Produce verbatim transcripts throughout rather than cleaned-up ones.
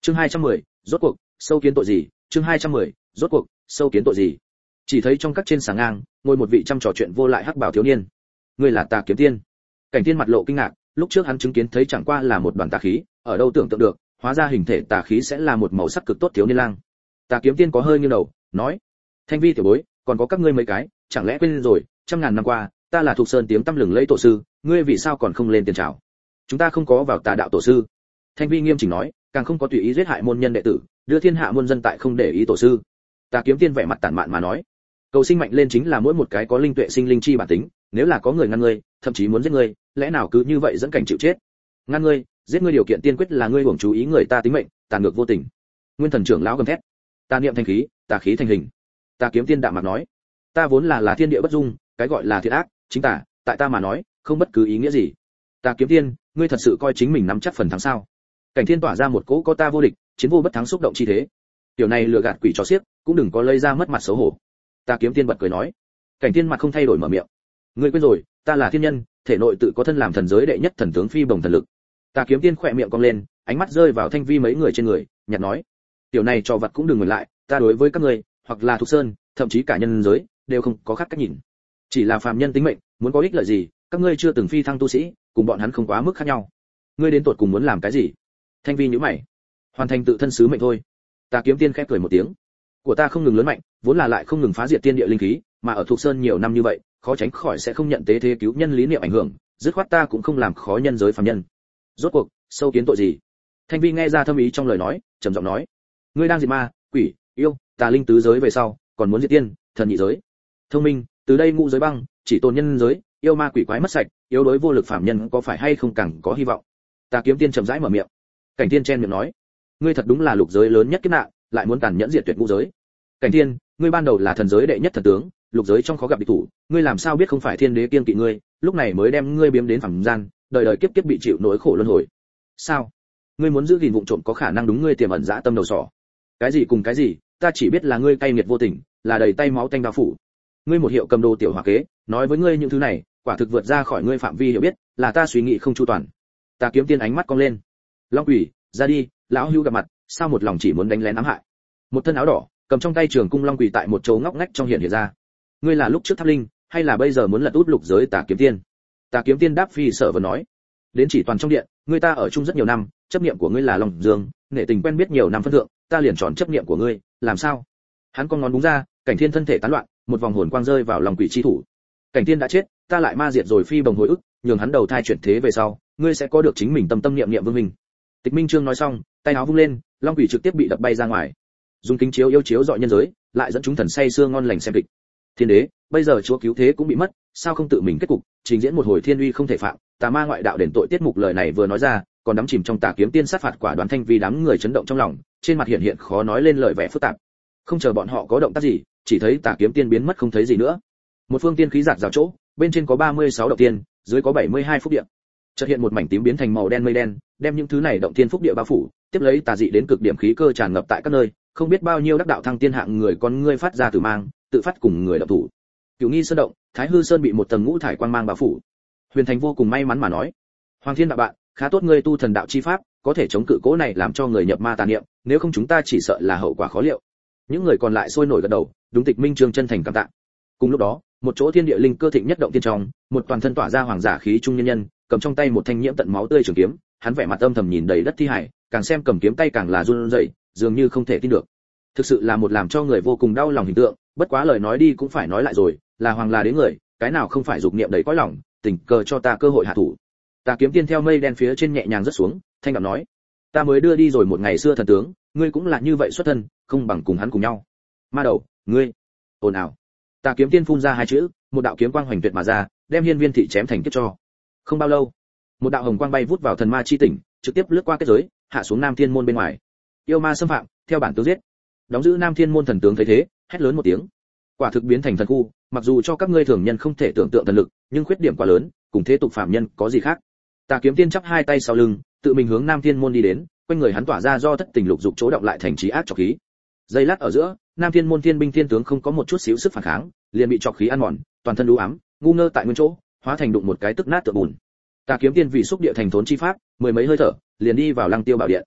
Chương hai trăm mười, rốt cuộc, sâu kiến tội gì? Chương hai trăm mười, rốt cuộc, sâu kiến tội gì? Chỉ thấy trong các trên sàng ngang, ngồi một vị chăm trò chuyện vô lại hắc bào thiếu niên. Ngươi là Tà Kiếm Tiên? Cảnh Tiên mặt lộ kinh ngạc, lúc trước hắn chứng kiến thấy chẳng qua là một đoàn tà khí, ở đâu tưởng tượng được, hóa ra hình thể tà khí sẽ là một màu sắc cực tốt thiếu niên lang. Tà Kiếm Tiên có hơi nghiêng đầu, nói: Thanh Vi tiểu bối, còn có các ngươi mấy cái, chẳng lẽ quên rồi, trăm ngàn năm qua, ta là thuộc sơn tiếng tăm lừng lẫy tổ sư, ngươi vì sao còn không lên tiền chào? Chúng ta không có vào tà đạo tổ sư. Thanh Vi nghiêm chỉnh nói, càng không có tùy ý giết hại môn nhân đệ tử, đưa thiên hạ muôn dân tại không để ý tổ sư. Tà Kiếm Tiên vẻ mặt tản mạn mà nói: cầu sinh mạnh lên chính là mỗi một cái có linh tuệ sinh linh chi bản tính, nếu là có người ngăn ngươi, thậm chí muốn giết ngươi, lẽ nào cứ như vậy dẫn cảnh chịu chết? Ngăn ngươi, giết ngươi điều kiện tiên quyết là ngươi uổng chú ý người ta tính mệnh, tàn ngược vô tình. Nguyên Thần trưởng lão gầm thét: tà niệm thành khí, tà khí thành hình. Tà Kiếm Tiên đạm mạc nói: ta vốn là là thiên địa bất dung, cái gọi là thiện ác, chính tà, tại ta mà nói, không bất cứ ý nghĩa gì. Tà Kiếm Tiên, ngươi thật sự coi chính mình nắm chắc phần thắng sao? Cảnh Thiên tỏa ra một cỗ có ta vô địch, chiến vô bất thắng xúc động chi thế. Tiểu này lừa gạt quỷ trò xiếc, cũng đừng có lây ra mất mặt xấu hổ. Tà Kiếm Tiên bật cười nói. Cảnh Thiên mặt không thay đổi mở miệng: ngươi quên rồi, ta là thiên nhân, thể nội tự có thân làm thần giới đệ nhất thần tướng phi bồng thần lực. Tà Kiếm Tiên khỏe miệng cong lên, ánh mắt rơi vào Thanh Vi mấy người trên người, nhạt nói: tiểu này trò vật cũng đừng ngừng lại, ta đối với các ngươi, hoặc là thuộc sơn, thậm chí cả nhân giới, đều không có khác cách nhìn. Chỉ là phàm nhân tính mệnh, muốn có ích lợi gì, các ngươi chưa từng phi thăng tu sĩ, cùng bọn hắn không quá mức khác nhau. Ngươi đến tuột cùng muốn làm cái gì? Thanh Vi nhíu mày. Hoàn thành tự thân sứ mệnh thôi. Tà Kiếm Tiên khẽ cười một tiếng. Của ta không ngừng lớn mạnh, vốn là lại không ngừng phá diệt tiên địa linh khí, mà ở thuộc sơn nhiều năm như vậy, khó tránh khỏi sẽ không nhận tế thế cứu nhân lý niệm ảnh hưởng, dứt khoát ta cũng không làm khó nhân giới phàm nhân. Rốt cuộc, sâu kiến tội gì? Thanh Vi nghe ra thâm ý trong lời nói, trầm giọng nói: ngươi đang diệt ma, quỷ, yêu, tà linh tứ giới về sau, còn muốn diệt tiên, thần nhị giới. Thông minh, từ đây ngũ giới băng, chỉ tồn nhân giới, yêu ma quỷ quái mất sạch, yếu đối vô lực phàm nhân có phải hay không càng có hy vọng. Tà Kiếm Tiên chậm rãi mở miệng. Cảnh Tiên chen miệng nói: ngươi thật đúng là lục giới lớn nhất kiếp nạn, lại muốn tàn nhẫn diệt tuyệt ngũ giới. Cảnh Tiên, ngươi ban đầu là thần giới đệ nhất thần tướng, lục giới trong khó gặp địch thủ, ngươi làm sao biết không phải thiên đế kiêng kỵ ngươi, lúc này mới đem ngươi biếm đến phàm gian, đời đời kiếp kiếp bị chịu nỗi khổ luân hồi. Sao? Ngươi muốn giữ gìn vụng trộm có khả năng đúng ngươi tiềm ẩn dã tâm đầu sỏ. Cái gì cùng cái gì, ta chỉ biết là ngươi cay nghiệt vô tình, là đầy tay máu tanh bao phủ. Ngươi một hiệu cầm đồ tiểu hòa kế, nói với ngươi những thứ này, quả thực vượt ra khỏi ngươi phạm vi hiểu biết, là ta suy nghĩ không chu toàn. Tà Kiếm Tiên ánh mắt cong lên. Long Quỷ, ra đi, lão hưu gặp mặt, sao một lòng chỉ muốn đánh lén ám hại. Một thân áo đỏ, cầm trong tay trường cung Long Quỷ tại một chỗ ngóc ngách trong hiện hiện ra. Ngươi là lúc trước tháp linh, hay là bây giờ muốn lật út lục giới Tà Kiếm Tiên? Tà Kiếm Tiên đáp phi sợ vừa nói. Đến chỉ toàn trong điện, ngươi ta ở chung rất nhiều năm, chấp niệm của ngươi là Long Dương, nể tình quen biết nhiều năm phân thượng, ta liền tròn chấp niệm của ngươi, làm sao? Hắn con ngón búng ra, Cảnh Thiên thân thể tán loạn, một vòng hồn quang rơi vào Long Quỷ chi thủ. Cảnh Thiên đã chết, ta lại ma diệt rồi phi bồng hồi ức, nhường hắn đầu thai chuyển thế về sau, ngươi sẽ có được chính mình tâm tâm niệm niệm vương mình. Tịch Minh Trương nói xong, tay áo vung lên, Long Quỷ trực tiếp bị đập bay ra ngoài. Dùng kính chiếu yêu chiếu dọi nhân giới, lại dẫn chúng thần say sưa ngon lành xem kịch. Thiên đế, bây giờ chúa cứu thế cũng bị mất, sao không tự mình kết cục, trình diễn một hồi thiên uy không thể phạm, tà ma ngoại đạo đền tội tiết mục. Lời này vừa nói ra, còn đắm chìm trong Tà Kiếm Tiên sát phạt quả đoán Thanh Vi đám người chấn động trong lòng, trên mặt hiện hiện khó nói lên lời vẻ phức tạp. Không chờ bọn họ có động tác gì, chỉ thấy Tà Kiếm Tiên biến mất không thấy gì nữa. Một phương tiên khí giạt rào chỗ, bên trên có ba mươi sáu động tiên, dưới có bảy mươi hai phúc địa. Chợt hiện một mảnh tím biến thành màu đen mây đen, đem những thứ này động tiên phúc địa bao phủ, tiếp lấy tà dị đến cực điểm khí cơ tràn ngập tại các nơi, không biết bao nhiêu đắc đạo thăng tiên hạng người con ngươi phát ra từ mang, tự phát cùng người động thủ. Cửu Nghi Sơn động, Thái Hư Sơn bị một tầng ngũ thải quang mang bao phủ. Huyền Thành vô cùng may mắn mà nói: Hoàng Thiên đạo bạn, khá tốt ngươi tu thần đạo chi pháp, có thể chống cự cố này làm cho người nhập ma tà niệm, nếu không chúng ta chỉ sợ là hậu quả khó liệu. Những người còn lại sôi nổi gật đầu, đúng Tịch Minh Trương chân thành cảm tạ. Cùng lúc đó, một chỗ thiên địa linh cơ thịnh nhất động tiên trong, một toàn thân tỏa ra hoàng giả khí trung nhân nhân, cầm trong tay một thanh nhiễm tận máu tươi trường kiếm, hắn vẻ mặt âm thầm nhìn đầy đất thi hải, càng xem cầm kiếm tay càng là run rẩy, dường như không thể tin được. Thực sự là một làm cho người vô cùng đau lòng hình tượng, bất quá lời nói đi cũng phải nói lại rồi, là hoàng là đến người, cái nào không phải dục niệm đầy cõi lòng, tình cờ cho ta cơ hội hạ thủ. Tà Kiếm Tiên theo mây đen phía trên nhẹ nhàng rất xuống, thanh đạm nói: ta mới đưa đi rồi một ngày xưa thần tướng, ngươi cũng là như vậy xuất thân, không bằng cùng hắn cùng nhau. Ma đầu, ngươi, ồn ào. Tà Kiếm Tiên phun ra hai chữ, một đạo kiếm quang hoành tuyệt mà ra, đem Hiên Viên thị chém thành kiếp cho. Không bao lâu, một đạo hồng quang bay vút vào thần ma chi tỉnh, trực tiếp lướt qua kết giới, hạ xuống Nam Thiên môn bên ngoài. Yêu ma xâm phạm, theo bản tướng giết. Đóng giữ Nam Thiên môn thần tướng thấy thế, hét lớn một tiếng. Quả thực biến thành thần khu, mặc dù cho các ngươi thường nhân không thể tưởng tượng thần lực, nhưng khuyết điểm quá lớn, cùng thế tục phàm nhân có gì khác. Tà Kiếm Tiên chắp hai tay sau lưng, tự mình hướng Nam Thiên môn đi đến, quanh người hắn tỏa ra do thất tình lục dục chỗ động lại thành trí ác trọc khí. Giây lát ở giữa, Nam Thiên môn thiên binh thiên tướng không có một chút xíu sức phản kháng, liền bị trọc khí ăn mòn, toàn thân u ám, ngu ngơ tại nguyên chỗ, hóa thành đụng một cái tức nát tượng bùn. Tà Kiếm Tiên vì xúc địa thành thốn chi pháp, mười mấy hơi thở, liền đi vào Lăng Tiêu bảo điện.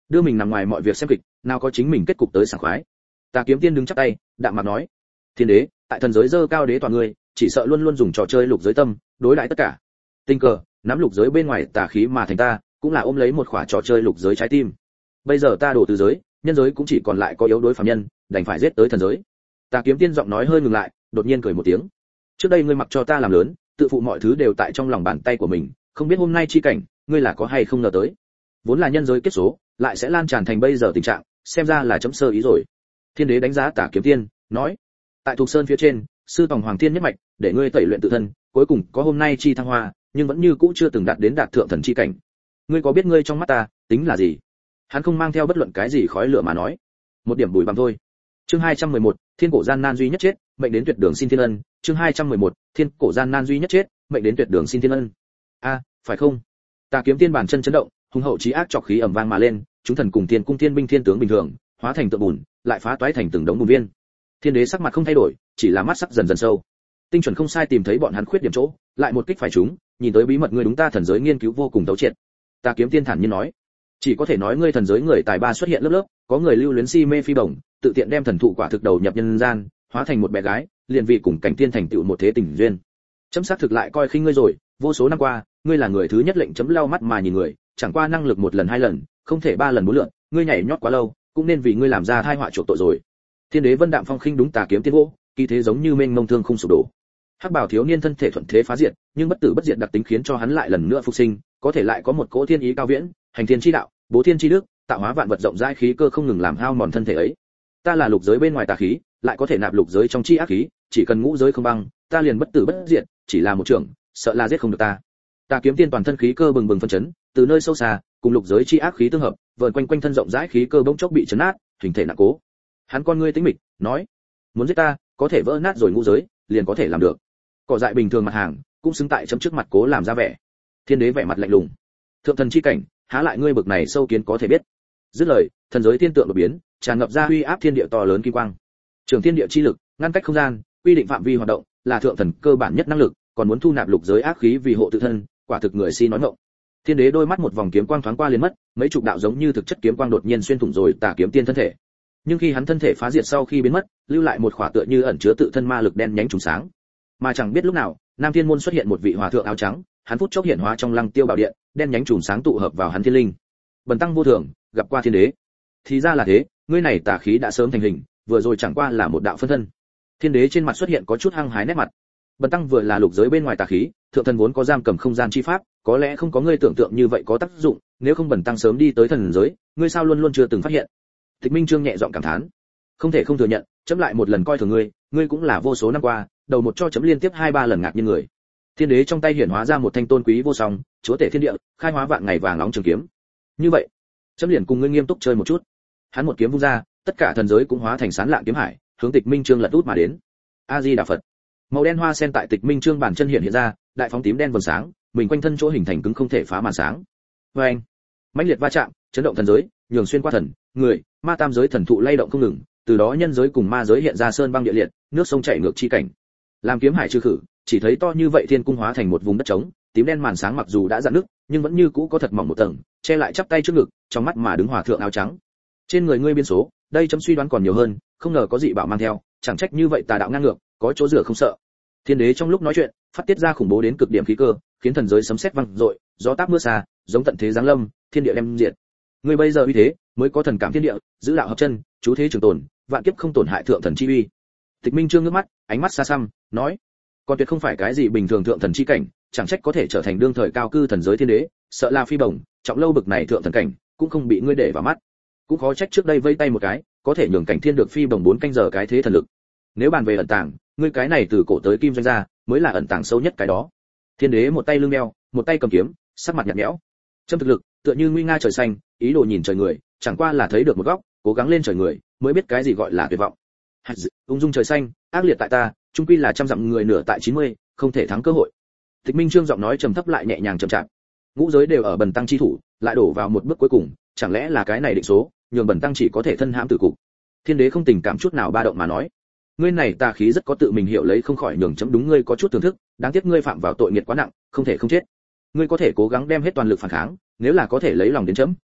đưa mình nằm ngoài mọi việc xem kịch, nào có chính mình kết cục tới sảng khoái. Tà Kiếm Tiên đứng chắp tay, đạm mặt nói: Thiên đế, tại thần giới dơ cao đế toàn ngươi, chỉ sợ luôn luôn dùng trò chơi lục giới tâm, đối đãi tất cả. Tình cờ, nắm lục giới bên ngoài tà khí mà thành ta, cũng là ôm lấy một khỏa trò chơi lục giới trái tim. Bây giờ ta đổ từ giới, nhân giới cũng chỉ còn lại có yếu đối phàm nhân, đành phải giết tới thần giới. Tà Kiếm Tiên giọng nói hơi ngừng lại, đột nhiên cười một tiếng. Trước đây ngươi mặc cho ta làm lớn, tự phụ mọi thứ đều tại trong lòng bàn tay của mình, không biết hôm nay chi cảnh, ngươi là có hay không ngờ tới. Vốn là nhân giới kết số, lại sẽ lan tràn thành bây giờ tình trạng, xem ra là chấm sơ ý rồi. Thiên đế đánh giá Tà Kiếm Tiên, nói: tại Thục Sơn phía trên, sư tòng Hoàng Thiên nhất mạch, để ngươi tẩy luyện tự thân, cuối cùng có hôm nay chi thăng hoa, nhưng vẫn như cũ chưa từng đạt đến đạt thượng thần chi cảnh. Ngươi có biết ngươi trong mắt ta tính là gì? Hắn không mang theo bất luận cái gì khói lửa mà nói, một điểm bụi bặm thôi. Chương hai trăm mười một, Thiên cổ gian nan duy nhất chết, mệnh đến tuyệt đường xin thiên ân. Chương hai trăm mười một, Thiên cổ gian nan duy nhất chết, mệnh đến tuyệt đường xin thiên ân. A, phải không? Tà Kiếm Tiên bàn chân chấn động, hung hậu chí ác trọc khí ầm vang mà lên, chúng thần cùng thiên cung thiên binh thiên tướng bình thường, hóa thành tượng bùn, lại phá toái thành từng đống bùn viên. Thiên đế sắc mặt không thay đổi, chỉ là mắt sắc dần dần sâu. Tinh chuẩn không sai tìm thấy bọn hắn khuyết điểm chỗ, lại một kích phải chúng, nhìn tới bí mật ngươi đúng ta thần giới nghiên cứu vô cùng thấu triệt. Tà Kiếm Tiên thản nhiên nói: chỉ có thể nói ngươi thần giới người tài ba xuất hiện lớp lớp, có người lưu luyến si mê phi bổng, tự tiện đem thần thụ quả thực đầu nhập nhân gian, hóa thành một bé gái, liền vì cùng cảnh tiên thành tựu một thế tình duyên. Chấm xác thực lại coi khinh ngươi rồi, vô số năm qua, ngươi là người thứ nhất lệnh chấm lau mắt mà nhìn người, chẳng qua năng lực một lần hai lần, không thể ba lần bốn lượt, ngươi nhảy nhót quá lâu, cũng nên vì ngươi làm ra tai họa chuộc tội rồi. Thiên đế Vân Đạm Phong khinh đúng Tà Kiếm Tiên vô, kỳ thế giống như mênh mông thương không sụp đổ. Hắc Bảo thiếu niên thân thể thuận thế phá diệt, nhưng bất tử bất diệt đặc tính khiến cho hắn lại lần nữa phục sinh, có thể lại có một cỗ thiên ý cao viễn, hành thiên chi đạo, bố thiên chi đức, tạo hóa vạn vật rộng rãi khí cơ không ngừng làm hao mòn thân thể ấy. Ta là lục giới bên ngoài tà khí, lại có thể nạp lục giới trong chi ác khí, chỉ cần ngũ giới không băng, ta liền bất tử bất diệt, chỉ là một trưởng, sợ là giết không được ta. Tà Kiếm Tiên toàn thân khí cơ bừng bừng phân chấn, từ nơi sâu xa, cùng lục giới chi ác khí tương hợp, vờn quanh quanh thân rộng rãi khí cơ bỗng chốc bị chấn nát, hình thể nặng cố. Hắn con ngươi tĩnh mịch, nói: muốn giết ta, có thể vỡ nát rồi ngũ giới, liền có thể làm được. Cỏ dại bình thường mặt hàng, cũng xứng tại chấm trước mặt cố làm ra vẻ. Thiên đế vẻ mặt lạnh lùng: thượng thần chi cảnh, há lại ngươi bực này sâu kiến có thể biết. Dứt lời, thần giới thiên tượng đột biến, tràn ngập ra uy áp thiên địa to lớn kim quang. Trường thiên địa chi lực, ngăn cách không gian, quy định phạm vi hoạt động, là thượng thần cơ bản nhất năng lực, còn muốn thu nạp lục giới ác khí vì hộ tự thân, quả thực người si nói ngọng. Thiên đế đôi mắt một vòng kiếm quang thoáng qua liền mất, mấy chục đạo giống như thực chất kiếm quang đột nhiên xuyên thủng rồi Tà Kiếm Tiên thân thể. Nhưng khi hắn thân thể phá diệt sau khi biến mất, lưu lại một khỏa tựa như ẩn chứa tự thân ma lực đen nhánh trùng sáng. Mà chẳng biết lúc nào, Nam Thiên môn xuất hiện một vị hòa thượng áo trắng, hắn phút chốc hiện hóa trong Lăng Tiêu bảo điện, đen nhánh trùng sáng tụ hợp vào hắn thiên linh. Bần tăng vô thường, gặp qua thiên đế. Thì ra là thế, ngươi này tà khí đã sớm thành hình, vừa rồi chẳng qua là một đạo phân thân. Thiên đế trên mặt xuất hiện có chút hăng hái nét mặt. Bần tăng vừa là lục giới bên ngoài tà khí, thượng thần vốn có giam cầm không gian chi pháp, có lẽ không có ngươi tưởng tượng như vậy có tác dụng, nếu không bần tăng sớm đi tới thần giới, ngươi sao luôn luôn chưa từng phát hiện. Tịch Minh Trương nhẹ giọng cảm thán: không thể không thừa nhận, chấm lại một lần coi thường ngươi, ngươi cũng là vô số năm qua, đầu một cho chấm liên tiếp hai ba lần ngạc nhiên người. Thiên đế trong tay hiển hóa ra một thanh tôn quý vô song, chúa tể thiên địa, khai hóa vạn ngày vàng nóng trường kiếm. Như vậy, chấm liền cùng ngươi nghiêm túc chơi một chút. Hắn một kiếm vung ra, tất cả thần giới cũng hóa thành sán lạng kiếm hải, hướng Tịch Minh Trương lật út mà đến. A Di Đà Phật. Màu đen hoa sen tại Tịch Minh Trương bản chân hiện hiện ra, đại phóng tím đen vầng sáng, mình quanh thân chỗ hình thành cứng không thể phá màn sáng. Và anh, mãnh liệt va chạm, chấn động thần giới, nhường xuyên qua thần, người, ma tam giới thần thụ lay động không ngừng, từ đó nhân giới cùng ma giới hiện ra sơn băng địa liệt, nước sông chảy ngược chi cảnh. Làm kiếm hải trừ khử, chỉ thấy to như vậy thiên cung hóa thành một vùng đất trống, tím đen màn sáng mặc dù đã dạn nước, nhưng vẫn như cũ có thật mỏng một tầng, che lại chắp tay trước ngực, trong mắt mà đứng hòa thượng áo trắng. Trên người ngươi biên số, đây chấm suy đoán còn nhiều hơn, không ngờ có dị bảo mang theo, chẳng trách như vậy tà đạo ngang ngược, có chỗ rửa không sợ. Thiên đế trong lúc nói chuyện, phát tiết ra khủng bố đến cực điểm khí cơ, khiến thần giới sấm sét vang dội, gió táp mưa xa, giống tận thế giáng lâm, thiên địa đem diệt. Ngươi bây giờ uy thế, mới có thần cảm thiên địa, giữ đạo hợp chân, chú thế trường tồn, vạn kiếp không tổn hại thượng thần chi uy. Tịch Minh Trương ngước mắt, ánh mắt xa xăm, nói: còn tuyệt không phải cái gì bình thường thượng thần chi cảnh, chẳng trách có thể trở thành đương thời cao cư thần giới thiên đế, sợ là phi bổng, trọng lâu bực này thượng thần cảnh, cũng không bị ngươi để vào mắt. Cũng khó trách trước đây vây tay một cái, có thể nhường cảnh thiên được phi bổng bốn canh giờ cái thế thần lực. Nếu bàn về ẩn tàng, ngươi cái này từ cổ tới kim doanh ra, mới là ẩn tàng sâu nhất cái đó. Thiên đế một tay lưng đeo, một tay cầm kiếm, sắc mặt nhạt nhẽo. Trong thực lực, tựa như nguy nga trời xanh, ý đồ nhìn trời người, chẳng qua là thấy được một góc, cố gắng lên trời người, mới biết cái gì gọi là tuyệt vọng. Hạt dự, ung dung trời xanh, ác liệt tại ta, chung quy là trăm dặm người nửa tại chín mươi, không thể thắng cơ hội. Tịch Minh Trương giọng nói trầm thấp lại nhẹ nhàng chậm chạp. Ngũ giới đều ở bần tăng chi thủ, lại đổ vào một bước cuối cùng, chẳng lẽ là cái này định số, nhường bần tăng chỉ có thể thân hãm tử cục. Thiên đế không tình cảm chút nào ba động mà nói: ngươi này tà khí rất có tự mình hiểu lấy không khỏi nhường chấm đúng ngươi có chút thưởng thức, đáng tiếc ngươi phạm vào tội nghiệt quá nặng, không thể không chết. Ngươi có thể cố gắng đem hết toàn lực phản kháng, nếu là có thể lấy lòng đến chấm,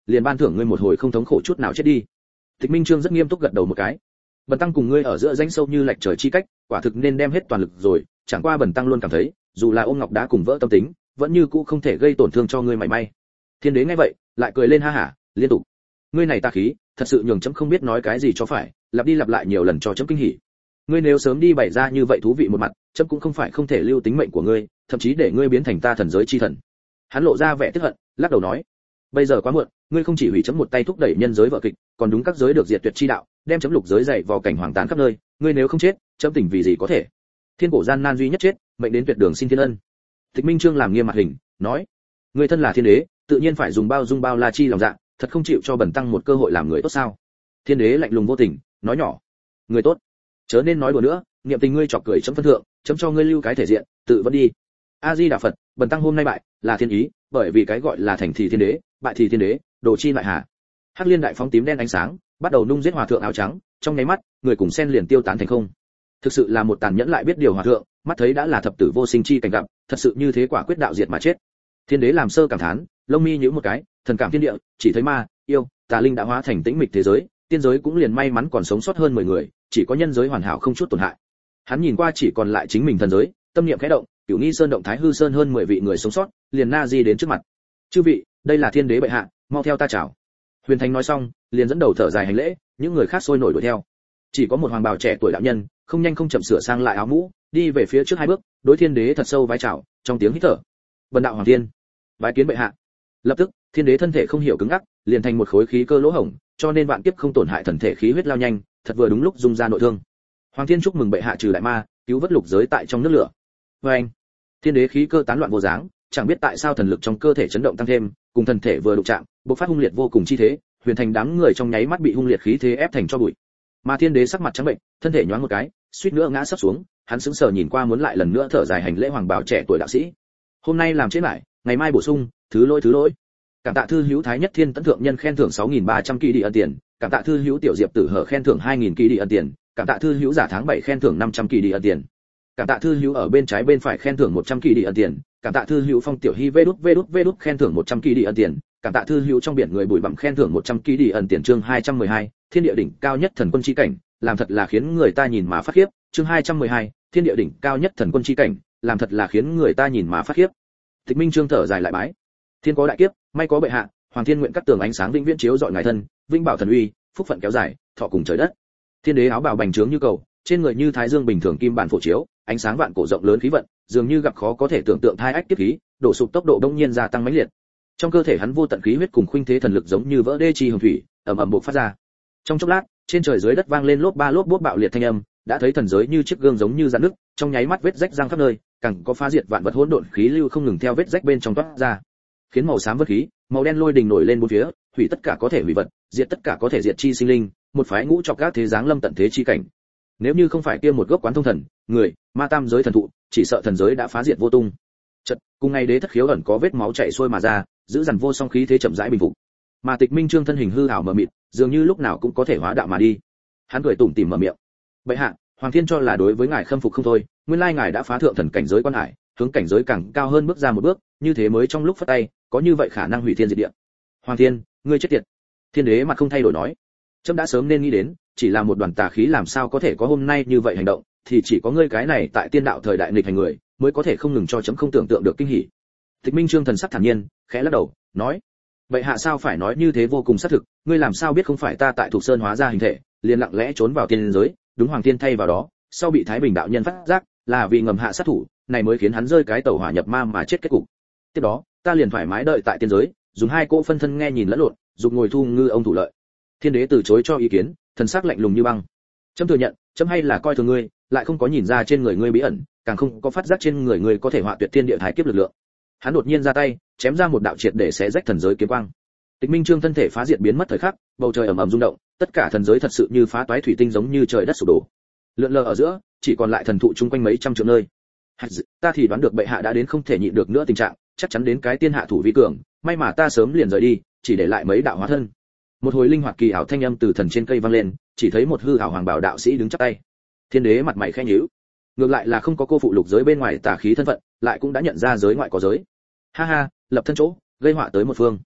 liền ban thưởng ngươi một hồi không thống khổ chút nào chết đi. Tịch Minh Trương rất nghiêm túc gật đầu một cái. Bần tăng cùng ngươi ở giữa rãnh sâu như lệch trời chi cách, quả thực nên đem hết toàn lực rồi, chẳng qua bần tăng luôn cảm thấy, dù là ôm ngọc đá cùng vỡ tâm tính, vẫn như cũ không thể gây tổn thương cho ngươi mảy may. Thiên đế nghe vậy, lại cười lên ha hả, liên tục. Ngươi này ta khí, thật sự nhường chấm không biết nói cái gì cho phải, lặp đi lặp lại nhiều lần cho chấm kinh hỉ. Ngươi nếu sớm đi bày ra như vậy thú vị một mặt, chấm cũng không phải không thể lưu tính mệnh của ngươi, thậm chí để ngươi biến thành ta thần giới chi thần. Hắn lộ ra vẻ tức hận, lắc đầu nói: bây giờ quá muộn, ngươi không chỉ hủy chấm một tay thúc đẩy nhân giới vợ kịch, còn đúng các giới được diệt tuyệt chi đạo, đem chấm lục giới dày vào cảnh hoàng tàn khắp nơi, ngươi nếu không chết, chấm tỉnh vì gì có thể? Thiên cổ gian nan duy nhất chết, mệnh đến tuyệt đường xin thiên ân. Tịch Minh Trương làm nghiêm mặt hình, nói: ngươi thân là thiên đế, tự nhiên phải dùng bao dung bao la chi lòng dạ, thật không chịu cho bần tăng một cơ hội làm người tốt sao? Thiên đế lạnh lùng vô tình, nói nhỏ: người tốt, chớ nên nói đùa nữa, niệm tình ngươi chọc cười chấm phân thượng, chấm cho ngươi lưu cái thể diện, tự vẫn đi. A Di Đà Phật, bần tăng hôm nay bại, là thiên ý, bởi vì cái gọi là thành thì thiên đế, bại thì thiên đế, đồ chi lại hà. Hắc liên đại phóng tím đen ánh sáng, bắt đầu nung giết hòa thượng áo trắng, trong nháy mắt, người cùng sen liền tiêu tán thành không. Thực sự là một tàn nhẫn lại biết điều hòa thượng, mắt thấy đã là thập tử vô sinh chi cảnh gặp, thật sự như thế quả quyết đạo diệt mà chết. Thiên đế làm sơ cảm thán, lông mi nhíu một cái, thần cảm thiên địa, chỉ thấy ma, yêu, tà linh đã hóa thành tĩnh mịch thế giới, tiên giới cũng liền may mắn còn sống sót hơn mười người, chỉ có nhân giới hoàn hảo không chút tổn hại. Hắn nhìn qua chỉ còn lại chính mình thần giới, tâm niệm khẽ động, Cửu Nghi Sơn động Thái Hư Sơn hơn mười vị người sống sót, liền na di đến trước mặt. Chư vị, đây là thiên đế bệ hạ, mau theo ta chào. Huyền Thành nói xong, liền dẫn đầu thở dài hành lễ, những người khác sôi nổi đuổi theo. Chỉ có một hoàng bào trẻ tuổi đạo nhân, không nhanh không chậm sửa sang lại áo mũ, đi về phía trước hai bước, đối thiên đế thật sâu vái chào, trong tiếng hít thở. Bần đạo hoàng thiên, vái kiến bệ hạ. Lập tức, thiên đế thân thể không hiểu cứng ngắc, liền thành một khối khí cơ lỗ hổng, cho nên vạn kiếp không tổn hại thần thể khí huyết lao nhanh, thật vừa đúng lúc dung ra nội thương. Hoàng thiên chúc mừng bệ hạ trừ đại ma, cứu vớt lục giới tại trong nước lửa. Và anh, thiên đế khí cơ tán loạn vô dáng, chẳng biết tại sao thần lực trong cơ thể chấn động tăng thêm, cùng thần thể vừa đụng chạm, bộc phát hung liệt vô cùng chi thế, Huyền Thành đám người trong nháy mắt bị hung liệt khí thế ép thành cho bụi. Mà thiên đế sắc mặt trắng bệnh, thân thể nhoáng một cái, suýt nữa ngã sấp xuống, hắn sững sờ nhìn qua muốn lại lần nữa thở dài hành lễ hoàng bào trẻ tuổi đạo sĩ. Hôm nay làm chết lại, ngày mai bổ sung, thứ lỗi thứ lỗi. Cảm tạ thư hữu Thái Nhất Thiên Tấn thượng nhân khen thưởng sáu nghìn ba trăm kỳ đi ân tiền, cảm tạ thư hữu Tiểu Diệp Tử Hở khen thưởng hai nghìn kỳ đi ân tiền, cảm tạ thư hữu Giả tháng bảy khen thưởng năm trăm kỳ đi ân tiền. Cảm tạ thư hữu ở bên trái bên phải khen thưởng một trăm kỳ đi ân tiền, cảm tạ thư hữu Phong Tiểu Hi vê đút vê đút vê đút khen thưởng một trăm kỳ đi ân tiền, cảm tạ thư hữu trong biển người bụi bặm khen thưởng một trăm kỳ đi ân tiền. Chương hai trăm mười hai, thiên địa đỉnh cao nhất thần quân chi cảnh, làm thật là khiến người ta nhìn mà phát khiếp. Chương hai trăm mười hai, thiên địa đỉnh cao nhất thần quân chi cảnh, làm thật là khiến người ta nhìn mà phát khiếp. Tịch Minh Trương thở dài lại bái. Thiên có đại kiếp, may có bệ hạ, hoàng thiên nguyện cắt tường ánh sáng vĩnh viễn chiếu dọi ngài thân, vinh bảo thần uy, phúc phận kéo dài, thọ cùng trời đất. Thiên đế áo bào bành trướng như cầu, trên người như thái dương bình thường kim bản phổ chiếu, ánh sáng vạn cổ rộng lớn khí vận, dường như gặp khó có thể tưởng tượng thai ách kiếp khí, đổ sụp tốc độ đông nhiên gia tăng mãnh liệt. Trong cơ thể hắn vô tận khí huyết cùng khuynh thế thần lực giống như vỡ đê chi hồng thủy, ầm ầm bộc phát ra. Trong chốc lát, trên trời dưới đất vang lên lốp ba lốp bốp bạo liệt thanh âm, đã thấy thần giới như chiếc gương giống như rạn nứt, trong nháy mắt vết rách răng khắp nơi, càng có phá diệt vạn vật hỗn độn khí lưu không ngừng theo vết rách bên trong toát ra, khiến màu xám vân khí, màu đen lôi đình nổi lên bốn phía, hủy tất cả có thể hủy vật, diệt tất cả có thể diệt chi sinh linh, một phái ngũ trọc các thế giáng lâm tận thế chi cảnh. Nếu như không phải kia một gốc quán thông thần, người, ma tam giới thần thụ, chỉ sợ thần giới đã phá diệt vô tung. Chợt, cùng ngày đế thất khiếu ẩn có vết máu chảy xuôi mà ra, giữ dằn vô song khí thế chậm rãi bình phục. Mà Tịch Minh Trương thân hình hư ảo mờ mịt, dường như lúc nào cũng có thể hóa đạo mà đi. Hắn cười tủm tỉm mở miệng: "Bệ hạ, Hoàng Thiên cho là đối với ngài khâm phục không thôi, nguyên lai ngài đã phá thượng thần cảnh giới quan hải, hướng cảnh giới càng cao hơn bước ra một bước, như thế mới trong lúc phất tay, có như vậy khả năng hủy thiên diệt địa." "Hoàng Thiên, ngươi chết tiệt." Thiên đế mặt không thay đổi nói: "Trẫm đã sớm nên nghĩ đến, chỉ là một đoàn tà khí làm sao có thể có hôm nay như vậy hành động, thì chỉ có ngươi cái này tại tiên đạo thời đại nghịch hành người, mới có thể không ngừng cho chấm không tưởng tượng được kinh hỉ." Tịch Minh Trương thần sắc thản nhiên, khẽ lắc đầu, nói: "Vậy hạ sao phải nói như thế vô cùng xác thực, ngươi làm sao biết không phải ta tại Thục Sơn hóa ra hình thể, liền lặng lẽ trốn vào tiên giới, đúng Hoàng Thiên thay vào đó, sau bị Thái Bình đạo nhân phát giác, là vì ngầm hạ sát thủ, này mới khiến hắn rơi cái tẩu hỏa nhập ma mà chết kết cục. Tiếp đó, ta liền thoải mái đợi tại tiên giới, dùng hai cỗ phân thân nghe nhìn lẫn lộn, dục ngồi thu ngư ông thủ lợi." Thiên đế từ chối cho ý kiến, thần sắc lạnh lùng như băng. "Chấm thừa nhận, chấm hay là coi thường ngươi, lại không có nhìn ra trên người ngươi bí ẩn, càng không có phát giác trên người ngươi có thể họa tuyệt thiên địa thái kiếp lực lượng." Hắn đột nhiên ra tay, chém ra một đạo triệt để xé rách thần giới kiếm quang. Tịch Minh Trương thân thể phá diệt biến mất thời khắc, bầu trời ầm ầm rung động, tất cả thần giới thật sự như phá toái thủy tinh giống như trời đất sụp đổ. Lượn lờ ở giữa, chỉ còn lại thần thụ chung quanh mấy trăm triệu nơi. Ta thì đoán được bệ hạ đã đến không thể nhịn được nữa tình trạng, chắc chắn đến cái tiên hạ thủ vi cường, may mà ta sớm liền rời đi, chỉ để lại mấy đạo hóa thân. Một hồi linh hoạt kỳ ảo thanh âm từ thần trên cây vang lên, chỉ thấy một hư ảo hoàng bảo đạo sĩ đứng chắp tay. Thiên đế mặt mày khẽ nhíu, ngược lại là không có cô phụ lục giới bên ngoài tà khí thân phận, lại cũng đã nhận ra giới ngoại có giới. Ha ha, lập thân chỗ, gây họa tới một phương.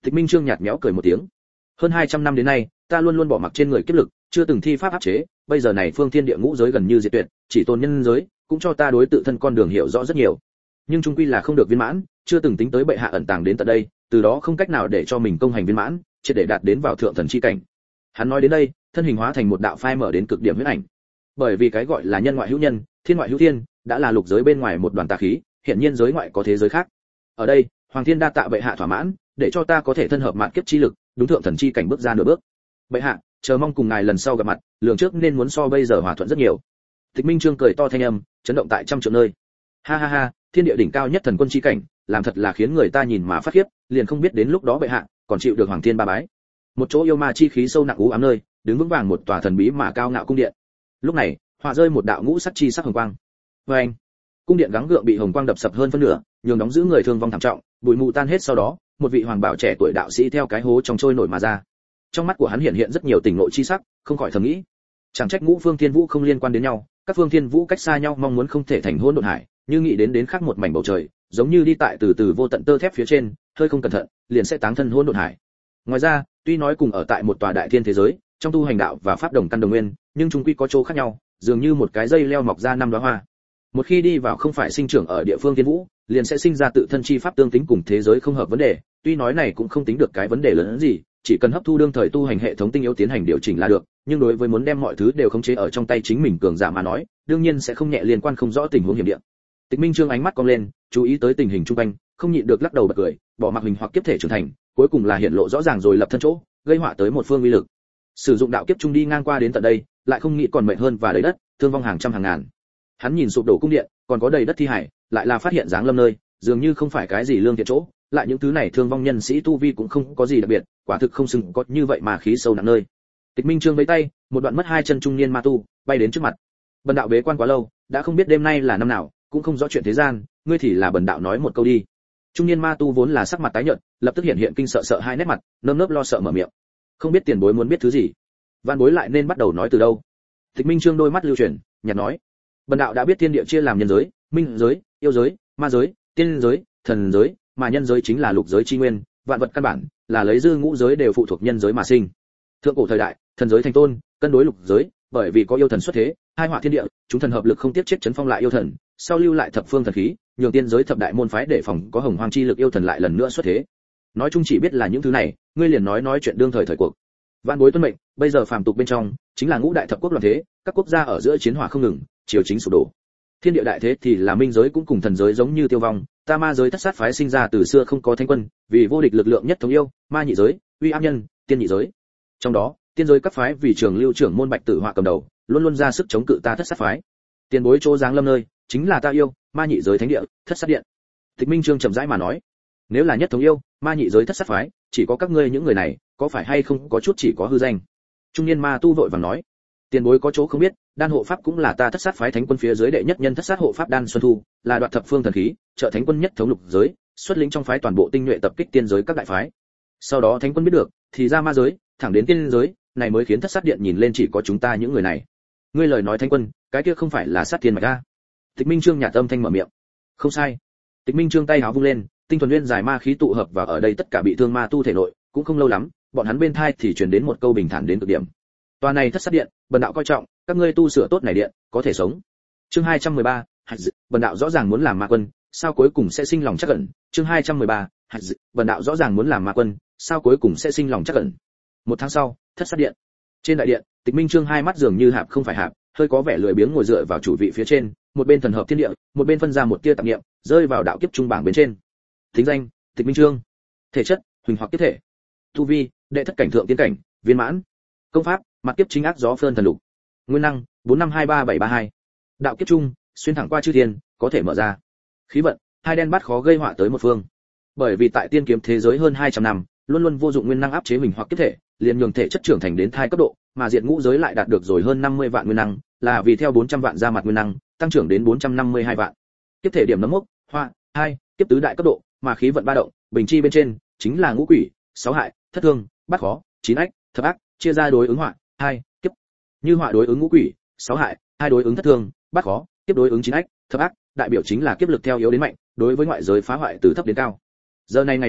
Tịch Minh Trương nhạt nhẽo cười một tiếng. Hơn hai trăm năm đến nay, ta luôn luôn bỏ mặc trên người kiếp lực, chưa từng thi pháp áp chế, bây giờ này phương thiên địa ngũ giới gần như diệt tuyệt, chỉ tồn nhân giới, cũng cho ta đối tự thân con đường hiểu rõ rất nhiều. Nhưng chung quy là không được viên mãn, chưa từng tính tới bệ hạ ẩn tàng đến tận đây, từ đó không cách nào để cho mình công hành viên mãn, chỉ để đạt đến vào thượng thần chi cảnh. Hắn nói đến đây, thân hình hóa thành một đạo phai mở đến cực điểm huyết ảnh. Bởi vì cái gọi là nhân ngoại hữu nhân, thiên ngoại hữu thiên, đã là lục giới bên ngoài một đoàn tà khí, hiện nhiên giới ngoại có thế giới khác. Ở đây, Hoàng Thiên đa tạ bệ hạ thỏa mãn, để cho ta có thể thân hợp mạn kiếp chi lực, đúng thượng thần chi cảnh bước ra nửa bước. Bệ hạ, chờ mong cùng ngài lần sau gặp mặt, lượng trước nên muốn so bây giờ hòa thuận rất nhiều. Tịch Minh Trương cười to thanh âm, chấn động tại trăm triệu nơi. Ha ha ha, thiên địa đỉnh cao nhất thần quân chi cảnh, làm thật là khiến người ta nhìn mà phát khiếp, liền không biết đến lúc đó bệ hạ còn chịu được Hoàng Thiên ba bái. Một chỗ yêu ma chi khí sâu nặng u ám nơi, đứng vững vàng một tòa thần bí mà cao ngạo cung điện. Lúc này, họa rơi một đạo ngũ sắc chi sắc hồng quang. Và anh, cung điện gắng gượng bị hồng quang đập sập hơn phân nửa, nhường đóng giữ người thương vong thảm trọng, bụi mù tan hết sau đó, một vị hoàng bảo trẻ tuổi đạo sĩ theo cái hố trong trôi nổi mà ra. Trong mắt của hắn hiện hiện rất nhiều tình nội chi sắc, không khỏi thầm nghĩ, chẳng trách ngũ phương thiên vũ không liên quan đến nhau, các phương thiên vũ cách xa nhau mong muốn không thể thành hỗn độn hải, như nghĩ đến đến khác một mảnh bầu trời, giống như đi tại từ từ vô tận tơ thép phía trên, hơi không cẩn thận, liền sẽ táng thân hỗn độn hải. Ngoài ra, tuy nói cùng ở tại một tòa đại thiên thế giới, trong tu hành đạo và pháp đồng căn đồng nguyên, nhưng chung quy có chỗ khác nhau, dường như một cái dây leo mọc ra năm đóa hoa. Một khi đi vào không phải sinh trưởng ở địa phương thiên vũ, liền sẽ sinh ra tự thân chi pháp tương tính cùng thế giới không hợp vấn đề, tuy nói này cũng không tính được cái vấn đề lớn hơn gì, chỉ cần hấp thu đương thời tu hành hệ thống tinh yếu tiến hành điều chỉnh là được, nhưng đối với muốn đem mọi thứ đều khống chế ở trong tay chính mình cường giả mà nói, đương nhiên sẽ không nhẹ liên quan không rõ tình huống hiểm địa. Tịch Minh Trương ánh mắt cong lên, chú ý tới tình hình xung quanh, không nhịn được lắc đầu bật cười, bỏ mặc hình hoặc kiếp thể trưởng thành, cuối cùng là hiện lộ rõ ràng rồi lập thân chỗ, gây họa tới một phương uy lực. Sử dụng đạo kiếp trung đi ngang qua đến tận đây, lại không nghĩ còn mệt hơn và đầy đất, thương vong hàng trăm hàng ngàn. Hắn nhìn sụp đổ cung điện, còn có đầy đất thi hải, lại là phát hiện dáng lâm nơi, dường như không phải cái gì lương thiện chỗ, lại những thứ này thương vong nhân sĩ tu vi cũng không có gì đặc biệt, quả thực không xứng có như vậy mà khí sâu nặng nơi. Tịch Minh Trương vẫy tay, một đoạn mất hai chân trung niên ma tu bay đến trước mặt. Bần đạo bế quan quá lâu, đã không biết đêm nay là năm nào, cũng không rõ chuyện thế gian, ngươi thì là bần đạo nói một câu đi. Trung niên ma tu vốn là sắc mặt tái nhợt, lập tức hiện hiện kinh sợ sợ hai nét mặt, nơm nớp lo sợ mở miệng. Không biết tiền bối muốn biết thứ gì, Vạn bối lại nên bắt đầu nói từ đâu. Tịch Minh Trương đôi mắt lưu chuyển, nhạt nói, bần đạo đã biết thiên địa chia làm nhân giới, minh giới, yêu giới, ma giới, tiên giới, thần giới, mà nhân giới chính là lục giới chi nguyên, vạn vật căn bản là lấy dư ngũ giới đều phụ thuộc nhân giới mà sinh. Thượng cổ thời đại, thần giới thành tôn, cân đối lục giới, bởi vì có yêu thần xuất thế, hai họa thiên địa, chúng thần hợp lực không tiếc chết chấn phong lại yêu thần, sau lưu lại thập phương thần khí, nhường tiên giới thập đại môn phái để phòng có hồng hoang chi lực yêu thần lại lần nữa xuất thế. Nói chung chỉ biết là những thứ này, ngươi liền nói nói chuyện đương thời thời cuộc. Vạn bối tuân mệnh, bây giờ phàm tục bên trong chính là ngũ đại thập quốc loạn thế, các quốc gia ở giữa chiến hỏa không ngừng, triều chính sụp đổ. Thiên địa đại thế thì là minh giới cũng cùng thần giới giống như tiêu vong, ta ma giới thất sát phái sinh ra từ xưa không có thánh quân, vì vô địch lực lượng nhất thống yêu, ma nhị giới, uy áp nhân, tiên nhị giới. Trong đó, tiên giới các phái vì trường lưu trưởng môn Bạch Tử Họa cầm đầu, luôn luôn ra sức chống cự ta thất sát phái. Tiền bối chỗ giáng lâm nơi, chính là ta yêu, ma nhị giới thánh địa, thất sát điện. Tịch Minh Trương chậm rãi mà nói, nếu là nhất thống yêu, ma nhị giới thất sát phái, chỉ có các ngươi những người này, có phải hay không có chút chỉ có hư danh. Trung niên ma tu vội vàng nói, tiền bối có chỗ không biết, đan hộ pháp cũng là ta thất sát phái thánh quân phía dưới đệ nhất nhân thất sát hộ pháp đan xuân thu, là đoạt thập phương thần khí, trợ thánh quân nhất thống lục giới, xuất lĩnh trong phái toàn bộ tinh nhuệ tập kích tiên giới các đại phái. Sau đó thánh quân biết được, thì ra ma giới, thẳng đến tiên giới, này mới khiến thất sát điện nhìn lên chỉ có chúng ta những người này. Ngươi lời nói thánh quân, cái kia không phải là sát thiên mạch a? Tịch Minh Trương nhạt âm thanh mở miệng. Không sai. Tịch Minh Trương tay háo vung lên, tinh thuần nguyên giải ma khí tụ hợp vào ở đây tất cả bị thương ma tu thể nội, cũng không lâu lắm, bọn hắn bên thai thì truyền đến một câu bình thản đến cực điểm. Tòa này thất sát điện, bần đạo coi trọng, các ngươi tu sửa tốt này điện, có thể sống. Chương hai trăm mười ba, hạt dự, bần đạo rõ ràng muốn làm ma quân, sao cuối cùng sẽ sinh lòng chắc ẩn. Chương hai trăm mười ba, hạt dự, bần đạo rõ ràng muốn làm ma quân, sao cuối cùng sẽ sinh lòng chắc ẩn. Một tháng sau, thất sát điện. Trên đại điện, Tịch Minh Trương hai mắt dường như hạp không phải hạp, hơi có vẻ lười biếng ngồi dựa vào chủ vị phía trên, một bên thần hợp thiên địa, một bên phân ra một tia tạp niệm, rơi vào đạo kiếp trung bảng bên trên. Thính danh: Tịch Minh Trương. Thể chất: huỳnh hoặc kiếp thể. Tu vi: đệ thất cảnh thượng tiên cảnh, viên mãn. Công pháp: mặt kiếp chính ác gió phơn thần lục. Nguyên năng: bốn năm hai ba bảy ba hai. Đạo kiếp trung, xuyên thẳng qua chư thiên, có thể mở ra. Khí vận: hai đen bát khó gây họa tới một phương. Bởi vì tại tiên kiếm thế giới hơn hai trăm năm, luôn luôn vô dụng nguyên năng áp chế huỳnh hoặc kiếp thể, liền nhường thể chất trưởng thành đến thai cấp độ, mà diệt ngũ giới lại đạt được rồi hơn năm mươi vạn nguyên năng, là vì theo bốn trăm vạn ra mặt nguyên năng, tăng trưởng đến bốn trăm năm mươi hai vạn. Kiếp thể điểm nấm mốc, hoa, hai, kiếp tứ đại cấp độ, mà khí vận ba động, bình chi bên trên, chính là ngũ quỷ, sáu hại, thất thương, bát khó, chín ách, thập ác, chia ra đối ứng họa, hai, kiếp. Như họa đối ứng ngũ quỷ, sáu hại, hai đối ứng thất thương, bát khó, kiếp đối ứng chín ách, thập ác, đại biểu chính là kiếp lực theo yếu đến mạnh, đối với ngoại giới phá hoại từ thấp đến cao. Giờ này ngày này,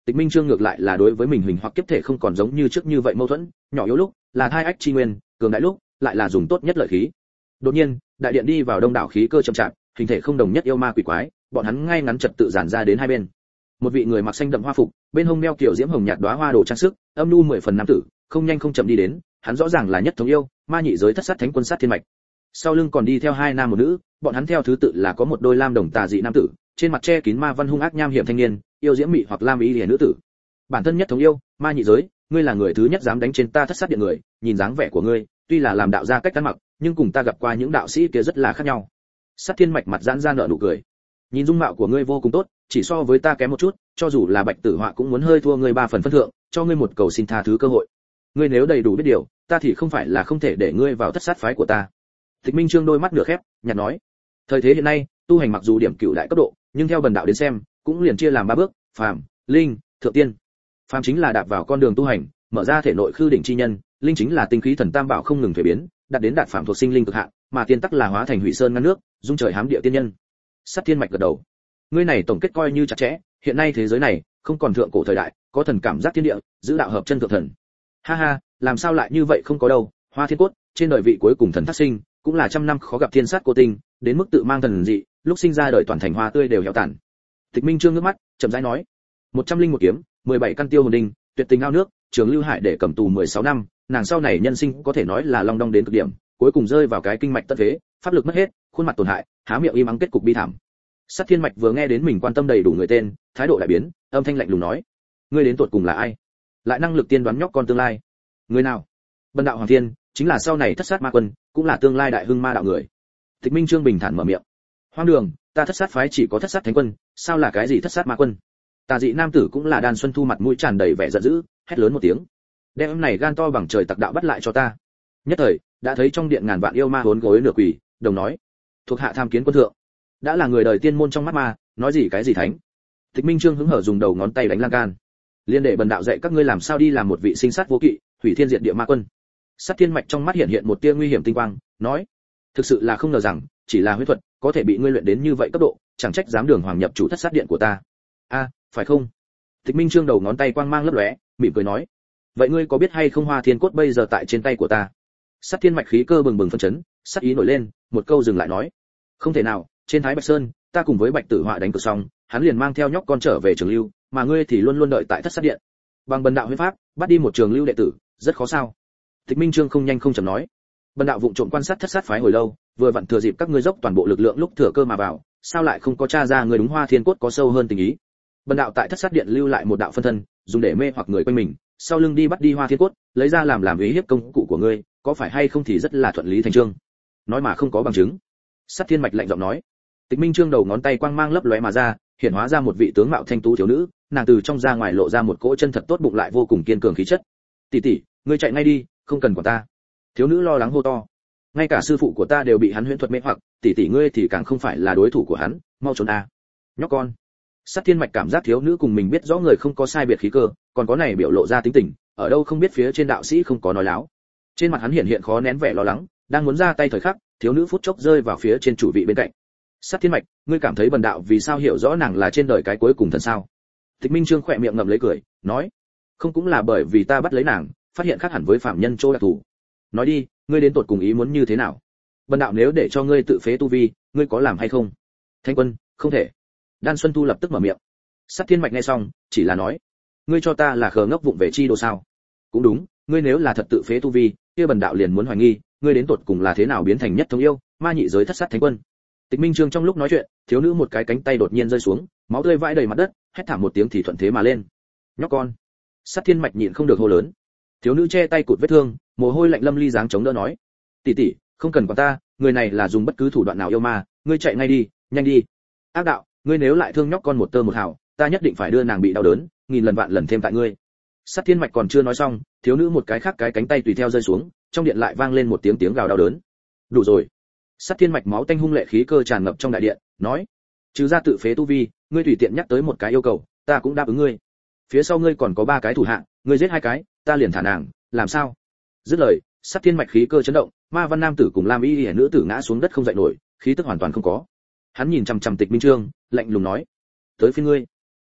Tịch Minh Trương ngược lại là đối với mình hình hoặc kiếp thể không còn giống như trước như vậy mâu thuẫn, nhỏ yếu lúc là thai ách chi nguyên, cường đại lúc lại là dùng tốt nhất lợi khí. Đột nhiên, đại điện đi vào đông đảo khí cơ chậm chạp, hình thể không đồng nhất yêu ma quỷ quái, bọn hắn ngay ngắn trật tự giản ra đến hai bên. Một vị người mặc xanh đậm hoa phục, bên hông đeo kiểu diễm hồng nhạt đóa hoa đồ trang sức, âm nhu mười phần nam tử, không nhanh không chậm đi đến, hắn rõ ràng là nhất thống yêu, ma nhị giới thất sát thánh quân sát thiên mạch. Sau lưng còn đi theo hai nam một nữ, bọn hắn theo thứ tự là có một đôi lam đồng tà dị nam tử, trên mặt che kín ma văn hung ác nham hiểm thanh niên, yêu diễm mị hoặc lam ý liễu nữ tử. Bản thân nhất thống yêu, ma nhị giới, ngươi là người thứ nhất dám đánh trên ta thất sát điện người, nhìn dáng vẻ của ngươi, tuy là làm đạo gia cách ăn mặc, nhưng cùng ta gặp qua những đạo sĩ kia rất là khác nhau. Sát thiên mạch mặt giãn ra nở nụ cười. Nhìn dung mạo của ngươi vô cùng tốt, chỉ so với ta kém một chút, cho dù là Bạch Tử Họa cũng muốn hơi thua ngươi ba phần phân thượng, cho ngươi một cầu xin tha thứ cơ hội. Ngươi nếu đầy đủ biết điều, ta thì không phải là không thể để ngươi vào thất sát phái của ta. Tịch Minh Trương đôi mắt nửa khép, nhạt nói: thời thế hiện nay, tu hành mặc dù điểm cửu đại cấp độ, nhưng theo bần đạo đến xem, cũng liền chia làm ba bước: phàm, linh, thượng tiên. Phàm chính là đạp vào con đường tu hành, mở ra thể nội khư đỉnh chi nhân, linh chính là tinh khí thần tam bảo không ngừng thay biến, đạt đến đạt phàm thuộc sinh linh cực hạn, mà tiên tắc là hóa thành hủy sơn ngăn nước, dung trời hám địa tiên nhân. Sát thiên mạch gật đầu. Ngươi này tổng kết coi như chặt chẽ, hiện nay thế giới này không còn thượng cổ thời đại, có thần cảm giác thiên địa, giữ đạo hợp chân thượng thần. Ha ha, làm sao lại như vậy không có đâu, Hoa Thiên Cốt, trên đời vị cuối cùng thần thác sinh, cũng là trăm năm khó gặp thiên sát cô tinh, đến mức tự mang thần dị, lúc sinh ra đời toàn thành hoa tươi đều héo tàn. Tịch Minh Trương ngước mắt, chậm rãi nói: một trăm linh một kiếm, mười bảy căn tiêu hồn đinh, tuyệt tình ao nước, trường lưu hải để cầm tù mười sáu năm, nàng sau này nhân sinh có thể nói là long đong đến cực điểm, cuối cùng rơi vào cái kinh mạch tất phế, pháp lực mất hết, khuôn mặt tổn hại, há miệng im ắng kết cục bi thảm. Sát Thiên Mạch vừa nghe đến mình quan tâm đầy đủ người tên, thái độ đại biến, âm thanh lạnh lùng nói: ngươi đến tuột cùng là ai? Lại năng lực tiên đoán nhóc con tương lai? Người nào? Bần đạo Hoàng Thiên, chính là sau này thất sát ma quân, cũng là tương lai đại hưng ma đạo người. Tịch Minh Trương bình thản mở miệng. Hoang đường, ta thất sát phái chỉ có thất sát thánh quân, sao là cái gì thất sát ma quân? Tà dị nam tử cũng là Đan Xuân Thu mặt mũi tràn đầy vẻ giận dữ, hét lớn một tiếng: đem em này gan to bằng trời tặc đạo bắt lại cho ta. Nhất thời, đã thấy trong điện ngàn vạn yêu ma hốn gối nửa quỳ, đồng nói: thuộc hạ tham kiến quân thượng. Đã là người đời tiên môn trong mắt ma, nói gì cái gì thánh. Tịch Minh Trương hứng hở dùng đầu ngón tay đánh lan can. Liên đệ bần đạo dạy các ngươi làm sao đi làm một vị sinh sát vô kỵ, hủy thiên diệt địa ma quân. Sát Thiên Mạch trong mắt hiện hiện một tia nguy hiểm tinh quang, nói: thực sự là không ngờ rằng, chỉ là huyết thuật, có thể bị ngươi luyện đến như vậy cấp độ, chẳng trách dám đường hoàng nhập chủ thất sát điện của ta. A, phải không? Tịch Minh Trương đầu ngón tay quang mang lấp lóe, mỉm cười nói: vậy ngươi có biết hay không Hoa Thiên Cốt bây giờ tại trên tay của ta? Sát Thiên Mạch khí cơ bừng bừng phân chấn, sát ý nổi lên, một câu dừng lại nói: không thể nào, trên Thái Bạch Sơn, ta cùng với Bạch Tử Họa đánh cược xong, hắn liền mang theo nhóc con trở về Trường Lưu, mà ngươi thì luôn luôn đợi tại thất sát điện. Bằng bần đạo huyết pháp, bắt đi một Trường Lưu đệ tử, rất khó sao? Tịch Minh Trương không nhanh không chậm nói: bần đạo vụng trộm quan sát thất sát phái hồi lâu, vừa vặn thừa dịp các ngươi dốc toàn bộ lực lượng lúc thừa cơ mà vào, sao lại không có tra ra người đúng Hoa Thiên Cốt có sâu hơn tình ý? Bần đạo tại thất sát điện lưu lại một đạo phân thân, dùng để mê hoặc người quanh mình, sau lưng đi bắt đi Hoa Thiên Cốt, lấy ra làm làm ý hiếp công cụ của ngươi, có phải hay không thì rất là thuận lý thành chương. Nói mà không có bằng chứng. Sát Thiên Mạch lạnh giọng nói. Tịch Minh Trương đầu ngón tay quang mang lấp lóe mà ra, hiện hóa ra một vị tướng mạo thanh tú thiếu nữ, nàng từ trong ra ngoài lộ ra một cỗ chân thật tốt bụng lại vô cùng kiên cường khí chất. tỷ tỷ, ngươi chạy ngay đi, không cần quản ta. Thiếu nữ lo lắng hô to. Ngay cả sư phụ của ta đều bị hắn huyễn thuật mê hoặc, tỷ tỷ ngươi thì càng không phải là đối thủ của hắn, mau trốn a. Nhóc con. Sát Thiên Mạch cảm giác thiếu nữ cùng mình biết rõ người không có sai biệt khí cơ, còn có này biểu lộ ra tính tình, ở đâu không biết phía trên đạo sĩ không có nói láo. Trên mặt hắn hiện hiện khó nén vẻ lo lắng, đang muốn ra tay thời khắc, thiếu nữ phút chốc rơi vào phía trên chủ vị bên cạnh. Sát Thiên Mạch, ngươi cảm thấy bần đạo vì sao hiểu rõ nàng là trên đời cái cuối cùng thần sao? Tịch Minh Trương khỏe miệng ngậm lấy cười, nói: không cũng là bởi vì ta bắt lấy nàng, phát hiện khác hẳn với phạm nhân chỗ đặc thù. Nói đi, ngươi đến tột cùng ý muốn như thế nào? Bần đạo nếu để cho ngươi tự phế tu vi, ngươi có làm hay không? Thanh quân, không thể. Đan Xuân Thu lập tức mở miệng. Sát Thiên Mạch nghe xong, chỉ là nói: ngươi cho ta là khờ ngốc vụng về chi đồ sao? Cũng đúng, ngươi nếu là thật tự phế tu vi, kia bần đạo liền muốn hoài nghi, ngươi đến tột cùng là thế nào biến thành nhất thống yêu, ma nhị giới thất sát thánh quân. Tịch Minh Trương trong lúc nói chuyện, thiếu nữ một cái cánh tay đột nhiên rơi xuống, máu tươi vãi đầy mặt đất, hét thảm một tiếng thì thuận thế mà lên. Nhóc con. Sát Thiên Mạch nhịn không được hô lớn. Thiếu nữ che tay cụt vết thương, mồ hôi lạnh lâm ly dáng chống đỡ nói: tỷ tỷ, không cần quản ta, người này là dùng bất cứ thủ đoạn nào yêu ma, ngươi chạy ngay đi, nhanh đi. Ác đạo, ngươi nếu lại thương nhóc con một tơ một hào, ta nhất định phải đưa nàng bị đau đớn, nghìn lần vạn lần thêm tại ngươi. Sát Thiên Mạch còn chưa nói xong, thiếu nữ một cái khác cái cánh tay tùy theo rơi xuống, trong điện lại vang lên một tiếng tiếng gào đau đớn. Đủ rồi. Sát Thiên Mạch máu tanh hung lệ khí cơ tràn ngập trong đại điện, nói: trừ ra tự phế tu vi, ngươi tùy tiện nhắc tới một cái yêu cầu, ta cũng đáp ứng ngươi. Phía sau ngươi còn có ba cái thủ hạ, ngươi giết hai cái, ta liền thả nàng, làm sao? Dứt lời, Sát Thiên Mạch khí cơ chấn động, ma văn nam tử cùng lam y liễu nữ tử ngã xuống đất không dậy nổi, khí tức hoàn toàn không có. Hắn nhìn chằm chằm Tịch Minh Trương, lạnh lùng nói: tới phiên ngươi.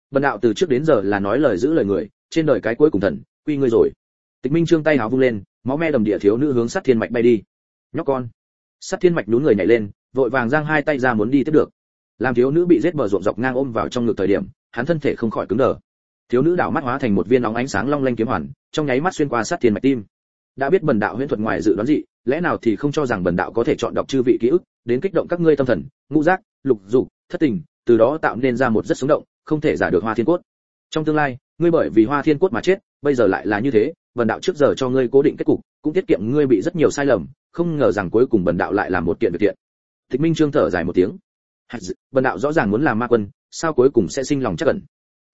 Bần đạo từ trước đến giờ là nói lời giữ lời người, trên đời cái cuối cùng thần, quy ngươi rồi. Tịch Minh Trương tay háo vung lên, máu me đầm địa thiếu nữ hướng Sát Thiên Mạch bay đi. Nhóc con. Sát Thiên Mạch nhún người nhảy lên, vội vàng giang hai tay ra muốn đi tiếp được. Làm thiếu nữ bị giết bờ ruộng dọc ngang ôm vào trong ngực thời điểm, hắn thân thể không khỏi cứng đờ. Thiếu nữ đảo mắt hóa thành một viên óng ánh sáng long lanh kiếm hoàn, trong nháy mắt xuyên qua Sát Thiên Mạch tim. Đã biết bần đạo huyễn thuật ngoài dự đoán dị, lẽ nào thì không cho rằng bần đạo có thể chọn đọc chư vị ký ức, đến kích động các ngươi tâm thần, ngũ giác, lục dục, thất tình, từ đó tạo nên ra một rất sống động, không thể giả được Hoa Thiên Cốt. Trong tương lai, ngươi bởi vì Hoa Thiên Cốt mà chết, bây giờ lại là như thế, bần đạo trước giờ cho ngươi cố định kết cục, cũng tiết kiệm ngươi bị rất nhiều sai lầm, không ngờ rằng cuối cùng bần đạo lại làm một kiện việc thiện. Tịch Minh Trương thở dài một tiếng. Bần đạo rõ ràng muốn làm ma quân, sao cuối cùng sẽ sinh lòng chắc ẩn.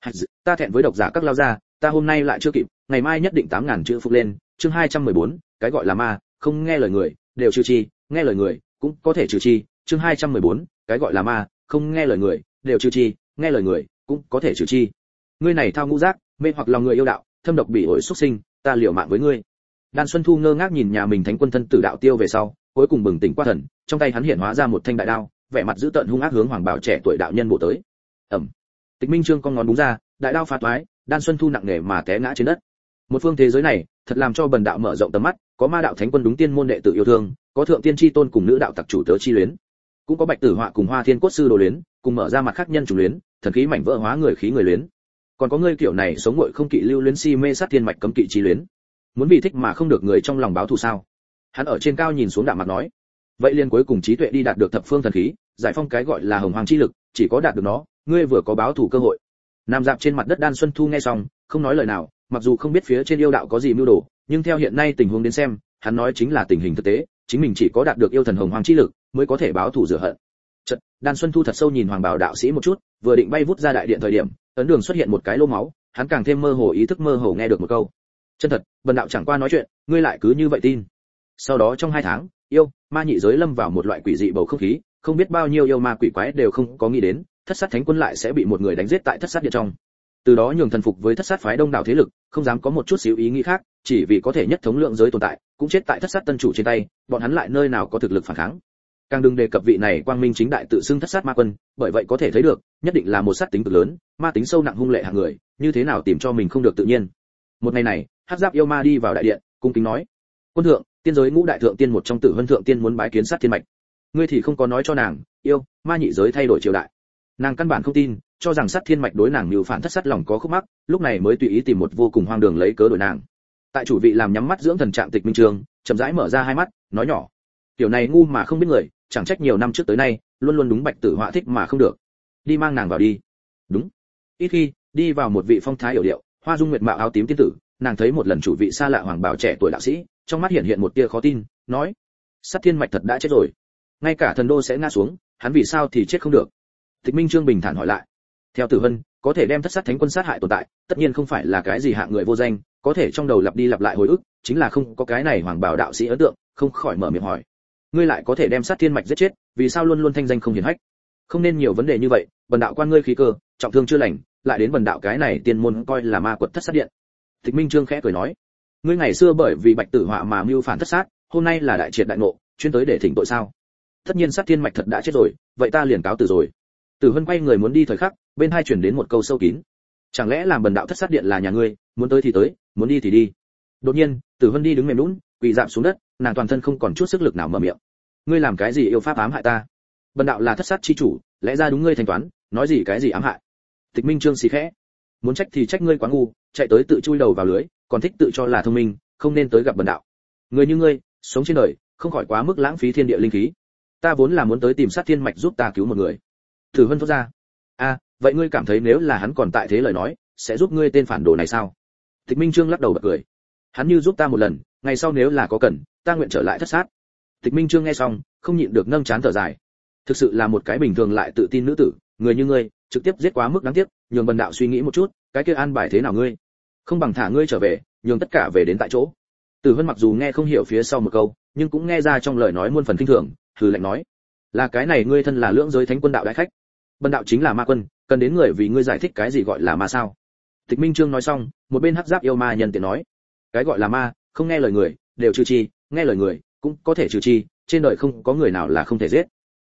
Ta thẹn với độc giả các lao gia, ta hôm nay lại chưa kịp, ngày mai nhất định tám ngàn chữ phục lên. Chương hai trăm mười bốn, cái gọi là ma, không nghe lời người, đều trừ chi, nghe lời người, cũng có thể trừ chi. Chương hai trăm mười bốn, cái gọi là ma, không nghe lời người, đều trừ chi, nghe lời người, cũng có thể trừ chi. Ngươi này thao ngũ giác, mê hoặc lòng người yêu đạo, thâm độc bị ổi xuất sinh, ta liều mạng với ngươi. Đan Xuân Thu ngơ ngác nhìn nhà mình thánh quân thân tử đạo tiêu về sau, cuối cùng bừng tỉnh qua thần, trong tay hắn hiện hóa ra một thanh đại đao, vẻ mặt dữ tợn hung ác hướng Hoàng Bảo trẻ tuổi đạo nhân bổ tới. Ầm. Tịch Minh Trương con ngón búng ra, đại đao phá toái, Đan Xuân Thu nặng nề mà té ngã trên đất. Một phương thế giới này, thật làm cho bần đạo mở rộng tầm mắt, có ma đạo thánh quân đúng tiên môn đệ tử yêu thương, có thượng tiên chi tôn cùng nữ đạo tặc chủ tớ chi luyến, cũng có Bạch Tử Họa cùng Hoa Thiên Cốt sư đồ luyến, cùng mở ra mặt khác nhân chủ luyến, thần khí mảnh vỡ hóa người khí người luyến. Còn có ngươi kiểu này sống nguội không kỵ lưu luyến si mê sát thiên mạch cấm kỵ chi luyến. Muốn vì thích mà không được người trong lòng báo thù sao? Hắn ở trên cao nhìn xuống đạm mặt nói. Vậy liền cuối cùng trí tuệ đi đạt được thập phương thần khí, giải phong cái gọi là hồng hoàng chi lực, chỉ có đạt được nó, ngươi vừa có báo thù cơ hội. Nam dạp trên mặt đất Đan Xuân Thu nghe xong, không nói lời nào, mặc dù không biết phía trên yêu đạo có gì mưu đồ, nhưng theo hiện nay tình huống đến xem, hắn nói chính là tình hình thực tế, chính mình chỉ có đạt được yêu thần hồng hoàng chi lực, mới có thể báo thù rửa hận. Chợt, Đan Xuân Thu thật sâu nhìn Hoàng Bảo đạo sĩ một chút, vừa định bay vút ra đại điện thời điểm, ấn đường xuất hiện một cái lô máu, hắn càng thêm mơ hồ ý thức mơ hồ nghe được một câu. Chân thật, bần đạo chẳng qua nói chuyện, ngươi lại cứ như vậy tin. Sau đó trong hai tháng, yêu, ma nhị giới lâm vào một loại quỷ dị bầu không khí, không biết bao nhiêu yêu ma quỷ quái đều không có nghĩ đến, Thất Sát Thánh Quân lại sẽ bị một người đánh giết tại Thất Sát Điện trong. Từ đó nhường thần phục với Thất Sát phái đông đảo thế lực, không dám có một chút xíu ý nghĩ khác, chỉ vì có thể nhất thống lượng giới tồn tại, cũng chết tại Thất Sát tân chủ trên tay, bọn hắn lại nơi nào có thực lực phản kháng. Càng đừng đề cập vị này quang minh chính đại tự xưng Thất Sát ma quân, bởi vậy có thể thấy được, nhất định là một sát tính cực lớn, ma tính sâu nặng hung lệ hạng người, như thế nào tìm cho mình không được tự nhiên. Một ngày này, Hắc Giáp yêu ma đi vào đại điện, cung kính nói: "Quân thượng, tiên giới ngũ đại thượng tiên một trong Tử Vân thượng tiên muốn bái kiến Sát Thiên Mạch." Ngươi thì không có nói cho nàng, yêu, ma nhị giới thay đổi triều đại. Nàng căn bản không tin, cho rằng Sát Thiên Mạch đối nàng như phản Thất Sát lòng có khúc mắc, lúc này mới tùy ý tìm một vô cùng hoang đường lấy cớ đổi nàng. Tại chủ vị làm nhắm mắt dưỡng thần trạng Tịch Minh Trường, chậm rãi mở ra hai mắt, nói nhỏ: "Tiểu này ngu mà không biết người, chẳng trách nhiều năm trước tới nay, luôn luôn đúng Bạch Tử Họa thích mà không được. Đi mang nàng vào đi." Đúng. Ít khi, đi vào một vị phong thái yểu điệu, hoa dung nguyệt mạo áo tím tiên tử, nàng thấy một lần chủ vị xa lạ Hoàng Bảo trẻ tuổi đạo sĩ, trong mắt hiện hiện một tia khó tin, nói: Sát Thiên Mạch thật đã chết rồi, ngay cả thần đô sẽ ngã xuống, hắn vì sao thì chết không được? Tịch Minh Trương bình thản hỏi lại. Theo Tử Vân, có thể đem Thất Sát Thánh Quân sát hại tồn tại, tất nhiên không phải là cái gì hạng người vô danh, có thể trong đầu lặp đi lặp lại hồi ức, chính là không có cái này Hoàng Bảo đạo sĩ ấn tượng, không khỏi mở miệng hỏi: ngươi lại có thể đem Sát Thiên Mạch giết chết, vì sao luôn luôn thanh danh không hiển hách? Không nên nhiều vấn đề như vậy, bần đạo quan ngươi khí cơ, trọng thương chưa lành, lại đến bần đạo cái này tiên môn coi là ma quật Thất Sát Điện. Tịch Minh Trương khẽ cười nói: ngươi ngày xưa bởi vì Bạch Tử Họa mà mưu phản thất sát, hôm nay là đại triệt đại ngộ, chuyên tới để thỉnh tội sao? Tất nhiên Sát Thiên Mạch thật đã chết rồi, vậy ta liền cáo từ rồi. Tử Vân quay người muốn đi thời khắc, bên hai truyền đến một câu sâu kín: chẳng lẽ làm bần đạo Thất Sát Điện là nhà ngươi, muốn tới thì tới, muốn đi thì đi. Đột nhiên, Tử Vân đi đứng mềm nhũn, quỳ rạp xuống đất, nàng toàn thân không còn chút sức lực nào mở miệng. Ngươi làm cái gì yêu pháp ám hại ta? Bần đạo là Thất Sát chi chủ, lẽ ra đúng ngươi thanh toán, nói gì cái gì ám hại? Tịch Minh Trương xì khẽ: muốn trách thì trách ngươi quá ngu, chạy tới tự chui đầu vào lưới, còn thích tự cho là thông minh, không nên tới gặp bần đạo. Người như ngươi, sống trên đời, không khỏi quá mức lãng phí thiên địa linh khí. Ta vốn là muốn tới tìm Sát Thiên Mạch giúp ta cứu một người. Tử Vân thốt ra. A, à, vậy ngươi cảm thấy nếu là hắn còn tại thế lời nói, sẽ giúp ngươi tên phản đồ này sao? Tịch Minh Trương lắc đầu bật cười. Hắn như giúp ta một lần, ngày sau nếu là có cần, ta nguyện trở lại Thất Sát. Tịch Minh Trương nghe xong, không nhịn được nâng trán thở dài. Thực sự là một cái bình thường lại tự tin nữ tử, người như ngươi, trực tiếp giết quá mức đáng tiếc, nhường bần đạo suy nghĩ một chút, cái kia an bài thế nào ngươi? Không bằng thả ngươi trở về, nhường tất cả về đến tại chỗ. Tử Vân mặc dù nghe không hiểu phía sau một câu, nhưng cũng nghe ra trong lời nói muôn phần kinh thường, hừ lạnh nói: là cái này ngươi thân là lưỡng giới thánh quân đạo đại khách, bần đạo chính là ma quân, cần đến người vì ngươi giải thích cái gì gọi là ma sao? Tịch Minh Trương nói xong, một bên Hắc Giáp yêu ma nhân tiện nói: cái gọi là ma, không nghe lời người, đều trừ chi, nghe lời người, cũng có thể trừ chi, trên đời không có người nào là không thể giết.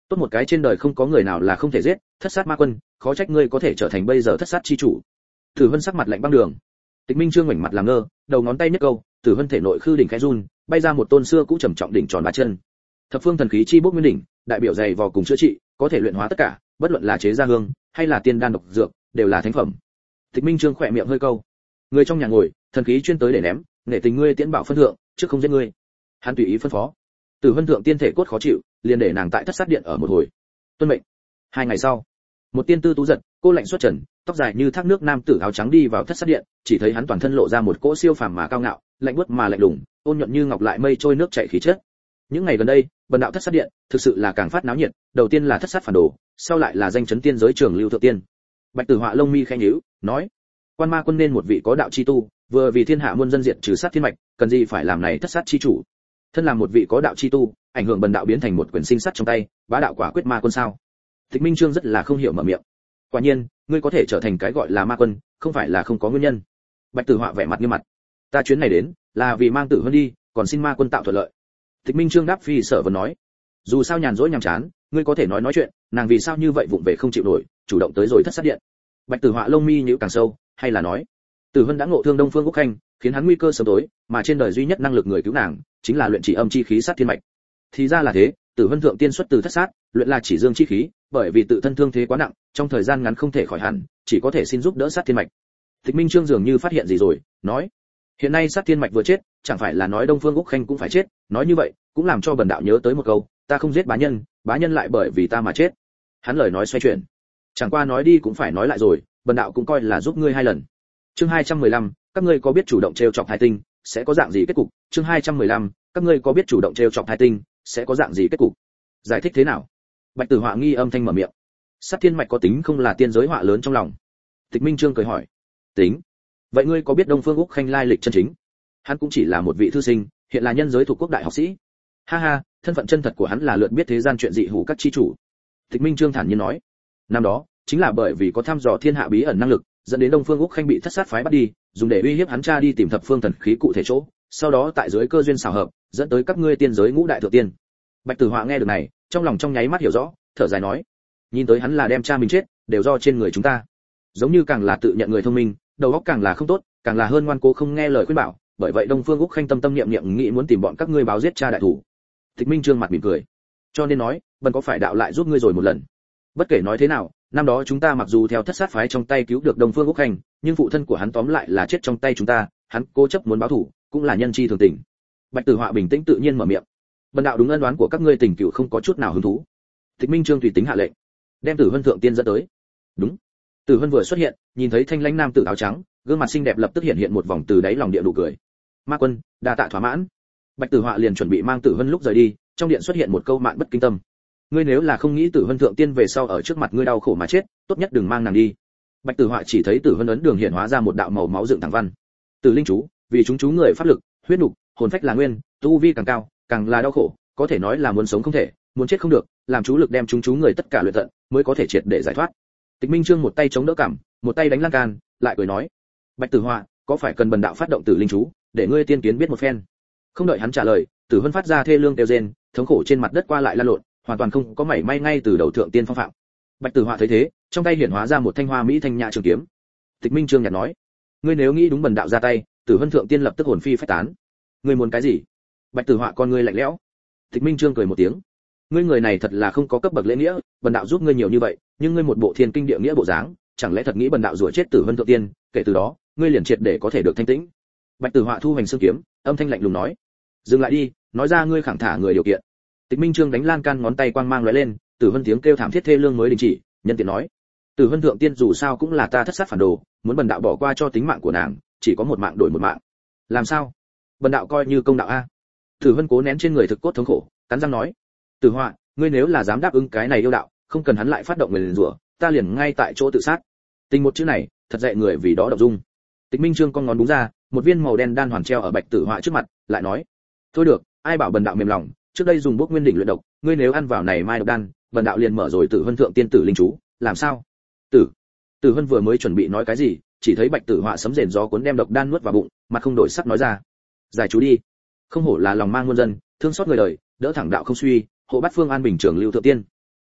Tốt một cái trên đời không có người nào là không thể giết, thất sát ma quân, khó trách ngươi có thể trở thành bây giờ thất sát chi chủ. Tử Vân sắc mặt lạnh băng đường. Tịch Minh Trương ngoảnh mặt làm ngơ, đầu ngón tay nhất câu, Tử Vân thể nội khư đỉnh khẽ run, bay ra một tôn xưa cũ trầm trọng đỉnh tròn ba chân. Thập phương thần khí chi bốc nguyên đỉnh, đại biểu dày vò cùng chữa trị, có thể luyện hóa tất cả, bất luận là chế ra hương hay là tiên đan độc dược, đều là thánh phẩm. Tịch Minh Trương khẽ miệng hơi câu, người trong nhà ngồi, thần khí chuyên tới để ném, nể tình ngươi tiễn bảo phân thượng, trước không giết ngươi. Hắn tùy ý phân phó. Tử Vân thượng tiên thể cốt khó chịu, liền để nàng tại thất sát điện ở một hồi. Tuân mệnh. Hai ngày sau, một tiên tư tú giật, cô lạnh xuất trần, tóc dài như thác nước nam tử áo trắng đi vào thất sát điện, chỉ thấy hắn toàn thân lộ ra một cỗ siêu phàm mà cao ngạo, lạnh buốt mà lạnh lùng, ôn nhuận như ngọc lại mây trôi nước chảy khí chất. Những ngày gần đây, bần đạo thất sát điện thực sự là càng phát náo nhiệt, đầu tiên là thất sát phản đồ, sau lại là danh chấn tiên giới trường lưu thượng tiên. Bạch Tử Họa lông mi khẽ nhíu, nói: Quan Ma Quân nên một vị có đạo chi tu, vừa vì thiên hạ muôn dân diệt trừ sát thiên mạch, cần gì phải làm này thất sát chi chủ. Thân làm một vị có đạo chi tu, ảnh hưởng bần đạo biến thành một quyền sinh sát trong tay, bá đạo quả quyết ma quân sao? Tịch Minh Trương rất là không hiểu mở miệng. Quả nhiên, ngươi có thể trở thành cái gọi là ma quân, không phải là không có nguyên nhân. Bạch Tử Họa vẻ mặt nghiêm mặt. Ta chuyến này đến, là vì mang Tử Vân đi, còn xin ma quân tạo thuận lợi. Tịch Minh Trương đáp phi sở vừa nói, dù sao nhàn rỗi nhàm chán, ngươi có thể nói nói chuyện, nàng vì sao như vậy vụng về không chịu nổi, chủ động tới rồi thất sát điện. Bạch Tử Họa lông mi nhíu càng sâu, hay là nói, Tử Vân đã ngộ thương Đông Phương Quốc Khanh, khiến hắn nguy cơ sớm tối, mà trên đời duy nhất năng lực người cứu nàng, chính là luyện chỉ âm chi khí sát thiên mạch. Thì ra là thế, Tử Vân thượng tiên xuất từ thất sát, luyện là chỉ dương chi khí, bởi vì tự thân thương thế quá nặng, trong thời gian ngắn không thể khỏi hẳn, chỉ có thể xin giúp đỡ sát thiên mạch. Tịch Minh Trương dường như phát hiện gì rồi, nói: hiện nay sát thiên mạch vừa chết, chẳng phải là nói Đông Phương Quốc Khanh cũng phải chết, nói như vậy, cũng làm cho bần đạo nhớ tới một câu, ta không giết bá nhân, bá nhân lại bởi vì ta mà chết. Hắn lời nói xoay chuyển, chẳng qua nói đi cũng phải nói lại rồi, bần đạo cũng coi là giúp ngươi hai lần. Chương hai trăm mười lăm, các ngươi có biết chủ động trêu chọc hai tinh, sẽ có dạng gì kết cục? Chương hai trăm mười lăm, các ngươi có biết chủ động trêu chọc hai tinh, sẽ có dạng gì kết cục? Giải thích thế nào? Bạch Tử Họa nghi âm thanh mở miệng. Sát thiên mạch có tính không là tiên giới họa lớn trong lòng? Tịch Minh Trương cười hỏi. Tính. Vậy ngươi có biết Đông Phương Úc Khanh lai lịch chân chính? Hắn cũng chỉ là một vị thư sinh, hiện là nhân giới thuộc quốc đại học sĩ. Ha ha, thân phận chân thật của hắn là lượt biết thế gian chuyện dị hủ các chi chủ. Tịch Minh Trương thản nhiên nói. Năm đó, chính là bởi vì có thăm dò thiên hạ bí ẩn năng lực, dẫn đến Đông Phương Úc Khanh bị thất sát phái bắt đi, dùng để uy hiếp hắn cha đi tìm thập phương thần khí cụ thể chỗ, sau đó tại dưới cơ duyên xảo hợp, dẫn tới các ngươi tiên giới ngũ đại thượng tiên. Bạch Tử Họa nghe được này, trong lòng trong nháy mắt hiểu rõ, thở dài nói: nhìn tới hắn là đem cha mình chết, đều do trên người chúng ta. Giống như càng là tự nhận người thông minh, đầu óc càng là không tốt, càng là hơn ngoan cố không nghe lời khuyên bảo, bởi vậy Đông Phương Úc Khanh tâm tâm niệm niệm nghĩ muốn tìm bọn các ngươi báo giết cha đại thủ. Tịch Minh Trương mặt mỉm cười, cho nên nói, bần có phải đạo lại giúp ngươi rồi một lần. Bất kể nói thế nào, năm đó chúng ta mặc dù theo thất sát phái trong tay cứu được Đông Phương Úc Khanh, nhưng phụ thân của hắn tóm lại là chết trong tay chúng ta, hắn cố chấp muốn báo thù, cũng là nhân chi thường tình. Bạch Tử Họa bình tĩnh tự nhiên mở miệng. Bần đạo đúng ân đoán của các ngươi tình cựu không có chút nào hứng thú. Tịch Minh Trương tùy tính hạ lệnh, đem Tử Vân thượng tiên dẫn tới. Đúng. Tử Vân vừa xuất hiện, nhìn thấy thanh lãnh nam tử áo trắng, gương mặt xinh đẹp lập tức hiện hiện một vòng từ đáy lòng địa nụ cười. Ma quân, đa tạ thỏa mãn. Bạch Tử Họa liền chuẩn bị mang Tử Vân lúc rời đi, trong điện xuất hiện một câu mạn bất kinh tâm. Ngươi nếu là không nghĩ Tử Vân thượng tiên về sau ở trước mặt ngươi đau khổ mà chết, tốt nhất đừng mang nàng đi. Bạch Tử Họa chỉ thấy Tử Vân ấn đường hiện hóa ra một đạo màu máu dựng thẳng văn. Tử linh chú, vì chúng chú người pháp lực, huyết nục, hồn phách là nguyên, tu vi càng cao, càng là đau khổ, có thể nói là muốn sống không thể, muốn chết không được, làm chú lực đem chúng chú người tất cả luyện tận, mới có thể triệt để giải thoát. Tịch Minh Trương một tay chống đỡ cằm, một tay đánh lan can, lại cười nói: Bạch Tử Họa, có phải cần bần đạo phát động Tử linh chú, để ngươi tiên kiến biết một phen? Không đợi hắn trả lời, Tử Vân phát ra thê lương kêu rên, thống khổ trên mặt đất qua lại lăn lộn, hoàn toàn không có mảy may ngay từ đầu thượng tiên phong phạm. Bạch Tử Họa thấy thế, trong tay hiển hóa ra một thanh hoa mỹ thanh nhã trường kiếm. Tịch Minh Trương nhạt nói: ngươi nếu nghĩ đúng bần đạo ra tay, Tử Vân thượng tiên lập tức hồn phi phách tán. Ngươi muốn cái gì? Bạch Tử Họa con ngươi lạnh lẽo. Tịch Minh Trương cười một tiếng: ngươi người này thật là không có cấp bậc lễ nghĩa, bần đạo giúp ngươi nhiều như vậy, nhưng ngươi một bộ thiên kinh địa nghĩa bộ dáng, chẳng lẽ thật nghĩ bần đạo rủa chết Tử Vân thượng tiên, kể từ đó, ngươi liền triệt để có thể được thanh tĩnh. Bạch Tử Họa thu hành xương kiếm, âm thanh lạnh lùng nói: dừng lại đi, nói ra ngươi khẳng thả người điều kiện. Tịch Minh Trương đánh lan can ngón tay quang mang lóe lên, Tử Vân tiếng kêu thảm thiết thê lương mới đình chỉ, nhân tiện nói: Tử Vân thượng tiên dù sao cũng là ta thất sát phản đồ, muốn bần đạo bỏ qua cho tính mạng của nàng, chỉ có một mạng đổi một mạng. Làm sao? Bần đạo coi như công đạo a. Tử Vân cố nén trên người thực cốt thống khổ, cắn răng nói: Tử Họa, ngươi nếu là dám đáp ứng cái này yêu đạo, không cần hắn lại phát động nguyền rủa, ta liền ngay tại chỗ tự sát. Tình một chữ này, thật dạy người vì đó động dung. Tịch Minh Trương con ngón đúng ra, một viên màu đen đan hoàn treo ở Bạch Tử Họa trước mặt, lại nói: thôi được, ai bảo bần đạo mềm lòng, trước đây dùng bốc nguyên đỉnh luyện độc, ngươi nếu ăn vào này mai độc đan, bần đạo liền mở rồi Tử Vân thượng tiên tử linh chú, làm sao? Tử. Tử Vân vừa mới chuẩn bị nói cái gì, chỉ thấy Bạch Tử Họa sấm rền gió cuốn đem độc đan nuốt vào bụng, mặt không đổi sắc nói ra: giải chú đi. Không hổ là lòng mang muôn dân, thương xót người đời, đỡ thẳng đạo không suy, hộ bát phương an bình trường lưu thượng tiên.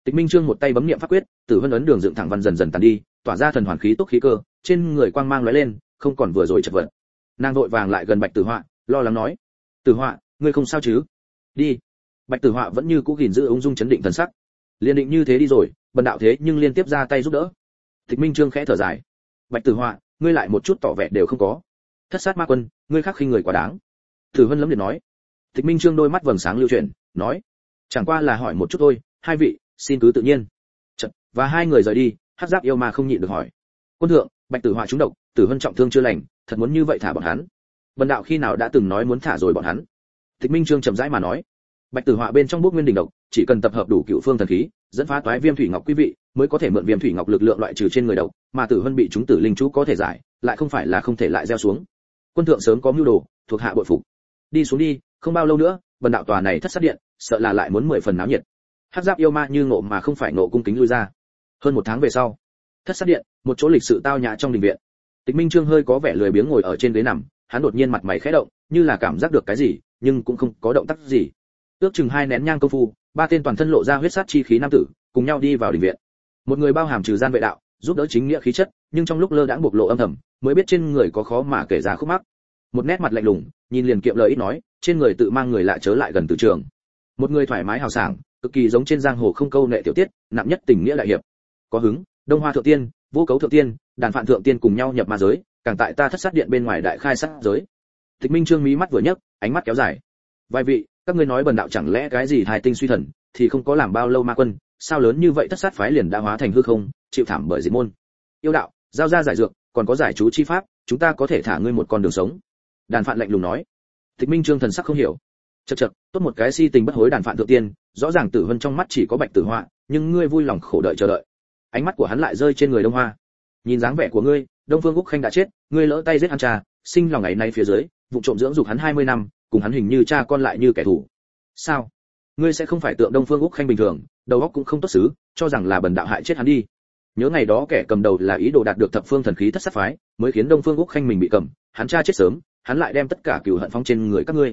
Tịch Minh Trương một tay bấm niệm pháp quyết, Tử Vân ấn đường dựng thẳng văn dần dần tàn đi, tỏa ra thần hoàn khí tốc khí cơ, trên người quang mang lóe lên, không còn vừa rồi chật vật. Nàng vội vàng lại gần Bạch Tử Họa, lo lắng nói: "Tử Họa, ngươi không sao chứ?" "Đi." Bạch Tử Họa vẫn như cũ gìn giữ ung dung chấn định thần sắc. Liên định như thế đi rồi, bần đạo thế nhưng liên tiếp ra tay giúp đỡ. Tịch Minh Trương khẽ thở dài: "Bạch Tử Họa, ngươi lại một chút tỏ vẻ đều không có. Thất sát ma quân, ngươi khắc khinh người quá đáng." Tử Vân lấm liệt nói. Tịch Minh Trương đôi mắt vầng sáng lưu chuyển, nói: "Chẳng qua là hỏi một chút thôi, hai vị, xin cứ tự nhiên." Chợt, và hai người rời đi, Hắc Giáp yêu ma không nhịn được hỏi: "Quân thượng, Bạch Tử Họa trúng độc, Tử Vân trọng thương chưa lành, thật muốn như vậy thả bọn hắn? Bần đạo khi nào đã từng nói muốn thả rồi bọn hắn?" Tịch Minh Trương chậm rãi mà nói: "Bạch Tử Họa bên trong bốc nguyên đỉnh độc, chỉ cần tập hợp đủ cựu phương thần khí, dẫn phá toái viêm thủy ngọc quý vị, mới có thể mượn viêm thủy ngọc lực lượng loại trừ trên người độc, mà Tử Vân bị chúng tử linh chú có thể giải, lại không phải là không thể lại gieo xuống. Quân thượng sớm có mưu đồ, thuộc hạ bội phục. Đi xuống đi, không bao lâu nữa, bần đạo tòa này thất sát điện, sợ là lại muốn mười phần náo nhiệt." Hắc Giáp yêu ma như ngộ mà không phải ngộ cung kính lui ra. Hơn một tháng về sau, thất sát điện, một chỗ lịch sự tao nhã trong đình viện. Tịch Minh Trương hơi có vẻ lười biếng ngồi ở trên ghế nằm, hắn đột nhiên mặt mày khẽ động, như là cảm giác được cái gì, nhưng cũng không có động tác gì. Ước chừng hai nén nhang công phu, ba tên toàn thân lộ ra huyết sát chi khí nam tử, cùng nhau đi vào đình viện. Một người bao hàm trừ gian vệ đạo, giúp đỡ chính nghĩa khí chất, nhưng trong lúc lơ đãng bộc lộ âm thầm, mới biết trên người có khó mà kể ra khúc mắc. Một nét mặt lạnh lùng, nhìn liền kiệm lời ít nói, trên người tự mang người lạ chớ lại gần từ trường. Một người thoải mái hào sảng, cực kỳ giống trên giang hồ không câu nệ tiểu tiết, nặng nhất tình nghĩa đại hiệp. Có hứng, Đông Hoa thượng tiên, Vô Cấu thượng tiên, Đàn Phạn thượng tiên cùng nhau nhập ma giới, càng tại ta thất sát điện bên ngoài đại khai sát giới. Tịch Minh Trương mí mắt vừa nhấc, ánh mắt kéo dài. Vài vị, các ngươi nói bần đạo chẳng lẽ cái gì hài tinh suy thần, thì không có làm bao lâu ma quân, sao lớn như vậy thất sát phái liền đã hóa thành hư không, chịu thảm bởi diệt môn. Yêu đạo, giao ra giải dược, còn có giải chú chi pháp, chúng ta có thể thả ngươi một con đường sống. Đàn Phạn lạnh lùng nói. Tịch Minh Trương thần sắc không hiểu. Chậc chậc, tốt một cái si tình bất hối Đàn Phạn thượng tiên, rõ ràng Tử Vân trong mắt chỉ có Bạch Tử Họa, nhưng ngươi vui lòng khổ đợi chờ đợi. Ánh mắt của hắn lại rơi trên người Đông Hoa. Nhìn dáng vẻ của ngươi, Đông Phương Úc Khanh đã chết, ngươi lỡ tay giết hắn cha, sinh lòng ngày nay phía dưới, vụ trộm dưỡng dục hắn hai mươi năm, cùng hắn hình như cha con lại như kẻ thù. Sao? Ngươi sẽ không phải tượng Đông Phương Úc Khanh bình thường, đầu óc cũng không tốt xứ, cho rằng là bần đạo hại chết hắn đi. Nhớ ngày đó kẻ cầm đầu là ý đồ đạt được thập phương thần khí thất sát phái, mới khiến Đông Phương Úc Khanh mình bị cầm, hắn cha chết sớm, hắn lại đem tất cả cừu hận phóng trên người các ngươi.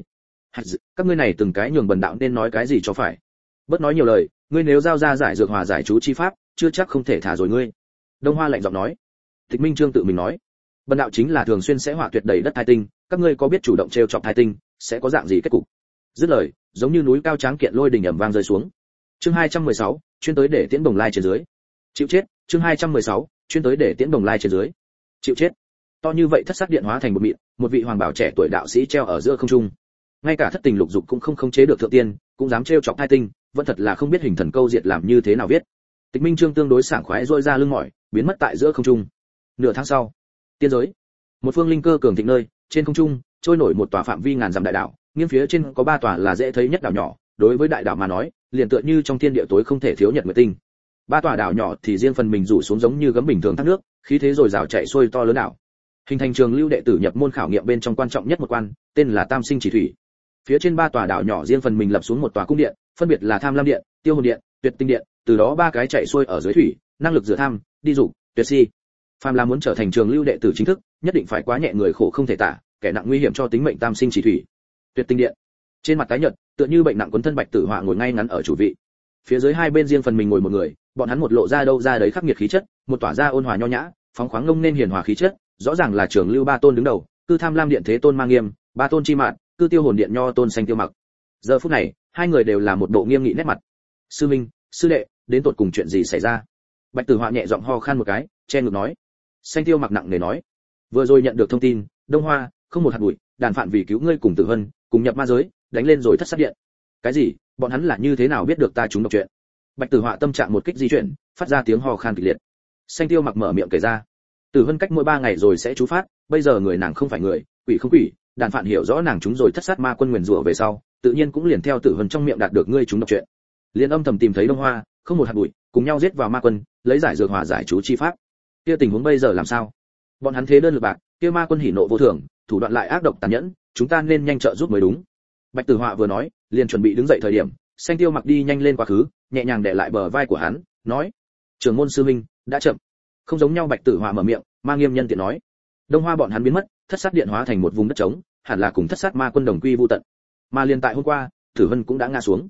Các ngươi này từng cái nhường bần đạo nên nói cái gì cho phải. Bớt nói nhiều lời, ngươi nếu giao ra giải dược hòa giải chú chi pháp, chưa chắc không thể thả rồi ngươi. Đông Hoa lạnh giọng nói. Tịch Minh Trương tự mình nói, bần đạo chính là thường xuyên sẽ hỏa tuyệt đầy đất thai tinh, các ngươi có biết chủ động trêu chọc thai tinh, sẽ có dạng gì kết cục? Dứt lời, giống như núi cao tráng kiện lôi đình ầm vang rơi xuống. Chương hai trăm mười sáu, chuyên tới để tiễn Đồng Lai trên dưới. Chịu chết, chương hai trăm mười sáu, chuyên tới để tiễn Đồng Lai trên dưới. Chịu chết. To như vậy thất sắc điện hóa thành một mịn, một vị hoàng bảo trẻ tuổi đạo sĩ treo ở giữa không trung. Ngay cả thất tình lục dục cũng không khống chế được thượng tiên, cũng dám trêu chọc thai tinh, vẫn thật là không biết hình thần câu diệt làm như thế nào viết. Tịch Minh Trương tương đối sảng khoái rôi ra lưng mỏi, biến mất tại giữa không trung. Nửa tháng sau, tiên giới, một phương linh cơ cường thịnh nơi, trên không trung trôi nổi một tòa phạm vi ngàn dặm đại đảo, nghiêng phía trên có ba tòa là dễ thấy nhất đảo nhỏ, đối với đại đảo mà nói, liền tựa như trong thiên địa tối không thể thiếu nhật nguyệt tinh. Ba tòa đảo nhỏ thì riêng phần mình rủ xuống giống như gấm bình thường thác nước, khí thế rồi rào chạy xuôi to lớn đảo. Hình thành trường lưu đệ tử nhập môn khảo nghiệm bên trong quan trọng nhất một quan, tên là Tam Sinh Chỉ Thủy. Phía trên ba tòa đảo nhỏ riêng phần mình lập xuống một tòa cung điện, phân biệt là Tham Lam Điện, Tiêu Hồn Điện, Tuyệt Tinh Điện, từ đó ba cái chạy xuôi ở dưới thủy, năng lực dựa tham, đi dục, tuyệt si. Phàm là muốn trở thành trường lưu đệ tử chính thức, nhất định phải quá nhẹ người khổ không thể tả, kẻ nặng nguy hiểm cho tính mệnh Tam Sinh Chỉ Thủy. Tuyệt Tinh Điện, trên mặt tái nhợt, tựa như bệnh nặng quấn thân Bạch Tử Họa ngồi ngay ngắn ở chủ vị. Phía dưới hai bên riêng phần mình ngồi một người, bọn hắn một lộ ra đâu ra đấy khắc nghiệt khí chất, một tỏa ra ôn hòa nho nhã, phóng khoáng ngông nên hiền hòa khí chất, rõ ràng là trường lưu ba tôn đứng đầu, cư Tham Lam Điện Thế Tôn Mang Nghiêm, ba tôn Chi Mạn, cư Tiêu Hồn Điện Nho Tôn Xanh Tiêu Mặc. Giờ phút này, hai người đều là một bộ nghiêm nghị nét mặt. Sư minh, sư đệ, đến tột cùng chuyện gì xảy ra? Bạch Tử Họa nhẹ giọng ho khan một cái, che ngực nói. Xanh Tiêu Mặc nặng nề nói, vừa rồi nhận được thông tin, Đông Hoa không một hạt bụi, Đàn Phạn vì cứu ngươi cùng Tử Vân, cùng nhập ma giới, đánh lên rồi thất sát điện. Cái gì? Bọn hắn là như thế nào biết được ta chúng độc chuyện? Bạch Tử Họa tâm trạng một kích di chuyển, phát ra tiếng ho khan kịch liệt. Xanh Tiêu Mặc mở miệng kể ra, Tử Vân cách mỗi ba ngày rồi sẽ chú phát, bây giờ người nàng không phải người, quỷ không quỷ, Đàn Phạn hiểu rõ nàng chúng rồi thất sát ma quân nguyền rủa về sau, tự nhiên cũng liền theo Tử Vân trong miệng đạt được ngươi chúng độc chuyện. Liên âm thầm tìm thấy Đông Hoa, không một hạt bụi, cùng nhau giết vào ma quân, lấy giải dược hòa giải chú chi pháp. Kia tình huống bây giờ làm sao? Bọn hắn thế đơn lực bạc, kia ma quân hỉ nộ vô thường, thủ đoạn lại ác độc tàn nhẫn, chúng ta nên nhanh trợ giúp mới đúng. Bạch Tử Họa vừa nói, liền chuẩn bị đứng dậy thời điểm, Xanh Tiêu Mặc đi nhanh lên quá khứ, nhẹ nhàng đè lại bờ vai của hắn, nói: "Trưởng môn sư huynh, đã chậm." Không giống nhau Bạch Tử Họa mở miệng, Mang Nghiêm nhân tiện nói: "Đông Hoa bọn hắn biến mất, thất sát điện hóa thành một vùng đất trống, hẳn là cùng thất sát ma quân đồng quy vu tận. Mà liền tại hôm qua, Tử Vân cũng đã ngã xuống."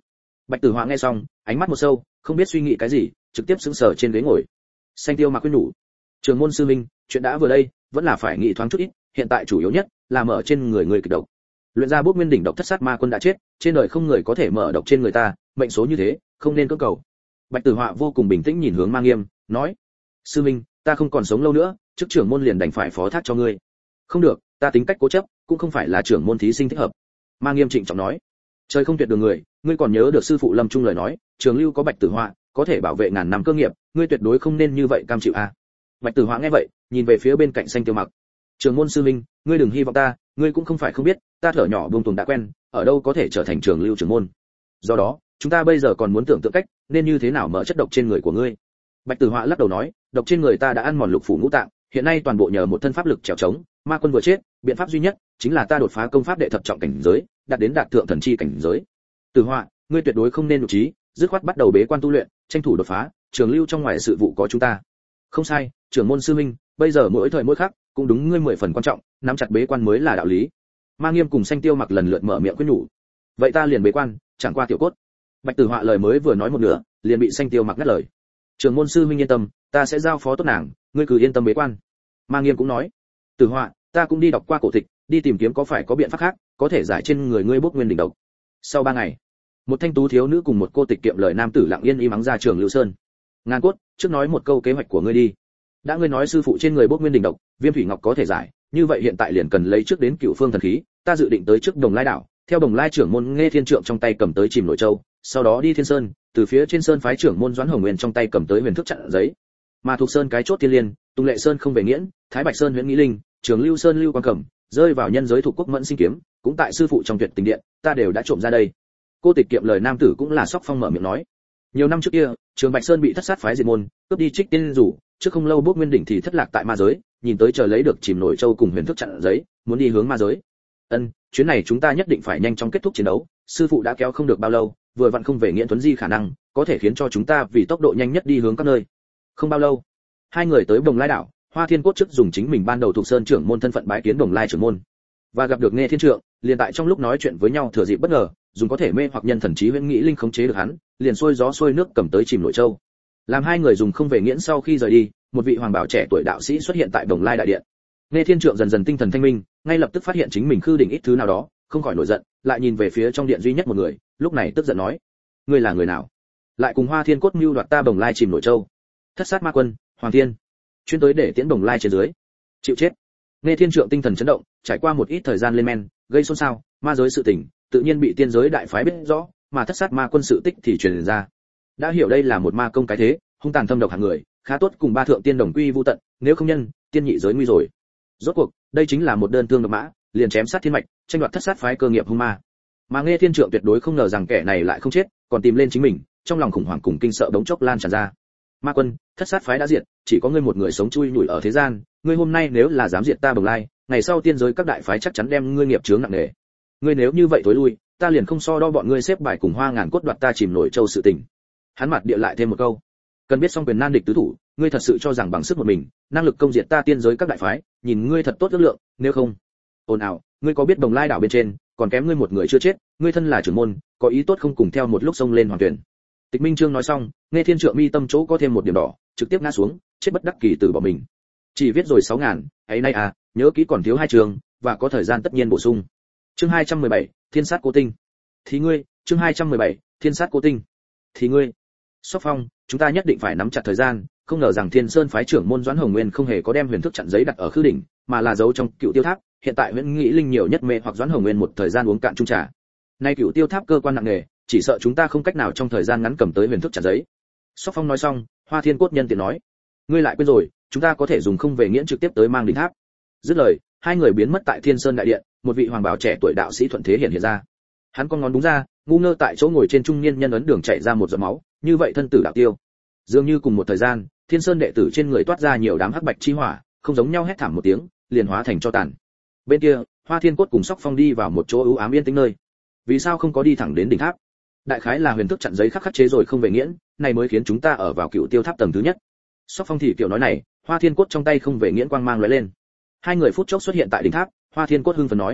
Bạch Tử Họa nghe xong, ánh mắt một sâu, không biết suy nghĩ cái gì, trực tiếp sững sờ trên ghế ngồi. Xanh Tiêu Mặc khuyên nhủ, Trường môn sư minh, chuyện đã vừa đây, vẫn là phải nghĩ thoáng chút ít, hiện tại chủ yếu nhất là mở trên người người kịch độc. Luyện ra Bốc Nguyên đỉnh độc thất sát ma quân đã chết, trên đời không người có thể mở độc trên người ta, mệnh số như thế, không nên cưỡng cầu. Bạch Tử Họa vô cùng bình tĩnh nhìn hướng Ma Nghiêm, nói: "Sư minh, ta không còn sống lâu nữa, chức trưởng môn liền đành phải phó thác cho ngươi." "Không được, ta tính cách cố chấp, cũng không phải là trưởng môn thí sinh thích hợp." Ma Nghiêm trịnh trọng nói: "Trời không tuyệt đường người, ngươi còn nhớ được sư phụ Lâm Trung lời nói, Trường Lưu có Bạch Tử Họa, có thể bảo vệ ngàn năm cơ nghiệp, ngươi tuyệt đối không nên như vậy cam chịu a." Bạch Tử Họa nghe vậy, nhìn về phía bên cạnh Xanh Tiêu Mặc. "Trường môn sư minh, ngươi đừng hy vọng ta, ngươi cũng không phải không biết, ta thở nhỏ buông tuồng đã quen, ở đâu có thể trở thành Trường Lưu trưởng môn. Do đó, chúng ta bây giờ còn muốn tưởng tượng cách, nên như thế nào mở chất độc trên người của ngươi." Bạch Tử Họa lắc đầu nói: "Độc trên người ta đã ăn mòn lục phủ ngũ tạng, hiện nay toàn bộ nhờ một thân pháp lực trèo trống, ma quân vừa chết, biện pháp duy nhất chính là ta đột phá công pháp đệ thập trọng cảnh giới, đạt đến đạt thượng thần chi cảnh giới. Tử Họa, ngươi tuyệt đối không nên nhục trí, dứt khoát bắt đầu bế quan tu luyện, tranh thủ đột phá, Trường Lưu trong ngoài sự vụ có chúng ta." "Không sai, trưởng môn sư minh, bây giờ mỗi thời mỗi khắc cũng đúng ngươi mười phần quan trọng, nắm chặt bế quan mới là đạo lý." Ma Nghiêm cùng Xanh Tiêu Mặc lần lượt mở miệng khuyên nhủ. "Vậy ta liền bế quan, chẳng qua tiểu cốt." Bạch Tử Họa lời mới vừa nói một nửa, liền bị Xanh Tiêu Mặc ngắt lời. "Trưởng môn sư huynh yên tâm, ta sẽ giao phó tốt nàng, ngươi cứ yên tâm bế quan." Ma Nghiêm cũng nói: "Tử Họa, ta cũng đi đọc qua cổ tịch, đi tìm kiếm có phải có biện pháp khác, có thể giải trên người ngươi Bốc Nguyên đỉnh độc." Sau ba ngày, một thanh tú thiếu nữ cùng một cô tịch kiệm lời nam tử lặng yên im ắng ra Trường Lưu Sơn. "Ngàn Cốt, trước nói một câu kế hoạch của ngươi đi. Đã ngươi nói sư phụ trên người Bốc Nguyên đỉnh độc, Viêm Thủy Ngọc có thể giải, như vậy hiện tại liền cần lấy trước đến Cửu Phương thần khí, ta dự định tới trước Đồng Lai đảo, theo Đồng Lai trưởng môn Nghe Thiên Trượng trong tay cầm tới Chìm Nội Châu, sau đó đi Thiên Sơn, từ phía trên sơn phái trưởng môn Doãn Hồng Nguyên trong tay cầm tới Huyền Thức Trận giấy. Mà thuộc sơn cái chốt Thiên Liên, Tùng Lệ Sơn không về nghiễn, Thái Bạch Sơn Huyền Nghĩ Linh, Trường Lưu Sơn Lưu Quan Cẩm, rơi vào nhân giới thuộc quốc Mẫn Sinh kiếm, cũng tại sư phụ trong Tuyệt Tình Điện, ta đều đã trộm ra đây." Cô tịch kiệm lời nam tử cũng là Sóc Phong mở miệng nói. Nhiều năm trước kia, Trường Bạch Sơn bị thất sát phái diệt môn, cướp đi Trích Tiên rủ, trước không lâu Bốc Nguyên đỉnh thì thất lạc tại ma giới, nhìn tới chờ lấy được Chìm Nổi Châu cùng Huyền Thức Trận giấy, muốn đi hướng ma giới. "Ân, chuyến này chúng ta nhất định phải nhanh chóng kết thúc chiến đấu, sư phụ đã kéo không được bao lâu, vừa vặn không về nghiện tuấn di khả năng, có thể khiến cho chúng ta vì tốc độ nhanh nhất đi hướng các nơi." Không bao lâu, hai người tới Đồng Lai đảo, Hoa Thiên Cốt trước dùng chính mình ban đầu thuộc sơn trưởng môn thân phận bái kiến Đồng Lai trưởng môn, và gặp được Nghe Thiên Trượng, liền tại trong lúc nói chuyện với nhau thừa dịp bất ngờ, dùng có thể mê hoặc nhân thần trí Huyền Nghĩ Linh khống chế được hắn, liền xuôi gió xuôi nước cầm tới Chìm Nội Châu. Làm hai người dùng không về nghiễn sau khi rời đi, một vị hoàng bảo trẻ tuổi đạo sĩ xuất hiện tại Đồng Lai đại điện. Nghe Thiên Trượng dần dần tinh thần thanh minh, ngay lập tức phát hiện chính mình khư đỉnh ít thứ nào đó, không khỏi nổi giận, lại nhìn về phía trong điện duy nhất một người, lúc này tức giận nói: "Ngươi là người nào? Lại cùng Hoa Thiên Cốt mưu đoạt ta Đồng Lai Chìm Nội Châu?" "Thất sát ma quân, Hoàng Thiên, chuyên tới để tiễn Đồng Lai trên dưới." "Chịu chết." Nghe Thiên Trượng tinh thần chấn động, trải qua một ít thời gian lên men, gây xôn xao, ma giới sự tình, tự nhiên bị tiên giới đại phái biết rõ, mà thất sát ma quân sự tích thì truyền ra. Đã hiểu đây là một ma công cái thế, hung tàn thâm độc hạng người, khá tốt cùng ba thượng tiên đồng quy vu tận, nếu không nhân, tiên nhị giới nguy rồi. Rốt cuộc, đây chính là một đơn thương độc mã, liền chém sát thiên mạch, tranh đoạt thất sát phái cơ nghiệp hung ma. Mà Nghe Thiên Trượng tuyệt đối không ngờ rằng kẻ này lại không chết, còn tìm lên chính mình, trong lòng khủng hoảng cùng kinh sợ đống chốc lan tràn ra. "Ma quân, thất sát phái đã diệt, chỉ có ngươi một người sống chui nhủi ở thế gian, ngươi hôm nay nếu là dám diệt ta Đồng Lai, ngày sau tiên giới các đại phái chắc chắn đem ngươi nghiệp chướng nặng nề. Ngươi nếu như vậy tối lui, ta liền không so đo bọn ngươi xếp bài cùng Hoa Ngàn Cốt đoạt ta Chìm Nổi Châu sự tình." Hắn mặt địa lại thêm một câu: "Cần biết song quyền nan địch tứ thủ, ngươi thật sự cho rằng bằng sức một mình, năng lực công diệt ta tiên giới các đại phái, nhìn ngươi thật tốt ước lượng, nếu không." "Ồn ào, ngươi có biết Đồng Lai đảo bên trên, còn kém ngươi một người chưa chết, ngươi thân là trưởng môn, có ý tốt không cùng theo một lúc xông lên hoàng tuyển." Tịch Minh Trương nói xong, Nghe Thiên Trượng mi tâm chỗ có thêm một điểm đỏ, trực tiếp ngã xuống, chết bất đắc kỳ tử bỏ mình. Chỉ viết rồi sáu ngàn, ấy nay à, nhớ kỹ còn thiếu hai trường, và có thời gian tất nhiên bổ sung. Chương hai trăm mười bảy, Thiên sát cố tinh. Thì ngươi, chương hai trăm mười bảy, Thiên sát cố tinh. Thì ngươi. Sóc Phong, chúng ta nhất định phải nắm chặt thời gian, không ngờ rằng Thiên Sơn phái trưởng môn Doãn Hồng Nguyên không hề có đem Huyền Thức Trận giấy đặt ở khư đỉnh, mà là giấu trong Cựu Tiêu Tháp, hiện tại Huyền Nghĩ Linh nhiều nhất mê hoặc Doãn Hồng Nguyên một thời gian uống cạn chung trà. Nay Cựu Tiêu Tháp cơ quan nặng nề, chỉ sợ chúng ta không cách nào trong thời gian ngắn cầm tới Huyền Thức Trận giấy. Sóc Phong nói xong, Hoa Thiên Cốt nhân tiện nói: "Ngươi lại quên rồi, chúng ta có thể dùng không về nghiễn trực tiếp tới Mang Đỉnh Tháp." Dứt lời, hai người biến mất tại Thiên Sơn đại điện, một vị hoàng bào trẻ tuổi đạo sĩ thuận thế hiện hiện ra. Hắn con ngón đúng ra, ngu ngơ tại chỗ ngồi trên trung niên nhân ấn đường chảy ra một giọt máu, như vậy thân tử đạo tiêu. Dường như cùng một thời gian, Thiên Sơn đệ tử trên người toát ra nhiều đám hắc bạch chi hỏa, không giống nhau hét thảm một tiếng, liền hóa thành tro tàn. Bên kia, Hoa Thiên Cốt cùng Sóc Phong đi vào một chỗ u ám yên tĩnh nơi. Vì sao không có đi thẳng đến đỉnh tháp? Đại khái là Huyền Thức Trận giấy khắc khắc chế rồi không về nghiễn, này mới khiến chúng ta ở vào Cựu Tiêu Tháp tầng thứ nhất. Sóc Phong thì kiểu nói này, Hoa Thiên Cốt trong tay không về nghiễn quang mang lóe lên. Hai người phút chốc xuất hiện tại đỉnh tháp, Hoa Thiên Cốt hưng phấn nói: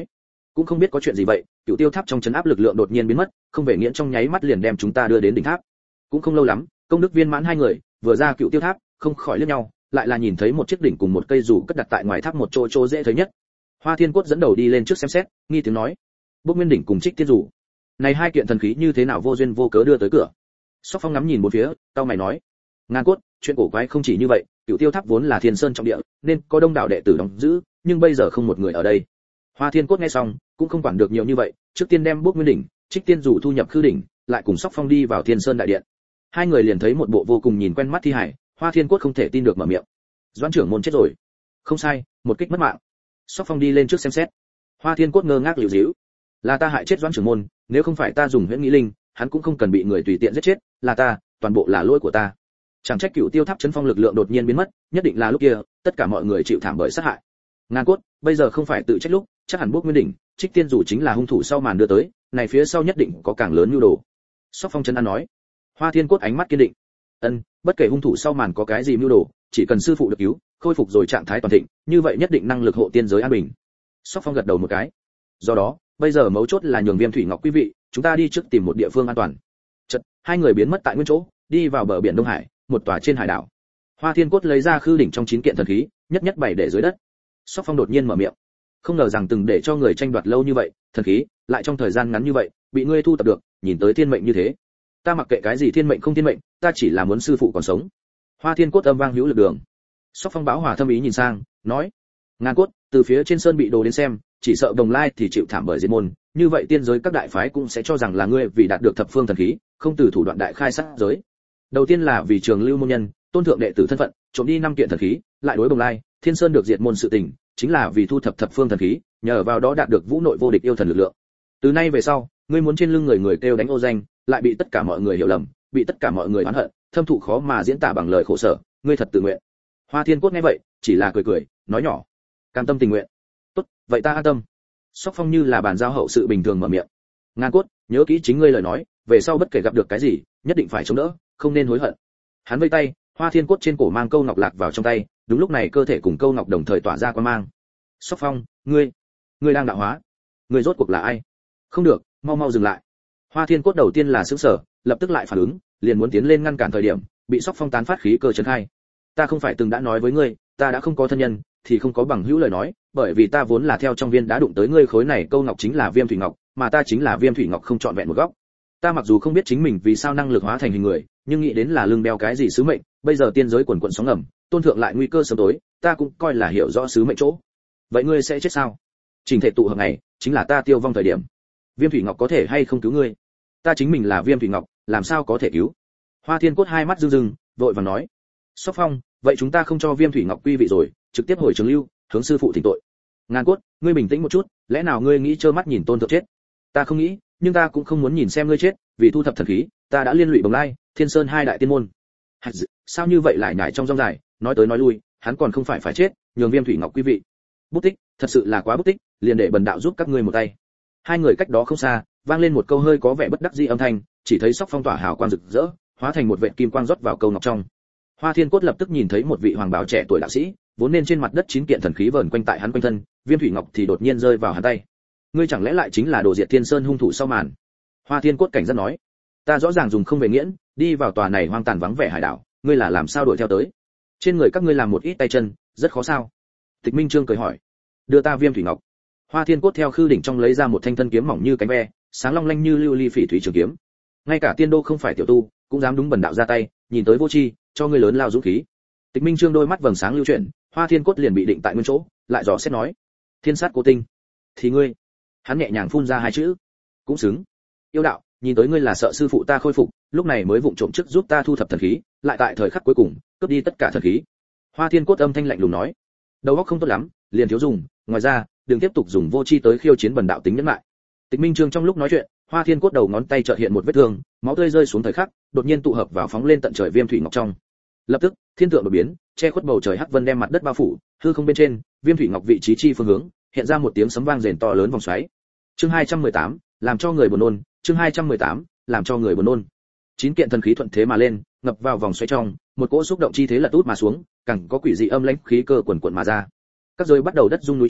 cũng không biết có chuyện gì vậy, cựu tiêu tháp trong chấn áp lực lượng đột nhiên biến mất, không về nghiễn trong nháy mắt liền đem chúng ta đưa đến đỉnh tháp. Cũng không lâu lắm, công đức viên mãn hai người vừa ra cựu tiêu tháp, không khỏi liếc nhau, lại là nhìn thấy một chiếc đỉnh cùng một cây dù cất đặt tại ngoài tháp một chỗ chỗ dễ thấy nhất. Hoa Thiên Cốt dẫn đầu đi lên trước xem xét, nghi tiếng nói: "Bốc Nguyên đỉnh cùng Trích Tiên dù, này hai kiện thần khí như thế nào vô duyên vô cớ đưa tới cửa?" Sóc Phong ngắm nhìn bốn phía, cau mày nói: "Ngàn Cốt, chuyện cổ quái không chỉ như vậy, cựu tiêu tháp vốn là thiên sơn trọng địa, nên có đông đảo đệ tử đóng giữ, nhưng bây giờ không một người ở đây." Hoa Thiên Cốt nghe xong, cũng không quản được nhiều như vậy, trước tiên đem Bốc Nguyên đỉnh, Trích Tiên dù thu nhập khư đỉnh, lại cùng Sóc Phong đi vào Thiên Sơn đại điện. Hai người liền thấy một bộ vô cùng nhìn quen mắt thi hải, Hoa Thiên Cốt không thể tin được mở miệng: "Doãn trưởng môn chết rồi." "Không sai, một kích mất mạng." Sóc Phong đi lên trước xem xét. Hoa Thiên Cốt ngơ ngác liễu díu: "Là ta hại chết Doãn trưởng môn, nếu không phải ta dùng huyễn nghĩ linh, hắn cũng không cần bị người tùy tiện giết chết, là ta, toàn bộ là lỗi của ta. Chẳng trách cựu tiêu tháp chấn phong lực lượng đột nhiên biến mất, nhất định là lúc kia, tất cả mọi người chịu thảm bởi sát hại. Ngàn Cốt, bây giờ không phải tự trách lúc, chắc hẳn Bốc Nguyên đỉnh, Trích Tiên dù chính là hung thủ sau màn đưa tới, này phía sau nhất định có càng lớn nhu đồ." Sóc Phong chân ăn nói. Hoa Thiên Cốt ánh mắt kiên định: "Ân, bất kể hung thủ sau màn có cái gì mưu đồ, chỉ cần sư phụ được cứu, khôi phục rồi trạng thái toàn thịnh, như vậy nhất định năng lực hộ tiên giới an bình." Sóc Phong gật đầu một cái. "Do đó, bây giờ mấu chốt là nhường Viêm Thủy Ngọc quý vị, chúng ta đi trước tìm một địa phương an toàn." Chợt, hai người biến mất tại nguyên chỗ, đi vào bờ biển Đông Hải, một tòa trên hải đảo. Hoa Thiên Cốt lấy ra khư đỉnh trong chín kiện thần khí, nhất nhất bày để dưới đất. Sóc Phong đột nhiên mở miệng: "Không ngờ rằng từng để cho người tranh đoạt lâu như vậy, thần khí, lại trong thời gian ngắn như vậy, bị ngươi thu tập được, nhìn tới thiên mệnh như thế. Ta mặc kệ cái gì thiên mệnh không thiên mệnh, ta chỉ là muốn sư phụ còn sống." Hoa Thiên Cốt âm vang hữu lực đường. Sóc Phong báo hòa thâm ý nhìn sang, nói: "Ngàn Cốt, từ phía trên sơn bị đồ đến xem, chỉ sợ Đồng Lai thì chịu thảm bởi diệt môn, như vậy tiên giới các đại phái cũng sẽ cho rằng là ngươi vì đạt được thập phương thần khí, không từ thủ đoạn đại khai sát giới. Đầu tiên là vì Trường Lưu môn nhân, tôn thượng đệ tử thân phận, trộm đi năm kiện thần khí, lại đối Đồng Lai, Thiên Sơn được diệt môn sự tình, chính là vì thu thập thập phương thần khí, nhờ vào đó đạt được vũ nội vô địch yêu thần lực lượng. Từ nay về sau, ngươi muốn trên lưng người người kêu đánh ô danh, lại bị tất cả mọi người hiểu lầm, bị tất cả mọi người oán hận, thâm thụ khó mà diễn tả bằng lời khổ sở, ngươi thật tự nguyện." Hoa Thiên Cốt nghe vậy, chỉ là cười cười, nói nhỏ: "Cam tâm tình nguyện." "Tốt, vậy ta an tâm." Sóc Phong như là bàn giao hậu sự bình thường mở miệng: "Ngàn Cốt, nhớ kỹ chính ngươi lời nói, về sau bất kể gặp được cái gì, nhất định phải chống đỡ, không nên hối hận." Hắn vây tay, Hoa Thiên Cốt trên cổ mang câu ngọc lạc vào trong tay, đúng lúc này cơ thể cùng câu ngọc đồng thời tỏa ra quang mang. "Sóc Phong, ngươi, ngươi đang đạo hóa? Ngươi rốt cuộc là ai?" "Không được, mau mau dừng lại." Hoa Thiên Cốt đầu tiên là sửng sở, lập tức lại phản ứng, liền muốn tiến lên ngăn cản thời điểm, bị Sóc Phong tán phát khí cơ chấn khai. "Ta không phải từng đã nói với ngươi, ta đã không có thân nhân, thì không có bằng hữu lời nói, bởi vì ta vốn là theo trong viên đã đụng tới ngươi khối này câu ngọc chính là Viêm Thủy Ngọc, mà ta chính là Viêm Thủy Ngọc không chọn vẹn một góc. Ta mặc dù không biết chính mình vì sao năng lực hóa thành hình người, nhưng nghĩ đến là lưng đeo cái gì sứ mệnh, bây giờ tiên giới quần quần sóng ngầm, tôn thượng lại nguy cơ sớm tối, ta cũng coi là hiểu rõ sứ mệnh chỗ. Vậy ngươi sẽ chết sao? Trình thể tụ hợp này, chính là ta tiêu vong thời điểm. Viêm Thủy Ngọc có thể hay không cứu ngươi? Ta chính mình là Viêm Thủy Ngọc, làm sao có thể cứu?" Hoa Thiên Cốt hai mắt rưng rưng, vội vàng nói: "Sóc Phong, vậy chúng ta không cho Viêm Thủy Ngọc quy vị rồi, trực tiếp hồi Trường Lưu, hướng sư phụ thỉnh tội." "Ngàn Cốt, ngươi bình tĩnh một chút, lẽ nào ngươi nghĩ trơ mắt nhìn tôn thượng chết?" "Ta không nghĩ, nhưng ta cũng không muốn nhìn xem ngươi chết, vì thu thập thần khí, ta đã liên lụy Bồng Lai, Thiên Sơn hai đại tiên môn." Hạt dự, sao như vậy lại nhảy trong rong dài, nói tới nói lui, hắn còn không phải phải chết, nhường Viêm Thủy Ngọc quý vị. Bút tích, thật sự là quá bút tích, liền để bần đạo giúp các ngươi một tay. Hai người cách đó không xa, vang lên một câu hơi có vẻ bất đắc dĩ âm thanh, chỉ thấy Sóc Phong tỏa hào quang rực rỡ, hóa thành một vệt kim quang rót vào câu ngọc trong. Hoa Thiên Cốt lập tức nhìn thấy một vị hoàng bào trẻ tuổi đạo sĩ, vốn nên trên mặt đất chín kiện thần khí vờn quanh tại hắn quanh thân, Viêm Thủy Ngọc thì đột nhiên rơi vào hắn tay. "Ngươi chẳng lẽ lại chính là đồ diệt Thiên Sơn hung thủ sau màn?" Hoa Thiên Cốt cảnh giác nói: "Ta rõ ràng dùng không về nghiễn, đi vào tòa này hoang tàn vắng vẻ hải đảo, ngươi là làm sao đuổi theo tới? Trên người các ngươi làm một ít tay chân, rất khó sao?" Tịch Minh Trương cười hỏi: "Đưa ta Viêm Thủy Ngọc." Hoa Thiên Cốt theo khư đỉnh trong lấy ra một thanh thân kiếm mỏng như cánh ve, sáng long lanh như lưu ly phỉ thủy trường kiếm. Ngay cả tiên đô không phải tiểu tu, cũng dám đúng bần đạo ra tay, nhìn tới vô tri, cho ngươi lớn lao dũng khí. Tịch Minh Trương đôi mắt vầng sáng lưu chuyển, Hoa Thiên Cốt liền bị định tại nguyên chỗ, lại dò xét nói: "Thiên sát cố tinh, thì ngươi?" Hắn nhẹ nhàng phun ra hai chữ: "Cũng xứng." "Yêu đạo, nhìn tới ngươi là sợ sư phụ ta khôi phục, lúc này mới vụng trộm trước giúp ta thu thập thần khí, lại tại thời khắc cuối cùng cướp đi tất cả thần khí." Hoa Thiên Cốt âm thanh lạnh lùng nói: "Đầu óc không tốt lắm, liền thiếu dùng, ngoài ra, đừng tiếp tục dùng vô tri tới khiêu chiến bần đạo tính nhẫn lại." Tịch Minh Trương trong lúc nói chuyện, Hoa Thiên Cốt đầu ngón tay chợt hiện một vết thương, máu tươi rơi xuống thời khắc, đột nhiên tụ hợp vào phóng lên tận trời Viêm Thủy Ngọc trong. Lập tức, thiên tượng đột biến, che khuất bầu trời hắc vân đem mặt đất bao phủ, hư không bên trên, Viêm Thủy Ngọc vị trí chi phương hướng, hiện ra một tiếng sấm vang rền to lớn vòng xoáy. Chương hai trăm mười tám, làm cho người buồn nôn, chương hai trăm mười tám, làm cho người buồn nôn. Chín kiện thần khí thuận thế mà lên, ngập vào vòng xoáy trong, một cỗ xúc động chi thế lật út mà xuống, càng có quỷ dị âm lãnh khí cơ quần quần mà ra. Các giới bắt đầu đất rung núi chuyển,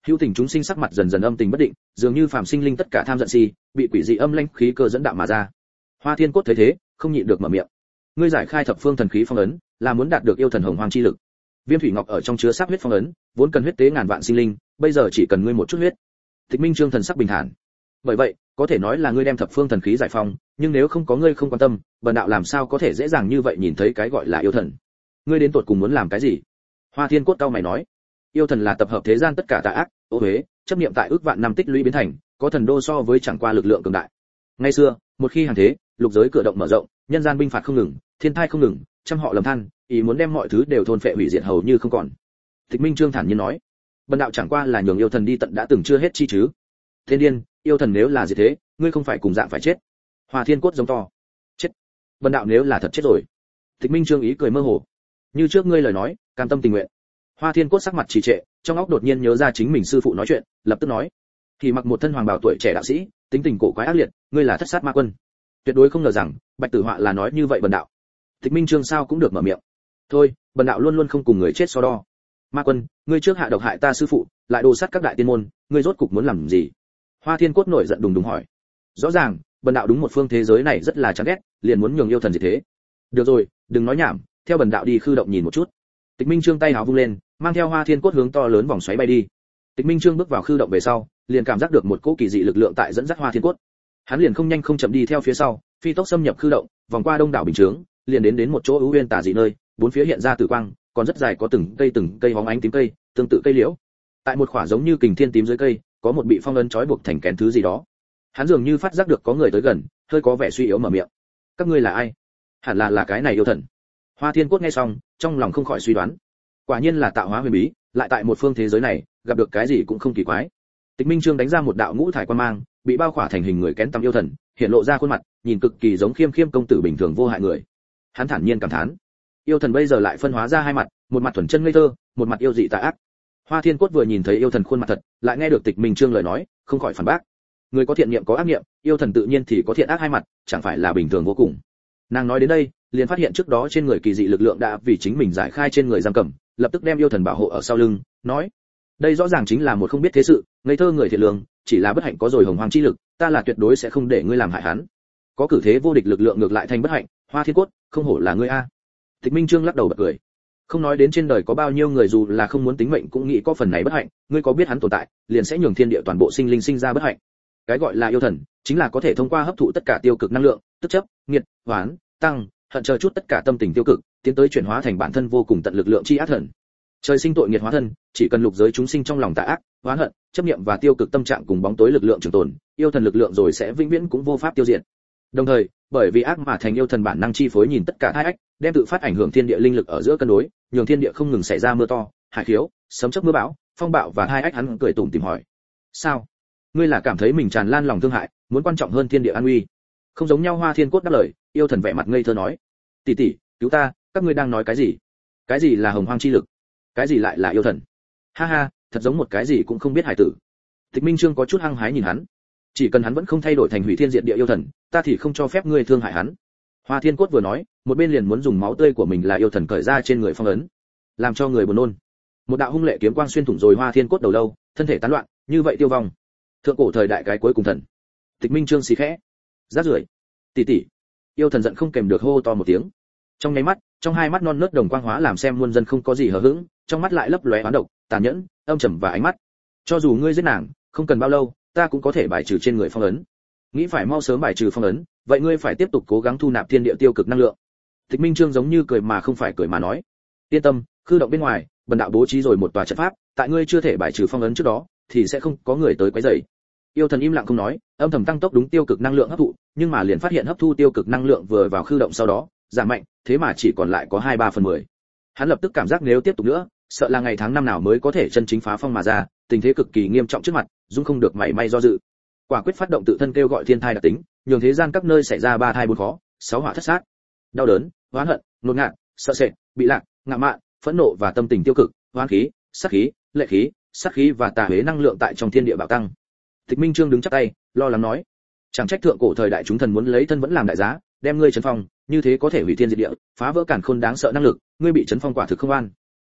Hữu tình chúng sinh sắc mặt dần dần âm tình bất định, dường như phàm sinh linh tất cả tham giận si, bị quỷ dị âm lãnh khí cơ dẫn đạo mà ra. Hoa Thiên Cốt thấy thế, không nhịn được mở miệng. Ngươi giải khai thập phương thần khí phong ấn, là muốn đạt được yêu thần hồng hoang chi lực. Viêm thủy ngọc ở trong chứa sáp huyết phong ấn, vốn cần huyết tế ngàn vạn sinh linh, bây giờ chỉ cần ngươi một chút huyết. Tịch Minh Trương thần sắc bình thản. Bởi vậy, có thể nói là ngươi đem thập phương thần khí giải phong, nhưng nếu không có ngươi không quan tâm, bần đạo làm sao có thể dễ dàng như vậy nhìn thấy cái gọi là yêu thần. Ngươi đến tột cùng muốn làm cái gì? Hoa Thiên Cốt cao mày nói. Yêu thần là tập hợp thế gian tất cả tà ác, ô uế, chấp niệm tại ước vạn năm tích lũy biến thành, có thần đô so với chẳng qua lực lượng cường đại. Ngày xưa, một khi hàng thế, lục giới cửa động mở rộng, nhân gian binh phạt không ngừng, thiên tai không ngừng, trăm họ lầm than, ý muốn đem mọi thứ đều thôn phệ hủy diệt hầu như không còn. Tịch Minh Trương thản nhiên nói, bần đạo chẳng qua là nhường yêu thần đi tận đã từng chưa hết chi chứ. Thiên điên, yêu thần nếu là gì thế, ngươi không phải cùng dạng phải chết. Hoa Thiên Cốt giống to, chết. Bần đạo nếu là thật chết rồi. Tịch Minh Trương ý cười mơ hồ, như trước ngươi lời nói, cam tâm tình nguyện. Hoa Thiên Cốt sắc mặt trì trệ, trong óc đột nhiên nhớ ra chính mình sư phụ nói chuyện, lập tức nói, thì mặc một thân hoàng bào tuổi trẻ đạo sĩ, tính tình cổ quái ác liệt, ngươi là thất sát ma quân. Tuyệt đối không ngờ rằng, Bạch Tử Họa là nói như vậy bần đạo. Tịch Minh Trương sao cũng được mở miệng. Thôi, bần đạo luôn luôn không cùng người chết so đo. Ma quân, ngươi trước hạ độc hại ta sư phụ, lại đồ sát các đại tiên môn, ngươi rốt cục muốn làm gì? Hoa Thiên Cốt nổi giận đùng đùng hỏi. Rõ ràng, bần đạo đúng một phương thế giới này rất là chán ghét, liền muốn nhường yêu thần gì thế. Được rồi, đừng nói nhảm, theo bần đạo đi khư động nhìn một chút. Tịch Minh Trương tay háo vung lên, mang theo Hoa Thiên Cốt hướng to lớn vòng xoáy bay đi. Tịch Minh Trương bước vào khư động về sau, liền cảm giác được một cỗ kỳ dị lực lượng tại dẫn dắt Hoa Thiên Cốt. Hắn liền không nhanh không chậm đi theo phía sau, phi tốc xâm nhập khư động, vòng qua đông đảo bình chướng, liền đến đến một chỗ ưu uyên tà dị nơi, bốn phía hiện ra tử quang, còn rất dài có từng cây từng cây hóng ánh tím cây, tương tự cây liễu. Tại một khỏa giống như kình thiên tím dưới cây, có một bị phong ấn trói buộc thành kén thứ gì đó. Hắn dường như phát giác được có người tới gần, hơi có vẻ suy yếu mở miệng. Các ngươi là ai? Hẳn là là cái này yêu thần. Hoa Thiên Cốt nghe xong, trong lòng không khỏi suy đoán. Quả nhiên là tạo hóa huyền bí, lại tại một phương thế giới này, gặp được cái gì cũng không kỳ quái. Tịch Minh Trương đánh ra một đạo ngũ thải quan mang, bị bao khỏa thành hình người kén tăm yêu thần, hiện lộ ra khuôn mặt, nhìn cực kỳ giống Khiêm Khiêm công tử bình thường vô hại người. Hắn thản nhiên cảm thán, yêu thần bây giờ lại phân hóa ra hai mặt, một mặt thuần chân ngây thơ, một mặt yêu dị tà ác. Hoa Thiên Cốt vừa nhìn thấy yêu thần khuôn mặt thật, lại nghe được Tịch Minh Trương lời nói, không khỏi phản bác. Người có thiện niệm có ác niệm, yêu thần tự nhiên thì có thiện ác hai mặt, chẳng phải là bình thường vô cùng. Nàng nói đến đây, liền phát hiện trước đó trên người kỳ dị lực lượng đã vì chính mình giải khai trên người giam cầm, lập tức đem yêu thần bảo hộ ở sau lưng, nói: đây rõ ràng chính là một không biết thế sự, ngây thơ người thiện lương, chỉ là bất hạnh có rồi hồng hoang chi lực, ta là tuyệt đối sẽ không để ngươi làm hại hắn. Có cử thế vô địch lực lượng ngược lại thành bất hạnh, Hoa Thiên Cốt, không hổ là ngươi a. Tịch Minh Trương lắc đầu bật cười. Không nói đến trên đời có bao nhiêu người dù là không muốn tính mệnh cũng nghĩ có phần này bất hạnh, ngươi có biết hắn tồn tại, liền sẽ nhường thiên địa toàn bộ sinh linh sinh ra bất hạnh. Cái gọi là yêu thần, chính là có thể thông qua hấp thụ tất cả tiêu cực năng lượng, tức chấp, nghiệt, hoán, tăng, hận chờ chút tất cả tâm tình tiêu cực, tiến tới chuyển hóa thành bản thân vô cùng tận lực lượng chi ác thần. Trời sinh tội nghiệt hóa thân, chỉ cần lục giới chúng sinh trong lòng tà ác, oán hận, chấp niệm và tiêu cực tâm trạng cùng bóng tối lực lượng trường tồn, yêu thần lực lượng rồi sẽ vĩnh viễn cũng vô pháp tiêu diệt. Đồng thời, bởi vì ác mà thành yêu thần bản năng chi phối nhìn tất cả hai ách, đem tự phát ảnh hưởng thiên địa linh lực ở giữa cân đối, nhường thiên địa không ngừng xảy ra mưa to, hải khiếu, sấm chớp mưa bão, phong bạo và hai ách. Hắn cười tủm tỉm hỏi: sao? Ngươi là cảm thấy mình tràn lan lòng thương hại, muốn quan trọng hơn thiên địa an uy? Không giống nhau. Hoa Thiên Cốt đáp lời, yêu thần vẻ mặt ngây thơ nói: tỷ tỷ, cứu ta, các ngươi đang nói cái gì? Cái gì là hồng hoang chi lực? Cái gì lại là yêu thần? Ha ha, thật giống một cái gì cũng không biết hải tử. Tịch Minh Trương có chút hăng hái nhìn hắn. Chỉ cần hắn vẫn không thay đổi thành hủy thiên diệt địa yêu thần, ta thì không cho phép ngươi thương hại hắn. Hoa Thiên Cốt vừa nói, một bên liền muốn dùng máu tươi của mình là yêu thần cởi ra trên người phong ấn, làm cho người buồn nôn. Một đạo hung lệ kiếm quang xuyên thủng rồi Hoa Thiên Cốt đầu lâu, thân thể tán loạn, như vậy tiêu vong. Thượng cổ thời đại cái cuối cùng thần. Tịch Minh Trương xì khẽ, rát rưởi, tỷ tỷ. Yêu thần giận không kềm được hô to một tiếng. Trong nháy mắt, trong hai mắt non nớt đồng quang hóa làm xem muôn dân không có gì hờ hững, trong mắt lại lấp lóe oán độc, tàn nhẫn, âm trầm và ánh mắt. Cho dù ngươi giết nàng, không cần bao lâu, ta cũng có thể bài trừ trên người phong ấn. Nghĩ phải mau sớm bài trừ phong ấn, vậy ngươi phải tiếp tục cố gắng thu nạp thiên địa tiêu cực năng lượng. Tịch Minh Trương giống như cười mà không phải cười mà nói: yên tâm, khư động bên ngoài, bần đạo bố trí rồi một tòa trận pháp, tại ngươi chưa thể bài trừ phong ấn trước đó, thì sẽ không có người tới quấy rầy. Yêu thần im lặng không nói, âm thầm tăng tốc đúng tiêu cực năng lượng hấp thụ, nhưng mà liền phát hiện hấp thu tiêu cực năng lượng vừa vào khư động sau đó, giảm mạnh, thế mà chỉ còn lại có hai ba phần mười. Hắn lập tức cảm giác nếu tiếp tục nữa, sợ là ngày tháng năm nào mới có thể chân chính phá phong mà ra, tình thế cực kỳ nghiêm trọng trước mặt, dung không được mảy may do dự. Quả quyết phát động tự thân kêu gọi thiên thai đặc tính, nhường thế gian các nơi xảy ra ba thai bốn khó, sáu hỏa thất sát. Đau đớn, oán hận, nôn ngạt, sợ sệt, bị lạc, ngạ mạn, phẫn nộ và tâm tình tiêu cực, oán khí, sát khí, lệ khí, sát khí và tà huế năng lượng tại trong thiên địa bạo tăng. Tịch Minh Trương đứng chắp tay, lo lắng nói: chẳng trách thượng cổ thời đại chúng thần muốn lấy thân vẫn làm đại giá, đem ngươi trấn phong, như thế có thể hủy thiên diệt địa, phá vỡ càn khôn đáng sợ năng lực, ngươi bị trấn phong quả thực không an.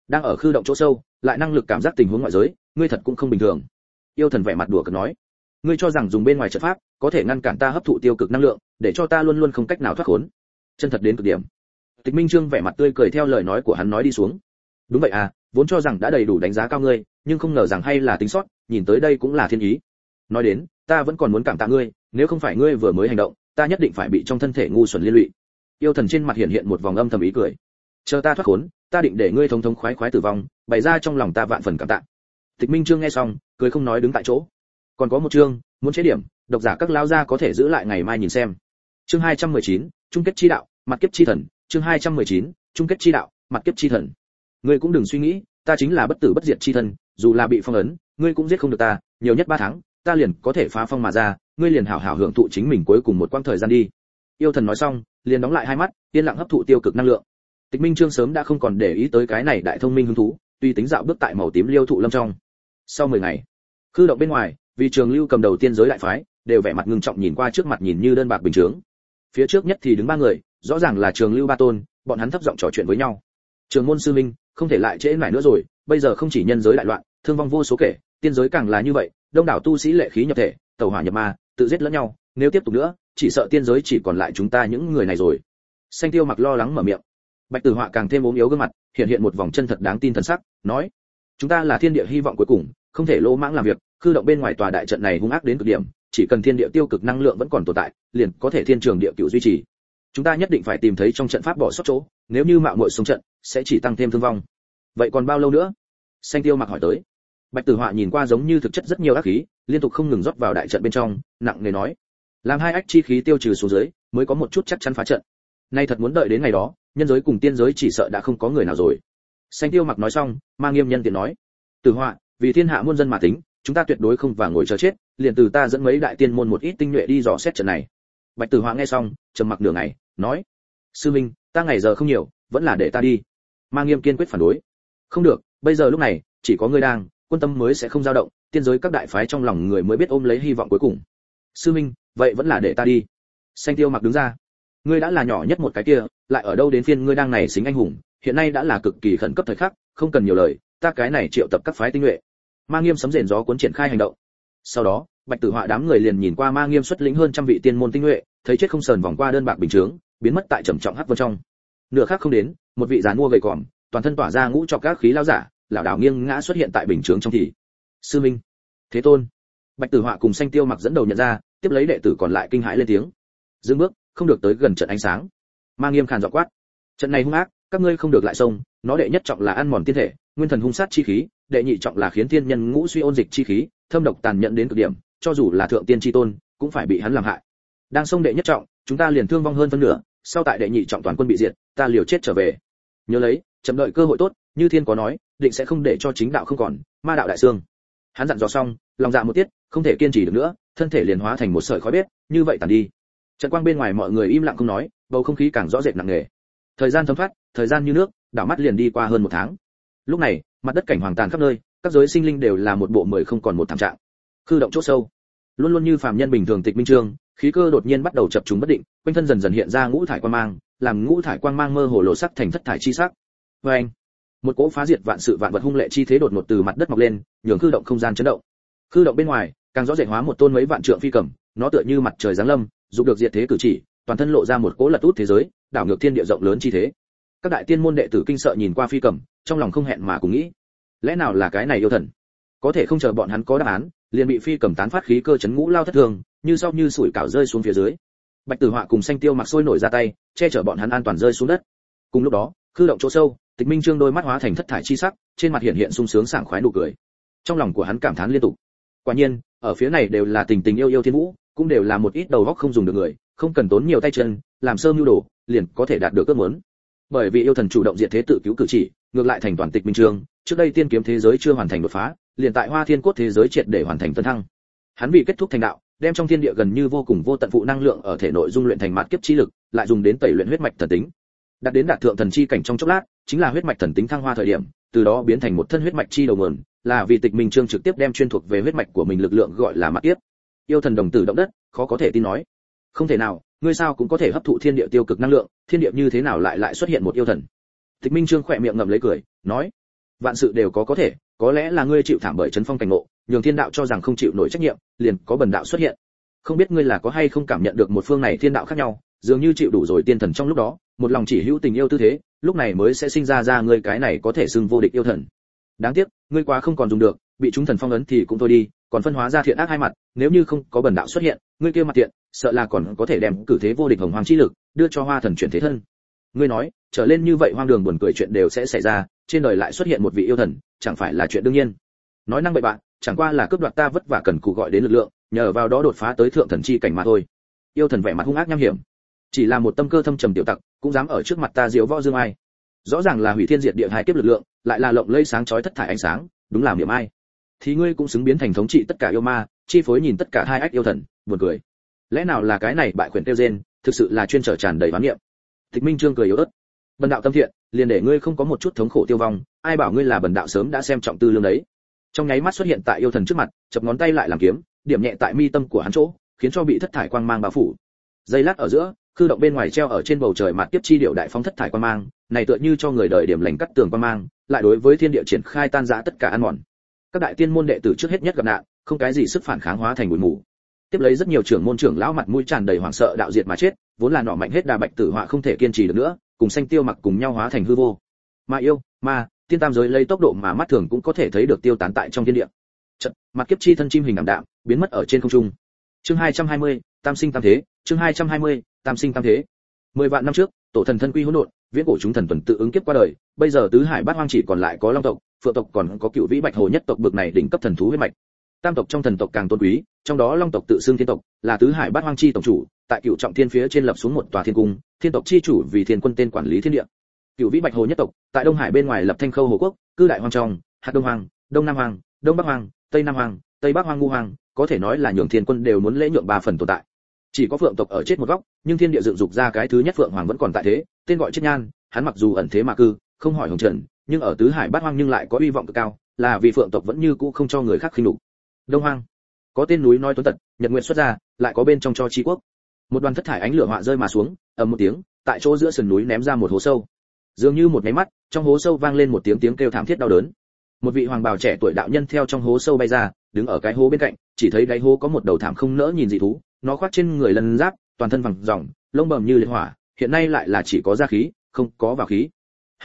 đang ở khư động chỗ sâu, lại năng lực cảm giác tình huống ngoại giới, ngươi thật cũng không bình thường. Yêu thần vẻ mặt đùa cợt nói, ngươi cho rằng dùng bên ngoài trận pháp có thể ngăn cản ta hấp thụ tiêu cực năng lượng, để cho ta luôn luôn không cách nào thoát khốn. Chân thật đến cực điểm. Tịch Minh Trương vẻ mặt tươi cười theo lời nói của hắn nói đi xuống. Đúng vậy à, vốn cho rằng đã đầy đủ đánh giá cao ngươi, nhưng không ngờ rằng hay là tính sót, nhìn tới đây cũng là thiên ý. Nói đến, ta vẫn còn muốn cảm tạ ngươi, nếu không phải ngươi vừa mới hành động, ta nhất định phải bị trong thân thể ngu xuẩn liên lụy. Yêu thần trên mặt hiện hiện một vòng âm thầm ý cười. Chờ ta thoát khốn, ta định để ngươi thống thống khoái khoái tử vong, bày ra trong lòng ta vạn phần cảm tạ. Tịch Minh Trương nghe xong, cười không nói đứng tại chỗ. Còn có một chương, muốn chế điểm, độc giả các lao gia có thể giữ lại ngày mai nhìn xem. Chương hai trăm mười chín, chung kết chi đạo, mặt kiếp chi thần, chương hai trăm mười chín, chung kết chi đạo, mặt kiếp chi thần. Ngươi cũng đừng suy nghĩ, ta chính là bất tử bất diệt chi thần, dù là bị phong ấn, ngươi cũng giết không được ta, nhiều nhất ba tháng, ta liền có thể phá phong mà ra, ngươi liền hảo hảo hưởng thụ chính mình cuối cùng một quãng thời gian đi. Yêu thần nói xong, liền đóng lại hai mắt, yên lặng hấp thụ tiêu cực năng lượng. Tịch Minh Trương sớm đã không còn để ý tới cái này đại thông minh hứng thú, tùy tính dạo bước tại màu tím liêu thụ lâm trong. Sau mười ngày, khư động bên ngoài, vì Trường Lưu cầm đầu tiên giới đại phái, đều vẻ mặt ngưng trọng nhìn qua trước mặt nhìn như đơn bạc bình thường. Phía trước nhất thì đứng ba người, rõ ràng là Trường Lưu ba tôn, bọn hắn thấp giọng trò chuyện với nhau. Trường môn sư minh, không thể lại trễ nải nữa rồi, bây giờ không chỉ nhân giới đại loạn, thương vong vô số kể, tiên giới càng là như vậy, đông đảo tu sĩ lệ khí nhập thể, tẩu hỏa nhập ma, tự giết lẫn nhau, nếu tiếp tục nữa, chỉ sợ tiên giới chỉ còn lại chúng ta những người này rồi. Xanh Tiêu Mặc lo lắng mở miệng. Bạch Tử Họa càng thêm ốm yếu gương mặt, hiện hiện một vòng chân thật đáng tin thần sắc, nói: chúng ta là thiên địa hy vọng cuối cùng, không thể lỗ mãng làm việc, khư động bên ngoài tòa đại trận này hung ác đến cực điểm, chỉ cần thiên địa tiêu cực năng lượng vẫn còn tồn tại, liền có thể thiên trường địa cửu duy trì. Chúng ta nhất định phải tìm thấy trong trận pháp bỏ sót chỗ, nếu như mạo muội xông trận, sẽ chỉ tăng thêm thương vong. Vậy còn bao lâu nữa? Xanh Tiêu Mặc hỏi tới. Bạch Tử Họa nhìn qua giống như thực chất rất nhiều ác khí, liên tục không ngừng rót vào đại trận bên trong, nặng nề nói: làm hai ách chi khí tiêu trừ xuống dưới, mới có một chút chắc chắn phá trận. Nay thật muốn đợi đến ngày đó, nhân giới cùng tiên giới chỉ sợ đã không có người nào rồi. Xanh Tiêu Mặc nói xong, Ma Nghiêm nhân tiện nói: Tử Họa, vì thiên hạ muôn dân mà tính, chúng ta tuyệt đối không và ngồi chờ chết, liền từ ta dẫn mấy đại tiên môn một ít tinh nhuệ đi dò xét trận này. Bạch Tử Họa nghe xong, trầm mặc nửa ngày, nói: sư minh, ta ngày giờ không nhiều, vẫn là để ta đi. Ma Nghiêm kiên quyết phản đối: không được, bây giờ lúc này chỉ có ngươi đang, quân tâm mới sẽ không dao động, tiên giới các đại phái trong lòng người mới biết ôm lấy hy vọng cuối cùng. Sư minh, vậy vẫn là để ta đi. Xanh Tiêu Mặc đứng ra: ngươi đã là nhỏ nhất một cái kia, lại ở đâu đến phiên ngươi đang này xính anh hùng, hiện nay đã là cực kỳ khẩn cấp thời khắc, không cần nhiều lời, ta cái này triệu tập các phái tinh nhuệ. Ma Nghiêm sấm rền gió cuốn triển khai hành động. Sau đó, Bạch Tử Họa đám người liền nhìn qua Ma Nghiêm xuất lĩnh hơn trăm vị tiên môn tinh nhuệ, thấy chết không sờn vòng qua đơn bạc bình chướng, biến mất tại trầm trọng hắc vân trong. Nửa khắc không đến, một vị giàn mua gầy còm, toàn thân tỏa ra ngũ trọc các khí lao giả, lão đảo nghiêng ngã xuất hiện tại bình chướng trong thì. Sư minh, Thế Tôn. Bạch Tử Họa cùng Xanh Tiêu Mặc dẫn đầu nhận ra, tiếp lấy đệ tử còn lại kinh hãi lên tiếng: dừng bước, không được tới gần trận ánh sáng. Ma Nghiêm khàn giọng quát: trận này hung ác, các ngươi không được lại xông, nó đệ nhất trọng là ăn mòn tiên thể, nguyên thần hung sát chi khí, đệ nhị trọng là khiến tiên nhân ngũ suy ôn dịch chi khí, thâm độc tàn nhẫn đến cực điểm, cho dù là thượng tiên chi tôn, cũng phải bị hắn làm hại. Đang xông đệ nhất trọng, chúng ta liền thương vong hơn phân nửa, sau tại đệ nhị trọng toàn quân bị diệt, ta liều chết trở về. Nhớ lấy, chậm đợi cơ hội tốt, như thiên có nói, định sẽ không để cho chính đạo không còn, ma đạo đại xương. Hắn dặn dò xong, lòng dạ một tiết, không thể kiên trì được nữa, thân thể liền hóa thành một sợi khói bếp, như vậy tàn đi. Trận quang bên ngoài mọi người im lặng không nói, bầu không khí càng rõ rệt nặng nề. Thời gian thấm thoát, thời gian như nước, đảo mắt liền đi qua hơn một tháng. Lúc này, mặt đất cảnh hoàng tàn khắp nơi, các giới sinh linh đều là một bộ mười không còn một thảm trạng. Khư động chỗ sâu, luôn luôn như phàm nhân bình thường Tịch Minh Trương, khí cơ đột nhiên bắt đầu chập trùng bất định, quanh thân dần dần hiện ra ngũ thải quang mang, làm ngũ thải quang mang mơ hồ lộ sắc thành thất thải chi sắc. Và anh, một cỗ phá diệt vạn sự vạn vật hung lệ chi thế đột ngột từ mặt đất mọc lên, nhường khư động không gian chấn động. Khư động bên ngoài, càng rõ rệt hóa một tôn mấy vạn trượng phi cầm, nó tựa như mặt trời giáng lâm, dục được diệt thế cử chỉ, toàn thân lộ ra một cỗ lật út thế giới, đảo ngược thiên địa rộng lớn chi thế. Các đại tiên môn đệ tử kinh sợ nhìn qua phi cầm, trong lòng không hẹn mà cùng nghĩ, lẽ nào là cái này yêu thần? Có thể không chờ bọn hắn có đáp án, liền bị phi cầm tán phát khí cơ chấn ngũ lao thất thường, như sau như sủi cảo rơi xuống phía dưới. Bạch Tử Họa cùng Xanh Tiêu Mặc sôi nổi ra tay, che chở bọn hắn an toàn rơi xuống đất. Cùng lúc đó, khư động chỗ sâu, Tịch Minh Trương đôi mắt hóa thành thất thải chi sắc, trên mặt hiện hiện sung sướng sảng khoái nụ cười. Trong lòng của hắn cảm thán liên tục. Quả nhiên, ở phía này đều là tình tình yêu yêu thiên vũ, cũng đều là một ít đầu óc không dùng được người, không cần tốn nhiều tay chân, làm sơ mưu đồ, liền có thể đạt được ước muốn. Bởi vì yêu thần chủ động diệt thế tự cứu cử chỉ, ngược lại thành toàn Tịch Minh Trương, trước đây tiên kiếm thế giới chưa hoàn thành đột phá, liền tại Hoa Thiên Cốt thế giới triệt để hoàn thành tân thăng. Hắn vì kết thúc thành đạo, đem trong thiên địa gần như vô cùng vô tận phụ năng lượng ở thể nội dung luyện thành mạt kiếp chi lực, lại dùng đến tẩy luyện huyết mạch thần tính. Đạt đến đạt thượng thần chi cảnh trong chốc lát, chính là huyết mạch thần tính thăng hoa thời điểm, từ đó biến thành một thân huyết mạch chi đầu nguồn, là vì Tịch Minh Trương trực tiếp đem chuyên thuộc về huyết mạch của mình lực lượng gọi là mạt kiếp. Yêu thần đồng tử động đất, khó có thể tin nói: không thể nào, ngươi sao cũng có thể hấp thụ thiên địa tiêu cực năng lượng, thiên địa như thế nào lại lại xuất hiện một yêu thần? Tịch Minh Trương khỏe miệng ngậm lấy cười, nói: Vạn sự đều có có thể, có lẽ là ngươi chịu thảm bởi chấn phong cảnh ngộ, nhường thiên đạo cho rằng không chịu nổi trách nhiệm, liền có bần đạo xuất hiện. Không biết ngươi là có hay không cảm nhận được một phương này thiên đạo khác nhau, dường như chịu đủ rồi tiên thần trong lúc đó, một lòng chỉ hữu tình yêu tư thế, lúc này mới sẽ sinh ra ra ngươi cái này có thể xưng vô địch yêu thần. Đáng tiếc, ngươi quá không còn dùng được, bị chúng thần phong ấn thì cũng thôi đi, còn phân hóa ra thiện ác hai mặt, nếu như không có bần đạo xuất hiện, ngươi kia mặt tiện, sợ là còn có thể đem cử thế vô địch hồng hoàng chi lực đưa cho hoa thần chuyển thế thân. Ngươi nói, trở lên như vậy hoang đường buồn cười chuyện đều sẽ xảy ra, trên đời lại xuất hiện một vị yêu thần, chẳng phải là chuyện đương nhiên. Nói năng bậy bạn, chẳng qua là cướp đoạt ta vất vả cần cù gọi đến lực lượng, nhờ vào đó đột phá tới thượng thần chi cảnh mà thôi. Yêu thần vẻ mặt hung ác nham hiểm, chỉ là một tâm cơ thâm trầm tiểu tặc, cũng dám ở trước mặt ta diếu võ dương ai. Rõ ràng là hủy thiên diệt địa hai kiếp lực lượng, lại là lộng lẫy sáng chói thất thải ánh sáng, đúng là miệng ai. Thì ngươi cũng xứng biến thành thống trị tất cả yêu ma, chi phối nhìn tất cả hai ách yêu thần, buồn cười. Lẽ nào là cái này bại khuyển tiêu gen, thực sự là chuyên trở tràn đầy oán niệm. Tịch Minh Trương cười yếu ớt. Bần đạo tâm thiện, liền để ngươi không có một chút thống khổ tiêu vong, ai bảo ngươi là bần đạo sớm đã xem trọng tư lương đấy. Trong nháy mắt xuất hiện tại yêu thần trước mặt, chập ngón tay lại làm kiếm, điểm nhẹ tại mi tâm của hắn chỗ, khiến cho bị thất thải quang mang bao phủ. Giây lát ở giữa, khư động bên ngoài treo ở trên bầu trời mặt tiếp chi điệu đại phóng thất thải quang mang, này tựa như cho người đời điểm lành cắt tường quang mang, lại đối với thiên địa triển khai tan rã tất cả ăn mòn. Các đại tiên môn đệ tử trước hết nhất gặp nạn, không cái gì sức phản kháng hóa thành bụi mù. Tiếp lấy rất nhiều trưởng môn trưởng lão mặt mũi tràn đầy hoảng sợ đạo diệt mà chết, vốn là nọ mạnh hết đà bạch tử họa không thể kiên trì được nữa, cùng xanh tiêu mặc cùng nhau hóa thành hư vô. Ma yêu, ma, tiên tam giới lấy tốc độ mà mắt thường cũng có thể thấy được tiêu tán tại trong thiên địa. Chợt, mặt kiếp chi thân chim hình ảm đạm, biến mất ở trên không trung. Chương hai trăm hai mươi, Tam sinh tam thế, chương hai trăm hai mươi, Tam sinh tam thế. Mười vạn năm trước, tổ thần thân quy hỗn độn, viễn cổ chúng thần tuần tự ứng kiếp qua đời, bây giờ tứ hải bát hoang chỉ còn lại có long tộc, phượng tộc còn có cựu vĩ bạch hồ nhất tộc bực này đỉnh cấp thần thú huyết mạch. Tam tộc trong thần tộc càng tôn quý, trong đó long tộc tự xưng thiên tộc, là tứ hải bát hoang chi tổng chủ, tại cựu trọng thiên phía trên lập xuống một tòa thiên cung, thiên tộc chi chủ vì thiên quân tên quản lý thiên địa. Cựu vĩ bạch hồ nhất tộc, tại đông hải bên ngoài lập thanh khâu hồ quốc, cư đại hoang trong, hạt đông hoàng, đông nam hoàng, đông bắc hoàng, tây nam hoàng, tây bắc hoàng ngu hoàng, có thể nói là nhường thiên quân đều muốn lễ nhượng ba phần tồn tại. Chỉ có phượng tộc ở chết một góc, nhưng thiên địa dựng dục ra cái thứ nhất phượng hoàng vẫn còn tại thế, tên gọi chết nhan, hắn mặc dù ẩn thế mà cư, không hỏi hồng trần, nhưng ở tứ hải bát hoang nhưng lại có uy vọng cực cao, là vì phượng tộc vẫn như cũ không cho người khác khinh nhục. Đông hoang, có tên núi nói tuấn tật, nhật nguyện xuất ra, lại có bên trong cho chi quốc. Một đoàn thất thải ánh lửa họa rơi mà xuống, ầm một tiếng, tại chỗ giữa sườn núi ném ra một hố sâu. Dường như một máy mắt, trong hố sâu vang lên một tiếng tiếng kêu thảm thiết đau đớn. Một vị hoàng bào trẻ tuổi đạo nhân theo trong hố sâu bay ra, đứng ở cái hố bên cạnh, chỉ thấy đáy hố có một đầu thảm không nỡ nhìn dị thú, nó khoác trên người lân giáp, toàn thân vàng ròng, lông bầm như liệt hỏa, hiện nay lại là chỉ có ra khí, không có vào khí.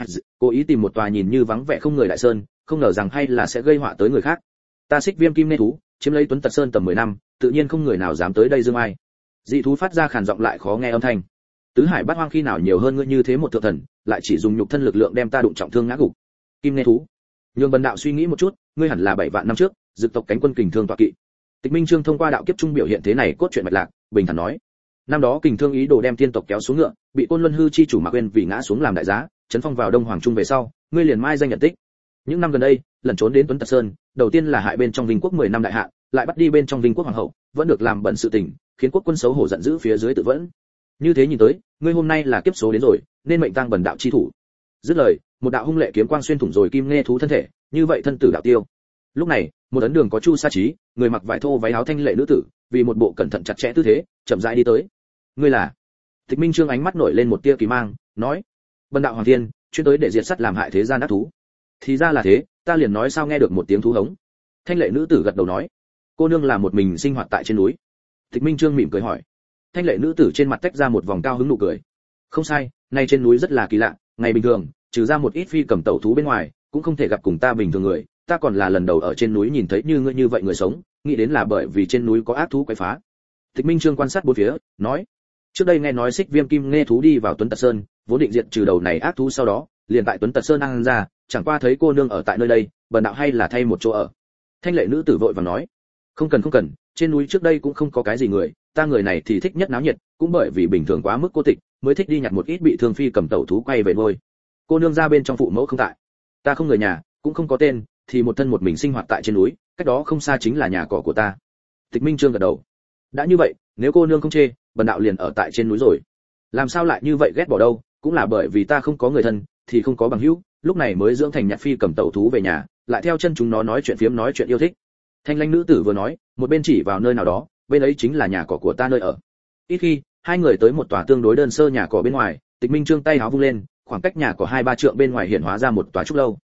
Cố ý tìm một tòa nhìn như vắng vẻ không người đại sơn, không ngờ rằng hay là sẽ gây họa tới người khác. Ta Xích Viêm Kim Nê thú, chiếm lấy Tuấn Tật Sơn tầm mười năm, tự nhiên không người nào dám tới đây dương ai. Dị thú phát ra khàn giọng lại khó nghe âm thanh. Tứ hải bát hoang khi nào nhiều hơn ngươi như thế một thượng thần, lại chỉ dùng nhục thân lực lượng đem ta đụng trọng thương ngã gục. Kim Nê thú, nhường bần đạo suy nghĩ một chút, ngươi hẳn là bảy vạn năm trước, dực tộc cánh quân kình thương tọa kỵ. Tịch Minh Trương thông qua đạo kiếp trung biểu hiện thế này cốt truyện mạch lạc, bình thản nói. Năm đó kình thương ý đồ đem tiên tộc kéo xuống ngựa, bị Côn Luân hư chi chủ Mạc Uyên vì ngã xuống làm đại giá, chấn phong vào Đông Hoàng Trung về sau, ngươi liền mai danh nhận tích. Những năm gần đây, lẩn trốn đến Tuấn Tật Sơn, đầu tiên là hại bên trong Vinh quốc mười năm đại hạ, lại bắt đi bên trong Vinh quốc hoàng hậu, vẫn được làm bận sự tình, khiến quốc quân xấu hổ giận dữ phía dưới tự vẫn. Như thế nhìn tới, ngươi hôm nay là kiếp số đến rồi, nên mệnh tang bần đạo chi thủ. Dứt lời, một đạo hung lệ kiếm quang xuyên thủng rồi Kim Nghe thú thân thể, như vậy thân tử đạo tiêu. Lúc này, một ấn đường có chu sa trí, người mặc vải thô váy áo thanh lệ nữ tử, vì một bộ cẩn thận chặt chẽ tư thế, chậm rãi đi tới. Ngươi là? Tịch Minh Trương ánh mắt nổi lên một tia kỳ mang, nói: bần đạo Hoàng Thiên, chuyên tới để diệt sát làm hại thế gian ác thú. Thì ra là thế, ta liền nói sao nghe được một tiếng thú hống. Thanh lệ nữ tử gật đầu nói: cô nương là một mình sinh hoạt tại trên núi. Tịch Minh Trương mỉm cười hỏi. Thanh lệ nữ tử trên mặt tách ra một vòng cao hứng nụ cười. Không sai, nay trên núi rất là kỳ lạ, ngày bình thường, trừ ra một ít phi cầm tẩu thú bên ngoài, cũng không thể gặp cùng ta bình thường người, ta còn là lần đầu ở trên núi nhìn thấy như ngươi như vậy người sống, nghĩ đến là bởi vì trên núi có ác thú quấy phá. Tịch Minh Trương quan sát bốn phía, nói: trước đây nghe nói Xích Viêm Kim Nghe thú đi vào Tuấn Tật Sơn, vốn định diệt trừ đầu này ác thú, sau đó liền tại Tuấn Tật Sơn ăn ra, chẳng qua thấy cô nương ở tại nơi đây, bần đạo hay là thay một chỗ ở. Thanh lệ nữ tử vội vàng nói: không cần không cần, trên núi trước đây cũng không có cái gì người, ta người này thì thích nhất náo nhiệt, cũng bởi vì bình thường quá mức cô tịch, mới thích đi nhặt một ít bị thương phi cầm tẩu thú quay về nuôi. Cô nương ra bên trong phụ mẫu không tại, ta không người nhà, cũng không có tên, thì một thân một mình sinh hoạt tại trên núi, cách đó không xa chính là nhà cỏ của ta. Tịch Minh Trương gật đầu. Đã như vậy, nếu cô nương không chê, bần đạo liền ở tại trên núi rồi. Làm sao lại như vậy ghét bỏ đâu, cũng là bởi vì ta không có người thân, thì không có bằng hữu, lúc này mới dưỡng thành nhặt phi cầm tẩu thú về nhà, lại theo chân chúng nó nói chuyện phiếm nói chuyện yêu thích. Thanh lãnh nữ tử vừa nói, một bên chỉ vào nơi nào đó, bên ấy chính là nhà cỏ của ta nơi ở. Ít khi, hai người tới một tòa tương đối đơn sơ nhà cỏ bên ngoài, Tịch Minh Trương tay háo vung lên, khoảng cách nhà cỏ hai ba trượng bên ngoài hiện hóa ra một tòa trúc lâu.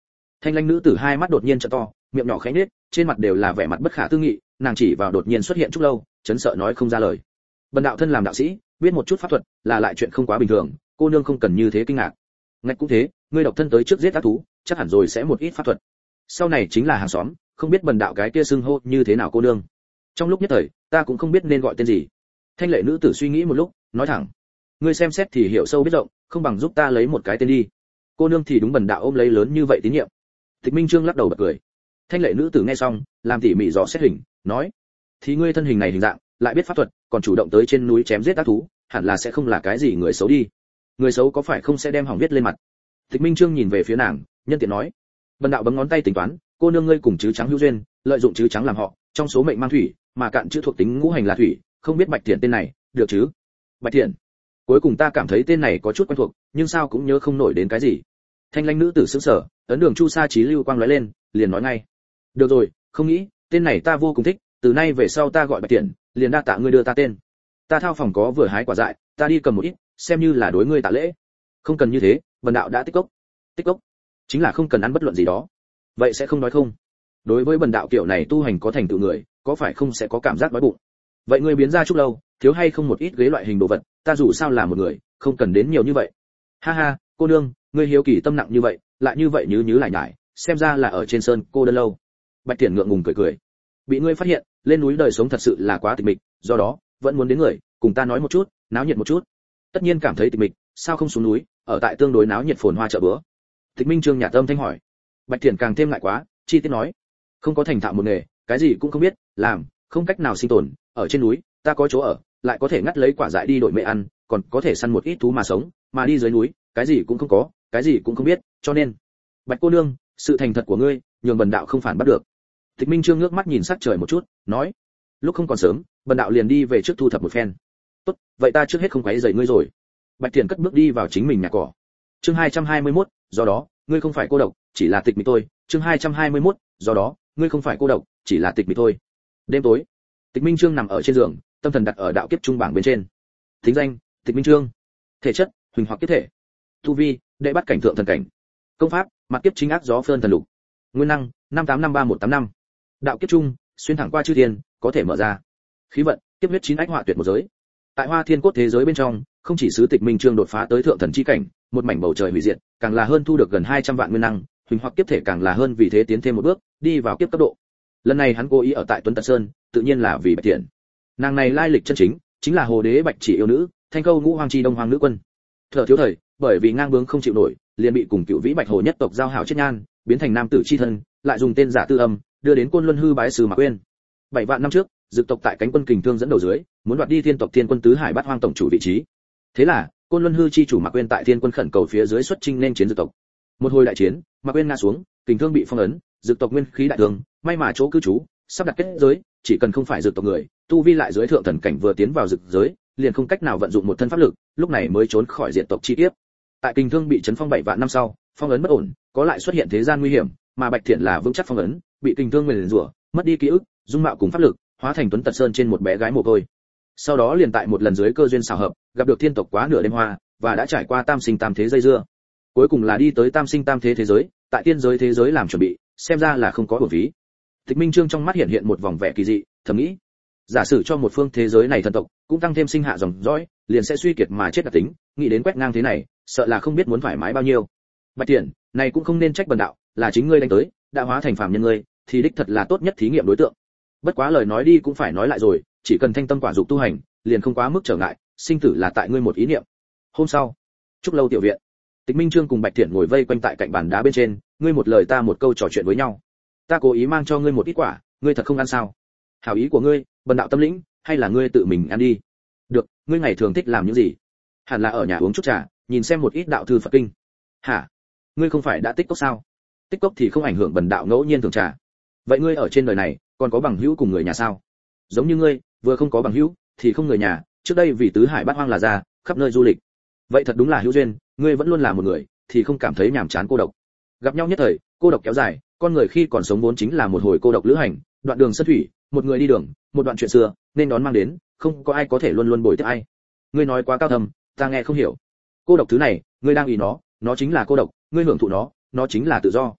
Thanh lãnh nữ tử hai mắt đột nhiên trợ to, miệng nhỏ khẽ nhếch, trên mặt đều là vẻ mặt bất khả tư nghị, nàng chỉ vào đột nhiên xuất hiện Trúc Lâu, chấn sợ nói không ra lời. Bần đạo thân làm đạo sĩ, biết một chút pháp thuật, là lại chuyện không quá bình thường, cô nương không cần như thế kinh ngạc. Ngạch cũng thế, ngươi độc thân tới trước giết ác thú, chắc hẳn rồi sẽ một ít pháp thuật. Sau này chính là hàng xóm, không biết bần đạo cái kia xưng hô như thế nào cô nương. Trong lúc nhất thời, ta cũng không biết nên gọi tên gì. Thanh lệ nữ tử suy nghĩ một lúc, nói thẳng: ngươi xem xét thì hiểu sâu biết rộng, không bằng giúp ta lấy một cái tên đi. Cô nương thì đúng bần đạo ôm lấy lớn như vậy tín nhiệm. Tịch Minh Trương lắc đầu bật cười. Thanh lệ nữ tử nghe xong, làm tỉ mỉ dò xét hình, nói: thì ngươi thân hình này hình dạng, lại biết pháp thuật, còn chủ động tới trên núi chém giết ác thú, hẳn là sẽ không là cái gì người xấu đi. Người xấu có phải không sẽ đem hỏng viết lên mặt. Tịch Minh Trương nhìn về phía nàng, nhân tiện nói: bần đạo bấm ngón tay tính toán, cô nương ngươi cùng chữ trắng hữu duyên, lợi dụng chữ trắng làm họ, trong số mệnh mang thủy, mà cạn chữ thuộc tính ngũ hành là thủy, không biết Bạch Thiện tên này, được chứ? Bạch Thiện. Cuối cùng ta cảm thấy tên này có chút quen thuộc, nhưng sao cũng nhớ không nổi đến cái gì. Thanh lãnh nữ tử sững sờ, ấn đường chu sa trí lưu quang lóe lên, liền nói ngay: được rồi, không nghĩ, tên này ta vô cùng thích, từ nay về sau ta gọi Bạch Thiện, liền đa tạ ngươi đưa ta tên. Ta thao phòng có vừa hái quả dại, ta đi cầm một ít, xem như là đối ngươi tạ lễ. Không cần như thế, bần đạo đã tích cốc. Tích cốc chính là không cần ăn bất luận gì đó. Vậy sẽ không nói không? Đối với bần đạo kiểu này tu hành có thành tựu người, có phải không sẽ có cảm giác đói bụng? Vậy ngươi biến ra chút lâu, thiếu hay không một ít ghế loại hình đồ vật, ta dù sao là một người, không cần đến nhiều như vậy. Ha ha, cô nương, ngươi hiếu kỳ tâm nặng như vậy, lại như vậy nhứ nhứ lại nhải, xem ra là ở trên sơn cô đơn lâu. Bạch Tiễn ngượng ngùng cười cười. Bị ngươi phát hiện, lên núi đời sống thật sự là quá tịch mịch, do đó vẫn muốn đến người, cùng ta nói một chút, náo nhiệt một chút. Tất nhiên cảm thấy tịch mịch, sao không xuống núi, ở tại tương đối náo nhiệt phồn hoa chợ bữa. Tịch Minh Trương nhạt âm thanh hỏi. Bạch Tiễn càng thêm ngại quá, chi tiết nói: không có thành thạo một nghề, cái gì cũng không biết, làm, không cách nào sinh tồn, ở trên núi, ta có chỗ ở, lại có thể ngắt lấy quả dại đi đổi mẹ ăn, còn có thể săn một ít thú mà sống, mà đi dưới núi, cái gì cũng không có, cái gì cũng không biết, cho nên, Bạch cô nương, sự thành thật của ngươi, nhường bần đạo không phản bắt được. Tịch Minh Trương ngước mắt nhìn sắc trời một chút, nói: lúc không còn sớm, bần đạo liền đi về trước thu thập một phen. Tốt, vậy ta trước hết không quấy rầy ngươi rồi. Bạch Tiễn cất bước đi vào chính mình nhà cỏ. Chương hai trăm hai mươi mốt, do đó, ngươi không phải cô độc, chỉ là tịch mịch thôi. Chương hai trăm hai mươi mốt, do đó, ngươi không phải cô độc, chỉ là tịch mịch thôi. Đêm tối, Tịch Minh Trương nằm ở trên giường, tâm thần đặt ở đạo kiếp trung bảng bên trên. Thính danh: Tịch Minh Trương. Thể chất: huỳnh hoặc kiếp thể. Tu vi: đệ bắt cảnh thượng thần cảnh. Công pháp: mặt kiếp chính ác gió phơn thần lục. Nguyên năng: năm tám năm ba một tám năm. Đạo kiếp trung, xuyên thẳng qua chư thiên, có thể mở ra. Khí vận: kiếp huyết chín ách họa tuyệt một giới. Tại Hoa Thiên Cốt thế giới bên trong, không chỉ sứ Tịch Minh Trương đột phá tới thượng thần chi cảnh, một mảnh bầu trời hủy diệt, càng là hơn thu được gần hai trăm vạn nguyên năng, huỳnh hoặc kiếp thể càng là hơn vì thế tiến thêm một bước, đi vào kiếp cấp độ. Lần này hắn cố ý ở tại Tuấn Tật Sơn, tự nhiên là vì Bạch Tiễn. Nàng này lai lịch chân chính, chính là Hồ Đế Bạch Chỉ yêu nữ, Thanh Câu Ngũ Hoàng Chi Đông Hoàng nữ quân. Thở thiếu thời, bởi vì ngang bướng không chịu nổi, liền bị cùng Cựu Vĩ Bạch Hồ nhất tộc giao hảo chết nhan, biến thành nam tử chi thân, lại dùng tên giả Tư Âm, đưa đến Côn Luân hư bái sư Mạc Uyên. Bảy vạn năm trước, Dực tộc tại cánh quân Kình Thương dẫn đầu dưới, muốn đoạt đi Thiên tộc Thiên quân tứ hải bát hoang tổng chủ vị trí. Thế là, Côn Luân hư chi chủ Mạc Uyên tại Thiên quân khẩn cầu phía dưới xuất chinh nên chiến Dực tộc. Một hồi đại chiến, Mạc Uyên ngã xuống, Kình Thương bị phong ấn, Dực tộc nguyên khí đại thương, may mà chỗ cư trú, sắp đặt kết giới, chỉ cần không phải Dực tộc người, tu vi lại dưới thượng thần cảnh vừa tiến vào Dực giới, liền không cách nào vận dụng một thân pháp lực, lúc này mới trốn khỏi diệt tộc chi tiết. Tại Kình Thương bị chấn phong bảy vạn năm sau, phong ấn bất ổn, có lại xuất hiện thế gian nguy hiểm, mà Bạch Thiện là vững chắc phong ấn, bị Kình Thương nguyền rủa, mất đi ký ức, dung mạo cùng pháp lực, hóa thành Tuấn Tật Sơn trên một bé gái mồ côi. Sau đó liền tại một lần dưới cơ duyên xảo hợp, gặp được Thiên tộc quá nửa đêm hoa, và đã trải qua tam sinh tam thế dây dưa. Cuối cùng là đi tới tam sinh tam thế thế giới, tại tiên giới thế giới làm chuẩn bị, xem ra là không có uổng phí. Tịch Minh Trương trong mắt hiện hiện một vòng vẻ kỳ dị, thầm nghĩ, giả sử cho một phương thế giới này thần tộc, cũng tăng thêm sinh hạ dòng dõi, liền sẽ suy kiệt mà chết đặc tính, nghĩ đến quét ngang thế này, sợ là không biết muốn thoải mái bao nhiêu. Bạch Tiễn, này cũng không nên trách bần đạo, là chính ngươi đánh tới, đã hóa thành phàm nhân ngươi, thì đích thật là tốt nhất thí nghiệm đối tượng. Bất quá lời nói đi cũng phải nói lại rồi, chỉ cần thanh tâm quả dục tu hành, liền không quá mức trở ngại, sinh tử là tại ngươi một ý niệm. Hôm sau, Trúc Lâu tiểu viện, Tịch Minh Trương cùng Bạch Tiễn ngồi vây quanh tại cạnh bàn đá bên trên, ngươi một lời ta một câu trò chuyện với nhau. Ta cố ý mang cho ngươi một ít quả, ngươi thật không ăn sao? Hảo ý của ngươi, bần đạo tâm lĩnh, hay là ngươi tự mình ăn đi? Được, ngươi ngày thường thích làm những gì? Hẳn là ở nhà uống chút trà, nhìn xem một ít đạo thư Phật kinh. Hả? Ngươi không phải đã tích cốc sao? Tích cốc thì không ảnh hưởng bần đạo ngẫu nhiên thường trà. Vậy ngươi ở trên đời này, còn có bằng hữu cùng người nhà sao? Giống như ngươi, vừa không có bằng hữu, thì không người nhà, trước đây vì tứ hải bát hoang là ra, khắp nơi du lịch. Vậy thật đúng là hữu duyên, ngươi vẫn luôn là một người, thì không cảm thấy nhàm chán cô độc. Gặp nhau nhất thời, cô độc kéo dài, con người khi còn sống vốn chính là một hồi cô độc lữ hành, đoạn đường sân thủy, một người đi đường, một đoạn chuyện xưa, nên đón mang đến, không có ai có thể luôn luôn bồi tiếp ai. Ngươi nói quá cao thâm, ta nghe không hiểu. Cô độc thứ này, ngươi đang ý nó, nó chính là cô độc, ngươi hưởng thụ nó, nó chính là tự do.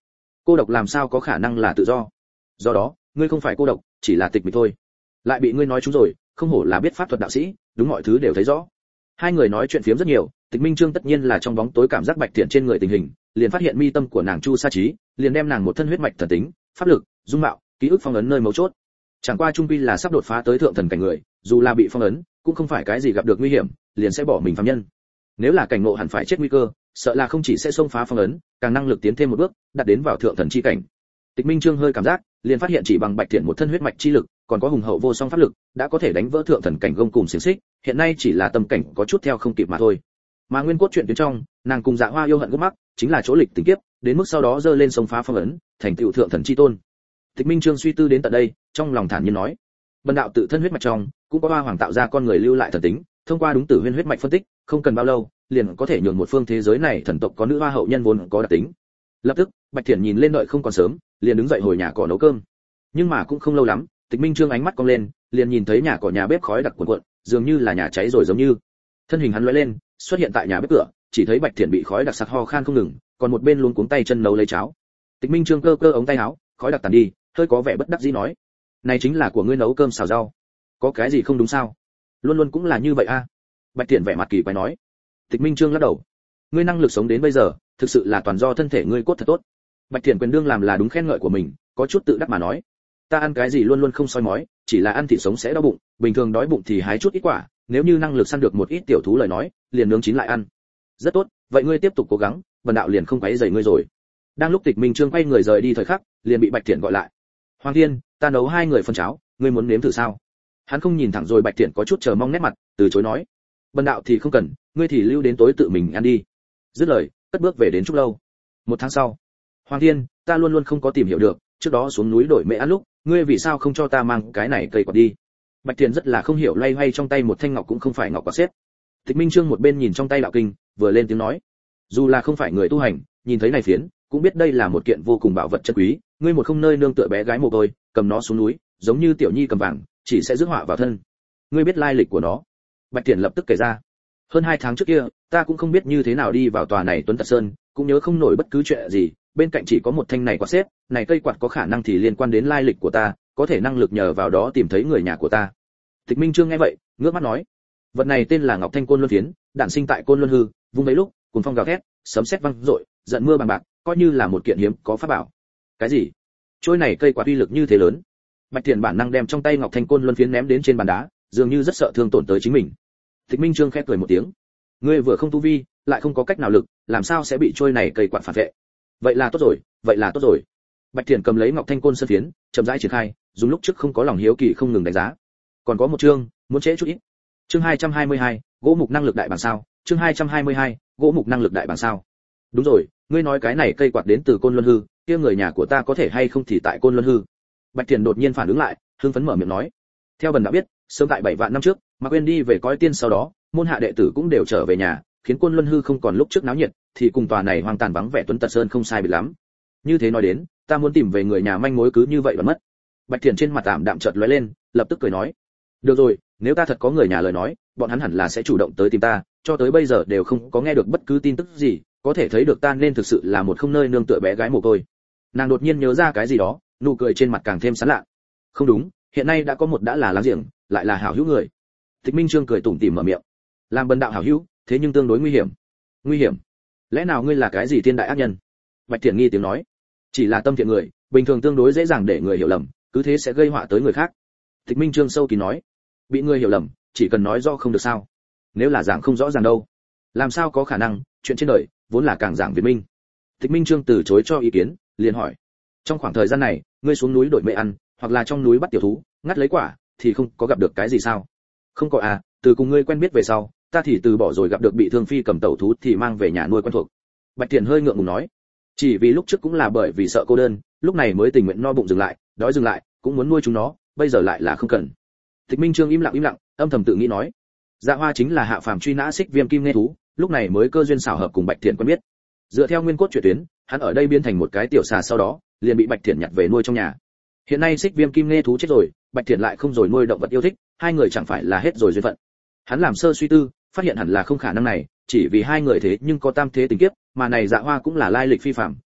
Cô độc làm sao có khả năng là tự do? Do đó, ngươi không phải cô độc, chỉ là tịch mịch thôi. Lại bị ngươi nói trúng rồi, không hổ là biết pháp thuật đạo sĩ, đúng mọi thứ đều thấy rõ. Hai người nói chuyện phiếm rất nhiều, Tịch Minh Trương tất nhiên là trong bóng tối cảm giác Bạch Thiện trên người tình hình, liền phát hiện mi tâm của nàng Chu Sa Trí, liền đem nàng một thân huyết mạch thần tính, pháp lực, dung mạo, ký ức phong ấn nơi mấu chốt. Chẳng qua trung quy là sắp đột phá tới thượng thần cảnh người, dù là bị phong ấn, cũng không phải cái gì gặp được nguy hiểm, liền sẽ bỏ mình phàm nhân. Nếu là cảnh ngộ hẳn phải chết nguy cơ, sợ là không chỉ sẽ xông phá phong ấn, càng năng lực tiến thêm một bước, đạt đến vào thượng thần chi cảnh. Tịch Minh Trương hơi cảm giác, liền phát hiện chỉ bằng Bạch Thiện một thân huyết mạch chi lực, còn có hùng hậu vô song pháp lực, đã có thể đánh vỡ thượng thần cảnh gông cùng xiển xích, hiện nay chỉ là tâm cảnh có chút theo không kịp mà thôi. Mà nguyên cốt truyện tuyến trong, nàng cùng Dạ Hoa yêu hận gốc mắc, chính là chỗ lịch tình kiếp, đến mức sau đó dơ lên sông phá phong ấn, thành tựu thượng thần chi tôn. Tịch Minh Trương suy tư đến tận đây, trong lòng thản nhiên nói, bần đạo tự thân huyết mạch trong, cũng có Hoa Hoàng tạo ra con người lưu lại thần tính, thông qua đúng tử huyên huyết mạch phân tích, không cần bao lâu, liền có thể nhường một phương thế giới này thần tộc có nữ hoa hậu nhân vốn có đặc tính. Lập tức, Bạch Thiển nhìn lên đợi không còn sớm, liền đứng dậy hồi nhà cỏ nấu cơm. Nhưng mà cũng không lâu lắm, Tịch Minh Trương ánh mắt cong lên, liền nhìn thấy nhà cỏ nhà bếp khói đặc cuồn cuộn, dường như là nhà cháy rồi giống như. Thân hình hắn lóe lên, xuất hiện tại nhà bếp cửa, chỉ thấy Bạch Thiển bị khói đặc sặc ho khan không ngừng, còn một bên luống cuống tay chân nấu lấy cháo. Tịch Minh Trương cơ cơ ống tay áo, khói đặc tàn đi, hơi có vẻ bất đắc dĩ nói: "Này chính là của ngươi nấu cơm xào rau, có cái gì không đúng sao? Luôn luôn cũng là như vậy a." À? Bạch Thiển vẻ mặt kỳ quái nói. Tịch Minh Trương lắc đầu: "Ngươi năng lực sống đến bây giờ, thực sự là toàn do thân thể ngươi cốt thật tốt." Bạch Thiển quyền đương làm là đúng khen ngợi của mình, có chút tự đắc mà nói: "Ta ăn cái gì luôn luôn không soi mói, chỉ là ăn thịt sống sẽ đau bụng, bình thường đói bụng thì hái chút ít quả, nếu như năng lực săn được một ít tiểu thú lời nói, liền nướng chín lại ăn." "Rất tốt, vậy ngươi tiếp tục cố gắng, bần đạo liền không quấy rầy ngươi rồi." Đang lúc Tịch Minh Trương quay người rời đi thời khắc, liền bị Bạch Thiển gọi lại. "Hoàng Thiên, ta nấu hai người phân cháo, ngươi muốn nếm thử sao?" Hắn không nhìn thẳng rồi Bạch Thiển có chút chờ mong nét mặt, từ chối nói: "Bần đạo thì không cần, ngươi thì lưu đến tối tự mình ăn đi." Dứt lời, cất bước về đến trúc lâu. Một tháng sau, Hoàng Thiên, ta luôn luôn không có tìm hiểu được, trước đó xuống núi đổi mễ ăn lúc, ngươi vì sao không cho ta mang cái này cây quạt đi? Bạch Thiển rất là không hiểu, loay hoay trong tay một thanh ngọc cũng không phải ngọc quạt xếp. Tịch Minh Trương một bên nhìn trong tay đạo kinh, vừa lên tiếng nói: "Dù là không phải người tu hành, nhìn thấy này phiến, cũng biết đây là một kiện vô cùng bảo vật chân quý, ngươi một không nơi nương tựa bé gái mồ côi, cầm nó xuống núi, giống như tiểu nhi cầm vàng, chỉ sẽ rước họa vào thân. Ngươi biết lai lịch của nó?" Bạch Thiển lập tức kể ra: "Hơn hai tháng trước kia, ta cũng không biết như thế nào đi vào tòa này Tuấn Tật Sơn, cũng nhớ không nổi bất cứ chuyện gì, bên cạnh chỉ có một thanh này quạt xếp, này cây quạt có khả năng thì liên quan đến lai lịch của ta, có thể năng lực nhờ vào đó tìm thấy người nhà của ta." Tịch Minh Trương nghe vậy, ngước mắt nói: "Vật này tên là Ngọc Thanh Côn Luân Phiến, đản sinh tại Côn Luân hư, vung mấy lúc, cuồng phong gào thét, sấm sét vang rội, giận mưa bằng bạc, coi như là một kiện hiếm có pháp bảo." "Cái gì? Trôi này cây quạt uy lực như thế lớn?" Bạch Thiển bản năng đem trong tay Ngọc Thanh Côn Luân Phiến ném đến trên bàn đá, dường như rất sợ thương tổn tới chính mình. Tịch Minh Trương khẽ cười một tiếng: "Ngươi vừa không tu vi, lại không có cách nào lực, làm sao sẽ bị trôi này cây quạt phản vệ? Vậy là tốt rồi, vậy là tốt rồi." Bạch Thiển cầm lấy Ngọc Thanh Côn Sơn Phiến, chậm rãi triển khai, dùng lúc trước không có lòng hiếu kỳ không ngừng đánh giá. Còn có một chương, muốn trễ chút ít. Chương hai trăm hai mươi hai, gỗ mục năng lực đại bảng sao? Chương hai trăm hai mươi hai, gỗ mục năng lực đại bảng sao? Đúng rồi, ngươi nói cái này cây quạt đến từ Côn Luân hư, kia người nhà của ta có thể hay không thì tại Côn Luân hư? Bạch Thiển đột nhiên phản ứng lại, hưng phấn mở miệng nói: "Theo bần đã biết, sớm tại bảy vạn năm trước, mà quên đi về coi tiên sau đó, môn hạ đệ tử cũng đều trở về nhà, khiến Côn Luân hư không còn lúc trước náo nhiệt, thì cùng tòa này hoang tàn vắng vẻ Tuấn Tật Sơn không sai biệt lắm. Như thế nói đến, ta muốn tìm về người nhà manh mối cứ như vậy vẫn mất." Bạch Thiển trên mặt tạm đạm chợt lóe lên, lập tức cười nói: "Được rồi, nếu ta thật có người nhà lời nói, bọn hắn hẳn là sẽ chủ động tới tìm ta, cho tới bây giờ đều không có nghe được bất cứ tin tức gì, có thể thấy được ta nên thực sự là một không nơi nương tựa bé gái mồ côi." Nàng đột nhiên nhớ ra cái gì đó, nụ cười trên mặt càng thêm sán lạ. "Không đúng, hiện nay đã có một đã là láng giềng, lại là hảo hữu người." Tịch Minh Trương cười tủm tỉm mở miệng: "Làm bần đạo hảo hữu, thế nhưng tương đối nguy hiểm." "Nguy hiểm? Lẽ nào ngươi là cái gì thiên đại ác nhân?" Bạch Thiển nghi tiếng nói: "Chỉ là tâm thiện người, bình thường tương đối dễ dàng để người hiểu lầm, cứ thế sẽ gây họa tới người khác." Tịch Minh Trương sâu kín nói: "Bị người hiểu lầm, chỉ cần nói rõ không được sao? Nếu là giảng không rõ ràng đâu, làm sao có khả năng, chuyện trên đời vốn là càng giảng việt minh." Tịch Minh Trương từ chối cho ý kiến, liền hỏi: "Trong khoảng thời gian này, ngươi xuống núi đổi mễ ăn, hoặc là trong núi bắt tiểu thú, ngắt lấy quả, thì không có gặp được cái gì sao?" "Không có à, từ cùng ngươi quen biết về sau, ta thì từ bỏ rồi, gặp được bị thương phi cầm tẩu thú thì mang về nhà nuôi quen thuộc." Bạch Thiển hơi ngượng ngùng nói: "Chỉ vì lúc trước cũng là bởi vì sợ cô đơn, lúc này mới tình nguyện no bụng dừng lại, đói dừng lại, cũng muốn nuôi chúng nó, bây giờ lại là không cần." Tịch Minh Trương im lặng im lặng, âm thầm tự nghĩ nói: Dạ Hoa chính là hạ phàm truy nã xích viêm kim nghe thú, lúc này mới cơ duyên xảo hợp cùng Bạch Thiển quen biết. Dựa theo nguyên cốt truyện tuyến, hắn ở đây biến thành một cái tiểu xà, sau đó liền bị Bạch Thiển nhặt về nuôi trong nhà. Hiện nay xích viêm kim nghe thú chết rồi, Bạch Thiển lại không rồi nuôi động vật yêu thích, hai người chẳng phải là hết rồi duyên phận. Hắn làm sơ suy tư, phát hiện hẳn là không khả năng này, chỉ vì hai người thế nhưng có tam thế tình kiếp, mà này Dạ Hoa cũng là lai lịch phi phàm,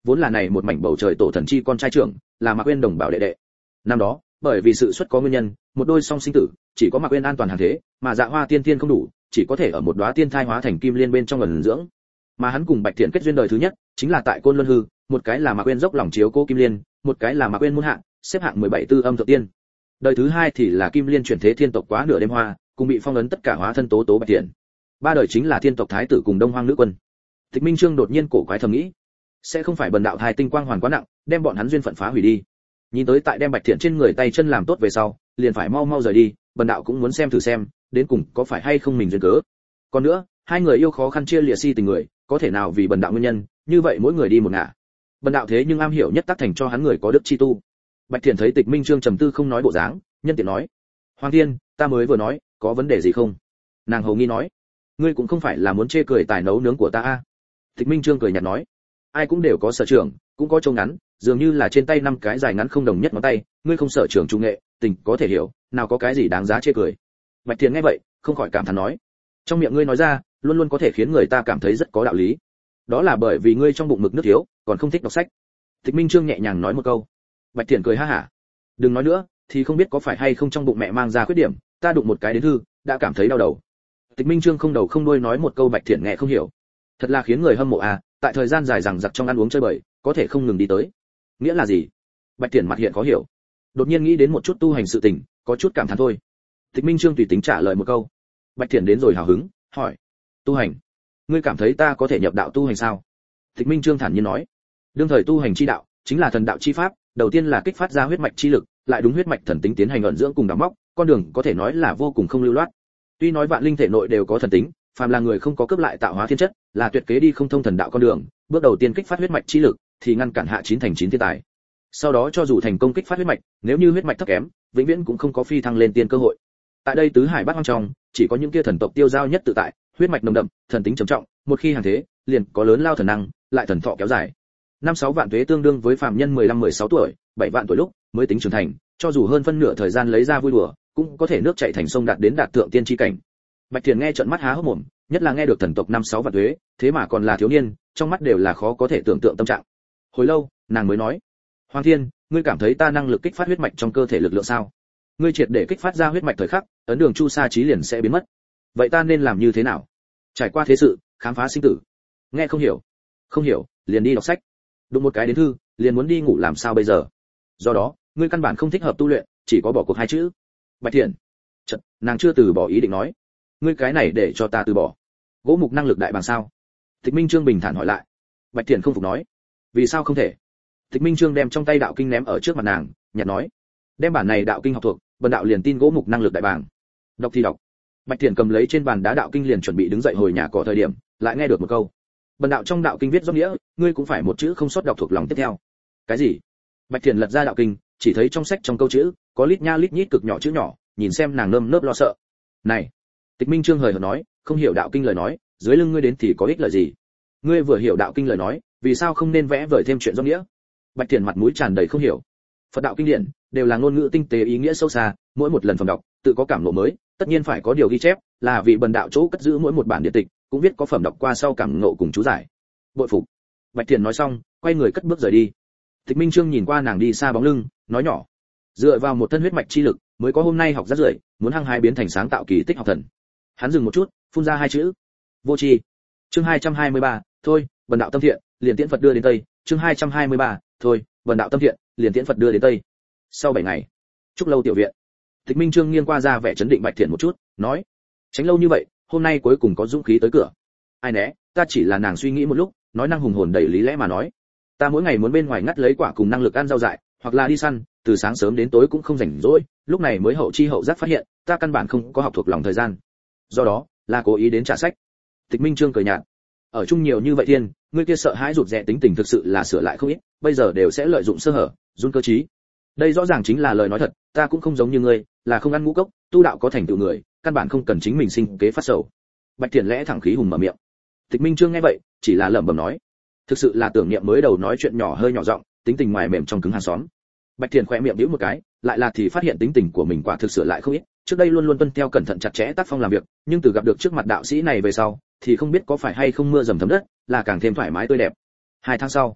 vốn là này một mảnh bầu trời tổ thần chi con trai trưởng, là Mạc Uyên đồng bảo đệ đệ. Năm đó, bởi vì sự xuất có nguyên nhân, một đôi song sinh tử, chỉ có Mạc Uyên an toàn hàng thế, mà Dạ Hoa tiên tiên không đủ, chỉ có thể ở một đóa tiên thai hóa thành kim liên bên trong ẩn dưỡng. Mà hắn cùng Bạch Thiện kết duyên đời thứ nhất, chính là tại Côn Luân Hư, một cái là Mạc Uyên dốc lòng chiếu cố kim liên, một cái là Mạc Uyên muôn hạng, xếp hạng mười bảy tư âm thượng tiên. Đời thứ hai thì là kim liên chuyển thế thiên tộc quá nửa đêm hoa, cùng bị phong ấn tất cả hóa thân tố tố Bạch Thiện. Ba đời chính là thiên tộc thái tử cùng Đông Hoang nữ quân. Tịch Minh Trương đột nhiên cổ quái thầm nghĩ, sẽ không phải bần đạo thai tinh quang hoàn quá nặng, đem bọn hắn duyên phận phá hủy đi. Nhìn tới tại đem Bạch Thiện trên người tay chân làm tốt về sau, liền phải mau mau rời đi, bần đạo cũng muốn xem thử xem, đến cùng có phải hay không mình duyên cớ. Còn nữa, hai người yêu khó khăn chia lìa si tình người, có thể nào vì bần đạo nguyên nhân, như vậy mỗi người đi một ngả. Bần đạo thế nhưng am hiểu nhất tác thành cho hắn người có đức chi tu. Bạch Thiện thấy Tịch Minh Trương trầm tư không nói bộ dáng, nhân tiện nói: "Hoàng Thiên, ta mới vừa nói, có vấn đề gì không?" Nàng hầu nghi nói: "Ngươi cũng không phải là muốn chê cười tài nấu nướng của ta a?" Tịch Minh Trương cười nhạt nói: "Ai cũng đều có sở trường, cũng có trông ngắn, dường như là trên tay năm cái dài ngắn không đồng nhất ngón tay, ngươi không sở trường trung nghệ, tình có thể hiểu, nào có cái gì đáng giá chê cười." Bạch Thiện nghe vậy, không khỏi cảm thán nói: "Trong miệng ngươi nói ra, luôn luôn có thể khiến người ta cảm thấy rất có đạo lý. Đó là bởi vì ngươi trong bụng mực nước thiếu, còn không thích đọc sách." Tịch Minh Trương nhẹ nhàng nói một câu. Bạch Thiện cười ha hả: "Đừng nói nữa, thì không biết có phải hay không trong bụng mẹ mang ra khuyết điểm, ta đụng một cái đến hư, đã cảm thấy đau đầu." Tịch Minh Trương không đầu không đuôi nói một câu Bạch Thiện nghe không hiểu. Thật là khiến người hâm mộ à, tại thời gian dài rằng giặc trong ăn uống chơi bời, có thể không ngừng đi tới. Nghĩa là gì? Bạch Thiện mặt hiện khó hiểu. Đột nhiên nghĩ đến một chút tu hành sự tình, có chút cảm thán thôi. Tịch Minh Trương tùy tính trả lời một câu. Bạch Thiện đến rồi hào hứng, hỏi: "Tu hành? Ngươi cảm thấy ta có thể nhập đạo tu hành sao?" Tịch Minh Trương thản nhiên nói: "Đương thời tu hành chi đạo, chính là thần đạo chi pháp, đầu tiên là kích phát ra huyết mạch chi lực, lại đúng huyết mạch thần tính tiến hành ẩn dưỡng cùng đào móc, con đường có thể nói là vô cùng không lưu loát. Tuy nói vạn linh thể nội đều có thần tính, phàm là người không có cướp lại tạo hóa thiên chất, là tuyệt kế đi không thông thần đạo con đường, bước đầu tiên kích phát huyết mạch chi lực, thì ngăn cản hạ chín thành chín thiên tài. Sau đó cho dù thành công kích phát huyết mạch, nếu như huyết mạch thấp kém, vĩnh viễn cũng không có phi thăng lên tiên cơ hội. Tại đây tứ hải bát hoang trong, chỉ có những kia thần tộc tiêu giao nhất tự tại, huyết mạch nồng đậm, thần tính trầm trọng, một khi hàng thế, liền có lớn lao thần năng, lại thần thọ kéo dài. Năm sáu vạn tuế tương đương với phàm nhân mười lăm mười sáu tuổi, bảy vạn tuổi lúc mới tính trưởng thành, cho dù hơn phân nửa thời gian lấy ra vui đùa, cũng có thể nước chảy thành sông đạt đến đạt thượng tiên chi cảnh." Bạch Thiện nghe trợn mắt há hốc mồm, nhất là nghe được thần tộc năm sáu vạn tuế, thế mà còn là thiếu niên, trong mắt đều là khó có thể tưởng tượng tâm trạng. Hồi lâu, nàng mới nói: "Hoàng Thiên, ngươi cảm thấy ta năng lực kích phát huyết mạch trong cơ thể lực lượng sao? Ngươi triệt để kích phát ra huyết mạch thời khắc, ấn đường chu sa trí liền sẽ biến mất. Vậy ta nên làm như thế nào? Trải qua thế sự, khám phá sinh tử." Nghe không hiểu. Không hiểu, liền đi đọc sách. Đụng một cái đến thư, liền muốn đi ngủ làm sao bây giờ? Do đó, ngươi căn bản không thích hợp tu luyện, chỉ có bỏ cuộc hai chữ. Bạch Thiện. Chợt, nàng chưa từ bỏ ý định nói: "Ngươi cái này để cho ta từ bỏ. Gỗ mục năng lực đại bàng sao?" Tịch Minh Trương bình thản hỏi lại. Bạch Thiện không phục nói: "Vì sao không thể?" Tịch Minh Trương đem trong tay đạo kinh ném ở trước mặt nàng, nhạt nói: "Đem bản này đạo kinh học thuộc, bần đạo liền tin gỗ mục năng lực đại bàng." Đọc thì đọc. Bạch Thiện cầm lấy trên bàn đá đạo kinh liền chuẩn bị đứng dậy hồi nhà cỏ thời điểm, lại nghe được một câu: "Bần đạo trong đạo kinh viết rõ nghĩa, ngươi cũng phải một chữ không sót đọc thuộc lòng tiếp theo." Cái gì? Bạch Thiện lật ra đạo kinh, chỉ thấy trong sách trong câu chữ có lít nha lít nhít cực nhỏ chữ nhỏ, nhìn xem nàng nơm nớp lo sợ. "Này!" Tịch Minh Trương hời hợt nói: "Không hiểu đạo kinh lời nói, dưới lưng ngươi đến thì có ích lợi gì? Ngươi vừa hiểu đạo kinh lời nói, vì sao không nên vẽ vời thêm chuyện rõ nghĩa?" Bạch Thiện mặt mũi tràn đầy không hiểu. Phật đạo kinh điển đều là ngôn ngữ tinh tế ý nghĩa sâu xa, mỗi một lần phẩm đọc, tự có cảm ngộ mới, tất nhiên phải có điều ghi chép, là vì bần đạo chỗ cất giữ mỗi một bản điện tịch, cũng viết có phẩm đọc qua sau cảm ngộ cùng chú giải. Bội phục. Bạch Thiện nói xong, quay người cất bước rời đi. Tịch Minh Trương nhìn qua nàng đi xa bóng lưng, nói nhỏ: "Dựa vào một thân huyết mạch chi lực, mới có hôm nay học rất rưởi, muốn hăng hái biến thành sáng tạo kỳ tích học thần." Hắn dừng một chút, phun ra hai chữ: "Vô tri." Chương hai trăm hai mươi ba, thôi, bần đạo tâm thiện, liền tiễn Phật đưa đến Tây. Chương hai trăm hai mươi ba, thôi, bần đạo tâm thiện, liền tiễn Phật đưa đến Tây. Sau bảy ngày, Trúc lâu tiểu viện. Tịch Minh Trương nghiêng qua ra vẻ chấn định Bạch Thiện một chút, nói: "Tránh lâu như vậy, hôm nay cuối cùng có dũng khí tới cửa." "Ai né, ta chỉ là nàng suy nghĩ một lúc, nói năng hùng hồn đầy lý lẽ mà nói. Ta mỗi ngày muốn bên ngoài ngắt lấy quả cùng năng lực ăn rau dại, hoặc là đi săn, từ sáng sớm đến tối cũng không rảnh rỗi, lúc này mới hậu chi hậu giác phát hiện, ta căn bản không có học thuộc lòng thời gian. Do đó, là cố ý đến trả sách." Tịch Minh Trương cười nhạt: "Ở chung nhiều như vậy thiên, ngươi kia sợ hãi rụt rè tính tình thực sự là sửa lại không ít, bây giờ đều sẽ lợi dụng sơ hở, run cơ trí. Đây rõ ràng chính là lời nói thật, ta cũng không giống như ngươi, là không ăn ngũ cốc, tu đạo có thành tựu người, căn bản không cần chính mình sinh kế phát sầu." Bạch Thiện lẽ thẳng khí hùng mở miệng. Tịch Minh Trương nghe vậy, chỉ là lẩm bẩm nói: "Thực sự là tưởng niệm mới đầu nói chuyện nhỏ hơi nhỏ giọng, tính tình ngoài mềm trong cứng hàng xóm." Bạch Thiện khẽ miệng nhíu một cái, lại là thì phát hiện tính tình của mình quả thực sửa lại không ít, trước đây luôn luôn tuân theo cẩn thận chặt chẽ tác phong làm việc, nhưng từ gặp được trước mặt đạo sĩ này về sau, thì không biết có phải hay không mưa dầm thấm đất, là càng thêm thoải mái tươi đẹp. Hai tháng sau,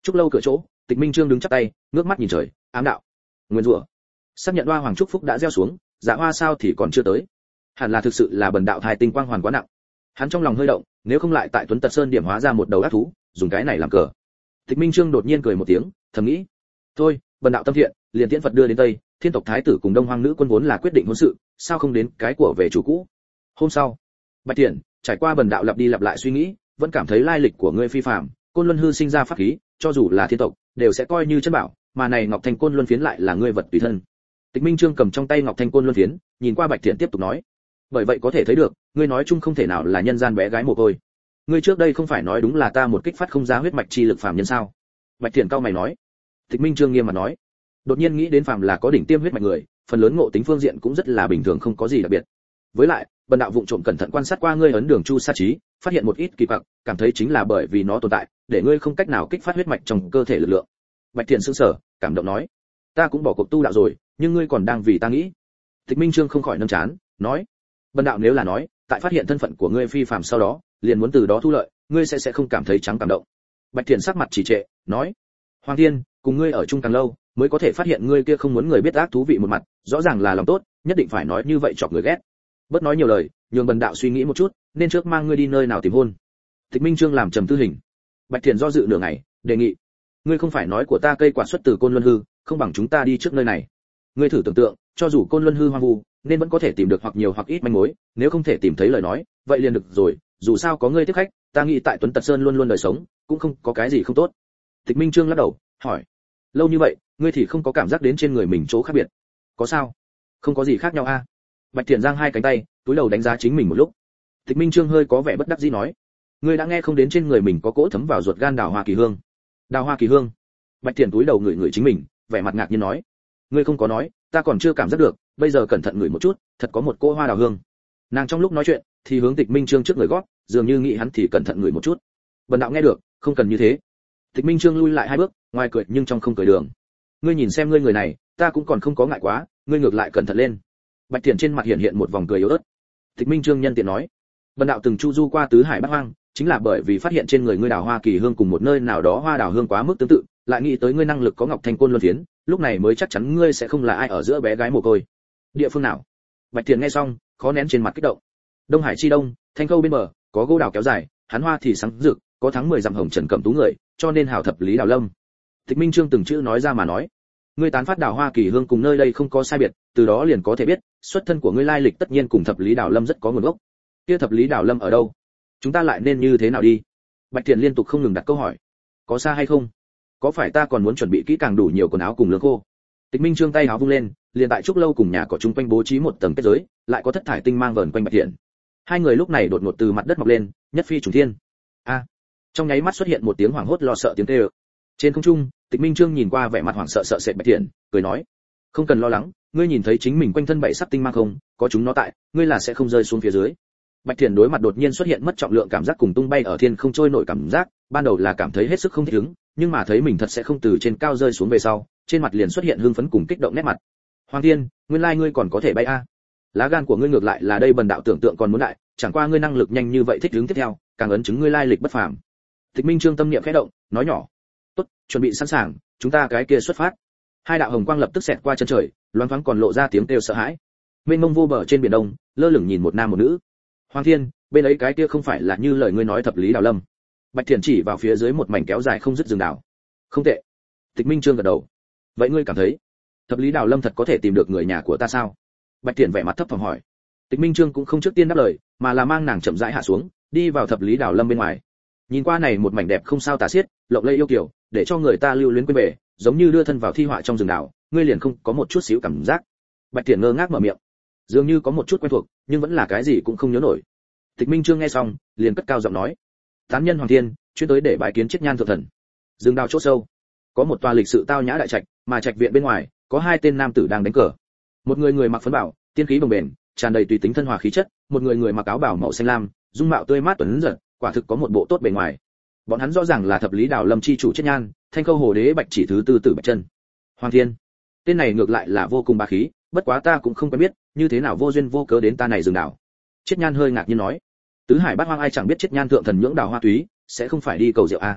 Trúc lâu cửa chỗ, Tịch Minh Trương đứng chắp tay, ngước mắt nhìn trời, ám đạo: nguyên rủa. Xác nhận hoa hoàng trúc phúc đã gieo xuống, dạ hoa sao thì còn chưa tới. Hẳn là thực sự là bần đạo thai tinh quang hoàn quá nặng. Hắn trong lòng hơi động, nếu không lại tại Tuấn Tật Sơn điểm hóa ra một đầu ác thú, dùng cái này làm cờ. Tịch Minh Trương đột nhiên cười một tiếng, thầm nghĩ: thôi, bần đạo tâm thiện, liền tiễn Phật đưa đến Tây, Thiên tộc thái tử cùng Đông Hoang nữ quân vốn là quyết định hôn sự, sao không đến cái của về chủ cũ. Hôm sau, Bạch Tiện trải qua bần đạo lặp đi lặp lại suy nghĩ, vẫn cảm thấy lai lịch của ngươi phi phàm, Côn Luân hư sinh ra pháp khí, cho dù là thiên tộc, đều sẽ coi như chân bảo, mà này Ngọc Thanh Côn Luân phiến lại là ngươi vật tùy thân. Tịch Minh Trương cầm trong tay Ngọc Thanh Côn Luân phiến, nhìn qua Bạch Tiện tiếp tục nói: bởi vậy có thể thấy được, ngươi nói chung không thể nào là nhân gian bé gái mồ côi. Ngươi trước đây không phải nói đúng là ta một kích phát không ra huyết mạch chi lực phàm nhân sao? Bạch Tiện cao mày nói. Tịch Minh Trương nghiêm mặt nói: đột nhiên nghĩ đến phàm là có đỉnh tiêm huyết mạch người, phần lớn ngộ tính phương diện cũng rất là bình thường, không có gì đặc biệt. Với lại, bần đạo vụng trộm cẩn thận quan sát qua ngươi ấn đường chu sa trí, phát hiện một ít kỳ quặc, cảm thấy chính là bởi vì nó tồn tại, để ngươi không cách nào kích phát huyết mạch trong cơ thể lực lượng. Bạch Thiện sững sờ, cảm động nói: ta cũng bỏ cuộc tu đạo rồi, nhưng ngươi còn đang vì ta nghĩ. Tịch Minh Trương không khỏi nâng chán, nói: bần đạo nếu là nói, tại phát hiện thân phận của ngươi phi phàm sau đó, liền muốn từ đó thu lợi, ngươi sẽ sẽ không cảm thấy trắng cảm động. Bạch Thiện sắc mặt trì trệ, nói: Hoàng Thiên, cùng ngươi ở chung càng lâu, mới có thể phát hiện ngươi kia không muốn người biết ác thú vị một mặt, rõ ràng là lòng tốt, nhất định phải nói như vậy chọc người ghét. Bớt nói nhiều lời, nhường bần đạo suy nghĩ một chút, nên trước mang ngươi đi nơi nào tìm hôn. Tịch Minh Trương làm trầm tư hình. Bạch Thiện do dự nửa ngày, đề nghị: ngươi không phải nói của ta cây quả xuất từ Côn Luân hư, không bằng chúng ta đi trước nơi này. Ngươi thử tưởng tượng, cho dù Côn Luân hư hoang vu, nên vẫn có thể tìm được hoặc nhiều hoặc ít manh mối, nếu không thể tìm thấy lời nói, vậy liền được rồi, dù sao có ngươi tiếp khách, ta nghĩ tại Tuấn Tật Sơn luôn luôn đời sống, cũng không có cái gì không tốt. Tịch Minh Trương lắc đầu, hỏi: lâu như vậy, ngươi thì không có cảm giác đến trên người mình chỗ khác biệt? Có sao? Không có gì khác nhau a. À? Bạch Thiện giang hai cánh tay, túi đầu đánh giá chính mình một lúc. Tịch Minh Trương hơi có vẻ bất đắc dĩ nói: ngươi đã nghe không đến trên người mình có cỗ thấm vào ruột gan đào hoa kỳ hương? Đào hoa kỳ hương? Bạch Thiện túi đầu ngửi ngửi chính mình, vẻ mặt ngạc nhiên nói: ngươi không có nói, ta còn chưa cảm giác được, bây giờ cẩn thận ngửi một chút, thật có một cỗ hoa đào hương. Nàng trong lúc nói chuyện, thì hướng Tịch Minh Trương trước người gót, dường như nghĩ hắn thì cẩn thận ngửi một chút. Bần đạo nghe được, không cần như thế. Tịch Minh Trương lui lại hai bước, ngoài cười nhưng trong không cười đường. Ngươi nhìn xem ngươi người này, ta cũng còn không có ngại quá, ngươi ngược lại cẩn thận lên. Bạch Thiện trên mặt hiện hiện một vòng cười yếu ớt. Tịch Minh Trương nhân tiện nói: bần đạo từng chu du qua tứ hải bát hoang, chính là bởi vì phát hiện trên người ngươi đào hoa kỳ hương cùng một nơi nào đó hoa đào hương quá mức tương tự, lại nghĩ tới ngươi năng lực có Ngọc Thanh Côn Luân phiến, lúc này mới chắc chắn ngươi sẽ không là ai ở giữa bé gái mồ côi. Địa phương nào? Bạch Thiện nghe xong, khó nén trên mặt kích động. Đông Hải chi đông, Thanh Khâu bên bờ, có gỗ đào kéo dài, hắn hoa thì sáng rực, có tháng mười dặm hồng trần cẩm tú người, cho nên hảo thập lý đào lâm. Tịch Minh Trương từng chữ nói ra mà nói: ngươi tán phát đào hoa kỳ hương cùng nơi đây không có sai biệt, từ đó liền có thể biết, xuất thân của ngươi lai lịch tất nhiên cùng thập lý đào lâm rất có nguồn gốc. Kia thập lý đào lâm ở đâu? Chúng ta lại nên như thế nào đi? Bạch Thiện liên tục không ngừng đặt câu hỏi. Có xa hay không? Có phải ta còn muốn chuẩn bị kỹ càng đủ nhiều quần áo cùng lương khô? Tịch Minh Trương tay áo vung lên, liền tại trúc lâu cùng nhà cỏ chung quanh bố trí một tầng kết giới, lại có thất thải tinh mang vờn quanh Bạch Thiện. Hai người lúc này đột ngột từ mặt đất mọc lên, nhất phi trùng thiên. A! Trong nháy mắt xuất hiện một tiếng hoảng hốt lo sợ tiếng kêu. Trên không trung, Tịch Minh Trương nhìn qua vẻ mặt hoảng sợ sợ sệt Bạch Thiện, cười nói: không cần lo lắng, ngươi nhìn thấy chính mình quanh thân bảy sắc tinh mang không, có chúng nó tại, ngươi là sẽ không rơi xuống phía dưới. Bạch Thiện đối mặt đột nhiên xuất hiện mất trọng lượng cảm giác cùng tung bay ở thiên không trôi nổi cảm giác, ban đầu là cảm thấy hết sức không thích ứng, nhưng mà thấy mình thật sẽ không từ trên cao rơi xuống về sau, trên mặt liền xuất hiện hưng phấn cùng kích động nét mặt. Hoàng Thiên, nguyên lai ngươi còn có thể bay a. Lá gan của ngươi ngược lại là đây bần đạo tưởng tượng còn muốn đại, chẳng qua ngươi năng lực nhanh như vậy thích ứng tiếp theo, càng ấn chứng ngươi lai lịch bất phàm. Tịch Minh Trương tâm niệm khẽ động, nói nhỏ: tốt, chuẩn bị sẵn sàng, chúng ta cái kia xuất phát. Hai đạo hồng quang lập tức xẹt qua chân trời, loáng thoáng còn lộ ra tiếng kêu sợ hãi. Mênh mông vô bờ trên biển đông, lơ lửng nhìn một nam một nữ. Hoàng Thiên, bên ấy cái kia không phải là như lời ngươi nói thập lý đào lâm? Bạch Thiện chỉ vào phía dưới một mảnh kéo dài không dứt rừng đào. Không tệ. Tịch Minh Trương gật đầu. Vậy ngươi cảm thấy thập lý đào lâm thật có thể tìm được người nhà của ta sao? Bạch Thiện vẻ mặt thấp thỏm hỏi. Tịch Minh Trương cũng không trước tiên đáp lời, mà là mang nàng chậm rãi hạ xuống, đi vào thập lý đào lâm bên ngoài. Nhìn qua này một mảnh đẹp không sao tả xiết, lộng lẫy yêu kiều, để cho người ta lưu luyến quên bề, giống như đưa thân vào thi họa trong rừng đào, ngươi liền không có một chút xíu cảm giác. Bạch Thiện ngơ ngác mở miệng, dường như có một chút quen thuộc, nhưng vẫn là cái gì cũng không nhớ nổi. Tịch Minh Trương nghe xong, liền cất cao giọng nói: tán nhân Hoàng Thiên, chuyên tới để bái kiến Chiết Nhan thượng thần. Rừng đào chỗ sâu, có một tòa lịch sự tao nhã đại trạch, mà trạch viện bên ngoài có hai tên nam tử đang đánh cờ. Một người người mặc phấn bảo, tiên khí bồng bềnh, tràn đầy tùy tính thân hòa khí chất, một người người mặc áo bảo màu xanh lam, dung mạo tươi mát tuấn giật, quả thực có một bộ tốt bề ngoài. Bọn hắn rõ ràng là thập lý đào lâm chi chủ Chiết Nhan, Thanh Khâu Hồ Đế Bạch Chỉ thứ tư tử Bạch Chân. Hoàng Thiên, tên này ngược lại là vô cùng bá khí, bất quá ta cũng không quen biết, như thế nào vô duyên vô cớ đến ta này rừng đào. Chiết Nhan hơi ngạc nhiên nói: tứ hải bát hoang ai chẳng biết Chiết Nhan thượng thần nhưỡng đào hoa túy, sẽ không phải đi cầu rượu a?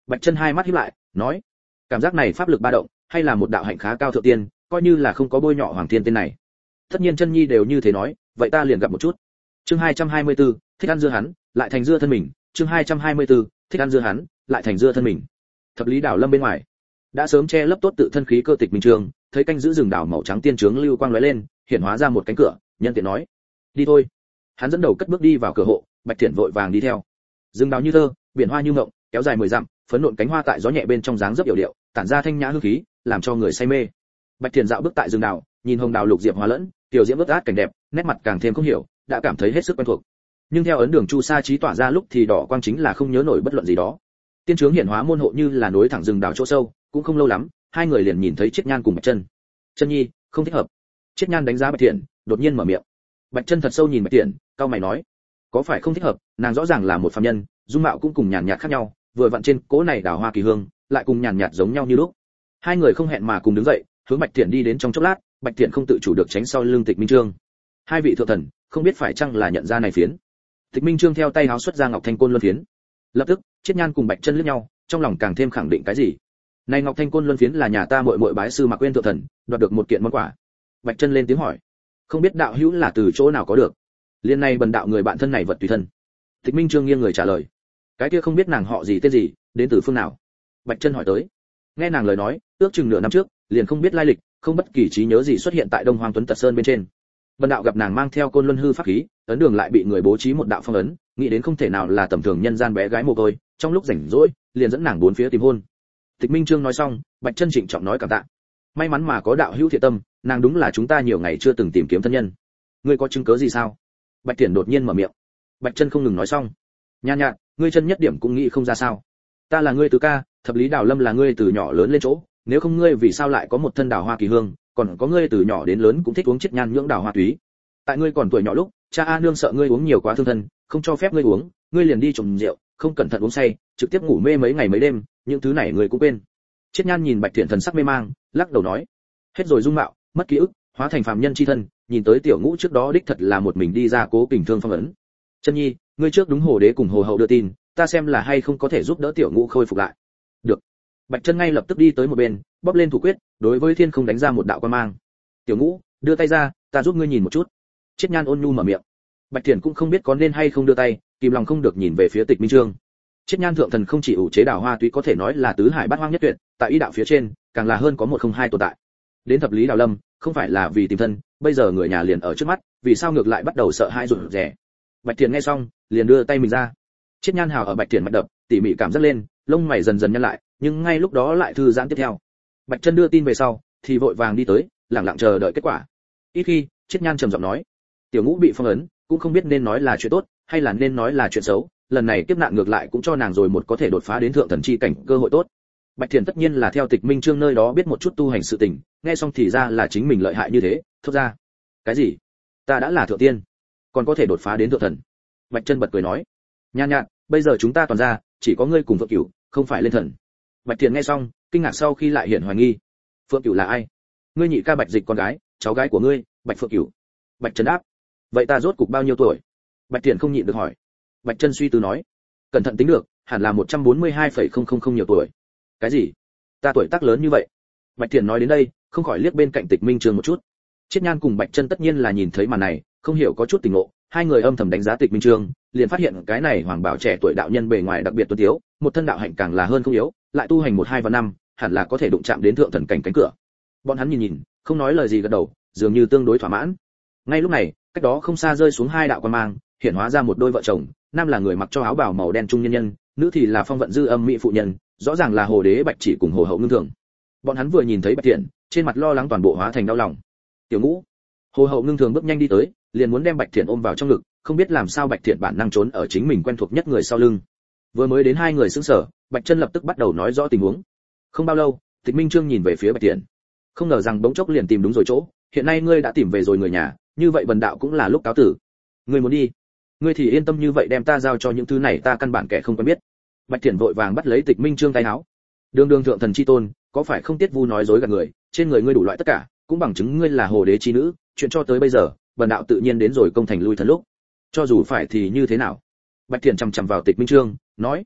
Bạch Chân hai mắt híp lại, nói: cảm giác này pháp lực ba động, hay là một đạo hạnh khá cao thượng tiên, coi như là không có bôi nhọ Hoàng Thiên tên này. Tất nhiên Chân Nhi đều như thế nói, vậy ta liền gặp một chút. Chương hai trăm hai mươi tư, thích ăn dưa hắn, lại thành dưa thân mình. Chương hai trăm hai mươi tư, thích ăn dưa hắn, lại thành dưa thân mình. Thập lý đảo lâm bên ngoài, đã sớm che lấp tốt tự thân khí cơ Tịch Minh Trương, thấy canh giữ rừng đảo màu trắng tiên trướng lưu quang lóe lên, hiện hóa ra một cánh cửa, nhân tiện nói: đi thôi. Hắn dẫn đầu cất bước đi vào cửa hộ, Bạch Thiện vội vàng đi theo. Rừng đào như thơ, biển hoa như ngộng, kéo dài mười dặm, phấn nộn cánh hoa tại gió nhẹ bên trong dáng dấp yểu điệu, tản ra thanh nhã hương khí, làm cho người say mê. Bạch Thiện dạo bước tại rừng đào, nhìn hồng đào lục diệp hòa lẫn, tiểu diễm ướt át cảnh đẹp, nét mặt càng thêm không hiểu, đã cảm thấy hết sức quen thuộc. Nhưng theo ấn đường chu sa trí tỏa ra lúc thì đỏ quang chính là không nhớ nổi bất luận gì đó. Tiên trướng hiển hóa môn hộ như là nối thẳng rừng đào chỗ sâu, cũng không lâu lắm, hai người liền nhìn thấy Triết Nhan cùng Bạch Chân. Chân Nhi, không thích hợp. Triết Nhan đánh giá Bạch Thiện, đột nhiên mở miệng. Bạch Chân thật sâu nhìn Bạch Thiện, cau mày nói: có phải không thích hợp, nàng rõ ràng là một phàm nhân, dung mạo cũng cùng nhàn nhạt khác nhau, vừa vặn trên cỗ này đào hoa kỳ hương, lại cùng nhàn nhạt giống nhau như lúc. Hai người không hẹn mà cùng đứng dậy, hướng Bạch Thiện đi đến trong chốc lát, Bạch Thiện không tự chủ được tránh sau lưng Tịch Minh Trương. Hai vị thượng thần, không biết phải chăng là nhận ra này phiến. Tịch Minh Trương theo tay háo xuất ra ngọc thanh côn luân phiến. Lập tức, Triết Nhan cùng Bạch Chân liếc nhau, trong lòng càng thêm khẳng định cái gì. Này ngọc thanh côn luân phiến là nhà ta muội muội bái sư Mạc Uyên thượng thần, đoạt được một kiện món quà. Bạch Chân lên tiếng hỏi: không biết đạo hữu là từ chỗ nào có được? Liên này bần đạo người bạn thân này vật tùy thân. Tịch Minh Trương nghiêng người trả lời: cái kia không biết nàng họ gì tên gì, đến từ phương nào? Bạch Chân hỏi tới. Nghe nàng lời nói, ước chừng nửa năm trước, liền không biết lai lịch, không bất kỳ trí nhớ gì xuất hiện tại Đông Hoang Tuấn Tật Sơn bên trên. Bần đạo gặp nàng mang theo côn luân hư pháp khí, ấn đường lại bị người bố trí một đạo phong ấn, nghĩ đến không thể nào là tầm thường nhân gian bé gái mồ côi, trong lúc rảnh rỗi, liền dẫn nàng bốn phía tìm hôn. Tịch Minh Trương nói xong, Bạch Chân trịnh trọng nói cảm tạ. May mắn mà có đạo hữu thiện tâm, nàng đúng là chúng ta nhiều ngày chưa từng tìm kiếm thân nhân. Ngươi có chứng cứ gì sao? Bạch Tiễn đột nhiên mở miệng. Bạch Chân không ngừng nói xong. Nhan nhạt, ngươi chân nhất điểm cũng nghĩ không ra sao? Ta là ngươi tứ ca, thập lý đào lâm là ngươi từ nhỏ lớn lên chỗ, nếu không ngươi vì sao lại có một thân đào hoa kỳ hương, còn có ngươi từ nhỏ đến lớn cũng thích uống chiết nhan nhưỡng đào hoa túy. Tại ngươi còn tuổi nhỏ lúc, cha A nương sợ ngươi uống nhiều quá thương thân, không cho phép ngươi uống, ngươi liền đi trộm rượu, không cẩn thận uống say, trực tiếp ngủ mê mấy ngày mấy đêm, những thứ này ngươi cũng quên. Chiết nhan nhìn Bạch Tiễn thần sắc mê mang, lắc đầu nói, hết rồi dung mạo, mất ký ức, hóa thành phàm nhân chi thân, nhìn tới tiểu ngũ trước đó đích thật là một mình đi ra cố kình thương phong ấn. Chân nhi, ngươi trước đúng hồ đế cùng hồ hậu đưa tin, ta xem là hay không có thể giúp đỡ tiểu ngũ khôi phục lại. Được. Bạch Chân ngay lập tức đi tới một bên, bóp lên thủ quyết, đối với thiên không đánh ra một đạo quang mang. Tiểu ngũ, đưa tay ra, ta giúp ngươi nhìn một chút. Chiết nhan ôn nhu mở miệng. Bạch Tiễn cũng không biết có nên hay không đưa tay, kìm lòng không được nhìn về phía Tịch Minh Trương. Chiết nhan thượng thần không chỉ ủ chế đào hoa túy có thể nói là tứ hải bát hoang nhất tuyệt, tại ý đạo phía trên, càng là hơn có một không hai tồn tại. Đến thập lý đào lâm, không phải là vì tìm thân, bây giờ người nhà liền ở trước mắt, vì sao ngược lại bắt đầu sợ hãi rụt rè. Bạch Tiễn nghe xong, liền đưa tay mình ra. Chiết nhan hào ở Bạch Tiễn mặt đập, tỉ mỉ cảm giác lên, lông mày dần dần nhăn lại, nhưng ngay lúc đó lại thư giãn tiếp theo. Bạch Chân đưa tin về sau, thì vội vàng đi tới, lặng lặng chờ đợi kết quả. Ít khi, Chiết nhan trầm giọng nói, tiểu ngũ bị phong ấn, cũng không biết nên nói là chuyện tốt, hay là nên nói là chuyện xấu. Lần này kiếp nạn ngược lại cũng cho nàng rồi một có thể đột phá đến thượng thần chi cảnh cơ hội tốt. Bạch Tiễn tất nhiên là theo Tịch Minh Trương nơi đó biết một chút tu hành sự tình, nghe xong thì ra là chính mình lợi hại như thế, thốt ra, cái gì? Ta đã là thượng tiên, còn có thể đột phá đến thượng thần? Bạch Chân bật cười nói, nhan nhạt, bây giờ chúng ta toàn ra, chỉ có ngươi cùng Phượng Cửu, không phải lên thần. Bạch Tiễn nghe xong, kinh ngạc sau khi lại hiện hoài nghi. Phượng Cửu là ai? Ngươi nhị ca Bạch Dịch con gái, cháu gái của ngươi, Bạch Phượng Cửu. Bạch Chân đáp, vậy ta rốt cục bao nhiêu tuổi? Bạch Tiễn không nhịn được hỏi. Bạch Chân suy tư nói, cẩn thận tính được, hẳn là một trăm bốn mươi hai phẩy không không không nhiều tuổi. Cái gì? Ta tuổi tác lớn như vậy? Bạch Tiễn nói đến đây, không khỏi liếc bên cạnh Tịch Minh Trương một chút. Chiết nhan cùng Bạch Chân tất nhiên là nhìn thấy màn này, không hiểu có chút tỉnh ngộ, hai người âm thầm đánh giá Tịch Minh Trương, liền phát hiện cái này hoàng bảo trẻ tuổi đạo nhân bề ngoài đặc biệt tuấn tiếu, một thân đạo hạnh càng là hơn không yếu, lại tu hành một hai và năm, hẳn là có thể đụng chạm đến thượng thần cảnh cánh cửa. Bọn hắn nhìn nhìn, không nói lời gì gật đầu, dường như tương đối thỏa mãn. Ngay lúc này, cách đó không xa rơi xuống hai đạo quang mang, hiện hóa ra một đôi vợ chồng, nam là người mặc cho áo bào màu đen trung nhân nhân, nữ thì là phong vận dư âm mỹ phụ nhân, rõ ràng là hồ đế Bạch Chỉ cùng hồ hậu ngưng thường. Bọn hắn vừa nhìn thấy Bạch Tiễn, trên mặt lo lắng toàn bộ hóa thành đau lòng. Tiểu ngũ, hồ hậu ngưng thường bước nhanh đi tới, liền muốn đem Bạch Tiễn ôm vào trong ngực, không biết làm sao Bạch Tiễn bản năng trốn ở chính mình quen thuộc nhất người sau lưng. Vừa mới đến hai người sững sờ, Bạch Chân lập tức bắt đầu nói rõ tình huống. Không bao lâu, Tịch Minh Trương nhìn về phía Bạch Tiễn, không ngờ rằng bỗng chốc liền tìm đúng rồi chỗ, hiện nay ngươi đã tìm về rồi người nhà, như vậy bần đạo cũng là lúc cáo tử. Ngươi muốn đi, ngươi thì yên tâm như vậy đem ta giao cho những thứ này ta căn bản kẻ không quen biết. Bạch Tiễn vội vàng bắt lấy Tịch Minh Trương tay áo. Đường đường thượng thần chi tôn, có phải không tiết vu nói dối gạt người, trên người ngươi đủ loại tất cả, cũng bằng chứng ngươi là hồ đế chi nữ, chuyện cho tới bây giờ, bần đạo tự nhiên đến rồi công thành lui thần lúc. Cho dù phải thì như thế nào? Bạch Tiễn chằm chằm vào Tịch Minh Trương, nói,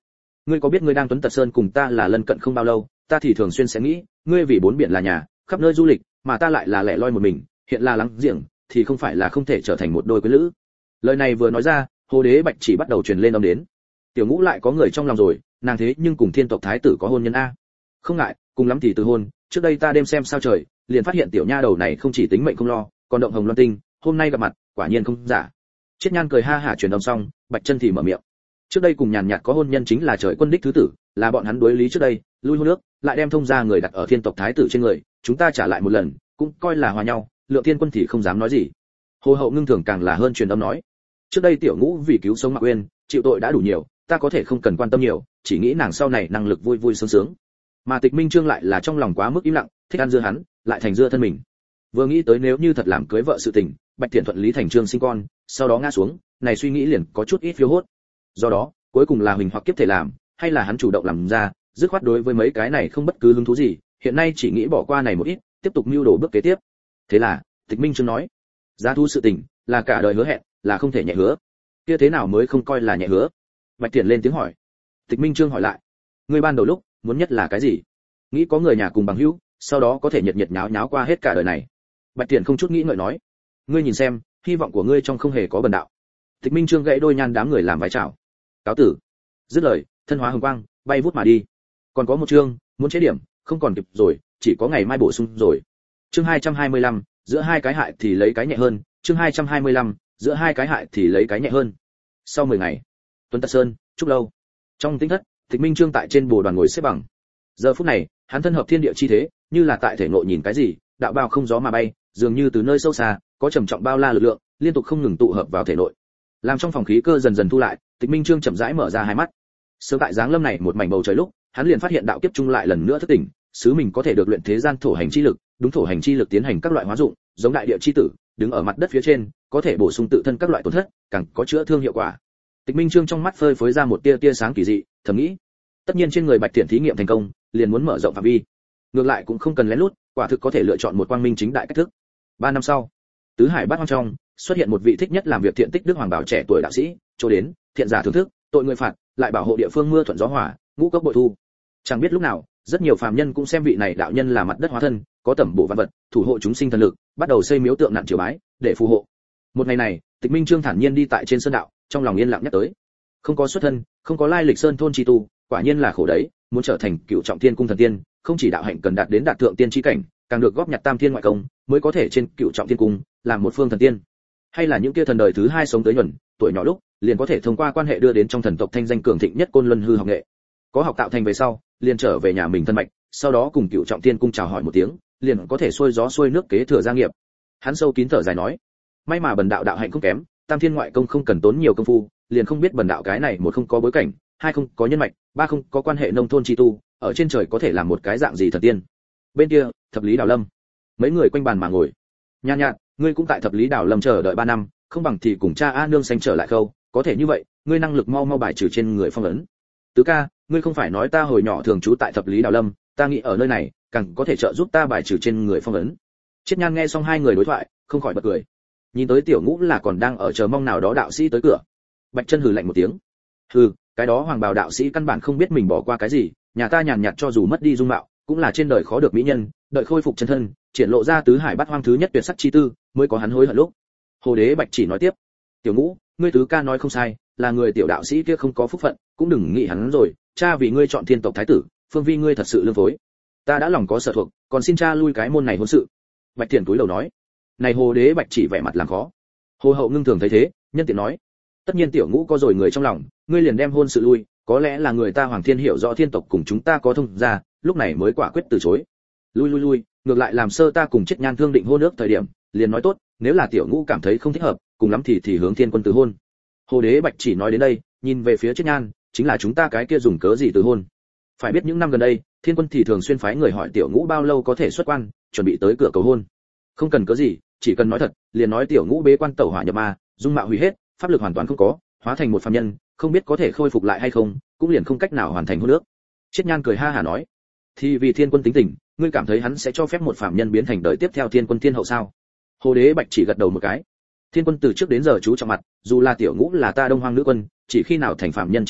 ngươi có biết ngươi đang Tuấn Tật Sơn cùng ta là lân cận không bao lâu, ta thì thường xuyên sẽ nghĩ, ngươi vì bốn biển là nhà, khắp nơi du lịch, mà ta lại là lẻ loi một mình, hiện là lắng giềng, thì không phải là không thể trở thành một đôi quyến lữ. Lời này vừa nói ra, Hồ Đế Bạch chỉ bắt đầu truyền lên âm đến. Tiểu Ngũ lại có người trong lòng rồi, nàng thế nhưng cùng Thiên tộc thái tử có hôn nhân a. Không ngại, cùng lắm thì từ hôn, trước đây ta đêm xem sao trời, liền phát hiện tiểu nha đầu này không chỉ tính mệnh không lo, còn động hồng loan tinh, hôm nay gặp mặt, quả nhiên không giả. Triết Nhan cười ha hả truyền âm xong, Bạch Chân thì mở miệng. Trước đây cùng Nhàn Nhạt có hôn nhân chính là Trời Quân đích thứ tử, là bọn hắn đối lý trước đây, lui hôn nước, lại đem thông gia người đặt ở Thiên tộc thái tử trên người, chúng ta trả lại một lần, cũng coi là hòa nhau, Lượng Thiên Quân thì không dám nói gì. Hồ hậu ngưng thường càng là hơn truyền âm nói. Trước đây tiểu Ngũ vì cứu sống Mạc Uyên, chịu tội đã đủ nhiều, ta có thể không cần quan tâm nhiều, chỉ nghĩ nàng sau này năng lực vui vui sướng sướng. Mà Tịch Minh Trương lại là trong lòng quá mức im lặng, thích ăn dưa hắn, lại thành dưa thân mình. Vừa nghĩ tới nếu như thật làm cưới vợ sự tình, Bạch Thiện thuận lý thành Trương sinh con, sau đó ngã xuống, này suy nghĩ liền có chút ít phiêu hốt. Do đó, cuối cùng là Huỳnh hoặc kiếp thể làm, hay là hắn chủ động làm ra, dứt khoát đối với mấy cái này không bất cứ hứng thú gì, hiện nay chỉ nghĩ bỏ qua này một ít, tiếp tục mưu đồ bước kế tiếp. Thế là, Tịch Minh Trương nói, giá thu sự tình, là cả đời hứa hẹn, là không thể nhẹ hứa. Kia thế nào mới không coi là nhẹ hứa? Bạch Thiện lên tiếng hỏi. Tịch Minh Trương hỏi lại, ngươi ban đầu lúc muốn nhất là cái gì? Nghĩ có người nhà cùng bằng hữu, sau đó có thể nhiệt nhiệt nháo nháo qua hết cả đời này. Bạch Thiện không chút nghĩ ngợi nói, ngươi nhìn xem, hy vọng của ngươi trong không hề có bần đạo. Tịch Minh Trương gãy đôi nhan đám người làm vái chào. Cáo tử. Dứt lời, thân hóa hồng quang, bay vút mà đi. Còn có một chương, muốn chế điểm, không còn kịp rồi, chỉ có ngày mai bổ sung rồi. Chương hai trăm hai mươi lăm, giữa hai cái hại thì lấy cái nhẹ hơn, chương hai trăm hai mươi lăm, giữa hai cái hại thì lấy cái nhẹ hơn. Sau mười ngày, Tuấn Tật Sơn, Trúc Lâu. Trong tĩnh thất, Tịch Minh Trương tại trên bồ đoàn ngồi xếp bằng. Giờ phút này, hắn thân hợp thiên địa chi thế, như là tại thể ngộ nhìn cái gì, đạo bao không gió mà bay, dường như từ nơi sâu xa, có trầm trọng bao la lực lượng, liên tục không ngừng tụ hợp vào thể nội. Làm trong phòng khí cơ dần dần thu lại, Tịch Minh Trương chậm rãi mở ra hai mắt. Sớm tại giáng lâm này một mảnh bầu trời lúc, hắn liền phát hiện đạo kiếp trung lại lần nữa thức tỉnh, sứ mình có thể được luyện thế gian thổ hành chi lực, đúng thổ hành chi lực tiến hành các loại hóa dụng, giống đại địa chi tử, đứng ở mặt đất phía trên, có thể bổ sung tự thân các loại tổn thất, càng có chữa thương hiệu quả. Tịch Minh Trương trong mắt phơi phới ra một tia tia sáng kỳ dị, thầm nghĩ, tất nhiên trên người Bạch Thiện thí nghiệm thành công, liền muốn mở rộng phạm vi. Ngược lại cũng không cần lén lút, quả thực có thể lựa chọn một quang minh chính đại cách thức. Ba năm sau, tứ hải bát hoang trong xuất hiện một vị thích nhất làm việc thiện tích đức hoàng bảo trẻ tuổi đạo sĩ, chỗ đến, thiện giả thưởng thức, tội người phạt, lại bảo hộ địa phương mưa thuận gió hòa, ngũ cốc bội thu. Chẳng biết lúc nào, rất nhiều phàm nhân cũng xem vị này đạo nhân là mặt đất hóa thân, có tẩm bổ văn vật, thủ hộ chúng sinh thần lực, bắt đầu xây miếu tượng nặng triều bái, để phù hộ. Một ngày này, Tịch Minh Trương thản nhiên đi tại trên sơn đạo, trong lòng yên lặng nhắc tới, không có xuất thân, không có lai lịch sơn thôn chi tu, quả nhiên là khổ đấy, muốn trở thành cựu trọng thiên cung thần tiên, không chỉ đạo hạnh cần đạt đến đạt thượng tiên chi cảnh, càng được góp nhặt tam thiên ngoại công, mới có thể trên cựu trọng thiên cung làm một phương thần tiên. Hay là những kia thần đời thứ hai sống tới nhuần, tuổi nhỏ lúc liền có thể thông qua quan hệ đưa đến trong thần tộc thanh danh cường thịnh nhất Côn Luân hư học nghệ. Có học tạo thành về sau, liền trở về nhà mình thân mạch, sau đó cùng cựu trọng thiên cung chào hỏi một tiếng, liền có thể xuôi gió xuôi nước kế thừa gia nghiệp. Hắn sâu kín thở dài nói, may mà bần đạo đạo hạnh không kém, tam thiên ngoại công không cần tốn nhiều công phu, liền không biết bần đạo cái này một không có bối cảnh, hai không có nhân mạch, ba không có quan hệ nông thôn chi tu, ở trên trời có thể làm một cái dạng gì thần tiên. Bên kia, thập lý đào lâm, mấy người quanh bàn mà ngồi. Nhan Nhạt, ngươi cũng tại thập lý đào lâm chờ đợi ba năm, không bằng thì cùng cha A nương xanh trở lại khâu, có thể như vậy, ngươi năng lực mau mau bài trừ trên người phong ấn. Tứ ca, ngươi không phải nói ta hồi nhỏ thường trú tại thập lý đào lâm, ta nghĩ ở nơi này, càng có thể trợ giúp ta bài trừ trên người phong ấn. Triết Nhan nghe xong hai người đối thoại, không khỏi bật cười. Nhìn tới tiểu Ngũ là còn đang ở chờ mong nào đó đạo sĩ tới cửa. Bạch Chân hừ lạnh một tiếng. Hừ, cái đó hoàng bào đạo sĩ căn bản không biết mình bỏ qua cái gì, nhà ta nhàn nhạt cho dù mất đi dung mạo, cũng là trên đời khó được mỹ nhân, đợi khôi phục chân thân, triển lộ ra tứ hải bát hoang thứ nhất tuyệt sắc chi tư, mới có hắn hối hận lúc. Hồ Đế Bạch chỉ nói tiếp, tiểu Ngũ, ngươi tứ ca nói không sai, là người tiểu đạo sĩ kia không có phúc phận, cũng đừng nghĩ hắn rồi, cha vì ngươi chọn thiên tộc thái tử, phương vi ngươi thật sự lương phối. Ta đã lòng có sở thuộc, còn xin cha lui cái môn này hôn sự. Bạch Thiện túi đầu nói. Này Hồ Đế Bạch chỉ vẻ mặt làm khó. Hồ hậu ngưng thường thấy thế, nhân tiện nói, tất nhiên tiểu Ngũ có rồi người trong lòng, ngươi liền đem hôn sự lui, có lẽ là người ta Hoàng Thiên hiểu rõ thiên tộc cùng chúng ta có thông gia, lúc này mới quả quyết từ chối. Lui lui lui, ngược lại làm sơ ta cùng Triết Nhan thương định hôn ước thời điểm, liền nói tốt, nếu là tiểu Ngũ cảm thấy không thích hợp, cùng lắm thì thì hướng Thiên Quân từ hôn. Hồ Đế Bạch chỉ nói đến đây, nhìn về phía Triết Nhan, chính là chúng ta cái kia dùng cớ gì từ hôn. Phải biết những năm gần đây, Thiên Quân thì thường xuyên phái người hỏi tiểu Ngũ bao lâu có thể xuất quan, chuẩn bị tới cửa cầu hôn. Không cần cớ gì, chỉ cần nói thật, liền nói tiểu Ngũ bế quan tẩu hỏa nhập ma, dung mạo hủy hết, pháp lực hoàn toàn không có, hóa thành một phàm nhân, không biết có thể khôi phục lại hay không, cũng liền không cách nào hoàn thành hôn ước. Triết Nhan cười ha hả nói, thì vì Thiên Quân tính tình, ngươi cảm thấy hắn sẽ cho phép một phàm nhân biến thành đời tiếp theo Thiên Quân thiên hậu sao? Hồ Đế Bạch chỉ gật đầu một cái. Thiên Quân từ trước đến giờ chú trọng mặt, dù là tiểu Ngũ là ta Đông Hoang nữ quân, chỉ khi nào thành phàm nhân chi thân,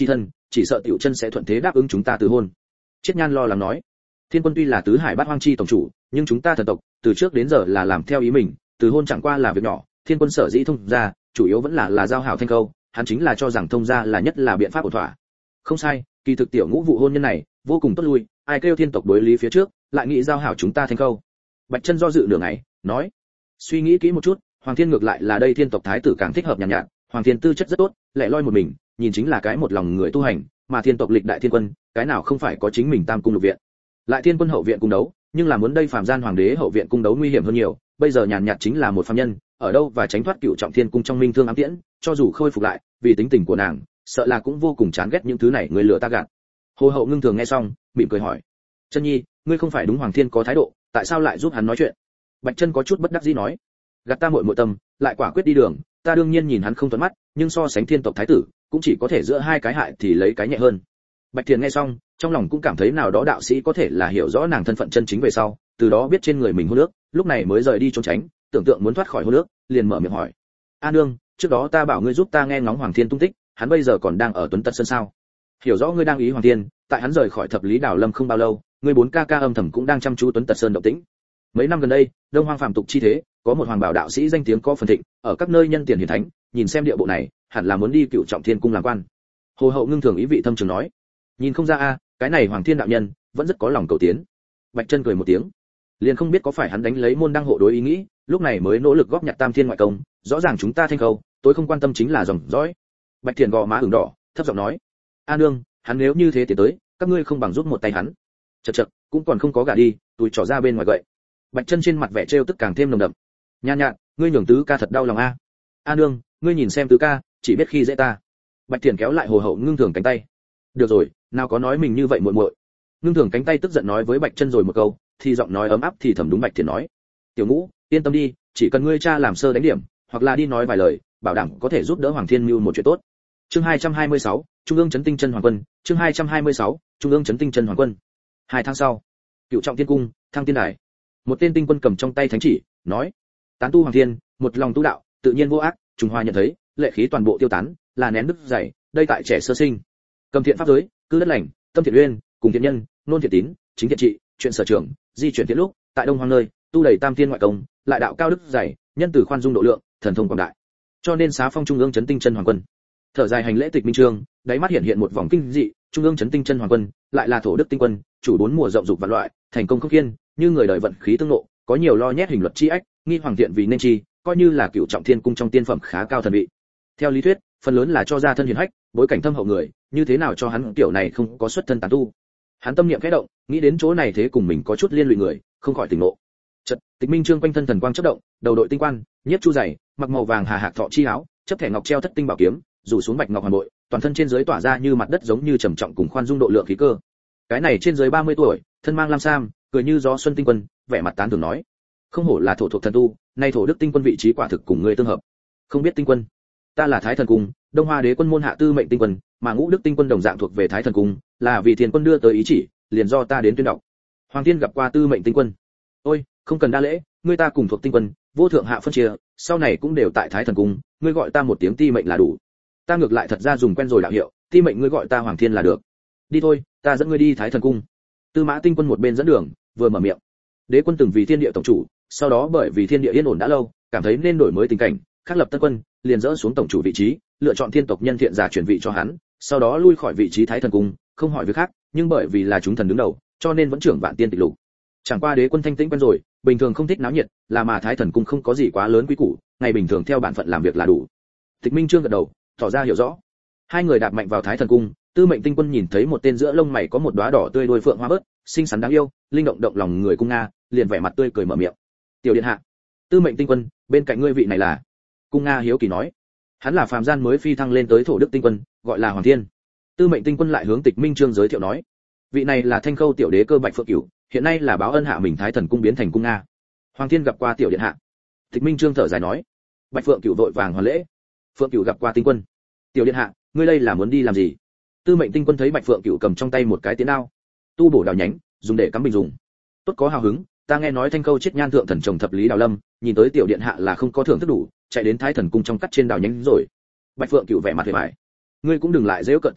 chỉ sợ tiểu chân sẽ thuận thế đáp ứng chúng ta từ hôn. Triết Nhan lo lắng nói, Thiên Quân tuy là tứ hải bát hoang chi tổng chủ, nhưng chúng ta thần tộc từ trước đến giờ là làm theo ý mình, từ hôn chẳng qua là việc nhỏ, Thiên Quân sở dĩ thông ra, chủ yếu vẫn là là giao hảo thanh câu, hắn chính là cho rằng thông ra là nhất là biện pháp ổn thỏa. Không sai, kỳ thực tiểu ngũ vụ hôn nhân này vô cùng tốt lui, ai kêu thiên tộc đối lý phía trước, lại nghĩ giao hảo chúng ta thanh câu. Bạch Chân do dự nửa ngày, nói, suy nghĩ kỹ một chút, Hoàng Thiên ngược lại là đây thiên tộc thái tử càng thích hợp nhàn nhạt, nhạt, Hoàng Thiên tư chất rất tốt, lẻ loi một mình, nhìn chính là cái một lòng người tu hành, mà thiên tộc lịch đại thiên quân, cái nào không phải có chính mình tam cung lục viện. Lại thiên quân hậu viện cung đấu, nhưng là muốn đây phàm gian hoàng đế hậu viện cung đấu nguy hiểm hơn nhiều, bây giờ nhàn nhạt chính là một phàm nhân, ở đâu và tránh thoát cựu trọng thiên cung trong minh thương ám tiễn, cho dù khôi phục lại, vì tính tình của nàng, sợ là cũng vô cùng chán ghét những thứ này người lừa ta gạt. Hồ hậu ngưng thường nghe xong, mỉm cười hỏi, Chân Nhi, ngươi không phải đúng Hoàng Thiên có thái độ, tại sao lại giúp hắn nói chuyện? Bạch Chân có chút bất đắc dĩ nói, gạt ta muội muội tâm, lại quả quyết đi đường, ta đương nhiên nhìn hắn không thuận mắt, nhưng so sánh thiên tộc thái tử, cũng chỉ có thể giữa hai cái hại thì lấy cái nhẹ hơn. Bạch Thiền nghe xong, trong lòng cũng cảm thấy nào đó đạo sĩ có thể là hiểu rõ nàng thân phận chân chính về sau, từ đó biết trên người mình hôn nước, lúc này mới rời đi trốn tránh, tưởng tượng muốn thoát khỏi hôn nước, liền mở miệng hỏi, A nương, trước đó ta bảo ngươi giúp ta nghe ngóng Hoàng Thiên tung tích, hắn bây giờ còn đang ở Tuấn Tật Sơn sao? Hiểu rõ ngươi đang ý Hoàng Thiên, tại hắn rời khỏi thập lý đảo lâm không bao lâu, ngươi bốn ca ca âm thầm cũng đang chăm chú Tuấn Tật Sơn động tĩnh. Mấy năm gần đây, Đông Hoang phàm tục chi thế, có một hoàng bảo đạo sĩ danh tiếng có phần thịnh, ở các nơi nhân tiền hiển thánh, nhìn xem địa bộ này, hẳn là muốn đi Cựu Trọng Thiên cung làm quan. Hồ hậu ngưng thường ý vị thâm trường nói, nhìn không ra a, cái này Hoàng Thiên đạo nhân vẫn rất có lòng cầu tiến. Bạch Chân cười một tiếng, liền không biết có phải hắn đánh lấy môn đăng hộ đối ý nghĩ, lúc này mới nỗ lực góp nhặt tam thiên ngoại công, rõ ràng chúng ta thanh khâu, tôi không quan tâm chính là dòng dõi. Bạch Thiền gò má ửng đỏ, thấp giọng nói, a nương, hắn nếu như thế tiến tới, các ngươi không bằng giúp một tay hắn. Chậc chậc, cũng còn không có gả đi, tụi trò ra bên ngoài gậy. Bạch Chân trên mặt vẻ trêu tức càng thêm nồng đậm. Nhan nhạt, ngươi nhường tứ ca thật đau lòng a. A nương, ngươi nhìn xem tứ ca, chỉ biết khi dễ ta. Bạch Thiền kéo lại Hồ hậu ngưng thường cánh tay. Được rồi, nào có nói mình như vậy muội muội. Ngưng thường cánh tay tức giận nói với Bạch Chân rồi một câu, thì giọng nói ấm áp thì thầm đúng Bạch Thiền nói, tiểu ngũ, yên tâm đi, chỉ cần ngươi cha làm sơ đánh điểm, hoặc là đi nói vài lời, bảo đảm có thể giúp đỡ Hoàng Thiên mưu một chuyện tốt. Chương hai trăm hai mươi sáu, Trung ương chấn tinh chân hoàng quân, chương hai trăm hai mươi sáu, Trung ương chấn tinh chân hoàng quân. Hai tháng sau, Cựu Trọng Thiên cung, Thăng Tiên đài. Một tên tinh quân cầm trong tay thánh chỉ, nói, tán tu Hoàng Thiên, một lòng tu đạo, tự nhiên vô ác, Trung Hoa nhận thấy, lệ khí toàn bộ tiêu tán, là nén đức dày, đây tại trẻ sơ sinh. Cầm thiện pháp giới, cư đất lành, tâm thiện uyên, cùng thiện nhân, nôn thiện tín, chính thiện trị, chuyện sở trường, di chuyển thiện lúc, tại Đông Hoang nơi, tu đầy tam thiên ngoại công, lại đạo cao đức dày, nhân từ khoan dung độ lượng, thần thông quảng đại. Cho nên xá phong Trung ương chấn tinh chân hoàng quân. Thở dài hành lễ tịch minh trương, đáy mắt hiện hiện một vòng kinh dị, Trung ương chấn tinh chân hoàng quân, lại là thổ đức tinh quân, chủ bốn mùa rộng dục vạn loại, thành công không kiên, như người đời vận khí tương ngộ, có nhiều lo nhét hình luật chi ách, nghi hoàng thiện vì nên chi, coi như là Cựu Trọng Thiên cung trong tiên phẩm khá cao thần vị. Theo lý thuyết, phần lớn là cho ra thân hiền hách, bối cảnh thâm hậu người, như thế nào cho hắn kiểu này không có xuất thân tán tu. Hắn tâm niệm khẽ động, nghĩ đến chỗ này thế cùng mình có chút liên lụy người, không khỏi tỉnh ngộ. Chợt, tịch minh trương quanh thân thần quang chớp động, đầu đội tinh quan, nhiếp chu dày, mặc màu vàng hà hạc thọ chi áo, chấp thẻ ngọc treo thất tinh bảo kiếm, rủ xuống bạch ngọc hoàn bội, toàn thân trên dưới tỏa ra như mặt đất giống như trầm trọng cùng khoan dung độ lượng khí cơ. Cái này trên dưới ba mươi tuổi, thân mang lam sam, cười như gió xuân tinh quân, vẻ mặt tán thưởng nói, không hổ là thổ thuộc thần tu, nay thổ đức tinh quân vị trí quả thực cùng ngươi tương hợp. Không biết tinh quân, ta là Thái Thần cung, Đông Hoa Đế quân môn hạ tư mệnh tinh quân, mà Ngũ Đức tinh quân đồng dạng thuộc về Thái Thần cung, là vì Thiên quân đưa tới ý chỉ, liền do ta đến tuyên đọc. Hoàng Thiên gặp qua tư mệnh tinh quân. Ôi, không cần đa lễ, ngươi ta cùng thuộc tinh quân, vô thượng hạ phân chia, sau này cũng đều tại Thái Thần cung, ngươi gọi ta một tiếng ti mệnh là đủ. Ta ngược lại thật ra dùng quen rồi đạo hiệu, ti mệnh ngươi gọi ta Hoàng Thiên là được. Đi thôi, ta dẫn ngươi đi Thái Thần cung. Tư Mã tinh quân một bên dẫn đường, vừa mở miệng. Đế quân từng vì thiên địa tổng chủ, sau đó bởi vì thiên địa yên ổn đã lâu, cảm thấy nên đổi mới tình cảnh, khắc lập tân quân, liền dỡ xuống tổng chủ vị trí, lựa chọn thiên tộc nhân thiện giả chuyển vị cho hắn, sau đó lui khỏi vị trí Thái Thần cung, không hỏi việc khác, nhưng bởi vì là chúng thần đứng đầu, cho nên vẫn trưởng vạn tiên tịch lục. Chẳng qua đế quân thanh tĩnh quen rồi, bình thường không thích náo nhiệt, là mà Thái Thần cung không có gì quá lớn quý củ, ngày bình thường theo bản phận làm việc là đủ. Tịch Minh Trương gật đầu, tỏ ra hiểu rõ. Hai người đạp mạnh vào Thái Thần cung, Tư Mệnh tinh quân nhìn thấy một tên giữa lông mày có một đóa đỏ tươi đuôi phượng hoa bớt, xinh xắn đáng yêu, linh động động lòng người cung nga, liền vẻ mặt tươi cười mở miệng. "Tiểu điện hạ." Tư Mệnh tinh quân, bên cạnh ngươi vị này là? Cung nga hiếu kỳ nói. Hắn là phàm gian mới phi thăng lên tới thổ đức tinh quân, gọi là Hoàng Thiên. Tư Mệnh tinh quân lại hướng Tịch Minh Trương giới thiệu nói, vị này là Thanh Khâu tiểu đế cơ Bạch Phượng Cửu, hiện nay là báo ân hạ mình Thái Thần cung biến thành cung nga. Hoàng Thiên gặp qua tiểu điện hạ. Tịch Minh Trương thở dài nói. Bạch Phượng Cửu vội vàng hoàn lễ. Phượng Cửu gặp qua tinh quân. Tiểu điện hạ, ngươi đây là muốn đi làm gì? Tư Mệnh tinh quân thấy Bạch Phượng Cửu cầm trong tay một cái tiến đao, tu bổ đào nhánh, dùng để cắm bình dùng. Tốt có hào hứng, ta nghe nói Thanh Khâu chết nhan thượng thần chồng thập lý đào lâm, nhìn tới tiểu điện hạ là không có thưởng thức đủ, chạy đến Thái Thần cung trong cắt trên đào nhánh rồi. Bạch Phượng Cửu vẻ mặt vẻ vải. Ngươi cũng đừng lại giễu cợt ta rồi,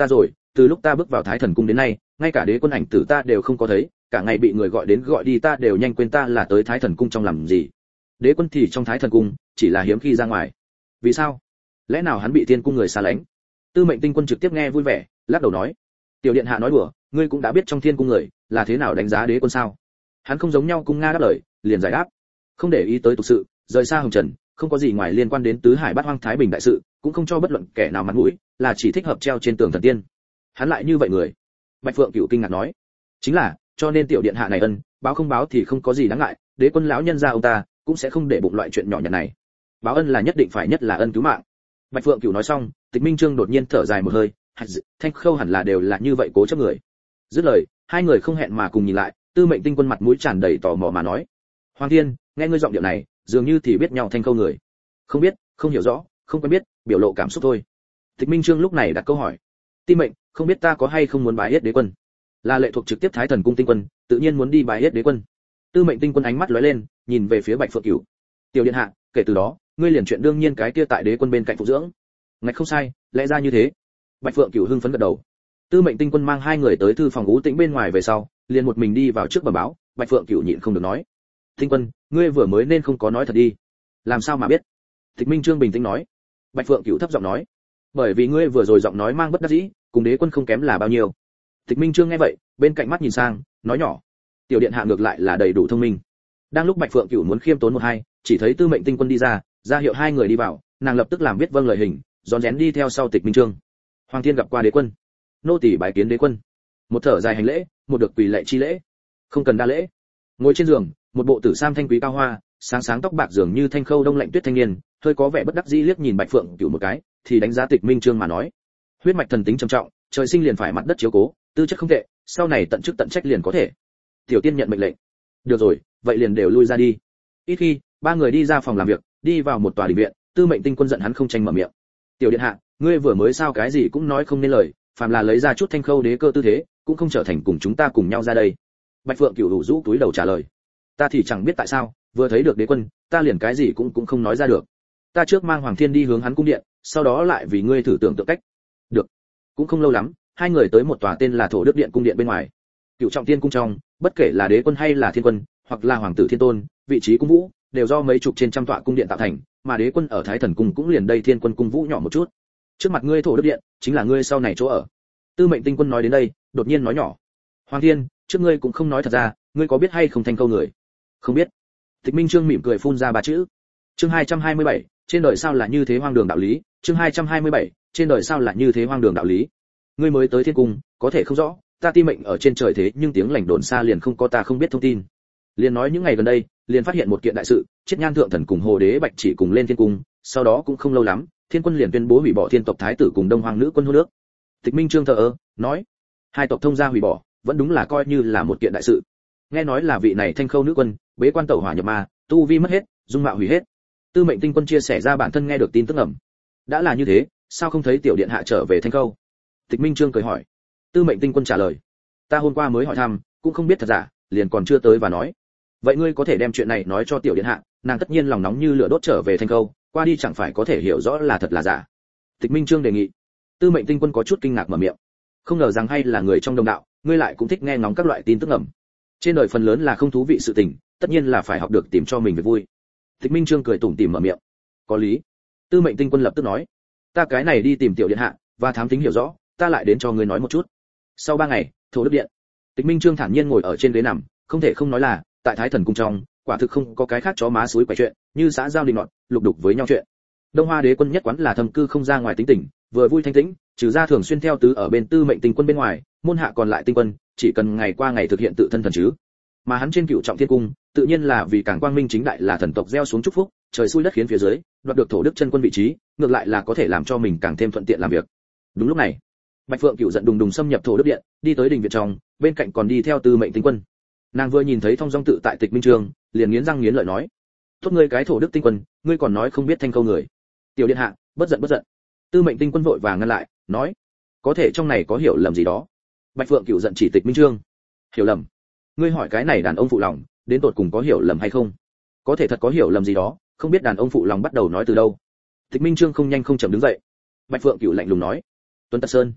từ lúc ta bước vào Thái Thần cung đến nay, ngay cả đế quân ảnh tử ta đều không có thấy, cả ngày bị người gọi đến gọi đi ta đều nhanh quên ta là tới Thái Thần cung trong làm gì. Đế quân thì trong Thái Thần cung, chỉ là hiếm khi ra ngoài. Vì sao? Lẽ nào hắn bị Thiên cung người xa lánh? Tư Mệnh Tinh Quân trực tiếp nghe vui vẻ, lắc đầu nói: "Tiểu điện hạ nói đùa, ngươi cũng đã biết trong Thiên cung người là thế nào đánh giá đế quân sao?" Hắn không giống nhau cung Nga đáp lời, liền giải đáp: "Không để ý tới tục sự, rời xa hồng trần, không có gì ngoài liên quan đến tứ hải bát hoang thái bình đại sự, cũng không cho bất luận kẻ nào mặt mũi, là chỉ thích hợp treo trên tường thần tiên." Hắn lại như vậy người? Bạch Phượng Cửu kinh ngạc nói: "Chính là, cho nên tiểu điện hạ này ân, báo không báo thì không có gì đáng ngại, đế quân lão nhân gia ông ta cũng sẽ không để bụng loại chuyện nhỏ nhặt này. Báo ân là nhất định phải, nhất là ân cứu mạng." Bạch Phượng Cửu nói xong, Tịch Minh Trương đột nhiên thở dài một hơi, Thanh Khâu hẳn là đều là như vậy cố chấp người. Dứt lời, hai người không hẹn mà cùng nhìn lại, Tư Mệnh Tinh Quân mặt mũi tràn đầy tò mò mà nói: "Hoàng Thiên, nghe ngươi giọng điệu này, dường như thì biết nhau Thanh Khâu người." "Không biết, không hiểu rõ, không quen biết, biểu lộ cảm xúc thôi." Tịch Minh Trương lúc này đặt câu hỏi: "Ti Mệnh, không biết ta có hay không muốn bái yết đế quân?" Là lệ thuộc trực tiếp Thái Thần cung Tinh Quân, tự nhiên muốn đi bái yết đế quân. Tư Mệnh Tinh Quân ánh mắt lóe lên, nhìn về phía Bạch Phượng Cửu: "Tiểu điện hạ, kể từ đó, ngươi liền chuyện đương nhiên cái kia tại đế quân bên cạnh phụ dưỡng." "Ngạch không sai, lẽ ra như thế." Bạch Phượng Cửu hưng phấn gật đầu. Tư Mệnh Tinh Quân mang hai người tới thư phòng Ú Tĩnh bên ngoài về sau, liền một mình đi vào trước bẩm báo. Bạch Phượng Cửu nhịn không được nói: "Tinh Quân, ngươi vừa mới nên không có nói thật đi." "Làm sao mà biết?" Tịch Minh Trương bình tĩnh nói. Bạch Phượng Cửu thấp giọng nói: "Bởi vì ngươi vừa rồi giọng nói mang bất đắc dĩ, cùng đế quân không kém là bao nhiêu." Tịch Minh Trương nghe vậy, bên cạnh mắt nhìn sang, nói nhỏ: "Tiểu điện hạ ngược lại là đầy đủ thông minh." Đang lúc Bạch Phượng Cửu muốn khiêm tốn một hai, chỉ thấy Tư Mệnh Tinh Quân đi ra, ra hiệu hai người đi vào, nàng lập tức làm biết vâng lời hình, rón rén đi theo sau Tịch Minh Trương. "Hoàng thiên gặp qua đế quân." "Nô tỳ bái kiến đế quân." Một thở dài hành lễ, một được quỳ lệ chi lễ. "Không cần đa lễ." Ngồi trên giường, một bộ tử sam thanh quý cao hoa, sáng sáng tóc bạc dường như thanh khâu đông lạnh tuyết thanh niên, hơi có vẻ bất đắc dĩ liếc nhìn Bạch Phượng Cửu một cái, thì đánh giá Tịch Minh Trương mà nói: "Huyết mạch thần tính trầm trọng, trời sinh liền phải mặt đất chiếu cố, tư chất không tệ, sau này tận chức tận trách liền có thể." Tiểu tiên nhận mệnh lệnh. "Được rồi, vậy liền đều lui ra đi." Ít khi, ba người đi ra phòng làm việc, đi vào một tòa đình viện, Tư Mệnh Tinh Quân giận hắn không tranh mở miệng: "Tiểu điện hạ, ngươi vừa mới sao cái gì cũng nói không nên lời, phàm là lấy ra chút thanh khâu đế cơ tư thế, cũng không trở thành cùng chúng ta cùng nhau ra đây." Bạch Phượng Cửu rủ rũ túi đầu trả lời: "Ta thì chẳng biết tại sao, vừa thấy được đế quân, ta liền cái gì cũng cũng không nói ra được. Ta trước mang Hoàng Thiên đi hướng hắn cung điện, sau đó lại vì ngươi thử tưởng tượng cách." Được. Cũng không lâu lắm, hai người tới một tòa tên là Thổ Đức Điện cung điện bên ngoài. Cửu Trọng Thiên cung trong, bất kể là đế quân hay là thiên quân, hoặc là hoàng tử thiên tôn, vị trí cung vũ đều do mấy chục trên trăm tọa cung điện tạo thành, mà đế quân ở Thái Thần cung cũng liền đây thiên quân cung vũ nhỏ một chút. Trước mặt ngươi Thổ Đức Điện, chính là ngươi sau này chỗ ở. Tư Mệnh Tinh Quân nói đến đây, đột nhiên nói nhỏ: "Hoàng Thiên, trước ngươi cũng không nói thật ra, ngươi có biết hay không Thanh Khâu người?" "Không biết." Tịch Minh Trương mỉm cười phun ra ba chữ. Chương hai trăm hai mươi bảy, trên đời sao là như thế hoang đường đạo lý. Chương hai trăm hai mươi bảy, trên đời sao là như thế hoang đường đạo lý. Ngươi mới tới thiên cung, có thể không rõ, ta ti mệnh ở trên trời thế nhưng tiếng lành đồn xa liền không có ta không biết thông tin. Liền nói những ngày gần đây, liền phát hiện một kiện đại sự, Chiết Nhan thượng thần cùng Hồ đế Bạch chỉ cùng lên thiên cung, sau đó cũng không lâu lắm, thiên quân liền tuyên bố hủy bỏ thiên tộc thái tử cùng đông hoàng nữ quân hôn nước. Tịch Minh Trương thờ ơ, nói: "Hai tộc thông gia hủy bỏ, vẫn đúng là coi như là một kiện đại sự. Nghe nói là vị này Thanh Khâu nữ quân, bế quan tẩu hỏa nhập ma, tu vi mất hết, dung mạo hủy hết." Tư Mệnh Tinh Quân chia sẻ ra bản thân nghe được tin tức ẩm. "Đã là như thế, sao không thấy tiểu điện hạ trở về Thanh Khâu?" Tịch Minh Trương cười hỏi. Tư Mệnh Tinh Quân trả lời: "Ta hôm qua mới hỏi thăm, cũng không biết thật giả, liền còn chưa tới và nói. Vậy ngươi có thể đem chuyện này nói cho tiểu điện hạ, nàng tất nhiên lòng nóng như lửa đốt trở về Thanh Khâu, qua đi chẳng phải có thể hiểu rõ là thật là giả." Tịch Minh Trương đề nghị. Tư Mệnh Tinh Quân có chút kinh ngạc mở miệng: "Không ngờ rằng hay là người trong đồng đạo, ngươi lại cũng thích nghe ngóng các loại tin tức ẩm. Trên đời phần lớn là không thú vị sự tình, tất nhiên là phải học được tìm cho mình về vui." Tịch Minh Trương cười tủm tỉm mở miệng. "Có lý." Tư Mệnh Tinh Quân lập tức nói: "Ta cái này đi tìm tiểu điện hạ và thám thính hiểu rõ, ta lại đến cho ngươi nói một chút." Sau ba ngày, Thổ Đức Điện. Tịch Minh Trương thản nhiên ngồi ở trên ghế nằm, không thể không nói là, tại Thái Thần cung trong, quả thực không có cái khác chó má suối quậy chuyện, như xã giao đình nọt, lục đục với nhau chuyện. Đông Hoa Đế quân nhất quán là thâm cư không ra ngoài tính tình, vừa vui thanh tĩnh, trừ ra thường xuyên theo tứ ở bên Tư Mệnh Tinh Quân bên ngoài, môn hạ còn lại tinh quân, chỉ cần ngày qua ngày thực hiện tự thân thần chứ. Mà hắn trên Cửu Trọng Thiên cung, tự nhiên là vì càng quang minh chính đại là thần tộc gieo xuống chúc phúc, trời xui đất khiến phía dưới, đoạt được Thổ Đức chân quân vị trí, ngược lại là có thể làm cho mình càng thêm thuận tiện làm việc. Đúng lúc này, Bạch Phượng Cửu giận đùng đùng xâm nhập Thổ Đức Điện, đi tới đình viện trong, bên cạnh còn đi theo Tư Mệnh Tinh Quân. Nàng vừa nhìn thấy Thông Dong tự tại Tịch Minh Trương, liền nghiến răng nghiến lợi nói: "Tốt ngươi cái Thổ Đức Tinh Quân, ngươi còn nói không biết Thanh Khâu người. Tiểu điện hạ, bất giận bất giận." Tư Mệnh Tinh Quân vội vàng ngăn lại, nói: "Có thể trong này có hiểu lầm gì đó." Bạch Phượng Cửu giận chỉ Tịch Minh Trương: "Hiểu lầm? Ngươi hỏi cái này đàn ông phụ lòng, đến tột cùng có hiểu lầm hay không? Có thể thật có hiểu lầm gì đó, không biết đàn ông phụ lòng bắt đầu nói từ đâu." Tịch Minh Trương không nhanh không chậm đứng dậy. Bạch Phượng Cửu lạnh lùng nói: "Tuấn Tật Sơn."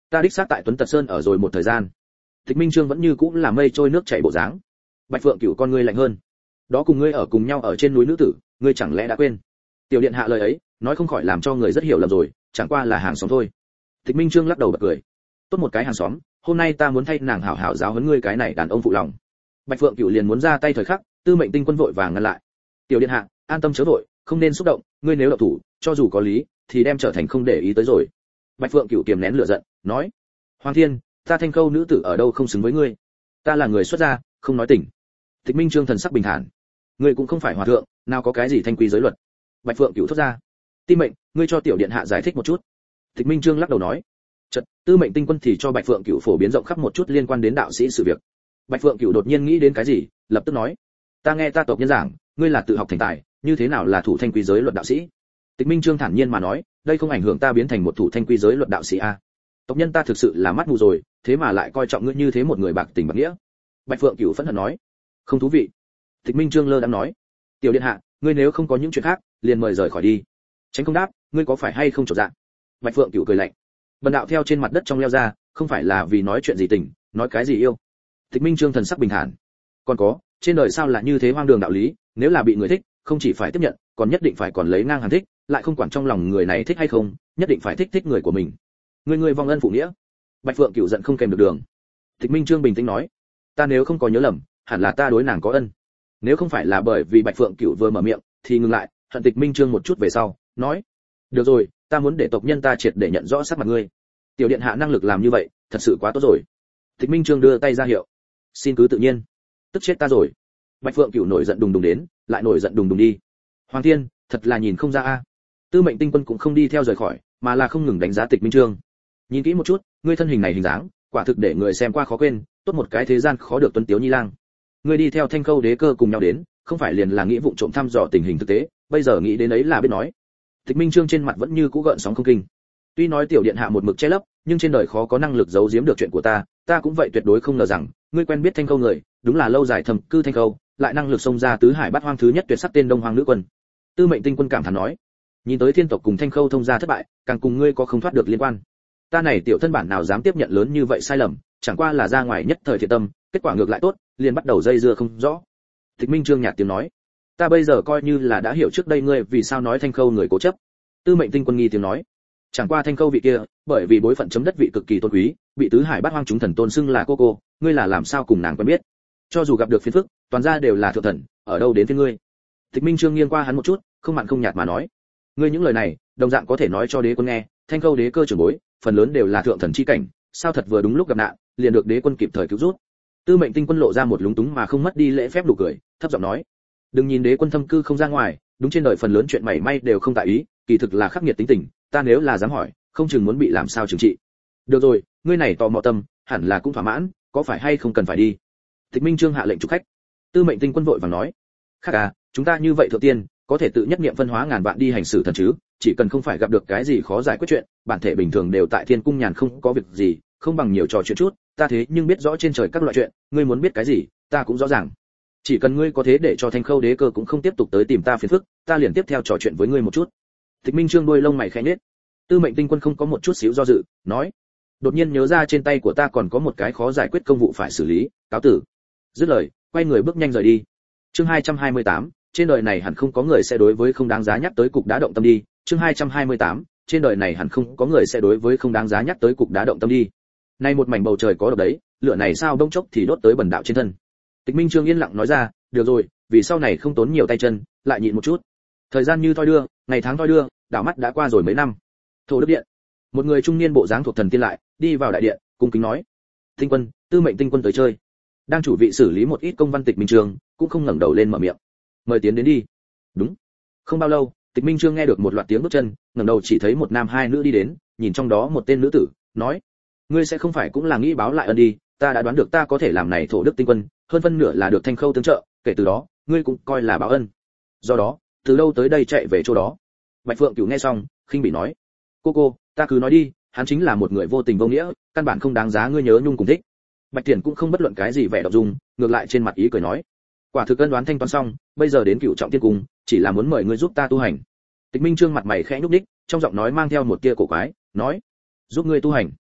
Ta đích xác tại Tuấn Tật Sơn ở rồi một thời gian. Tịch Minh Trương vẫn như cũ là mây trôi nước chảy bộ dáng. Bạch Phượng Cửu con ngươi lạnh hơn. Đó cùng ngươi ở cùng nhau ở trên núi nữ tử, ngươi chẳng lẽ đã quên? Tiểu điện hạ lời ấy, nói không khỏi làm cho người rất hiểu lầm rồi, chẳng qua là hàng xóm thôi. Tịch Minh Trương lắc đầu bật cười. Tốt một cái hàng xóm, hôm nay ta muốn thay nàng hảo hảo giáo huấn ngươi cái này đàn ông phụ lòng. Bạch Phượng Cửu liền muốn ra tay thời khắc, Tư Mệnh Tinh Quân vội vàng ngăn lại. Tiểu điện hạ, an tâm chớ vội, không nên xúc động, ngươi nếu động thủ, cho dù có lý, thì đem trở thành không để ý tới rồi. Bạch Phượng Cửu kiềm nén lửa giận, nói: Hoàng Thiên, ta Thanh Khâu nữ tử ở đâu không xứng với ngươi, ta là người xuất gia, không nói tình. Tịch Minh Trương thần sắc bình thản, ngươi cũng không phải hòa thượng, nào có cái gì thanh quý giới luật. Bạch Phượng Cửu thốt ra: Ti Mệnh, ngươi cho tiểu điện hạ giải thích một chút. Tịch Minh Trương lắc đầu nói: Chợt, Tư Mệnh Tinh Quân thì cho Bạch Phượng Cửu phổ biến rộng khắp một chút liên quan đến đạo sĩ sự việc. Bạch Phượng Cửu đột nhiên nghĩ đến cái gì, lập tức nói: Ta nghe ta tộc nhân giảng, ngươi là tự học thành tài, như thế nào là thủ thanh quý giới luật đạo sĩ? Tịch Minh Trương thản nhiên mà nói: Đây không ảnh hưởng ta biến thành một thủ thanh quý giới luật đạo sĩ a. Tộc nhân ta thực sự là mắt mù rồi, thế mà lại coi trọng ngươi như thế một người bạc tình bạc nghĩa. Bạch Phượng Cửu phẫn hận nói: Không thú vị. Tịch Minh Trương lơ đãng nói: Tiểu điện hạ, ngươi nếu không có những chuyện khác, liền mời rời khỏi đi. Tránh không đáp, ngươi có phải hay không trột dạ? Bạch Phượng Cửu cười lạnh: Bần đạo theo trên mặt đất trong leo ra, không phải là vì nói chuyện gì tình, nói cái gì yêu. Tịch Minh Trương thần sắc bình thản: Còn có, trên đời sao là như thế hoang đường đạo lý, nếu là bị người thích, không chỉ phải tiếp nhận, còn nhất định phải còn lấy ngang hàng thích, lại không quản trong lòng người này thích hay không, nhất định phải thích thích người của mình. Người người vong ân phụ nghĩa. Bạch Phượng Cửu giận không kèm được đường. Tịch Minh Trương bình tĩnh nói: Ta nếu không có nhớ lầm, hẳn là ta đối nàng có ân. Nếu không phải là bởi vì Bạch Phượng Cửu vừa mở miệng, thì ngừng lại, hận Tịch Minh Trương một chút về sau, nói: Được rồi, ta muốn để tộc nhân ta triệt để nhận rõ sắc mặt ngươi. Tiểu điện hạ năng lực làm như vậy, thật sự quá tốt rồi. Tịch Minh Trương đưa tay ra hiệu: Xin cứ tự nhiên. Tức chết ta rồi. Bạch Phượng Cửu nổi giận đùng đùng đến, lại nổi giận đùng đùng đi. Hoàng Thiên, thật là nhìn không ra a. Tư Mệnh Tinh Quân cũng không đi theo rời khỏi, mà là không ngừng đánh giá Tịch Minh Trương. Nhìn kỹ một chút, ngươi thân hình này hình dáng, quả thực để người xem qua khó quên, tốt một cái thế gian khó được tuấn tiếu nhi lang. Ngươi đi theo Thanh Khâu đế cơ cùng nhau đến, không phải liền là nghĩa vụ trộm thăm dò tình hình thực tế, bây giờ nghĩ đến ấy là biết nói. Tịch Minh Trương trên mặt vẫn như cũ gợn sóng không kinh. Tuy nói tiểu điện hạ một mực che lấp, nhưng trên đời khó có năng lực giấu giếm được chuyện của ta, ta cũng vậy tuyệt đối không ngờ rằng, ngươi quen biết Thanh Khâu người, đúng là lâu dài thầm cư Thanh Khâu, lại năng lực xông ra tứ hải bát hoang thứ nhất tuyệt sắc tên Đông Hoang nữ quân. Tư Mệnh Tinh Quân cảm thán nói: Nhìn tới thiên tộc cùng Thanh Khâu thông gia thất bại, càng cùng ngươi có không thoát được liên quan. Ta này tiểu thân bản nào dám tiếp nhận lớn như vậy sai lầm, chẳng qua là ra ngoài nhất thời thiện tâm, kết quả ngược lại tốt, liền bắt đầu dây dưa không rõ. Tịch Minh Trương nhạt tiếng nói: Ta bây giờ coi như là đã hiểu trước đây ngươi vì sao nói Thanh Khâu người cố chấp. Tư Mệnh Tinh Quân nghi tiếng nói: Chẳng qua Thanh Khâu vị kia, bởi vì bối phận chấm đất vị cực kỳ tôn quý, bị tứ hải bát hoang chúng thần tôn xưng là cô cô, ngươi là làm sao cùng nàng quen biết? Cho dù gặp được phiền phức, toàn gia đều là thượng thần, ở đâu đến với ngươi? Tịch Minh Trương nghiêng qua hắn một chút, không mặn không nhạt mà nói: Ngươi những lời này, đồng dạng có thể nói cho đế quân nghe, Thanh Khâu đế cơ trưởng bối, phần lớn đều là thượng thần chi cảnh, sao thật vừa đúng lúc gặp nạn, liền được đế quân kịp thời cứu rút. Tư Mệnh Tinh Quân lộ ra một lúng túng mà không mất đi lễ phép nụ cười, thấp giọng nói: Đừng nhìn đế quân thâm cư không ra ngoài, đúng trên đời phần lớn chuyện mảy may đều không tại ý, kỳ thực là khắc nghiệt tính tình, ta nếu là dám hỏi, không chừng muốn bị làm sao trừng trị. Được rồi, ngươi này tò mò tâm, hẳn là cũng thỏa mãn, có phải hay không cần phải đi? Tịch Minh Trương hạ lệnh chúc khách. Tư Mệnh Tinh Quân vội vàng nói: Khác à, chúng ta như vậy thượng tiên, có thể tự nhất niệm phân hóa ngàn vạn đi hành xử thần chứ, chỉ cần không phải gặp được cái gì khó giải quyết chuyện, bản thể bình thường đều tại thiên cung nhàn không có việc gì, không bằng nhiều trò chuyện chút, ta thế nhưng biết rõ trên trời các loại chuyện, ngươi muốn biết cái gì, ta cũng rõ ràng. Chỉ cần ngươi có thế để cho Thanh Khâu đế cơ cũng không tiếp tục tới tìm ta phiền phức, ta liền tiếp theo trò chuyện với ngươi một chút. Tịch Minh Trương đuôi lông mày khẽ nhếch. Tư Mệnh Tinh Quân không có một chút xíu do dự, nói: Đột nhiên nhớ ra trên tay của ta còn có một cái khó giải quyết công vụ phải xử lý, cáo tử. Dứt lời, quay người bước nhanh rời đi. Chương hai trăm hai mươi tám, trên đời này hẳn không có người sẽ đối với không đáng giá nhắc tới cục đá động tâm đi. Chương hai trăm hai mươi tám, trên đời này hẳn không có người sẽ đối với không đáng giá nhắc tới cục đá động tâm đi. Nay một mảnh bầu trời có độc đấy, lửa này sao bỗng chốc thì đốt tới bần đạo trên thân. Tịch Minh Trương yên lặng nói ra: Được rồi, vì sau này không tốn nhiều tay chân, lại nhịn một chút. Thời gian như thoi đưa, ngày tháng thoi đưa, đảo mắt đã qua rồi mấy năm. Thổ Đức Điện, một người trung niên bộ dáng thuộc thần tiên lại đi vào đại điện, cung kính nói: Tinh Quân, Tư Mệnh Tinh Quân tới chơi. Đang chủ vị xử lý một ít công văn Tịch Minh Trương cũng không ngẩng đầu lên mở miệng: Mời tiến đến đi. Đúng. Không bao lâu, Tịch Minh Trương nghe được một loạt tiếng bước chân, ngẩng đầu chỉ thấy một nam hai nữ đi đến, nhìn trong đó một tên nữ tử, nói: Ngươi sẽ không phải cũng là nghĩ báo lại ân đi, ta đã đoán được ta có thể làm này Thổ Đức Tinh Quân, hơn phân nửa là được Thanh Khâu tương trợ, kể từ đó, ngươi cũng coi là báo ân. Do đó, từ đâu tới đây chạy về chỗ đó. Bạch Phượng Cửu nghe xong, khinh bỉ nói: Cô cô, ta cứ nói đi, hắn chính là một người vô tình vô nghĩa, căn bản không đáng giá ngươi nhớ nhung cùng thích. Bạch Tiễn cũng không bất luận cái gì vẻ động dung, ngược lại trên mặt ý cười nói: Quả thực ân đoán thanh toán xong, bây giờ đến Cửu Trọng Tiên Cung, chỉ là muốn mời ngươi giúp ta tu hành. Tịch Minh Trương mặt mày khẽ nhúc nhích, trong giọng nói mang theo một tia cổ quái, nói: Giúp ngươi tu hành?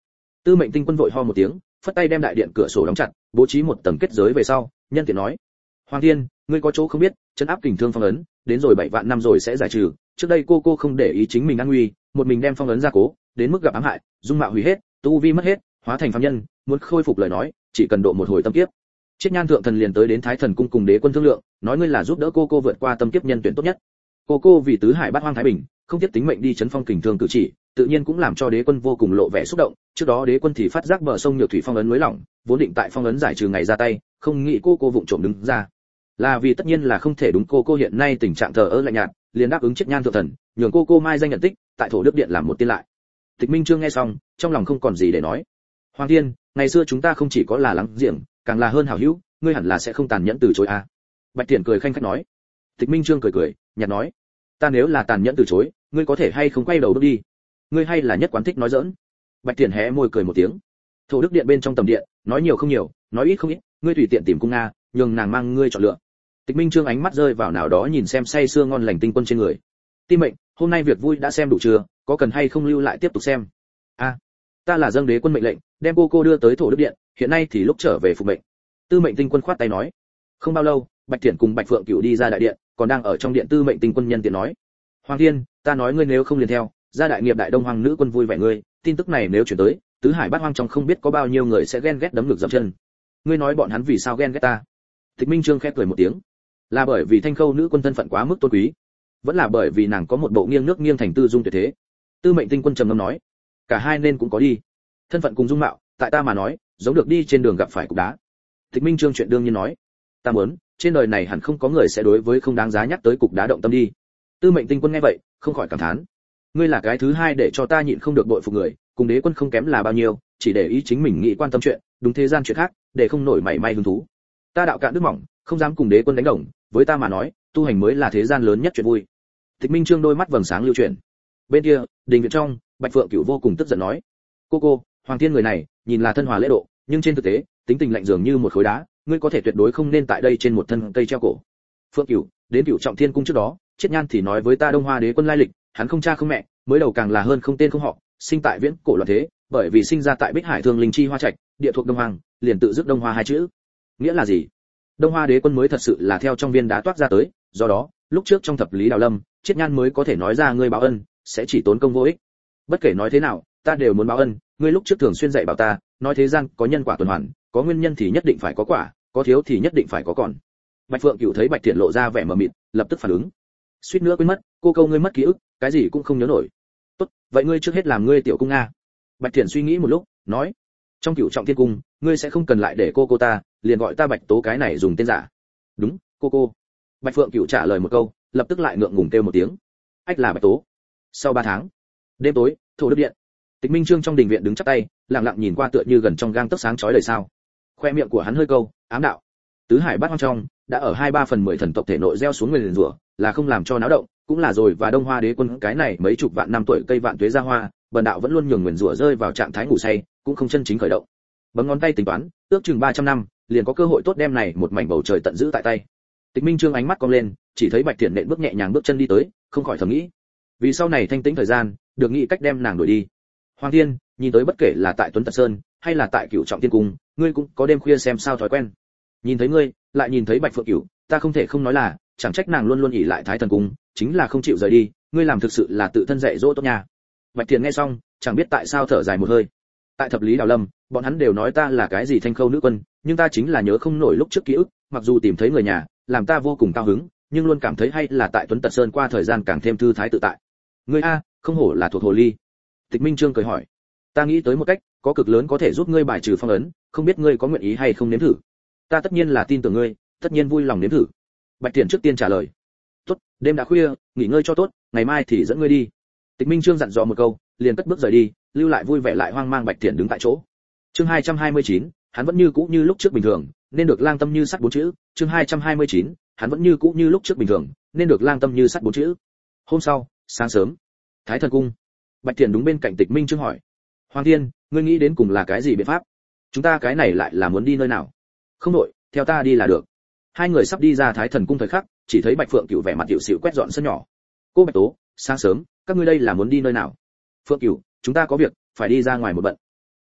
Tư Mệnh Tinh Quân vội ho một tiếng, phất tay đem đại điện cửa sổ đóng chặt, bố trí một tầng kết giới về sau, nhân tiện nói: "Hoàng Thiên, ngươi có chỗ không biết, trấn áp kình thương phong ấn, đến rồi bảy vạn năm rồi sẽ giải trừ, trước đây cô cô không để ý chính mình an nguy, một mình đem phong ấn ra cố, đến mức gặp ám hại, dung mạo hủy hết, tu vi mất hết, hóa thành phàm nhân, muốn khôi phục lời nói, chỉ cần độ một hồi tâm kiếp." Chiết Nhan thượng thần liền tới đến Thái Thần cung cùng đế quân thương lượng, nói ngươi là giúp đỡ cô cô vượt qua tâm kiếp nhân tuyển tốt nhất. Cô cô vì tứ hải bát hoang thái bình, không tiếc tính mệnh đi chấn phong kình thương cử chỉ, tự nhiên cũng làm cho đế quân vô cùng lộ vẻ xúc động. Trước đó đế quân thì phát giác bờ sông Nhược Thủy phong ấn lưới lỏng, vốn định tại phong ấn giải trừ ngày ra tay, không nghĩ cô cô vụng trộm đứng ra. Là vì tất nhiên là không thể đúng cô cô hiện nay tình trạng thờ ơ lạnh nhạt, liền đáp ứng Chiết Nhan thượng thần, nhường cô cô mai danh nhận tích, tại thổ đức điện làm một tiên lại. Tịch Minh Trương nghe xong, trong lòng không còn gì để nói. Hoàng Thiên, ngày xưa chúng ta không chỉ có là láng giềng, càng là hơn hảo hữu, ngươi hẳn là sẽ không tàn nhẫn từ chối à? Bạch Tiễn cười khanh khách nói. Tịch Minh Trương cười cười, nhạt nói, ta nếu là tàn nhẫn từ chối, ngươi có thể hay không quay đầu bước đi? Ngươi hay là nhất quán thích nói giỡn. Bạch Tiễn hé môi cười một tiếng. Thổ đức điện bên trong tầm điện, nói nhiều không nhiều, nói ít không ít, ngươi tùy tiện tìm cung nga, nhường nàng mang ngươi chọn lựa. Tịch Minh Trương ánh mắt rơi vào nào đó nhìn xem say sưa ngon lành Tinh Quân trên người. Tim mệnh, hôm nay việc vui đã xem đủ chưa, có cần hay không lưu lại tiếp tục xem? A, à, ta là dâng đế quân mệnh lệnh, đem cô cô đưa tới thổ đức điện, hiện nay thì lúc trở về phục mệnh. Tư Mệnh Tinh Quân khoát tay nói. Không bao lâu, Bạch Tiễn cùng Bạch Phượng Cửu đi ra đại điện, còn đang ở trong điện Tư Mệnh Tinh Quân nhân tiện nói: Hoàng Thiên, ta nói ngươi nếu không liền theo, ra đại nghiệp đại đông hoàng nữ quân vui vẻ ngươi, tin tức này nếu chuyển tới, tứ hải bát hoang trong không biết có bao nhiêu người sẽ ghen ghét đấm ngực dậm chân. Ngươi nói bọn hắn vì sao ghen ghét ta? Tịch Minh Trương khẽ cười một tiếng. Là bởi vì Thanh Khâu nữ quân thân phận quá mức tôn quý, vẫn là bởi vì nàng có một bộ nghiêng nước nghiêng thành tư dung tuyệt thế? Tư Mệnh Tinh Quân trầm ngâm nói. Cả hai nên cũng có đi. Thân phận cùng dung mạo, tại ta mà nói, giống được đi trên đường gặp phải cục đá. Tịch Minh Trương chuyện đương nhiên nói. Ta muốn, trên đời này hẳn không có người sẽ đối với không đáng giá nhắc tới cục đá động tâm đi. Tư Mệnh Tinh Quân nghe vậy, không khỏi cảm thán. Ngươi là cái thứ hai để cho ta nhịn không được bội phục người, cùng đế quân không kém là bao nhiêu, chỉ để ý chính mình nghĩ quan tâm chuyện, đúng thế gian chuyện khác, để không nổi mảy may hứng thú. Ta đạo cạn đức mỏng, không dám cùng đế quân đánh đồng, với ta mà nói, tu hành mới là thế gian lớn nhất chuyện vui. Tịch Minh Trương đôi mắt vầng sáng lưu chuyển. Bên kia, đình viện trong, Bạch Phượng Cửu vô cùng tức giận nói: cô cô, Hoàng Thiên người này, nhìn là thân hòa lễ độ, nhưng trên thực tế, tính tình lạnh dường như một khối đá, ngươi có thể tuyệt đối không nên tại đây trên một thân cây treo cổ. Phượng Cửu, đến Cửu Trọng Thiên cung trước đó, Chiết Nhan thì nói với ta Đông Hoa đế quân lai lịch, hắn không cha không mẹ, mới đầu càng là hơn không tên không họ, sinh tại viễn cổ loạn thế, bởi vì sinh ra tại Bích Hải Thương Linh Chi Hoa Trạch, địa thuộc Đông Hoàng, liền tự dứt Đông Hoa hai chữ. Nghĩa là gì? Đông Hoa đế quân mới thật sự là theo trong viên đá toát ra tới, do đó, lúc trước trong thập lý đào lâm, Chiết Nhan mới có thể nói ra ngươi báo ân, sẽ chỉ tốn công vô ích. Bất kể nói thế nào, ta đều muốn báo ân, ngươi lúc trước thường xuyên dạy bảo ta, nói thế gian có nhân quả tuần hoàn, có nguyên nhân thì nhất định phải có quả, có thiếu thì nhất định phải có còn. Bạch Phượng Cửu thấy Bạch Tiễn lộ ra vẻ mờ mịt, lập tức phản ứng. Suýt nữa quên mất, cô câu ngươi mất ký ức, cái gì cũng không nhớ nổi. Tốt, vậy ngươi trước hết làm ngươi tiểu cung nga. Bạch Tiễn suy nghĩ một lúc, nói: trong Cửu Trọng Thiên cung, ngươi sẽ không cần lại để cô cô ta, liền gọi ta Bạch Tố cái này dùng tên giả. Đúng, cô cô. Bạch Phượng Cửu trả lời một câu, lập tức lại ngượng ngùng kêu một tiếng. Ách là Bạch Tố. Sau ba tháng, đêm tối, thổ đức điện. Tịch Minh Trương trong đình viện đứng chắp tay, lặng lặng nhìn qua tựa như gần trong gang tấc sáng chói đời sao. Khoe miệng của hắn hơi câu, ám đạo: tứ hải bát hoang trong, đã ở hai ba phần mười thần tộc thể nội gieo xuống nguyền rủa, là không làm cho náo động, cũng là rồi và Đông Hoa đế quân cái này mấy chục vạn năm tuổi cây vạn tuế ra hoa, bần đạo vẫn luôn nhường nguyền rủa rơi vào trạng thái ngủ say, cũng không chân chính khởi động. Bấm ngón tay tính toán, ước chừng ba trăm năm, liền có cơ hội tốt đem này một mảnh bầu trời tận giữ tại tay. Tịch Minh Trương ánh mắt cong lên, chỉ thấy Bạch Tiễn nện bước nhẹ nhàng bước chân đi tới, không khỏi thầm nghĩ, vì sau này thanh tĩnh thời gian, được nghĩ cách đem nàng đuổi đi. Hoàng Thiên, nhìn tới bất kể là tại Tuấn Tật Sơn, hay là tại Cửu Trọng Thiên cung, ngươi cũng có đêm khuya xem sao thói quen. Nhìn thấy ngươi, lại nhìn thấy Bạch Phượng Cửu, ta không thể không nói là, chẳng trách nàng luôn luôn ỷ lại Thái Thần cung, chính là không chịu rời đi, ngươi làm thực sự là tự thân dạy dỗ tốt nha. Bạch Tiễn nghe xong, chẳng biết tại sao thở dài một hơi. Tại thập lý đào lâm, bọn hắn đều nói ta là cái gì Thanh Khâu nữ quân, nhưng ta chính là nhớ không nổi lúc trước ký ức, mặc dù tìm thấy người nhà, làm ta vô cùng cao hứng, nhưng luôn cảm thấy hay là tại Tuấn Tật Sơn qua thời gian càng thêm thư thái tự tại. Ngươi a, không hổ là thuộc hồ ly. Tịch Minh Trương cười hỏi, ta nghĩ tới một cách, có cực lớn có thể giúp ngươi bài trừ phong ấn, không biết ngươi có nguyện ý hay không nếm thử. Ta tất nhiên là tin tưởng ngươi, tất nhiên vui lòng nếm thử. Bạch Tiễn trước tiên trả lời. Tốt, đêm đã khuya, nghỉ ngơi cho tốt, ngày mai thì dẫn ngươi đi. Tịch Minh Trương dặn dò một câu, liền cất bước rời đi, lưu lại vui vẻ lại hoang mang Bạch Tiễn đứng tại chỗ. Chương hai trăm hai mươi chín, hắn vẫn như cũ như lúc trước bình thường, nên được lang tâm như sắt bốn chữ. Chương hai trăm hai mươi chín, hắn vẫn như cũ như lúc trước bình thường, nên được lang tâm như sắt bốn chữ. Hôm sau, sáng sớm, Thái Thần cung. Bạch Tiễn đúng bên cạnh Tịch Minh Trương hỏi: Hoàng Thiên, ngươi nghĩ đến cùng là cái gì biện pháp? Chúng ta cái này lại là muốn đi nơi nào? Không đội, theo ta đi là được. Hai người sắp đi ra Thái Thần cung thời khắc, chỉ thấy Bạch Phượng Cửu vẻ mặt tiểu xỉu quét dọn sân nhỏ. Cô Bạch Tố, sáng sớm, các ngươi đây là muốn đi nơi nào? Phượng Cửu, chúng ta có việc, phải đi ra ngoài một bận.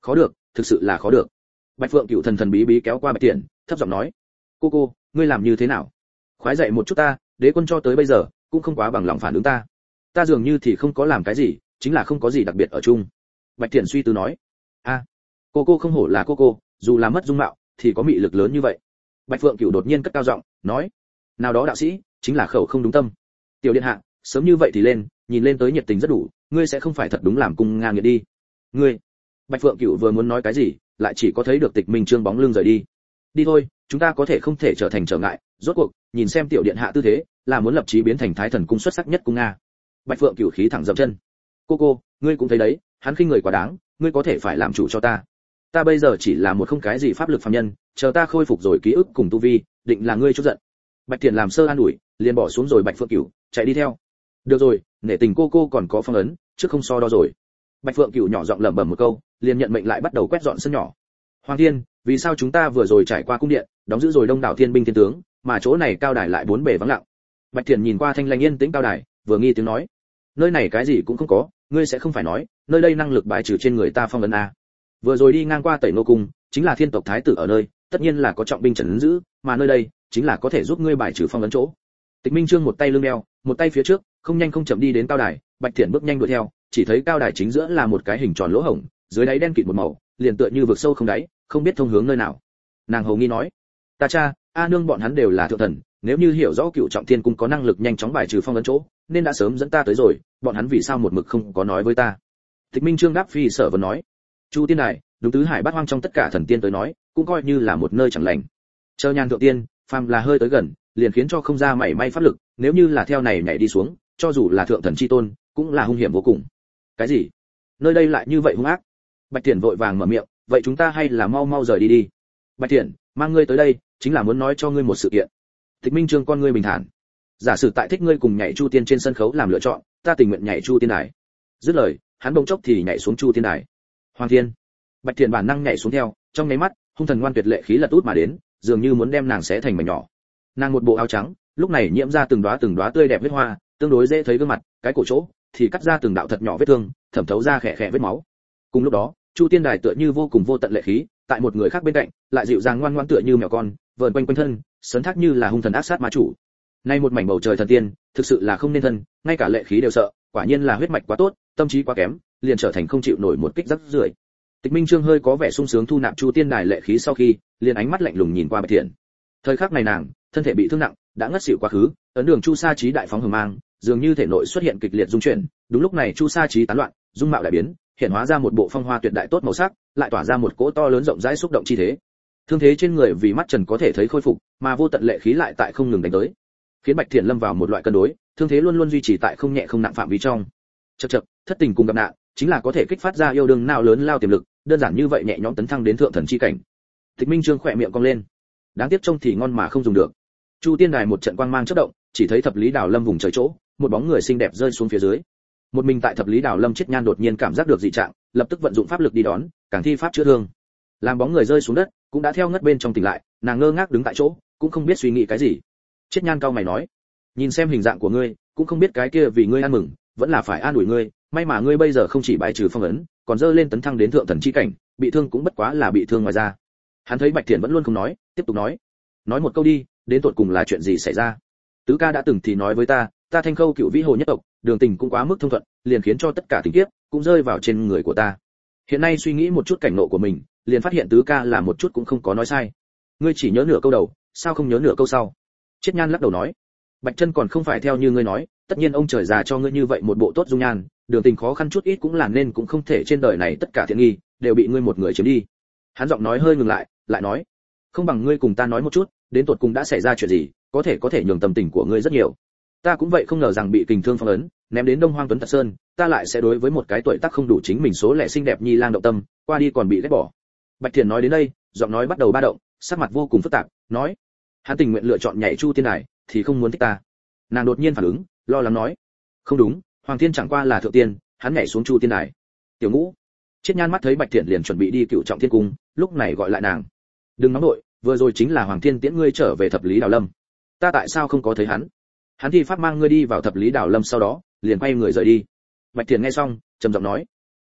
khó được, thực sự là khó được. Bạch Phượng Cửu thần thần bí bí kéo qua Bạch Tiễn, thấp giọng nói: cô cô, ngươi làm như thế nào? Khoái dậy một chút ta, đế quân cho tới bây giờ cũng không quá bằng lòng phản ứng ta. Ta dường như thì không có làm cái gì, chính là không có gì đặc biệt ở chung. Bạch Tiễn suy tư nói: a, à, cô cô không hổ là cô cô, dù là mất dung mạo thì có mị lực lớn như vậy. Bạch Phượng Cửu đột nhiên cất cao giọng nói: nào đó đạo sĩ chính là khẩu không đúng tâm. Tiểu điện hạ, sớm như vậy thì lên, nhìn lên tới nhiệt tình rất đủ, ngươi sẽ không phải thật đúng làm cung ngang nghiệt đi. Ngươi. Bạch Phượng Cửu vừa muốn nói cái gì, lại chỉ có thấy được Tịch Minh Trương bóng lưng rời đi. Đi thôi, chúng ta có thể không thể trở thành trở ngại, rốt cuộc, nhìn xem tiểu điện hạ tư thế, là muốn lập chí biến thành Thái Thần cung xuất sắc nhất cung nga. Bạch Phượng Cửu khí thẳng dậm chân. Cô cô, ngươi cũng thấy đấy, hắn khinh người quá đáng, ngươi có thể phải làm chủ cho ta. Ta bây giờ chỉ là một không cái gì pháp lực phàm nhân, chờ ta khôi phục rồi ký ức cùng tu vi, định là ngươi chút giận. Bạch Tiễn làm sơ an ủi, liền bỏ xuống rồi Bạch Phượng Cửu, chạy đi theo. Được rồi, nể tình cô cô còn có phong ấn, trước không so đo rồi. Bạch Phượng Cửu nhỏ giọng lẩm bẩm một câu, liền nhận mệnh lại bắt đầu quét dọn sân nhỏ. Hoàng Thiên, vì sao chúng ta vừa rồi trải qua cung điện, đóng giữ rồi đông đảo thiên binh thiên tướng, mà chỗ này cao đài lại bốn bề vắng lặng? Bạch Tiễn nhìn qua thanh lãnh yên tĩnh cao đài, vừa nghi tiếng nói: nơi này cái gì cũng không có, ngươi sẽ không phải nói, nơi đây năng lực bài trừ trên người ta phong ấn a? Vừa rồi đi ngang qua Tẩy Nô cung, chính là thiên tộc thái tử ở nơi, tất nhiên là có trọng binh trấn giữ, mà nơi đây chính là có thể giúp ngươi bài trừ phong ấn chỗ. Tịch Minh Trương một tay lưng đeo, một tay phía trước, không nhanh không chậm đi đến cao đài, Bạch Tiễn bước nhanh đuổi theo, chỉ thấy cao đài chính giữa là một cái hình tròn lỗ hổng, dưới đáy đen kịt một màu, liền tựa như vực sâu không đáy, không biết thông hướng nơi nào. Nàng hầu nghi nói: ta cha, a nương bọn hắn đều là thượng thần, nếu như hiểu rõ Cựu Trọng Thiên cung có năng lực nhanh chóng bài trừ phong ấn chỗ, nên đã sớm dẫn ta tới rồi, bọn hắn vì sao một mực không có nói với ta? Tịch Minh Trương đáp phi sở vấn nói: Chu Tiên Đài, đúng tứ hải bát hoang trong tất cả thần tiên tới nói, cũng coi như là một nơi chẳng lành. Chờ Nhan thượng tiên, phàm là hơi tới gần, liền khiến cho không ra mảy may pháp lực, nếu như là theo này nhảy đi xuống, cho dù là thượng thần chi tôn, cũng là hung hiểm vô cùng. Cái gì? Nơi đây lại như vậy hung ác? Bạch Tiễn vội vàng mở miệng: vậy chúng ta hay là mau mau rời đi đi. Bạch Tiễn, mang ngươi tới đây, chính là muốn nói cho ngươi một sự kiện. Tịch Minh Trương con ngươi bình thản: giả sử tại thích ngươi cùng nhảy Chu Tiên trên sân khấu làm lựa chọn, ta tình nguyện nhảy Chu Tiên đài. Dứt lời, hắn bỗng chốc thì nhảy xuống Chu Tiên đài. Hoàng Thiên. Bạch Tiễn bản năng nhảy xuống theo, trong nháy mắt, hung thần ngoan tuyệt lệ khí lật út mà đến, dường như muốn đem nàng xé thành mảnh nhỏ. Nàng một bộ áo trắng, lúc này nhiễm ra từng đóa từng đóa tươi đẹp huyết hoa, tương đối dễ thấy gương mặt, cái cổ chỗ thì cắt ra từng đạo thật nhỏ vết thương, thẩm thấu ra khẽ khẽ vết máu. Cùng lúc đó, Chu Tiên đài tựa như vô cùng vô tận lệ khí, tại một người khác bên cạnh, lại dịu dàng ngoan ngoãn tựa như mèo con, vờn quanh quanh thân, sấn thác như là hung thần ác sát ma chủ. Nay một mảnh bầu trời thần tiên, thực sự là không nên thân, ngay cả lệ khí đều sợ, quả nhiên là huyết mạch quá tốt, tâm trí quá kém, liền trở thành không chịu nổi một kích rắc rưởi. Tịch Minh Trương hơi có vẻ sung sướng thu nạp Chu Tiên đài lệ khí sau khi, liền ánh mắt lạnh lùng nhìn qua Bạch Tiễn. Thời khắc này nàng, thân thể bị thương nặng, đã ngất xỉu quá khứ, ấn đường Chu Sa Chí đại phóng hừng mang, dường như thể nội xuất hiện kịch liệt dung chuyển, đúng lúc này Chu Sa Chí tán loạn, dung mạo đại biến, hiện hóa ra một bộ phong hoa tuyệt đại tốt màu sắc, lại tỏa ra một cỗ to lớn rộng rãi xúc động chi thế. Thương thế trên người vì mắt trần có thể thấy khôi phục, mà vô tận lệ khí lại tại không ngừng đánh tới, khiến Bạch Tiễn lâm vào một loại cân đối, thương thế luôn luôn duy trì tại không nhẹ không nặng phạm vi trong. Chậc chậc, thất tình cùng gặp nạn, chính là có thể kích phát ra yêu đương nào lớn lao tiềm lực, đơn giản như vậy nhẹ nhõm tấn thăng đến thượng thần chi cảnh. Tịch Minh Trương khỏe miệng cong lên. Đáng tiếc trông thì ngon mà không dùng được. Chu Tiên đài một trận quang mang chớp động, chỉ thấy Thập Lý Đào Lâm vùng trời chỗ, một bóng người xinh đẹp rơi xuống phía dưới. Một mình tại Thập Lý Đào Lâm Chết Nhan đột nhiên cảm giác được dị trạng, lập tức vận dụng pháp lực đi đón, càng thi pháp chữa thương. Làm bóng người rơi xuống đất, cũng đã theo ngất bên trong tỉnh lại, nàng ngơ ngác đứng tại chỗ, cũng không biết suy nghĩ cái gì. Chết Nhan cau mày nói: nhìn xem hình dạng của ngươi, cũng không biết cái kia vì ngươi ăn mừng, vẫn là phải an ủi ngươi, may mà ngươi bây giờ không chỉ bài trừ phong ấn, còn dơ lên tấn thăng đến thượng thần chi cảnh, bị thương cũng bất quá là bị thương ngoài ra. Hắn thấy Bạch Tiễn vẫn luôn không nói, tiếp tục nói: nói một câu đi, đến tột cùng là chuyện gì xảy ra? Tứ ca đã từng thì nói với ta, ta Thanh Khâu Cựu Vĩ Hồ nhất tộc, đường tình cũng quá mức thông thuận, liền khiến cho tất cả tình kiếp cũng rơi vào trên người của ta. Hiện nay suy nghĩ một chút cảnh ngộ của mình, liền phát hiện tứ ca là một chút cũng không có nói sai. Ngươi chỉ nhớ nửa câu đầu, sao không nhớ nửa câu sau? Chết Nhan lắc đầu nói: Bạch Chân còn không phải theo như ngươi nói, tất nhiên ông trời già cho ngươi như vậy một bộ tốt dung nhan, đường tình khó khăn chút ít cũng là nên cũng không thể trên đời này tất cả thiện nghi đều bị ngươi một người chiếm đi. Hắn giọng nói hơi ngừng lại, lại nói: không bằng ngươi cùng ta nói một chút, đến tột cùng đã xảy ra chuyện gì, có thể có thể nhường tâm tình của ngươi rất nhiều. Ta cũng vậy không ngờ rằng bị kình thương phong ấn, ném đến Đông Hoang Tuấn Tật Sơn, ta lại sẽ đối với một cái tuổi tác không đủ chính mình số lẻ xinh đẹp nhi lang động tâm, qua đi còn bị ghét bỏ. Bạch Thiền nói đến đây, giọng nói bắt đầu ba động, sắc mặt vô cùng phức tạp, nói: hắn tình nguyện lựa chọn nhảy Chu Tiên đài, thì không muốn thích ta. Nàng đột nhiên phản ứng, lo lắng nói: không đúng, Hoàng Thiên chẳng qua là thượng tiên, hắn nhảy xuống Chu Tiên đài. Tiểu Ngũ. Chết Nhan mắt thấy Bạch Thiền liền chuẩn bị đi Cựu Trọng Thiên cung, lúc này gọi lại nàng: đừng nóng nội, vừa rồi chính là Hoàng Thiên tiễn ngươi trở về Thập Lý Đào Lâm, ta tại sao không có thấy hắn? Hắn thi pháp mang ngươi đi vào Thập Lý Đào Lâm, sau đó liền quay người rời đi. Bạch Thiền nghe xong, trầm giọng nói: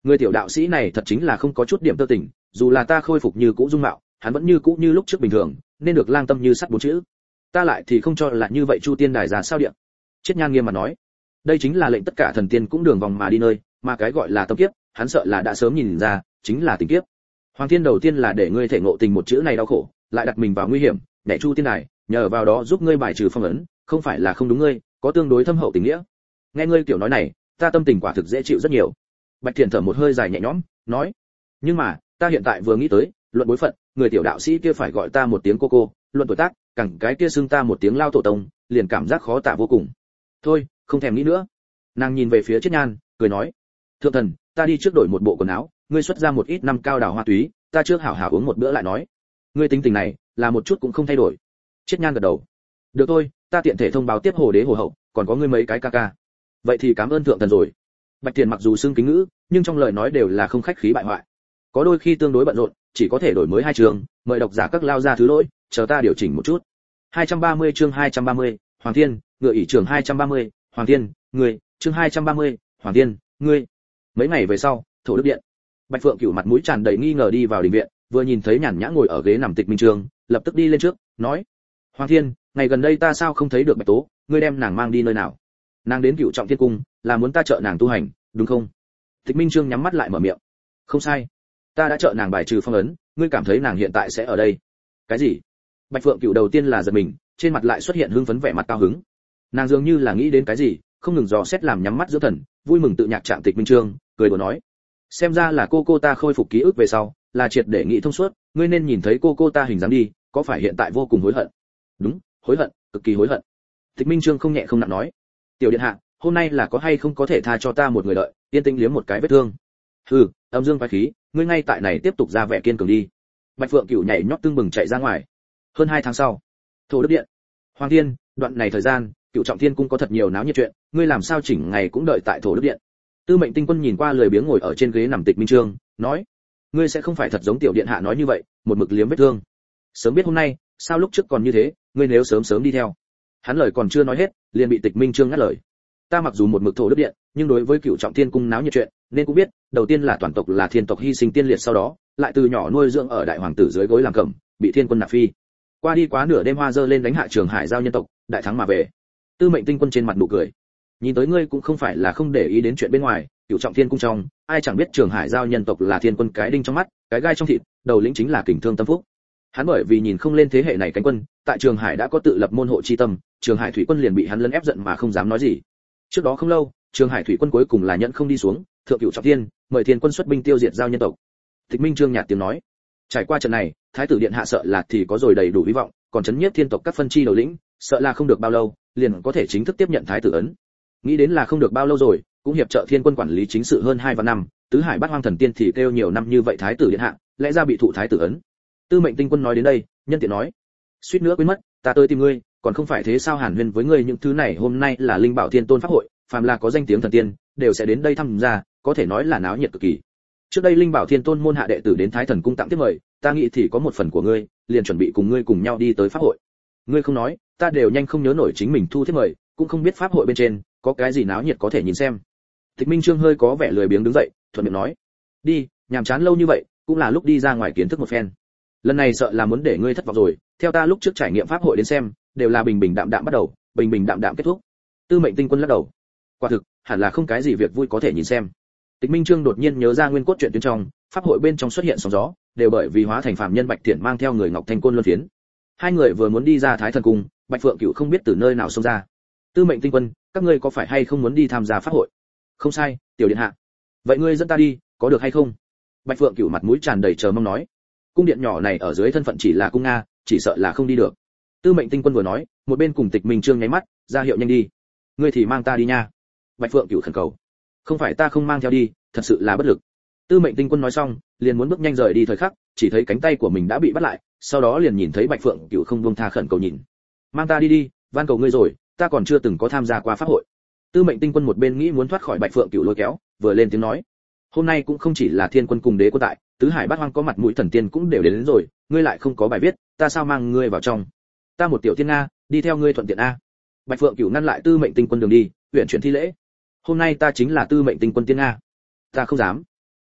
Người tiểu đạo sĩ này thật chính là không có chút điểm tơ tình, dù là ta khôi phục như cũ dung mạo, hắn vẫn như cũ như lúc trước bình thường, nên được lang tâm như sắt bốn chữ. Ta lại thì không cho là như vậy. Chu Tiên Đài ra sao điện? Triết Nhan nghiêm mà nói, đây chính là lệnh tất cả thần tiên cũng đường vòng mà đi nơi, mà cái gọi là tâm kiếp, hắn sợ là đã sớm nhìn ra, chính là tình kiếp. Hoàng Thiên đầu tiên là để ngươi thể ngộ tình một chữ này đau khổ, lại đặt mình vào nguy hiểm, để Chu Tiên Đài, nhờ vào đó giúp ngươi bài trừ phong ấn, không phải là không đúng ngươi, có tương đối thâm hậu tình nghĩa. Nghe ngươi kiểu nói này, ta tâm tình quả thực dễ chịu rất nhiều. Bạch Thiền thở một hơi dài nhẹ nhõm, nói, nhưng mà, ta hiện tại vừa nghĩ tới, luận bối phận, người tiểu đạo sĩ kia phải gọi ta một tiếng cô cô, luận tuổi tác, cẳng cái kia xưng ta một tiếng lao tổ tông, liền cảm giác khó tả vô cùng. Thôi, không thèm nghĩ nữa. Nàng nhìn về phía Triết Nhan, cười nói, thượng thần, ta đi trước đổi một bộ quần áo, ngươi xuất ra một ít năm cao đào hoa túy, ta trước hảo hảo uống một bữa lại nói. Ngươi tính tình này, là một chút cũng không thay đổi. Triết Nhan gật đầu. Được thôi, ta tiện thể thông báo tiếp hồ đế hồ hậu, còn có ngươi mấy cái ca ca. Vậy thì cảm ơn thượng thần rồi. Bạch Thiền mặc dù xưng kính ngữ, nhưng trong lời nói đều là không khách khí bại hoại. Có đôi khi tương đối bận rộn, chỉ có thể đổi mới hai trường, mời độc giả các lao ra thứ lỗi, chờ ta điều chỉnh một chút. hai trăm ba mươi chương hai trăm ba mươi, Hoàng Thiên, ngựa ỷ trường hai trăm ba mươi, Hoàng Thiên, ngươi, chương hai trăm ba mươi, Hoàng Thiên, ngươi. Mấy ngày về sau, Thổ Đức Điện. Bạch Phượng Cửu mặt mũi tràn đầy nghi ngờ đi vào đình viện, vừa nhìn thấy Nhàn Nhã ngồi ở ghế nằm Tịch Minh Trường, lập tức đi lên trước, nói: "Hoàng Thiên, ngày gần đây ta sao không thấy được Bạch Tố, ngươi đem nàng mang đi nơi nào?" Nàng đến Cửu Trọng Thiên cung, là muốn ta trợ nàng tu hành, đúng không? Tịch Minh Trương nhắm mắt lại mở miệng. Không sai, ta đã trợ nàng bài trừ phong ấn, ngươi cảm thấy nàng hiện tại sẽ ở đây? Cái gì? Bạch Phượng Cửu đầu tiên là giật mình, trên mặt lại xuất hiện hưng phấn vẻ mặt cao hứng. Nàng dường như là nghĩ đến cái gì, không ngừng dò xét làm nhắm mắt giữa thần, vui mừng tự nhạc trạng Tịch Minh Trương, cười đùa nói: "Xem ra là cô cô ta khôi phục ký ức về sau, là triệt để nghĩ thông suốt, ngươi nên nhìn thấy cô cô ta hình dáng đi, có phải hiện tại vô cùng hối hận?" "Đúng, hối hận, cực kỳ hối hận." Tịch Minh Trương không nhẹ không nặng nói: "Tiểu điện hạ, hôm nay là có hay không có thể tha cho ta một người đợi, yên tĩnh liếm một cái vết thương." "Hừ, âm dương phái khí, ngươi ngay tại này tiếp tục ra vẻ kiên cường đi." Bạch Phượng Cửu nhảy nhót tương bừng chạy ra ngoài. Hơn hai tháng sau, Thổ Đức Điện. Hoàng Thiên, đoạn này thời gian, Cựu Trọng Thiên cung có thật nhiều náo nhiệt chuyện, ngươi làm sao chỉnh ngày cũng đợi tại Thổ Đức Điện? Tư Mệnh Tinh Quân nhìn qua lười biếng ngồi ở trên ghế nằm Tịch Minh Trương, nói: "Ngươi sẽ không phải thật giống tiểu điện hạ nói như vậy, một mực liếm vết thương. Sớm biết hôm nay, sao lúc trước còn như thế, ngươi nếu sớm sớm đi theo." Hắn lời còn chưa nói hết, liền bị Tịch Minh Trương ngắt lời. "Ta mặc dù một mực Thổ Đức Điện, nhưng đối với Cựu Trọng Thiên cung náo nhiệt chuyện, nên cũng biết, đầu tiên là toàn tộc là thiên tộc hy sinh tiên liệt, sau đó, lại từ nhỏ nuôi dưỡng ở đại hoàng tử dưới gối làm cẩm, bị thiên quân nạp phi. Qua đi quá nửa đêm hoa dơ lên đánh hạ Trường Hải giao nhân tộc, đại thắng mà về." Tư Mệnh Tinh Quân trên mặt nụ cười. "Nhìn tới ngươi cũng không phải là không để ý đến chuyện bên ngoài, Cựu Trọng Thiên cung trong, ai chẳng biết Trường Hải giao nhân tộc là thiên quân cái đinh trong mắt, cái gai trong thịt, đầu lĩnh chính là Kình Thương Tâm Phúc." Hắn bởi vì nhìn không lên thế hệ này cánh quân, tại Trường Hải đã có tự lập môn hộ chi tâm, Trường Hải thủy quân liền bị hắn lấn ép giận mà không dám nói gì. Trước đó không lâu, Trường Hải thủy quân cuối cùng là nhận không đi xuống, thượng Cựu Trọng Thiên, mời thiên quân xuất binh tiêu diệt giao nhân tộc. Tịch Minh Trương nhạt tiếng nói: "Trải qua trận này, thái tử điện hạ sợ là thì có rồi đầy đủ hy vọng, còn chấn nhiếp thiên tộc các phân chi đầu lĩnh, sợ là không được bao lâu, liền có thể chính thức tiếp nhận thái tử ấn." Nghĩ đến là không được bao lâu rồi, cũng hiệp trợ thiên quân quản lý chính sự hơn hai vạn năm, tứ hải bát hoang thần tiên thì kêu nhiều năm như vậy thái tử điện hạ, lẽ ra bị thụ thái tử ấn. Tư Mệnh Tinh Quân nói đến đây, nhân tiện nói: "Suýt nữa quên mất, ta tới tìm ngươi, còn không phải thế sao hàn huyên với ngươi những thứ này, hôm nay là Linh Bảo Thiên Tôn pháp hội, phàm là có danh tiếng thần tiên, đều sẽ đến đây tham gia, có thể nói là náo nhiệt cực kỳ. Trước đây Linh Bảo Thiên Tôn môn hạ đệ tử đến Thái Thần cung tặng tiếp mời, ta nghĩ thì có một phần của ngươi, liền chuẩn bị cùng ngươi cùng nhau đi tới pháp hội. Ngươi không nói, ta đều nhanh không nhớ nổi chính mình thu tiếp mời, cũng không biết pháp hội bên trên có cái gì náo nhiệt có thể nhìn xem." Tịch Minh Trương hơi có vẻ lười biếng đứng dậy, thuận miệng nói: "Đi, nhàm chán lâu như vậy, cũng là lúc đi ra ngoài kiến thức một phen. Lần này sợ là muốn để ngươi thất vọng rồi, theo ta lúc trước trải nghiệm pháp hội đến xem, đều là bình bình đạm đạm bắt đầu, bình bình đạm đạm kết thúc." Tư Mệnh Tinh Quân lắc đầu: "Quả thực, hẳn là không cái gì việc vui có thể nhìn xem." Tịch Minh Trương đột nhiên nhớ ra nguyên cốt truyện tuyến trong, pháp hội bên trong xuất hiện sóng gió, đều bởi vì hóa thành phàm nhân Bạch Tiện mang theo người Ngọc Thanh Côn luân phiến. Hai người vừa muốn đi ra Thái Thần cung, Bạch Phượng Cửu không biết từ nơi nào xông ra: "Tư Mệnh Tinh Quân, các ngươi có phải hay không muốn đi tham gia pháp hội?" "Không sai, tiểu điện hạ." "Vậy ngươi dẫn ta đi, có được hay không?" Bạch Phượng Cửu mặt mũi tràn đầy chờ mong nói: "Cung điện nhỏ này ở dưới thân phận chỉ là cung nga, chỉ sợ là không đi được." Tư Mệnh Tinh Quân vừa nói, một bên cùng Tịch Minh Trương nháy mắt, ra hiệu nhanh đi. "Ngươi thì mang ta đi nha." Bạch Phượng Cửu khẩn cầu. "Không phải ta không mang theo đi, thật sự là bất lực." Tư Mệnh Tinh Quân nói xong, liền muốn bước nhanh rời đi thời khắc, chỉ thấy cánh tay của mình đã bị bắt lại, sau đó liền nhìn thấy Bạch Phượng Cửu không buông tha khẩn cầu nhìn: "Mang ta đi đi, van cầu ngươi rồi, ta còn chưa từng có tham gia qua pháp hội." Tư Mệnh Tinh Quân một bên nghĩ muốn thoát khỏi Bạch Phượng Cửu lôi kéo, vừa lên tiếng nói: "Hôm nay cũng không chỉ là thiên quân cùng đế quân tại, tứ hải bát hoang có mặt mũi thần tiên cũng đều đến, đến rồi, ngươi lại không có bài viết, ta sao mang ngươi vào trong? Ta một tiểu tiên nga, đi theo ngươi thuận tiện a." Bạch Phượng Cửu ngăn lại Tư Mệnh Tinh Quân đường đi, huyền chuyển thi lễ: "Hôm nay ta chính là Tư Mệnh Tinh Quân tiên nga." "Ta không dám."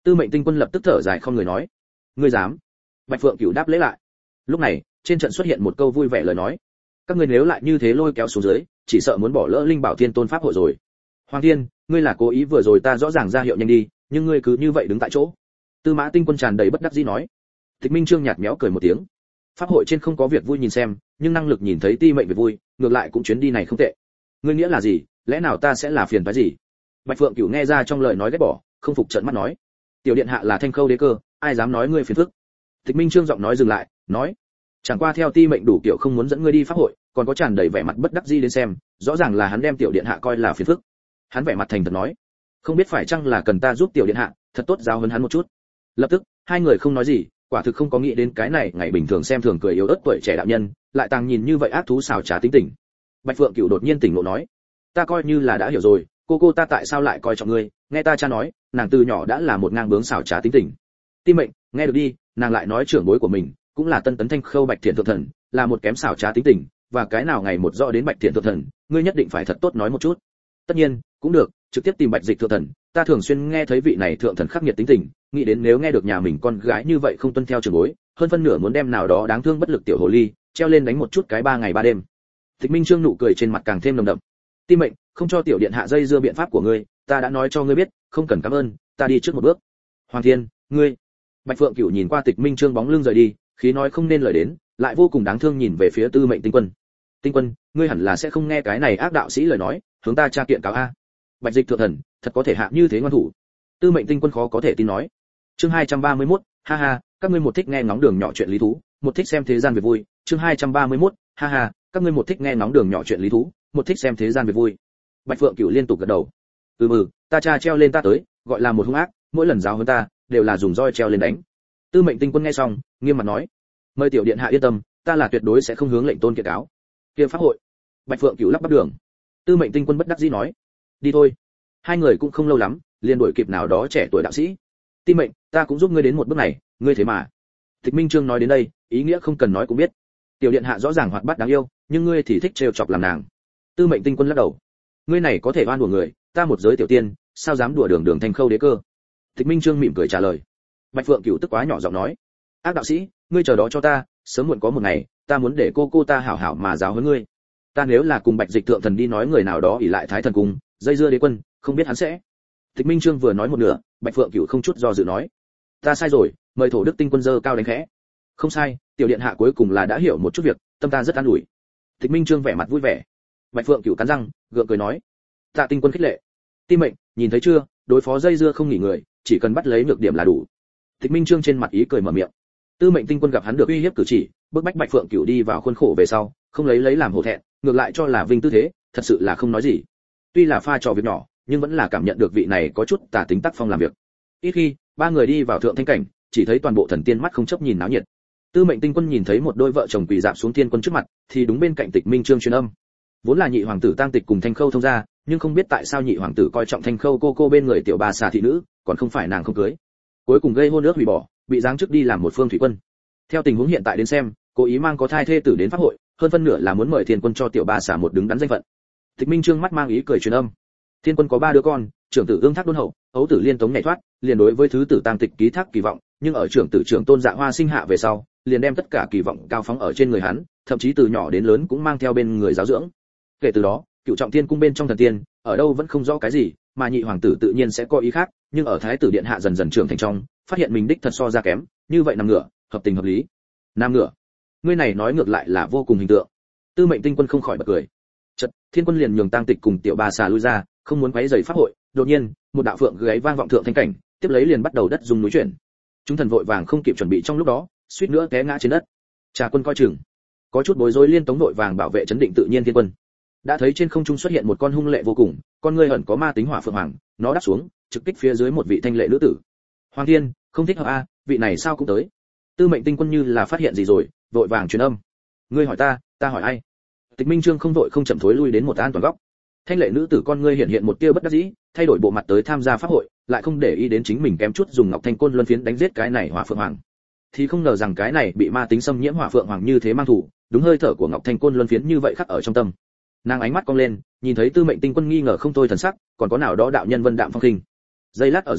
Tư Mệnh Tinh Quân lập tức thở dài không người nói, ngươi dám? Bạch Phượng Cửu đáp lễ lại. Lúc này, trên trận xuất hiện một câu vui vẻ lời nói, các ngươi nếu lại như thế lôi kéo xuống dưới, chỉ sợ muốn bỏ lỡ Linh Bảo Thiên Tôn pháp hội rồi. Hoàng Thiên, ngươi là cố ý vừa rồi ta rõ ràng ra hiệu nhanh đi, nhưng ngươi cứ như vậy đứng tại chỗ. Tư Mã Tinh Quân tràn đầy bất đắc dĩ nói. Tịch Minh Trương nhạt nhẽo cười một tiếng. Pháp hội trên không có việc vui nhìn xem, nhưng năng lực nhìn thấy ti mệnh việc vui, ngược lại cũng chuyến đi này không tệ. Ngươi nghĩa là gì? Lẽ nào ta sẽ là phiền phái gì? Bạch Phượng Cửu nghe ra trong lời nói ghét bỏ, không phục trợn mắt nói. Tiểu điện hạ là Thanh Khâu đế cơ, ai dám nói ngươi phiền phức? Tịch Minh Trương giọng nói dừng lại, nói, chẳng qua theo ti mệnh đủ kiểu không muốn dẫn ngươi đi pháp hội, còn có tràn đầy vẻ mặt bất đắc dĩ đến xem, rõ ràng là hắn đem tiểu điện hạ coi là phiền phức. Hắn vẻ mặt thành thật nói, không biết phải chăng là cần ta giúp tiểu điện hạ, thật tốt giáo huấn hắn một chút. Lập tức, hai người không nói gì, quả thực không có nghĩ đến cái này ngày bình thường xem thường cười yếu ớt tuổi trẻ đạo nhân, lại tàng nhìn như vậy ác thú xào trá tính tình. Bạch Phượng Cửu đột nhiên tỉnh ngộ nói, ta coi như là đã hiểu rồi, cô cô ta tại sao lại coi trọng ngươi, nghe ta cha nói, nàng từ nhỏ đã là một ngang bướng xào trá tính tình. Ti mệnh, nghe được đi, nàng lại nói trưởng bối của mình cũng là Tân Tấn Thanh Khâu Bạch Thiện Thượng Thần, là một kém xảo trá tính tình, và cái nào ngày một rõ đến Bạch Thiện Thượng Thần, ngươi nhất định phải thật tốt nói một chút. Tất nhiên, cũng được, trực tiếp tìm Bạch Dịch Thượng Thần, ta thường xuyên nghe thấy vị này thượng thần khắc nghiệt tính tình, nghĩ đến nếu nghe được nhà mình con gái như vậy không tuân theo trưởng bối, hơn phân nửa muốn đem nào đó đáng thương bất lực tiểu hồ ly treo lên đánh một chút cái ba ngày ba đêm. Tịch Minh Trương nụ cười trên mặt càng thêm nồng đậm. Ti mệnh, không cho tiểu điện hạ dây dưa biện pháp của ngươi, ta đã nói cho ngươi biết, không cần cảm ơn, ta đi trước một bước. Hoàng Thiên, ngươi. Bạch Phượng Cửu nhìn qua Tịch Minh Trương bóng lưng rời đi, khí nói không nên lời đến, lại vô cùng đáng thương nhìn về phía Tư Mệnh Tinh Quân. Tinh Quân, ngươi hẳn là sẽ không nghe cái này ác đạo sĩ lời nói, hướng ta tra kiện cáo a. Bạch Dịch Thượng Thần, thật có thể hạ như thế ngoan thủ. Tư Mệnh Tinh Quân khó có thể tin nói. Chương hai trăm ba mươi mốt, ha ha, các ngươi một thích nghe ngóng đường nhỏ chuyện lý thú, một thích xem thế gian việc vui. Chương hai trăm ba mươi mốt, ha ha, các ngươi một thích nghe ngóng đường nhỏ chuyện lý thú, một thích xem thế gian việc vui. Bạch Phượng Cửu liên tục gật đầu. Ừ mừ, ta cha treo lên ta tới, gọi là một hung ác, mỗi lần giáo huấn ta, đều là dùng roi treo lên đánh. Tư Mệnh Tinh Quân nghe xong, nghiêm mặt nói, mời tiểu điện hạ yên tâm, ta là tuyệt đối sẽ không hướng lệnh tôn kiện cáo. Kia pháp hội. Bạch Phượng Cửu lắp bắp đường. Tư Mệnh Tinh Quân bất đắc dĩ nói, đi thôi. Hai người cũng không lâu lắm, liền đuổi kịp nào đó trẻ tuổi đạo sĩ. Ti mệnh, ta cũng giúp ngươi đến một bước này, ngươi thế mà. Tịch Minh Trương nói đến đây, ý nghĩa không cần nói cũng biết. Tiểu điện hạ rõ ràng hoạt bát đáng yêu, nhưng ngươi thì thích trêu chọc làm nàng. Tư Mệnh Tinh Quân lắc đầu. Ngươi này có thể oan đùa người, ta một giới tiểu tiên, sao dám đùa đường đường Thanh Khâu đế cơ. Tịch Minh Trương mỉm cười trả lời. Bạch Phượng Cửu tức quá nhỏ giọng nói, ác đạo sĩ, ngươi chờ đó cho ta, sớm muộn có một ngày, ta muốn để cô cô ta hảo hảo mà giáo huấn ngươi. Ta nếu là cùng Bạch Dịch Thượng Thần đi nói người nào đó ỷ lại Thái Thần cung, dây dưa đế quân, không biết hắn sẽ. Tịch Minh Trương vừa nói một nửa, Bạch Phượng Cửu không chút do dự nói, ta sai rồi, mời thổ đức tinh quân dơ cao đánh khẽ. Không sai, tiểu điện hạ cuối cùng là đã hiểu một chút việc, tâm ta rất an ủi. Tịch Minh Trương vẻ mặt vui vẻ. Bạch Phượng Cửu cắn răng, gượng cười nói, tạ tinh quân khích lệ. Ti mệnh, nhìn thấy chưa, đối phó dây dưa không nghỉ người, chỉ cần bắt lấy nhược điểm là đủ. Tịch Minh Trương trên mặt ý cười mở miệng. Tư Mệnh Tinh Quân gặp hắn được uy hiếp cử chỉ, bức bách Bạch Phượng Cửu đi vào khuôn khổ về sau, không lấy lấy làm hổ thẹn, ngược lại cho là vinh tư thế, thật sự là không nói gì. Tuy là pha trò việc nhỏ, nhưng vẫn là cảm nhận được vị này có chút tà tính tác phong làm việc. Ít khi, ba người đi vào thượng thanh cảnh, chỉ thấy toàn bộ thần tiên mắt không chấp nhìn náo nhiệt. Tư Mệnh Tinh Quân nhìn thấy một đôi vợ chồng quỳ rạp xuống thiên quân trước mặt, thì đúng bên cạnh Tịch Minh Trương truyền âm. Vốn là nhị hoàng tử Tang Tịch cùng Thanh Khâu thông gia, nhưng không biết tại sao nhị hoàng tử coi trọng Thanh Khâu cô cô bên người tiểu bà xà thị nữ, còn không phải nàng không cưới. Cuối cùng gây hôn ước hủy bỏ, bị giáng chức đi làm một phương thủy quân. Theo tình huống hiện tại đến xem, cố ý mang có thai thê tử đến pháp hội, hơn phân nửa là muốn mời thiên quân cho tiểu bà xà một đứng đắn danh phận. Tịch Minh Trương mắt mang ý cười truyền âm. Thiên quân có ba đứa con, trưởng tử Ương Thác Đôn Hậu, ấu tử Liên Tống nhảy thoát, liền đối với thứ tử Tang Tịch ký thác kỳ vọng, nhưng ở trưởng tử trưởng tôn Dạ Hoa sinh hạ về sau, liền đem tất cả kỳ vọng cao phóng ở trên người hắn, thậm chí từ nhỏ đến lớn cũng mang theo bên người giáo dưỡng. Kể từ đó, cựu trọng thiên cung bên trong thần tiên, ở đâu vẫn không rõ cái gì, mà nhị hoàng tử tự nhiên sẽ có ý khác, nhưng ở thái tử điện hạ dần dần trưởng thành trong, phát hiện mình đích thật so ra kém, như vậy nằm ngửa, hợp tình hợp lý. Nam ngửa, ngươi này nói ngược lại là vô cùng hình tượng. Tư Mệnh Tinh Quân không khỏi bật cười. Chợt, Thiên Quân liền nhường Tang Tịch cùng tiểu bà xà lui ra, không muốn quấy rầy pháp hội. Đột nhiên, một đạo phượng gáy vang vọng thượng thanh cảnh, tiếp lấy liền bắt đầu đất rung núi chuyển. Chúng thần vội vàng không kịp chuẩn bị trong lúc đó, suýt nữa té ngã trên đất. Trà Quân coi chừng, có chút bối rối Liên Tống vội vàng bảo vệ chấn định tự nhiên Thiên Quân. Đã thấy trên không trung xuất hiện một con hung lệ vô cùng, con ngươi ẩn có ma tính hỏa phượng hoàng, nó đáp xuống, trực kích phía dưới một vị thanh lệ nữ tử. Hoàng Thiên, không thích hợp a, vị này sao cũng tới. Tư Mệnh Tinh Quân như là phát hiện gì rồi, vội vàng truyền âm. Ngươi hỏi ta, ta hỏi ai? Tịch Minh Trương không vội không chậm thối lui đến một an toàn góc. Thanh lệ nữ tử con ngươi hiện hiện một tia bất đắc dĩ, thay đổi bộ mặt tới tham gia pháp hội, lại không để ý đến chính mình kém chút dùng Ngọc Thanh Côn luân phiến đánh giết cái này hỏa phượng hoàng. Thì không ngờ rằng cái này bị ma tính xâm nhiễm hỏa phượng hoàng như thế mang thủ, đúng hơi thở của Ngọc Thanh Côn luân phiến như vậy khắc ở trong tâm. Nàng ánh mắt cong lên, nhìn thấy Tư Mệnh Tinh Quân nghi ngờ không thôi thần sắc, còn có nào đó đạo nhân vân đạm phong khinh. Giây lát ở giữa,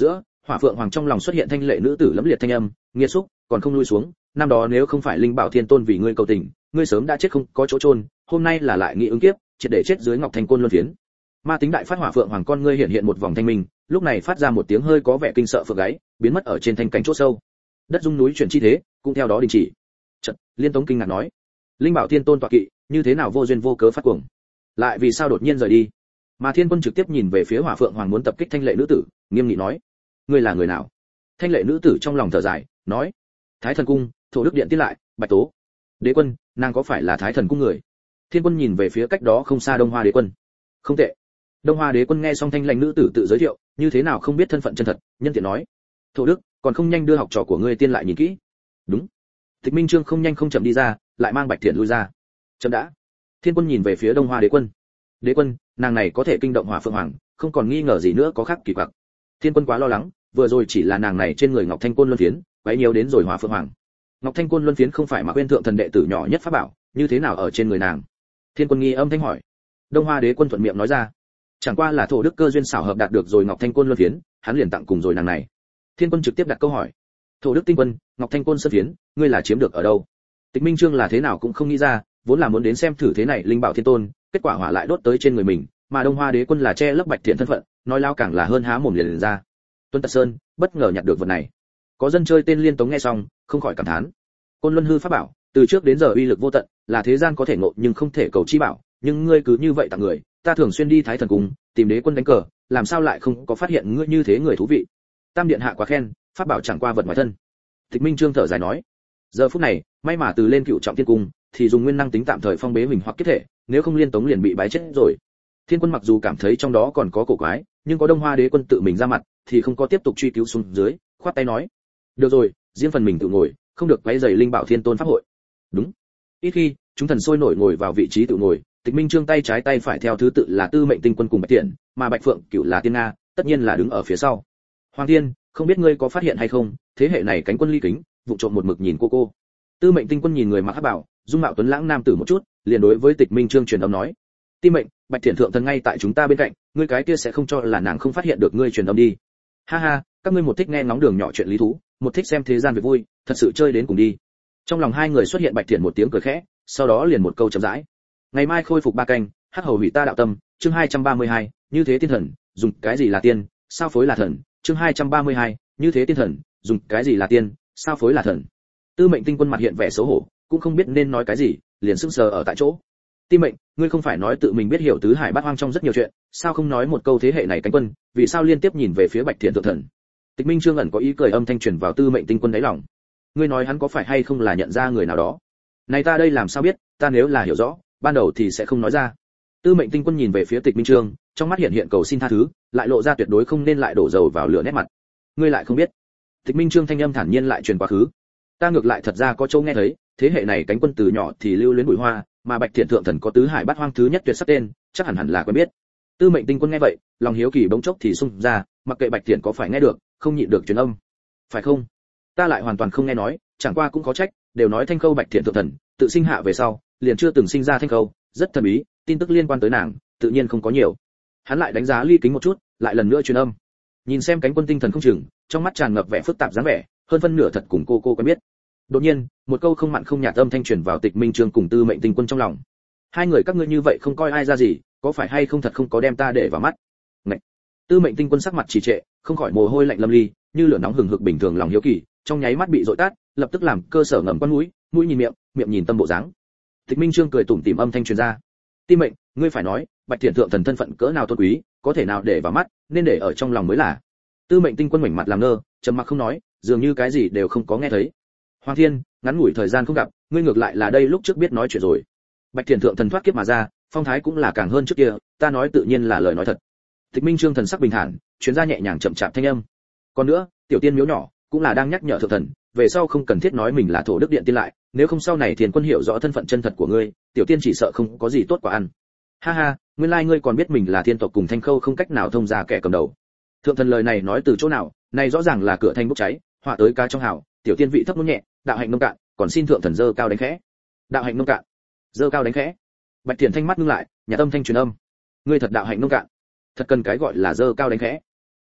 Hỏa Phượng Hoàng trong lòng xuất hiện thanh lệ nữ tử lẫm liệt thanh âm, nghiệt xúc, còn không lui xuống, năm đó nếu không phải Linh Bảo Thiên Tôn vì ngươi cầu tình, ngươi sớm đã chết không có chỗ chôn, hôm nay là lại nghị ứng kiếp, triệt để chết dưới Ngọc Thanh Côn Luân Phiến. Ma tính đại phát Hỏa Phượng Hoàng con ngươi hiện hiện một vòng thanh minh, lúc này phát ra một tiếng hơi có vẻ kinh sợ phượng gáy, biến mất ở trên thanh cảnh chỗ sâu. Đất rung núi chuyển chi thế, cũng theo đó đình chỉ. Chợt, Liên Tống kinh ngạc nói: Linh Bảo Thiên Tôn tọa kỵ, như thế nào vô duyên vô cớ phát cuồng, lại vì sao đột nhiên rời đi? Mà Thiên Quân trực tiếp nhìn về phía Hỏa Phượng Hoàng muốn tập kích thanh lệ nữ tử, nghiêm nghị nói: ngươi là người nào? Thanh lệ nữ tử trong lòng thở dài, nói: Thái Thần Cung, Thổ Đức Điện tiết lại, Bạch Tố. Đế Quân, nàng có phải là Thái Thần Cung người? Thiên Quân nhìn về phía cách đó không xa Đông Hoa Đế Quân. Không tệ. Đông Hoa Đế Quân nghe xong thanh lệnh nữ tử tự giới thiệu, như thế nào không biết thân phận chân thật, nhân tiện nói: Thổ Đức, còn không nhanh đưa học trò của ngươi tiên lại nhìn kỹ. Đúng. Tịch Minh Trương không nhanh không chậm đi ra, lại mang Bạch Thiện lui ra. Chậm đã. Thiên Quân nhìn về phía Đông Hoa Đế Quân. Đế Quân, nàng này có thể kinh động Hỏa Phượng Hoàng, không còn nghi ngờ gì nữa có khác kỳ quặc. Thiên Quân quá lo lắng, vừa rồi chỉ là nàng này trên người Ngọc Thanh Côn Luân Phiến, quấy nhiều đến rồi Hỏa Phượng Hoàng. Ngọc Thanh Côn Luân Phiến không phải mà quên thượng thần đệ tử nhỏ nhất pháp bảo, như thế nào ở trên người nàng? Thiên Quân nghi âm thanh hỏi. Đông Hoa Đế Quân thuận miệng nói ra: chẳng qua là Thổ Đức cơ duyên xảo hợp đạt được rồi Ngọc Thanh Côn Luân Phiến, hắn liền tặng cùng rồi nàng này. Thiên Quân trực tiếp đặt câu hỏi: Thổ Đức tinh quân, Ngọc Thanh Côn Sơn Phiến, ngươi là chiếm được ở đâu? Tịch Minh Trương là thế nào cũng không nghĩ ra, vốn là muốn đến xem thử thế này Linh Bảo Thiên Tôn, kết quả hỏa lại đốt tới trên người mình, mà Đông Hoa Đế Quân là che lấp Bạch Thiện thân phận, nói lao càng là hơn há mồm liền, liền ra. Tuân Tật Sơn bất ngờ nhặt được vật này. Có dân chơi tên Liên Tống nghe xong, không khỏi cảm thán: Côn Luân hư pháp bảo, từ trước đến giờ uy lực vô tận, là thế gian có thể ngộ nhưng không thể cầu chi bảo, nhưng ngươi cứ như vậy tặng người, ta thường xuyên đi Thái Thần Cung, tìm Đế Quân đánh cờ, làm sao lại không có phát hiện ngươi như thế người thú vị. Tam điện hạ quá khen, pháp bảo chẳng qua vật ngoài thân. Tịch Minh Trương thở dài nói: giờ phút này, may mà từ lên Cựu Trọng Thiên Cung, thì dùng nguyên năng tính tạm thời phong bế mình hoặc kết thể, nếu không Liên Tống liền bị bái chết rồi. Thiên Quân mặc dù cảm thấy trong đó còn có cổ quái, nhưng có Đông Hoa Đế Quân tự mình ra mặt, thì không có tiếp tục truy cứu xuống dưới, khoát tay nói: được rồi, riêng phần mình tự ngồi, không được quấy rầy Linh Bảo Thiên Tôn pháp hội. Đúng. Ít khi, chúng thần sôi nổi ngồi vào vị trí tự ngồi, Tịch Minh Trương tay trái tay phải theo thứ tự là Tư Mệnh Tinh Quân cùng Bạch Tiện, mà Bạch Phượng Cửu là Tiên Nga, tất nhiên là đứng ở phía sau. Hoàng Thiên, không biết ngươi có phát hiện hay không, thế hệ này cánh quân ly kính, vụ trộm một mực nhìn cô cô. Tư Mệnh Tinh Quân nhìn người mặc hắc bảo, dung mạo tuấn lãng nam tử một chút, liền đối với Tịch Minh Trương truyền âm nói: Ti Mệnh, Bạch Thiện thượng thần ngay tại chúng ta bên cạnh, ngươi cái kia sẽ không cho là nàng không phát hiện được ngươi truyền âm đi. Ha ha, các ngươi một thích nghe ngóng đường nhỏ chuyện lý thú, một thích xem thế gian việc vui, thật sự chơi đến cùng đi. Trong lòng hai người xuất hiện Bạch Thiện một tiếng cười khẽ, sau đó liền một câu chậm rãi: ngày mai khôi phục ba canh, hắc hầu hủy ta đạo tâm. Chương hai trăm ba mươi hai, như thế tiên thần, dùng cái gì là tiên, sao phối là thần. Chương hai trăm ba mươi hai, như thế tiên thần, dùng cái gì là tiên, sao phối là thần. Tư Mệnh Tinh Quân mặt hiện vẻ xấu hổ, cũng không biết nên nói cái gì, liền sững sờ ở tại chỗ. Ti Mệnh, ngươi không phải nói tự mình biết hiểu tứ hải bát hoang trong rất nhiều chuyện, sao không nói một câu thế hệ này cánh quân, vì sao liên tiếp nhìn về phía Bạch Thiện thượng thần? Tịch Minh Trương ẩn có ý cười âm thanh truyền vào Tư Mệnh Tinh Quân đáy lòng. Ngươi nói hắn có phải hay không là nhận ra người nào đó? Này ta đây làm sao biết, ta nếu là hiểu rõ, ban đầu thì sẽ không nói ra. Tư Mệnh Tinh Quân nhìn về phía Tịch Minh Trương, trong mắt hiện hiện cầu xin tha thứ, lại lộ ra tuyệt đối không nên lại đổ dầu vào lửa nét mặt. Ngươi lại không biết? Tịch Minh Trương thanh âm thản nhiên lại truyền quá khứ. Ta ngược lại thật ra có chỗ nghe thấy, thế hệ này cánh quân từ nhỏ thì lưu luyến bụi hoa, mà Bạch Thiện thượng thần có tứ hải bát hoang thứ nhất tuyệt sắc tên, chắc hẳn hẳn là quen biết. Tư Mệnh Tinh Quân nghe vậy, lòng hiếu kỳ bỗng chốc thì xung ra, mặc kệ Bạch Thiện có phải nghe được, không nhịn được truyền âm. Phải không? Ta lại hoàn toàn không nghe nói, chẳng qua cũng có trách, đều nói Thanh Khâu Bạch Thiện thượng thần, tự sinh hạ về sau, liền chưa từng sinh ra Thanh Khâu, rất thần bí, tin tức liên quan tới nàng, tự nhiên không có nhiều. Hắn lại đánh giá ly kính một chút, lại lần nữa truyền âm. Nhìn xem cánh quân tinh thần không chừng, trong mắt tràn ngập vẻ phức tạp dáng vẻ, hơn phân nửa thật cùng cô cô quen biết. Đột nhiên, một câu không mặn không nhạt âm thanh truyền vào Tịch Minh Trương cùng Tư Mệnh Tinh Quân trong lòng. Hai người các ngươi như vậy không coi ai ra gì, có phải hay không thật không có đem ta để vào mắt? Ngậy. Tư Mệnh Tinh Quân sắc mặt trì trệ, không khỏi mồ hôi lạnh lâm ly, như lửa nóng hừng hực bình thường lòng hiếu kỳ, trong nháy mắt bị dội tát, lập tức làm cơ sở ngầm con mũi, mũi nhìn miệng, miệng nhìn tâm bộ dáng. Tịch Minh Trương cười tủm tỉm âm thanh truyền ra. Ti Mệnh, ngươi phải nói, Bạch Thiện thượng thần thân phận cỡ nào tôn quý, có thể nào để vào mắt, nên để ở trong lòng mới là. Tư Mệnh Tinh Quân mảnh mặt làm ngơ, trầm mặc không nói, dường như cái gì đều không có nghe thấy. Hoàng Thiên, ngắn ngủi thời gian không gặp, ngươi ngược lại là đây lúc trước biết nói chuyện rồi. Bạch Thiện thượng thần thoát kiếp mà ra, phong thái cũng là càng hơn trước kia, ta nói tự nhiên là lời nói thật. Tịch Minh Trương thần sắc bình thản, chuyến ra nhẹ nhàng chậm chạp thanh âm. Còn nữa, tiểu tiên miếu nhỏ, cũng là đang nhắc nhở thượng thần, về sau không cần thiết nói mình là Thổ Đức Điện tiên lại, nếu không sau này Thiền Quân hiểu rõ thân phận chân thật của ngươi, tiểu tiên chỉ sợ không có gì tốt quả ăn. Ha ha, nguyên lai ngươi còn biết mình là thiên tộc cùng Thanh Khâu không cách nào thông ra kẻ cầm đầu. Thượng thần lời này nói từ chỗ nào, này rõ ràng là cửa thanh bốc cháy, họa tới cá trong hào, tiểu tiên vị thấp muốn nhẹ, đạo hạnh nông cạn, còn xin thượng thần dơ cao đánh khẽ. Đạo hạnh nông cạn, dơ cao đánh khẽ. Bạch Thiện thanh mắt ngưng lại, nhà tâm thanh truyền âm. Ngươi thật đạo hạnh nông cạn, thật cần cái gọi là dơ cao đánh khẽ.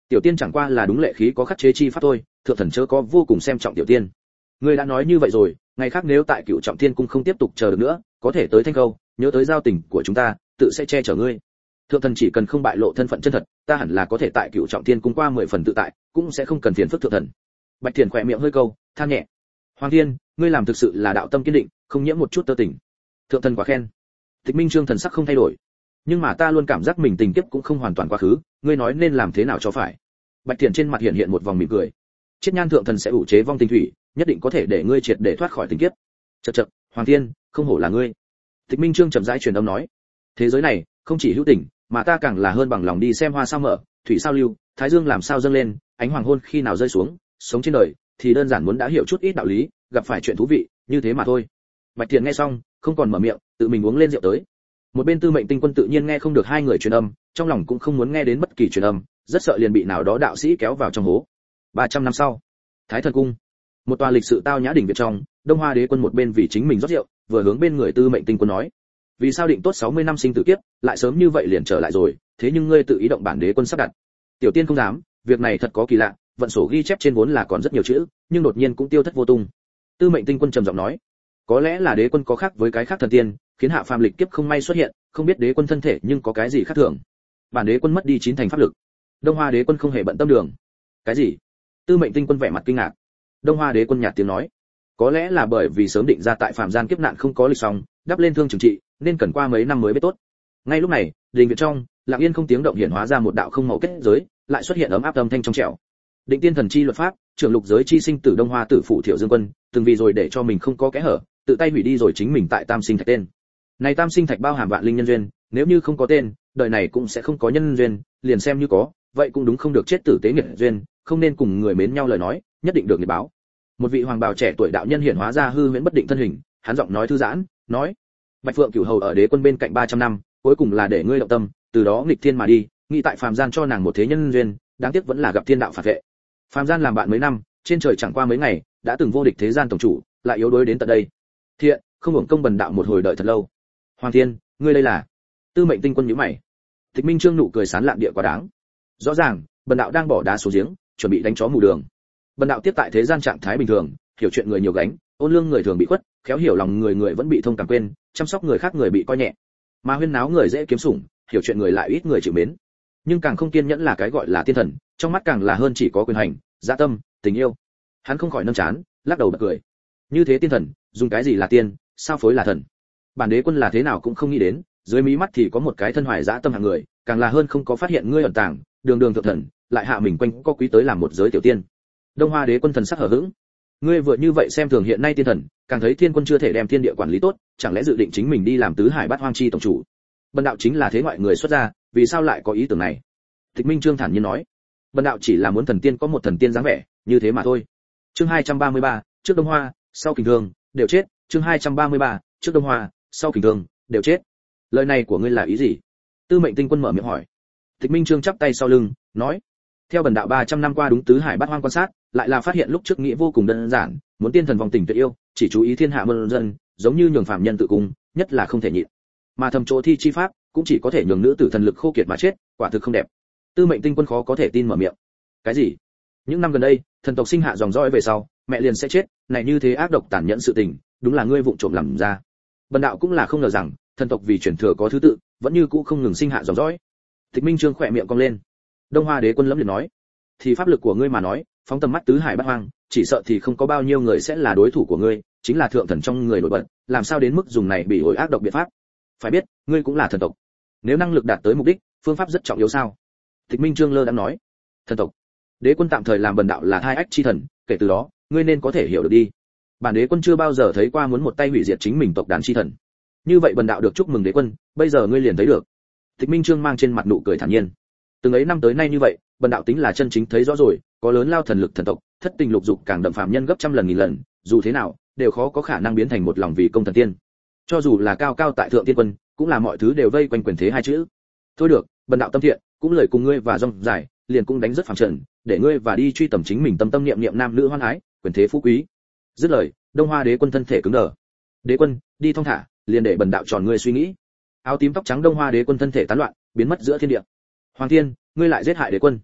Tiểu tiên chẳng qua là đúng lệ khí có khắc chế chi pháp thôi, thượng thần chớ có vô cùng xem trọng tiểu tiên. Ngươi đã nói như vậy rồi, ngày khác nếu tại Cửu Trọng Thiên cung không tiếp tục chờ được nữa, có thể tới Thanh Câu, nhớ tới giao tình của chúng ta, tự sẽ che chở ngươi. Thượng thần chỉ cần không bại lộ thân phận chân thật, ta hẳn là có thể tại Cửu Trọng Thiên cung qua mười phần tự tại, cũng sẽ không cần phiền phức thượng thần. Bạch Thiền khỏe miệng hơi câu, than nhẹ. Hoàng Thiên, ngươi làm thực sự là đạo tâm kiên định, không nhiễm một chút tơ tình. Thượng thần quá khen. Tịch Minh Trương thần sắc không thay đổi. Nhưng mà ta luôn cảm giác mình tình kiếp cũng không hoàn toàn quá khứ, ngươi nói nên làm thế nào cho phải. Bạch Thiền trên mặt hiện hiện một vòng mỉm cười. Chiết Nhan thượng thần sẽ ủ chế vong tình thủy, nhất định có thể để ngươi triệt để thoát khỏi tình kiếp. Chậc chậc, Hoàng Thiên, không hổ là ngươi. Tịch Minh Trương chậm rãi truyền âm nói, thế giới này không chỉ hữu tình, mà ta càng là hơn bằng lòng đi xem hoa sao mở, thủy sao lưu, thái dương làm sao dâng lên, ánh hoàng hôn khi nào rơi xuống, sống trên đời thì đơn giản muốn đã hiểu chút ít đạo lý, gặp phải chuyện thú vị, như thế mà thôi. Bạch Thiền nghe xong, không còn mở miệng, tự mình uống lên rượu tới. Một bên Tư Mệnh Tinh Quân tự nhiên nghe không được hai người truyền âm, trong lòng cũng không muốn nghe đến bất kỳ truyền âm, rất sợ liền bị nào đó đạo sĩ kéo vào trong hố. ba trăm năm sau, Thái Thần cung, một tòa lịch sự tao nhã đỉnh viện trong, Đông Hoa Đế quân một bên vì chính mình rót rượu, vừa hướng bên người Tư Mệnh Tinh Quân nói: vì sao định tốt sáu mươi năm sinh tử kiếp, lại sớm như vậy liền trở lại rồi, thế nhưng ngươi tự ý động bản đế quân sắp đặt. Tiểu tiên không dám, việc này thật có kỳ lạ, vận sổ ghi chép trên vốn là còn rất nhiều chữ, nhưng đột nhiên cũng tiêu thất vô tung. Tư Mệnh Tinh Quân trầm giọng nói: có lẽ là đế quân có khác với cái khác thần tiên, khiến hạ phàm lịch kiếp không may xuất hiện, không biết đế quân thân thể nhưng có cái gì khác thường. Bản đế quân mất đi chín thành pháp lực. Đông Hoa Đế quân không hề bận tâm đường. Cái gì? Tư Mệnh Tinh Quân vẻ mặt kinh ngạc. Đông Hoa Đế quân nhạt tiếng nói: có lẽ là bởi vì sớm định ra tại phàm gian kiếp nạn không có lịch xong, đắp lên thương trừng trị, nên cần qua mấy năm mới biết tốt. Ngay lúc này, đình viện trong, lặng yên không tiếng động hiện hóa ra một đạo không màu kết giới, lại xuất hiện ấm áp âm thanh trong trẻo. Định tiên thần chi luật pháp, trưởng lục giới chi sinh tử Đông Hoa tử phụ Thiệu Dương Quân, từng vì rồi để cho mình không có kẽ hở, tự tay hủy đi rồi chính mình tại Tam Sinh Thạch tên. Này Tam Sinh Thạch bao hàm vạn linh nhân duyên, nếu như không có tên, đời này cũng sẽ không có nhân duyên, liền xem như có, vậy cũng đúng không được chết tử tế nghiệt duyên, không nên cùng người mến nhau lời nói, nhất định được nghiệp báo. Một vị hoàng bào trẻ tuổi đạo nhân hiện hóa ra hư huyễn bất định thân hình, hắn giọng nói thư giãn, nói: Bạch Phượng Cửu hầu ở đế quân bên cạnh ba trăm năm, cuối cùng là để ngươi động tâm, từ đó nghịch thiên mà đi, nghĩ tại phàm gian cho nàng một thế nhân duyên, đáng tiếc vẫn là gặp thiên đạo phản vệ. Phàm gian làm bạn mấy năm, trên trời chẳng qua mấy ngày, đã từng vô địch thế gian tổng chủ, lại yếu đuối đến tận đây. Thiện, không hưởng công bần đạo một hồi đợi thật lâu. Hoàng Thiên, ngươi đây là? Tư Mệnh Tinh Quân nhíu mày. Tịch Minh Trương nụ cười sán lạn địa quá đáng. Rõ ràng, bần đạo đang bỏ đá xuống giếng, chuẩn bị đánh chó mù đường. Bần đạo tiếp tại thế gian trạng thái bình thường, hiểu chuyện người nhiều gánh, ôn lương người thường bị khuất, khéo hiểu lòng người người vẫn bị thông cảm quên, chăm sóc người khác người bị coi nhẹ. Mà huyên náo người dễ kiếm sủng, hiểu chuyện người lại ít người chịu mến. Nhưng càng không kiên nhẫn là cái gọi là tiên thần, trong mắt càng là hơn chỉ có quyền hành, dạ tâm, tình yêu. Hắn không khỏi nâng chán, lắc đầu bật cười. Như thế tiên thần, dùng cái gì là tiên, sao phối là thần? Bản đế quân là thế nào cũng không nghĩ đến, dưới mí mắt thì có một cái thân hoài dã tâm hạng người, càng là hơn không có phát hiện ngươi ẩn tàng, đường đường thượng thần, lại hạ mình quanh có quý tới làm một giới tiểu tiên. Đông Hoa Đế quân thần sắc hở hững. Ngươi vừa như vậy xem thường hiện nay tiên thần, càng thấy thiên quân chưa thể đem thiên địa quản lý tốt, chẳng lẽ dự định chính mình đi làm tứ hải bát hoang chi tổng chủ? Bần đạo chính là thế ngoại người xuất gia, vì sao lại có ý tưởng này? Tịch Minh Trương thản nhiên nói: Bần đạo chỉ là muốn thần tiên có một thần tiên dáng vẻ, như thế mà thôi. Chương hai trăm ba mươi ba, trước Đông Hoa, sau Kình Thương, đều chết. Chương hai trăm ba mươi ba, trước Đông Hoa, sau Kình Thương, đều chết. Lời này của ngươi là ý gì? Tư Mệnh Tinh Quân mở miệng hỏi. Tịch Minh Trương chắp tay sau lưng, nói: Theo bần đạo ba trăm năm qua đúng tứ hải bát hoang quan sát, lại là phát hiện lúc trước nghĩ vô cùng đơn giản, muốn tiên thần vòng tình tuyệt yêu, chỉ chú ý thiên hạ muôn dân, giống như nhường phàm nhân tự cung, nhất là không thể nhịn. Mà thầm chỗ thi chi pháp, cũng chỉ có thể nhường nữ tử thần lực khô kiệt mà chết, quả thực không đẹp. Tư Mệnh Tinh Quân khó có thể tin mở miệng. Cái gì? Những năm gần đây, thần tộc sinh hạ dòng dõi về sau, mẹ liền sẽ chết, này như thế ác độc tàn nhẫn sự tình, đúng là ngươi vụng trộm làm ra. Bần đạo cũng là không ngờ rằng, thần tộc vì truyền thừa có thứ tự, vẫn như cũ không ngừng sinh hạ dòng dõi. Tịch Minh Trương khỏe miệng cong lên. Đông Hoa Đế quân lẫm liệt nói: Thì pháp lực của ngươi mà nói, phóng tầm mắt tứ hải bát hoang, chỉ sợ thì không có bao nhiêu người sẽ là đối thủ của ngươi, chính là thượng thần trong người nổi bật, làm sao đến mức dùng này bị ổi ác độc biện pháp? Phải biết, ngươi cũng là thần tộc. Nếu năng lực đạt tới mục đích, phương pháp rất trọng yếu sao? Tịch Minh Trương lơ đã nói: Thần tộc. Đế quân tạm thời làm bần đạo là thai ách chi thần, kể từ đó, ngươi nên có thể hiểu được đi. Bản đế quân chưa bao giờ thấy qua muốn một tay hủy diệt chính mình tộc đàn chi thần. Như vậy bần đạo được chúc mừng đế quân, bây giờ ngươi liền thấy được. Tịch Minh Trương mang trên mặt nụ cười thản nhiên. Từng ấy năm tới nay như vậy, bần đạo tính là chân chính thấy rõ rồi, có lớn lao thần lực thần tộc, thất tình lục dục càng đậm phàm nhân gấp trăm lần nghìn lần, dù thế nào, đều khó có khả năng biến thành một lòng vì công thần tiên. Cho dù là cao cao tại thượng tiên quân, cũng là mọi thứ đều vây quanh quyền thế hai chữ. Thôi được, bần đạo tâm thiện, cũng lời cùng ngươi và rong dài, liền cũng đánh rất phàm trần, để ngươi và đi truy tầm chính mình tâm tâm niệm niệm nam nữ hoan ái, quyền thế phú quý. Dứt lời, Đông Hoa Đế quân thân thể cứng đờ. Đế quân, đi thong thả, liền để bần đạo tròn ngươi suy nghĩ. Áo tím tóc trắng Đông Hoa Đế quân thân thể tán loạn, biến mất giữa thiên địa. Hoàng Thiên, ngươi lại giết hại đế quân.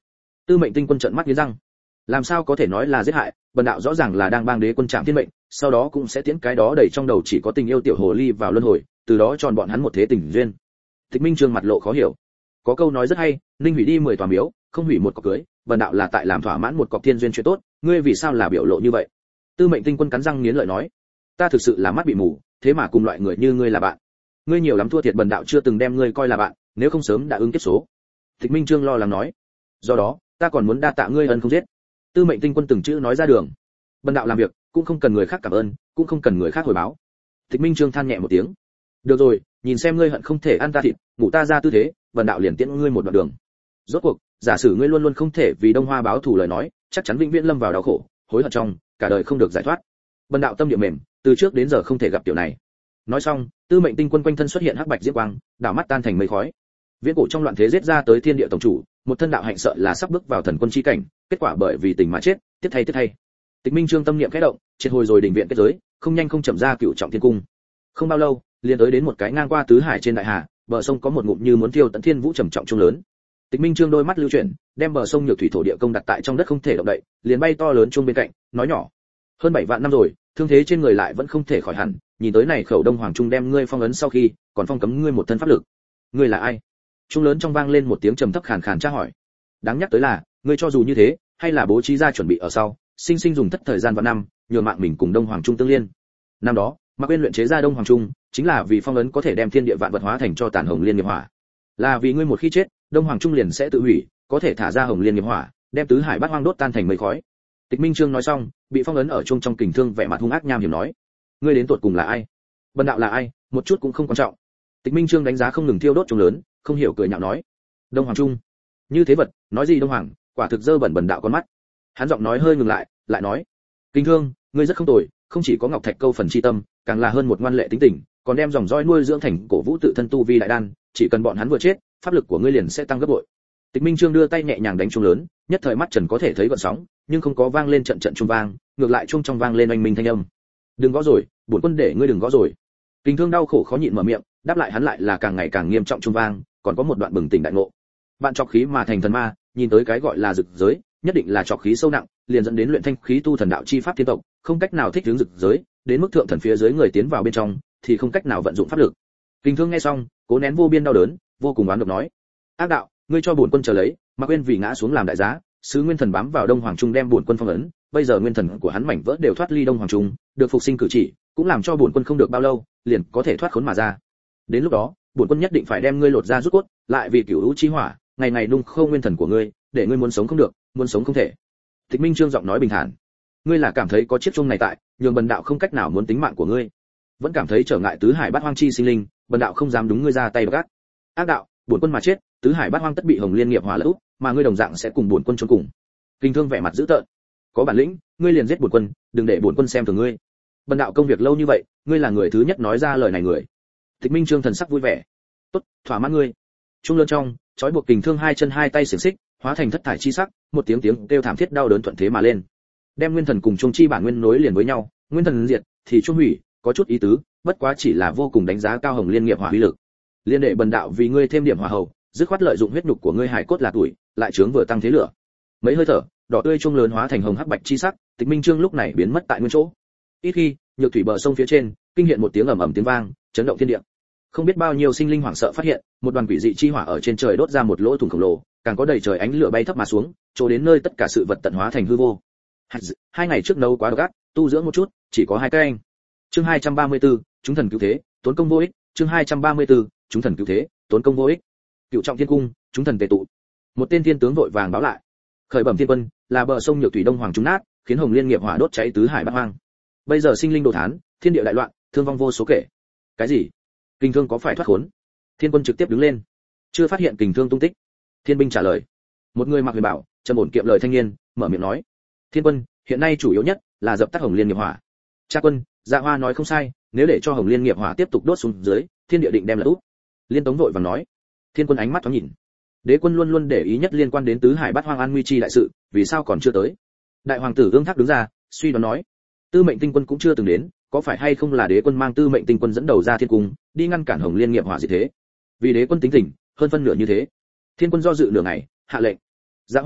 Tư Mệnh Tinh Quân trợn mắt nghiến răng. Làm sao có thể nói là giết hại, bần đạo rõ ràng là đang bang đế quân trảm thiên mệnh, sau đó cũng sẽ tiến cái đó đầy trong đầu chỉ có tình yêu tiểu hồ ly vào luân hồi, từ đó tròn bọn hắn một thế tình duyên. Tịch Minh Trương mặt lộ khó hiểu. Có câu nói rất hay, ninh hủy đi mười tòa miếu, không hủy một cọc cưới, bần đạo là tại làm thỏa mãn một cọc thiên duyên chuyện tốt, ngươi vì sao là biểu lộ như vậy? Tư Mệnh Tinh Quân cắn răng nghiến lợi nói, ta thực sự là mắt bị mù, thế mà cùng loại người như ngươi là bạn. Ngươi nhiều lắm thua thiệt bần đạo chưa từng đem ngươi coi là bạn, nếu không sớm đã ứng kiếp số. Tịch Minh Trương lo lắng nói, do đó, ta còn muốn đa tạ ngươi ân không giết. Tư Mệnh Tinh Quân từng chữ nói ra đường. Bần đạo làm việc, cũng không cần người khác cảm ơn, cũng không cần người khác hồi báo. Tịch Minh Trương than nhẹ một tiếng. Được rồi, nhìn xem ngươi hận không thể ăn ta thịt, ngủ ta ra tư thế, bần đạo liền tiễn ngươi một đoạn đường. Rốt cuộc, giả sử ngươi luôn luôn không thể vì Đông Hoa báo thù lời nói, chắc chắn vĩnh viễn lâm vào đau khổ, hối hận trong, cả đời không được giải thoát. Bần đạo tâm địa mềm, từ trước đến giờ không thể gặp tiểu này. Nói xong, Tư Mệnh Tinh Quân quanh thân xuất hiện hắc bạch diễm quang, đảo mắt tan thành mây khói. Viễn cổ trong loạn thế giết ra tới thiên địa tổng chủ, một thân đạo hạnh sợ là sắp bước vào thần quân chi cảnh, kết quả bởi vì tình mà chết, tiếp thay tiếp thay. Tịch Minh Trương tâm niệm khẽ động, triệt hồi rồi đỉnh viện kết giới, không nhanh không chậm ra cựu trọng thiên cung. Không bao lâu, liền tới đến một cái ngang qua tứ hải trên đại hà, bờ sông có một ngụm như muốn tiêu tận thiên vũ trầm trọng trung lớn. Tịch Minh Trương đôi mắt lưu chuyển, đem bờ sông nhược thủy thổ địa công đặt tại trong đất không thể động đậy, liền bay to lớn chuông bên cạnh, nói nhỏ: hơn bảy vạn năm rồi, thương thế trên người lại vẫn không thể khỏi hẳn, nhìn tới này khẩu Đông Hoàng Trung đem ngươi phong ấn sau khi, còn phong cấm ngươi một thân pháp lực. Ngươi là ai? Trung lớn trong vang lên một tiếng trầm thấp khàn khàn tra hỏi. Đáng nhắc tới là, ngươi cho dù như thế, hay là bố trí ra chuẩn bị ở sau, sinh sinh dùng thất thời gian vạn năm, nhờ mạng mình cùng Đông Hoàng Trung tương liên. Năm đó, Mạc Uyên luyện chế ra Đông Hoàng Trung, chính là vì phong ấn có thể đem thiên địa vạn vật hóa thành cho tàn hồng liên nghiệp hỏa. Là vì ngươi một khi chết, Đông Hoàng Trung liền sẽ tự hủy, có thể thả ra hồng liên nghiệp hỏa, đem tứ hải bát hoang đốt tan thành mây khói. Tịch Minh Trương nói xong, bị phong ấn ở trung trong kình thương vẻ mặt hung ác nham hiểm nói: ngươi đến tuột cùng là ai? Bần đạo là ai, một chút cũng không quan trọng. Tịch Minh Trương đánh giá không ngừng thiêu đốt trung lớn, không hiểu cười nhạo nói: Đông Hoàng Trung, như thế vật, nói gì Đông Hoàng, quả thực dơ bẩn bần đạo con mắt. Hắn giọng nói hơi ngừng lại, lại nói: Kình thương, ngươi rất không tồi, không chỉ có ngọc thạch câu phần chi tâm, càng là hơn một ngoan lệ tính tình, còn đem dòng roi nuôi dưỡng thành cổ vũ tự thân tu vi đại đan, chỉ cần bọn hắn vừa chết, pháp lực của ngươi liền sẽ tăng gấp bội. Tịch Minh Trương đưa tay nhẹ nhàng đánh chuông lớn, nhất thời mắt trần có thể thấy gợn sóng, nhưng không có vang lên trận trận chuông vang, ngược lại chuông trong vang lên oanh minh thanh âm. Đừng gõ rồi, bổn quân để ngươi đừng gõ rồi. Kình thương đau khổ khó nhịn mở miệng, đáp lại hắn lại là càng ngày càng nghiêm trọng chuông vang, còn có một đoạn bừng tỉnh đại ngộ. Bạn trọc khí mà thành thần ma, nhìn tới cái gọi là dực giới, nhất định là trọc khí sâu nặng, liền dẫn đến luyện thanh khí tu thần đạo chi pháp thiên tộc, không cách nào thích ứng dực giới, đến mức thượng thần phía dưới người tiến vào bên trong, thì không cách nào vận dụng pháp lực. Kình thương nghe xong, cố nén vô biên đau đớn, vô cùng oán độc nói: ác đạo, ngươi cho bổn quân chờ lấy, Mạc Uyên vì ngã xuống làm đại giá, sứ nguyên thần bám vào Đông Hoàng Trung đem bổn quân phong ấn, bây giờ nguyên thần của hắn mảnh vỡ đều thoát ly Đông Hoàng Trung, được phục sinh cử chỉ, cũng làm cho bổn quân không được bao lâu, liền có thể thoát khốn mà ra. Đến lúc đó, bổn quân nhất định phải đem ngươi lột ra rút cốt, lại vì cửu lũ chi hỏa, ngày ngày nung khô nguyên thần của ngươi, để ngươi muốn sống không được, muốn sống không thể. Tịch Minh Trương giọng nói bình thản: ngươi là cảm thấy có chiếc chuông này tại, nhường bần đạo không cách nào muốn tính mạng của ngươi, vẫn cảm thấy trở ngại tứ hải bát hoang chi sinh linh, bần đạo không dám đúng ngươi ra tay gắt. Ác đạo, bổn quân mà chết, tứ hải bát hoang tất bị hồng liên nghiệp hỏa lỡ úp, mà ngươi đồng dạng sẽ cùng bổn quân chôn cùng. Kình thương vẻ mặt dữ tợn: có bản lĩnh, ngươi liền giết bổn quân, đừng để bổn quân xem thường ngươi. Bần đạo công việc lâu như vậy, ngươi là người thứ nhất nói ra lời này người. Tịch Minh Trương thần sắc vui vẻ: tốt, thỏa mãn ngươi. Trung lớn trong, trói buộc kình thương hai chân hai tay xiềng xích, hóa thành thất thải chi sắc, một tiếng tiếng kêu thảm thiết đau đớn thuận thế mà lên. Đem nguyên thần cùng trung chi bản nguyên nối liền với nhau, nguyên thần diệt thì trung hủy, có chút ý tứ, bất quá chỉ là vô cùng đánh giá cao hồng liên nghiệp hỏa uy lực. Liên đệ bần đạo vì ngươi thêm điểm hỏa hầu, dứt khoát lợi dụng huyết nhục của ngươi hải cốt là tuổi, lại chướng vừa tăng thế lửa. Mấy hơi thở, đỏ tươi trung lớn hóa thành hồng hắc bạch chi sắc, Tịch Minh Trương lúc này biến mất tại nguyên chỗ. Ít khi, nhược thủy bờ sông phía trên, kinh hiện một tiếng ầm ầm tiếng vang, chấn động thiên địa. Không biết bao nhiêu sinh linh hoảng sợ phát hiện, một đoàn quỷ dị chi hỏa ở trên trời đốt ra một lỗ thủng khổng lồ, càng có đầy trời ánh lửa bay thấp mà xuống, chỗ đến nơi tất cả sự vật tận hóa thành hư vô. Hai ngày trước nấu quá độc ác, tu dưỡng một chút, chỉ có hai cái anh. Chương hai trăm ba mươi tư, chúng thần cứu thế, tốn công vô ích. Chương hai trăm ba mươi tư, chúng thần cứu thế, tốn công vô ích. Cựu trọng thiên cung, chúng thần tề tụ. Một tên thiên tướng vội vàng báo lại: khởi bẩm thiên quân, là bờ sông nhược thủy Đông Hoàng trúng nát, khiến hồng liên nghiệp hỏa đốt cháy tứ hải bát hoang. Bây giờ sinh linh đồ thán, thiên địa đại loạn, thương vong vô số kể. Cái gì? Kình thương có phải thoát khốn? Thiên quân trực tiếp đứng lên. Chưa phát hiện kình thương tung tích. Thiên binh trả lời. Một người mặc huyền bảo, trầm ổn kiệm lời thanh niên, mở miệng nói: thiên quân, hiện nay chủ yếu nhất là dập tắt hồng liên nghiệp hỏa. Cha quân, Dạ Hoa nói không sai, nếu để cho hồng liên nghiệp hỏa tiếp tục đốt xuống dưới, thiên địa định đem là úp. Liên Tống vội vàng nói. Thiên quân ánh mắt thoáng nhìn. Đế quân luôn luôn để ý nhất liên quan đến tứ hải bát hoang an nguy chi đại sự, vì sao còn chưa tới? Đại hoàng tử Ương Thác đứng ra, suy đoán nói: Tư Mệnh Tinh Quân cũng chưa từng đến, có phải hay không là đế quân mang Tư Mệnh Tinh Quân dẫn đầu ra thiên cung, đi ngăn cản hồng liên nghiệp hỏa gì thế? Vì đế quân tính tình, hơn phân nửa như thế. Thiên quân do dự nửa ngày, hạ lệnh: Dạ Hoa,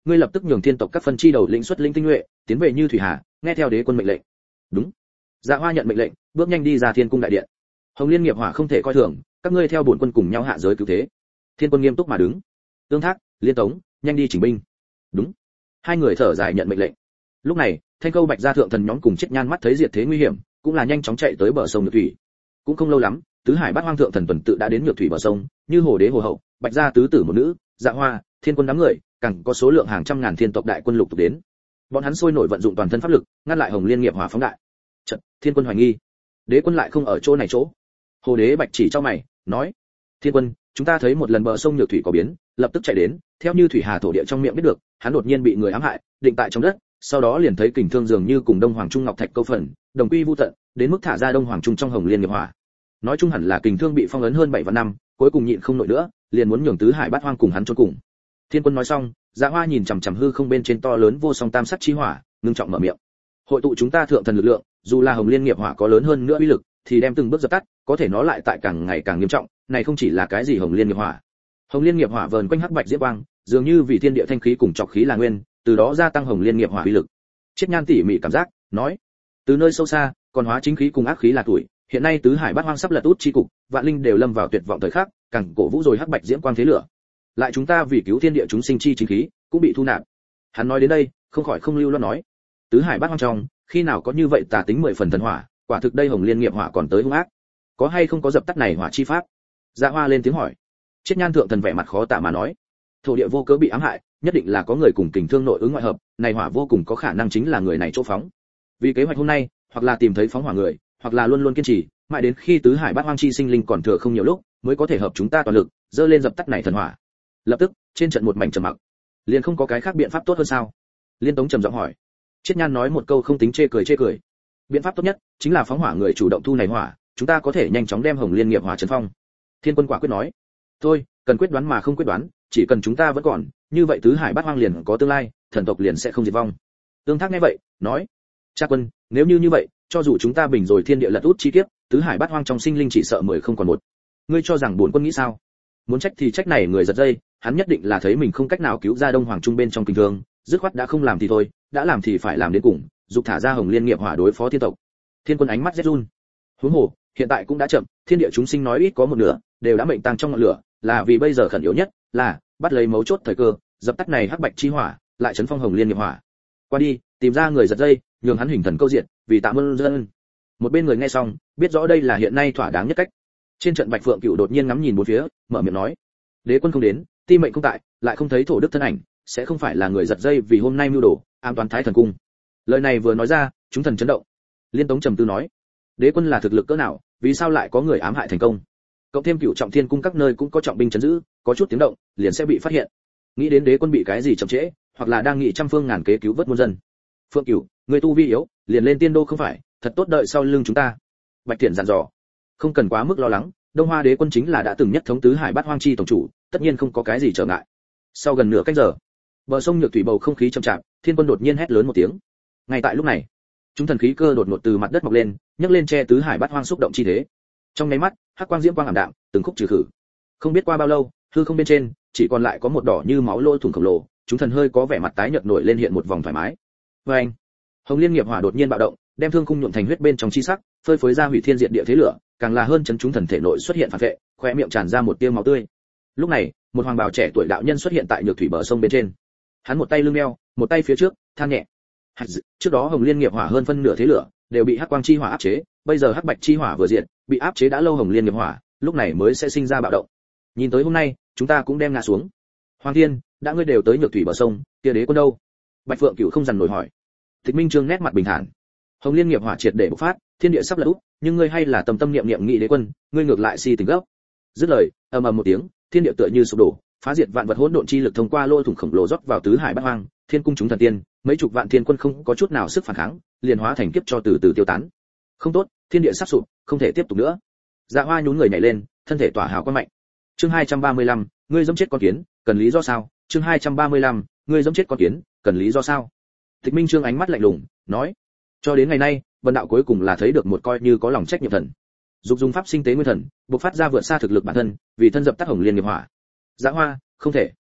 ngươi lập tức nhường thiên tộc các phân chi đầu lĩnh xuất lĩnh tinh nhuệ tiến về Như Thủy Hà, nghe theo đế quân mệnh lệnh. Đúng. Dạ Hoa nhận mệnh lệnh, bước nhanh đi ra Thiên cung đại điện. Hồng Liên nghiệp hỏa không thể coi thường, các ngươi theo bổn quân cùng nhau hạ giới cứu thế. Thiên quân nghiêm túc mà đứng. Tương Thác, Liên Tống, nhanh đi chỉnh binh. Đúng. Hai người thở dài nhận mệnh lệnh. Lúc này, Thanh Câu Bạch Gia thượng thần nhóm cùng Chết Nhan mắt thấy diệt thế nguy hiểm, cũng là nhanh chóng chạy tới bờ sông Nhược Thủy. Cũng không lâu lắm, tứ hải bát hoang thượng thần tuần tự đã đến Nhược Thủy bờ sông, như hồ đế hồ hậu, Bạch Gia tứ tử một nữ, Dạ Hoa, Thiên quân đám người, càng có số lượng hàng trăm ngàn thiên tộc đại quân lục tục đến. Bọn hắn sôi nổi vận dụng toàn thân pháp lực, ngăn lại Hồng Liên nghiệp hỏa phóng đại. Chợt, Thiên quân hoài nghi, đế quân lại không ở chỗ này chỗ. Hồ đế Bạch chỉ cho mày, nói: Thiên quân, chúng ta thấy một lần bờ sông Nhược Thủy có biến, lập tức chạy đến, theo Như Thủy Hà thổ địa trong miệng biết được, hắn đột nhiên bị người ám hại, định tại trong đất, sau đó liền thấy kình thương dường như cùng Đông Hoàng Trung Ngọc Thạch câu phần, đồng quy vu tận, đến mức thả ra Đông Hoàng Trung trong Hồng Liên nghiệp hỏa. Nói chung hẳn là kình thương bị phong ấn hơn bảy vạn năm, cuối cùng nhịn không nổi nữa, liền muốn nhường tứ hải bát hoang cùng hắn chôn cùng. Thiên quân nói xong, Dạ Hoa nhìn chằm chằm hư không bên trên to lớn vô song tam sắc chi hỏa, ngưng trọng mở miệng: hội tụ chúng ta thượng thần lực lượng, dù là Hồng Liên nghiệp hỏa có lớn hơn nữa uy lực, thì đem từng bước dập tắt, có thể nó lại tại càng ngày càng nghiêm trọng, này không chỉ là cái gì Hồng Liên nghiệp hỏa. Hồng Liên nghiệp hỏa vờn quanh hắc bạch diễm quang, dường như vì thiên địa thanh khí cùng trọc khí là nguyên, từ đó gia tăng Hồng Liên nghiệp hỏa uy lực. Chết Nhan tỉ mỉ cảm giác, nói: từ nơi sâu xa, còn hóa chính khí cùng ác khí là tuổi, hiện nay tứ hải bát hoang sắp lật út chi cục, vạn linh đều lâm vào tuyệt vọng thời khắc, càng cổ vũ rồi hắc bạch diễm quang thế lửa. Lại chúng ta vì cứu thiên địa chúng sinh chi chính khí, cũng bị thu nạp. Hắn nói đến đây, không khỏi không lưu loát nói: tứ hải bát hoang trong, khi nào có như vậy tà tính mười phần thần hỏa, quả thực đây Hồng Liên nghiệp hỏa còn tới hung ác. Có hay không có dập tắt này hỏa chi pháp? Dạ Hoa lên tiếng hỏi. Chết Nhan thượng thần vẻ mặt khó tả mà nói: thổ địa vô cớ bị ám hại, nhất định là có người cùng kình thương nội ứng ngoại hợp, này hỏa vô cùng có khả năng chính là người này chỗ phóng. Vì kế hoạch hôm nay, hoặc là tìm thấy phóng hỏa người, hoặc là luôn luôn kiên trì, mãi đến khi tứ hải bát hoang chi sinh linh còn thừa không nhiều lúc, mới có thể hợp chúng ta toàn lực, dơ lên dập tắt này thần hỏa. Lập tức, trên trận một mảnh trầm mặc. Liền không có cái khác biện pháp tốt hơn sao? Liên Tống trầm giọng hỏi. Chết Nhan nói một câu không tính chê cười chê cười. Biện pháp tốt nhất chính là phóng hỏa người chủ động thu này hỏa, chúng ta có thể nhanh chóng đem Hồng Liên nghiệp hỏa trấn phong. Thiên quân quả quyết nói. Thôi, cần quyết đoán mà không quyết đoán, chỉ cần chúng ta vẫn còn, như vậy tứ hải bát hoang liền có tương lai, thần tộc liền sẽ không diệt vong. Tương Thác nghe vậy, nói: Cha quân, nếu như như vậy, cho dù chúng ta bình rồi thiên địa lật út chi kiếp, tứ hải bát hoang trong sinh linh chỉ sợ mười không còn một. Ngươi cho rằng bổn quân nghĩ sao? Muốn trách thì trách này người giật dây, hắn nhất định là thấy mình không cách nào cứu ra Đông Hoàng Trung bên trong kình thương, dứt khoát đã không làm thì thôi, đã làm thì phải làm đến cùng, dục thả ra Hồng Liên nghiệp hỏa đối phó thiên tộc. Thiên quân ánh mắt rét run. Huống hồ, hiện tại cũng đã chậm, thiên địa chúng sinh nói ít có một nửa, đều đã mệnh tang trong ngọn lửa, là vì bây giờ khẩn yếu nhất là bắt lấy mấu chốt thời cơ, dập tắt này hắc bạch chi hỏa, lại chấn phong Hồng Liên nghiệp hỏa. Qua đi, tìm ra người giật dây, nhường hắn hình thần câu diện, vì tạ ơn dân. Một bên người nghe xong, biết rõ đây là hiện nay thỏa đáng nhất cách. Trên trận Bạch Phượng Cửu đột nhiên ngắm nhìn bốn phía, mở miệng nói: đế quân không đến, ti mệnh không tại, lại không thấy thổ đức thân ảnh, sẽ không phải là người giật dây vì hôm nay mưu đồ ám toán Thái Thần cung. Lời này vừa nói ra, chúng thần chấn động. Liên Tống trầm tư nói: đế quân là thực lực cỡ nào, vì sao lại có người ám hại thành công? Cộng thêm Cửu Trọng Thiên cung các nơi cũng có trọng binh chấn giữ, có chút tiếng động, liền sẽ bị phát hiện. Nghĩ đến đế quân bị cái gì chậm trễ, hoặc là đang nghị trăm phương ngàn kế cứu vớt muôn dân. Phượng Cửu, người tu vi yếu, liền lên tiên đô không phải, thật tốt đợi sau lưng chúng ta. Bạch Tiễn dặn dò. Không cần quá mức lo lắng, Đông Hoa đế quân chính là đã từng nhất thống tứ hải bát hoang chi tổng chủ, tất nhiên không có cái gì trở ngại. Sau gần nửa canh giờ, bờ sông Nhược Thủy bầu không khí trầm trọng, Thiên quân đột nhiên hét lớn một tiếng. Ngay tại lúc này, chúng thần khí cơ đột ngột từ mặt đất mọc lên, nhấc lên che tứ hải bát hoang xúc động chi thế. Trong nháy mắt, hắc quang diễm quang ảm đạm, từng khúc trừ khử. Không biết qua bao lâu, hư không bên trên chỉ còn lại có một đỏ như máu lỗ thủng khổng lồ, chúng thần hơi có vẻ mặt tái nhợt nổi lên hiện một vòng thoải mái. Và anh, Hồng Liên nghiệp hỏa đột nhiên bạo động, đem thương khung nhuộm thành huyết bên trong chi sắc, phơi phới ra hủy thiên diệt địa thế lửa, càng là hơn chấn chúng thần thể nội xuất hiện phản vệ, khóe miệng tràn ra một tia máu tươi. Lúc này, một hoàng bào trẻ tuổi đạo nhân xuất hiện tại Nhược Thủy bờ sông bên trên. Hắn một tay lưng đeo, một tay phía trước, than nhẹ. Trước đó Hồng Liên nghiệp hỏa hơn phân nửa thế lửa đều bị hắc quang chi hỏa áp chế, bây giờ hắc bạch chi hỏa vừa diệt, bị áp chế đã lâu Hồng Liên nghiệp hỏa, lúc này mới sẽ sinh ra bạo động. Nhìn tới hôm nay, chúng ta cũng đem ngã xuống. Hoàng Thiên, đã ngươi đều tới Nhược Thủy bờ sông, kia đế quân đâu? Bạch Phượng Cửu không dằn nổi hỏi. Tịch Minh Trương nét mặt bình thản. Hồng Liên nghiệp hỏa triệt để bộc phát, thiên địa sắp lật úp, nhưng ngươi hay là tâm tâm niệm niệm nghĩ đế quân, ngươi ngược lại si tình gấp. Dứt lời, ầm ầm một tiếng, thiên địa tựa như sụp đổ, phá diệt vạn vật hỗn độn chi lực thông qua lỗ thủng khổng lồ rót vào tứ hải bát hoang, thiên cung chúng thần tiên, mấy chục vạn thiên quân không có chút nào sức phản kháng, liền hóa thành kiếp cho từ từ tiêu tán. Không tốt, thiên địa sắp sụp, không thể tiếp tục nữa. Dạ Hoa nhún người nhảy lên, thân thể tỏa hào quang mạnh. Chương hai trăm ba mươi lăm, ngươi giẫm chết con kiến, cần lý do sao? Chương hai trăm ba mươi lăm, ngươi giẫm chết con kiến, cần lý do sao? Tịch Minh Trương ánh mắt lạnh lùng, nói: cho đến ngày nay, Vân đạo cuối cùng là thấy được một coi như có lòng trách nhiệm thần. Dục dùng pháp sinh tế nguyên thần, bộc phát ra vượt xa thực lực bản thân, vì thân dập tắt Hồng Liên nghiệp hỏa. Dạ Hoa, không thể.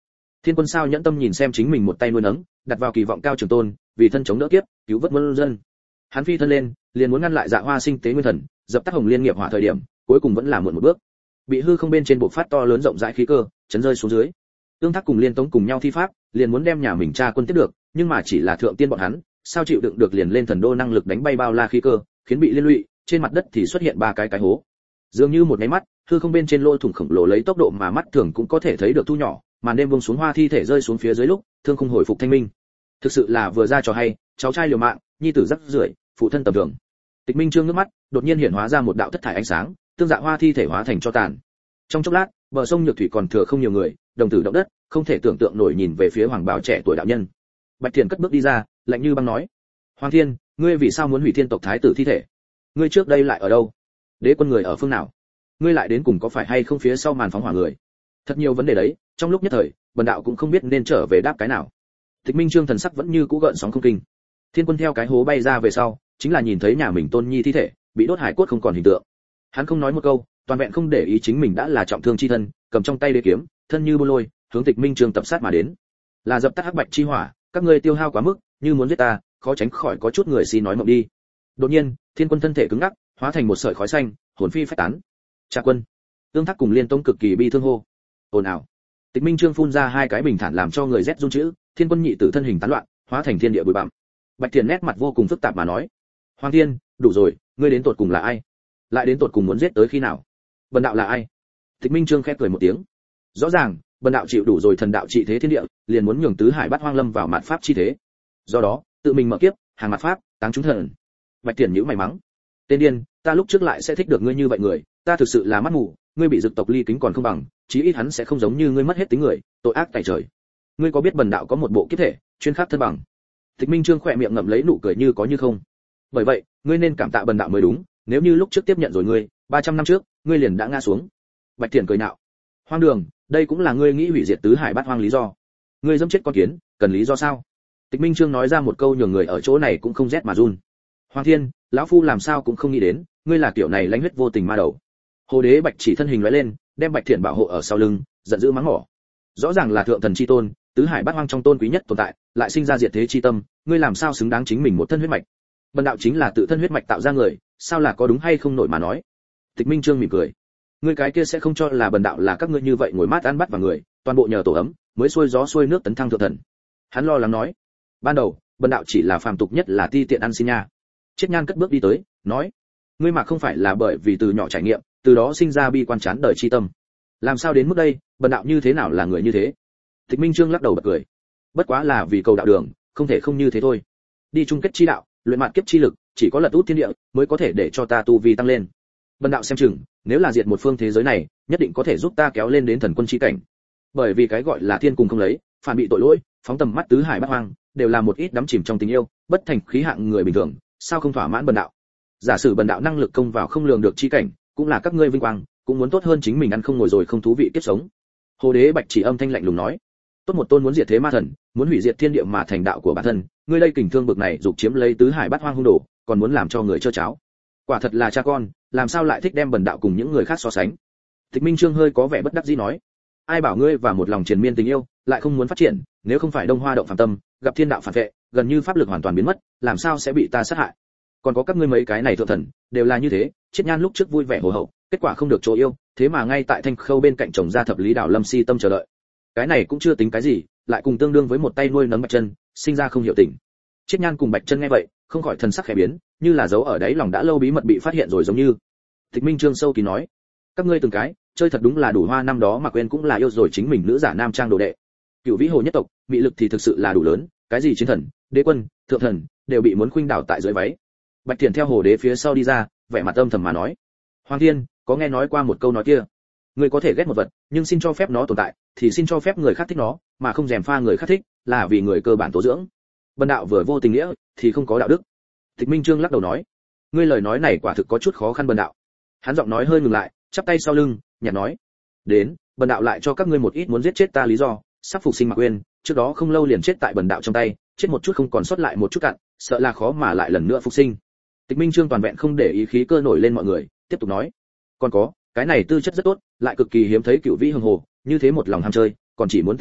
Thiên Quân sao nhẫn tâm nhìn xem chính mình một tay nuôi nấng, đặt vào kỳ vọng cao trường tôn, vì thân chống đỡ kiếp, cứu vớt muôn dân. Hắn phi thân lên, liền muốn ngăn lại Dạ Hoa sinh tế nguyên thần, dập tắt Hồng Liên nghiệp hỏa thời điểm, cuối cùng vẫn là muộn một bước. Bị hư không bên trên bộc phát to lớn rộng rãi khí cơ, chấn rơi xuống dưới. Tương Thác cùng Liên Tống cùng nhau thi pháp, liền muốn đem nhà mình cha quân tiếp được, nhưng mà chỉ là thượng tiên bọn hắn, sao chịu đựng được liền lên thần đô năng lực đánh bay bao la khí cơ, khiến bị liên lụy, trên mặt đất thì xuất hiện ba cái cái hố. Dường như một cái mắt, hư không bên trên lỗ thủng khổng lồ lấy tốc độ mà mắt thường cũng có thể thấy được thu nhỏ, màn đêm buông xuống hoa thi thể rơi xuống phía dưới lúc, thương không hồi phục thanh minh. Thực sự là vừa ra trò hay, cháu trai liều mạng, nhi tử rắc rưởi, phụ thân tầm thường. Tịch Minh Trương nước mắt, đột nhiên hiện hóa ra một đạo thất thải ánh sáng, tương Dạ Hoa thi thể hóa thành cho tàn. Trong chốc lát, bờ sông Nhược Thủy còn thừa không nhiều người, đồng tử động đất, không thể tưởng tượng nổi nhìn về phía hoàng bào trẻ tuổi đạo nhân. Bạch Thiền cất bước đi ra, lạnh như băng nói: "Hoàng Thiên, ngươi vì sao muốn hủy thiên tộc thái tử thi thể? Ngươi trước đây lại ở đâu? Đế quân người ở phương nào? Ngươi lại đến cùng có phải hay không phía sau màn phóng hỏa người?" Thật nhiều vấn đề đấy, trong lúc nhất thời, Bần đạo cũng không biết nên trở về đáp cái nào. Tịch Minh Trương thần sắc vẫn như cũ gợn sóng không kinh. Thiên Quân theo cái hố bay ra về sau, chính là nhìn thấy nhà mình tôn nhi thi thể bị đốt hải cốt không còn hình tượng. Hắn không nói một câu, toàn vẹn không để ý chính mình đã là trọng thương chi thân, cầm trong tay đế kiếm, thân như bô lôi, hướng Tịch Minh Trương tập sát mà đến. Là dập tắt hắc bạch chi hỏa, các ngươi tiêu hao quá mức, như muốn giết ta, khó tránh khỏi có chút người xin nói mộng đi. Đột nhiên, Thiên Quân thân thể cứng ngắc, hóa thành một sợi khói xanh, hồn phi phách tán. Cha quân. Tương Thác cùng Liên Tông cực kỳ bi thương hô. Ồn ào. Tịch Minh Trương phun ra hai cái bình thản làm cho người rét run chữ, Thiên Quân nhị tử thân hình tán loạn, hóa thành thiên địa bụi bặm. Bạch Thiền nét mặt vô cùng phức tạp mà nói: "Hoàng Thiên, đủ rồi, ngươi đến tột cùng là ai? Lại đến tột cùng muốn giết tới khi nào? Bần đạo là ai?" Tịch Minh Trương khẽ cười một tiếng. Rõ ràng, bần đạo chịu đủ rồi thần đạo trị thế thiên địa, liền muốn nhường tứ hải bát hoang lâm vào mạt pháp chi thế. Do đó, tự mình mở kiếp, hàng mạt pháp, táng chúng thần. Bạch Thiền nhíu mày mắng: "Tên điên, ta lúc trước lại sẽ thích được ngươi như vậy người, ta thực sự là mắt mù, ngươi bị dực tộc ly kính còn không bằng, chí ít hắn sẽ không giống như ngươi mất hết tính người, tội ác tày trời. Ngươi có biết bần đạo có một bộ kiếp thể, chuyên khắc thân bằng?" Tịch Minh Trương khỏe miệng ngậm lấy nụ cười như có như không. "Bởi vậy, ngươi nên cảm tạ bần đạo mới đúng, nếu như lúc trước tiếp nhận rồi ngươi, ba trăm năm trước, ngươi liền đã ngã xuống." Bạch Thiền cười nhạo: "Hoang đường, đây cũng là ngươi nghĩ hủy diệt tứ hải bát hoang lý do. Ngươi dẫm chết con kiến, cần lý do sao?" Tịch Minh Trương nói ra một câu nhường người ở chỗ này cũng không rét mà run. "Hoàng Thiên, lão phu làm sao cũng không nghĩ đến, ngươi là kiểu này lãnh huyết vô tình ma đầu." Hồ Đế Bạch chỉ thân hình lóe lên, đem Bạch Thiền bảo hộ ở sau lưng, giận dữ mắng mỏ: "Rõ ràng là thượng thần chi tôn, tứ hải bát hoang trong tôn quý nhất tồn tại, lại sinh ra diệt thế chi tâm, ngươi làm sao xứng đáng chính mình một thân huyết mạch? Bần đạo chính là tự thân huyết mạch tạo ra người, sao là có đúng hay không nổi mà nói." Tịch Minh Trương mỉm cười: "Ngươi cái kia sẽ không cho là bần đạo là các ngươi như vậy ngồi mát ăn bắt vào người, toàn bộ nhờ tổ ấm, mới xuôi gió xuôi nước tấn thăng thượng thần." Hắn lo lắng nói: "Ban đầu, bần đạo chỉ là phàm tục nhất là ti tiện ăn xin nha." Triết Nhan cất bước đi tới, nói: "Ngươi mà không phải là bởi vì từ nhỏ trải nghiệm, từ đó sinh ra bi quan chán đời chi tâm. Làm sao đến mức đây, bần đạo như thế nào là người như thế?" Tịch Minh Trương lắc đầu bật cười: "Bất quá là vì cầu đạo đường, không thể không như thế thôi. Đi chung kết chi đạo, luyện mạt kiếp chi lực, chỉ có lật út thiên địa mới có thể để cho ta tu vi tăng lên. Bần đạo xem chừng, nếu là diệt một phương thế giới này, nhất định có thể giúp ta kéo lên đến thần quân chi cảnh. Bởi vì cái gọi là thiên cùng không lấy, phản bị tội lỗi, phóng tầm mắt tứ hải bát hoang, đều là một ít đắm chìm trong tình yêu, bất thành khí hạng người bình thường, sao không thỏa mãn bần đạo? Giả sử bần đạo năng lực công vào không lường được chi cảnh, cũng là các ngươi vinh quang, cũng muốn tốt hơn chính mình ăn không ngồi rồi không thú vị kiếp sống." Hồ Đế Bạch chỉ âm thanh lạnh lùng nói: "Tốt một tôn muốn diệt thế ma thần, muốn hủy diệt thiên địa mà thành đạo của bản thân, ngươi đây kình thương bực này dục chiếm lấy tứ hải bát hoang hung đồ, còn muốn làm cho người chơ cháo. Quả thật là cha con, làm sao lại thích đem bần đạo cùng những người khác so sánh?" Tịch Minh Trương hơi có vẻ bất đắc dĩ nói: "Ai bảo ngươi và một lòng triền miên tình yêu, lại không muốn phát triển, nếu không phải Đông Hoa động phàm tâm, gặp thiên đạo phản vệ, gần như pháp lực hoàn toàn biến mất, làm sao sẽ bị ta sát hại? Còn có các ngươi mấy cái này thượng thần, đều là như thế." Triết Nhan lúc trước vui vẻ hồ hậu, kết quả không được chỗ yêu, thế mà ngay tại Thanh Khâu bên cạnh trồng ra thập lý đảo lâm si tâm chờ đợi. Cái này cũng chưa tính cái gì, lại cùng tương đương với một tay nuôi nấng Bạch Chân, sinh ra không hiểu tình. Triết Nhan cùng Bạch Chân nghe vậy, không khỏi thần sắc khẽ biến, như là giấu ở đáy lòng đã lâu bí mật bị phát hiện rồi giống như. Tịch Minh Trương sâu kín nói: "Các ngươi từng cái, chơi thật đúng là đủ hoa, năm đó mà quên cũng là yêu rồi chính mình nữ giả nam trang đồ đệ. Cửu Vĩ Hồ nhất tộc, mị lực thì thực sự là đủ lớn, cái gì chiến thần, đế quân, thượng thần, đều bị muốn khuynh đảo tại dưới váy." Bạch Thiền theo Hồ Đế phía sau đi ra, vẻ mặt âm thầm mà nói: "Hoàng Thiên, có nghe nói qua một câu nói kia, người có thể ghét một vật, nhưng xin cho phép nó tồn tại, thì xin cho phép người khác thích nó, mà không rèm pha người khác thích, là vì người cơ bản tố dưỡng. Bần đạo vừa vô tình nghĩa, thì không có đạo đức." Tịch Minh Trương lắc đầu nói: "Ngươi lời nói này quả thực có chút khó khăn bần đạo." Hắn giọng nói hơi ngừng lại, chắp tay sau lưng, nhạt nói: "Đến, bần đạo lại cho các ngươi một ít muốn giết chết ta lý do. Sắp phục sinh Mạc Uyên, trước đó không lâu liền chết tại bần đạo trong tay, chết một chút không còn sót lại một chút cặn, sợ là khó mà lại lần nữa phục sinh." Tịch Minh Trương toàn vẹn không để ý khí cơ nổi lên mọi người, tiếp tục nói: "Còn có, cái này tư chất rất tốt, lại cực kỳ hiếm thấy cựu vĩ hưng hồ, như thế một lòng ham chơi, còn chỉ muốn tình yêu,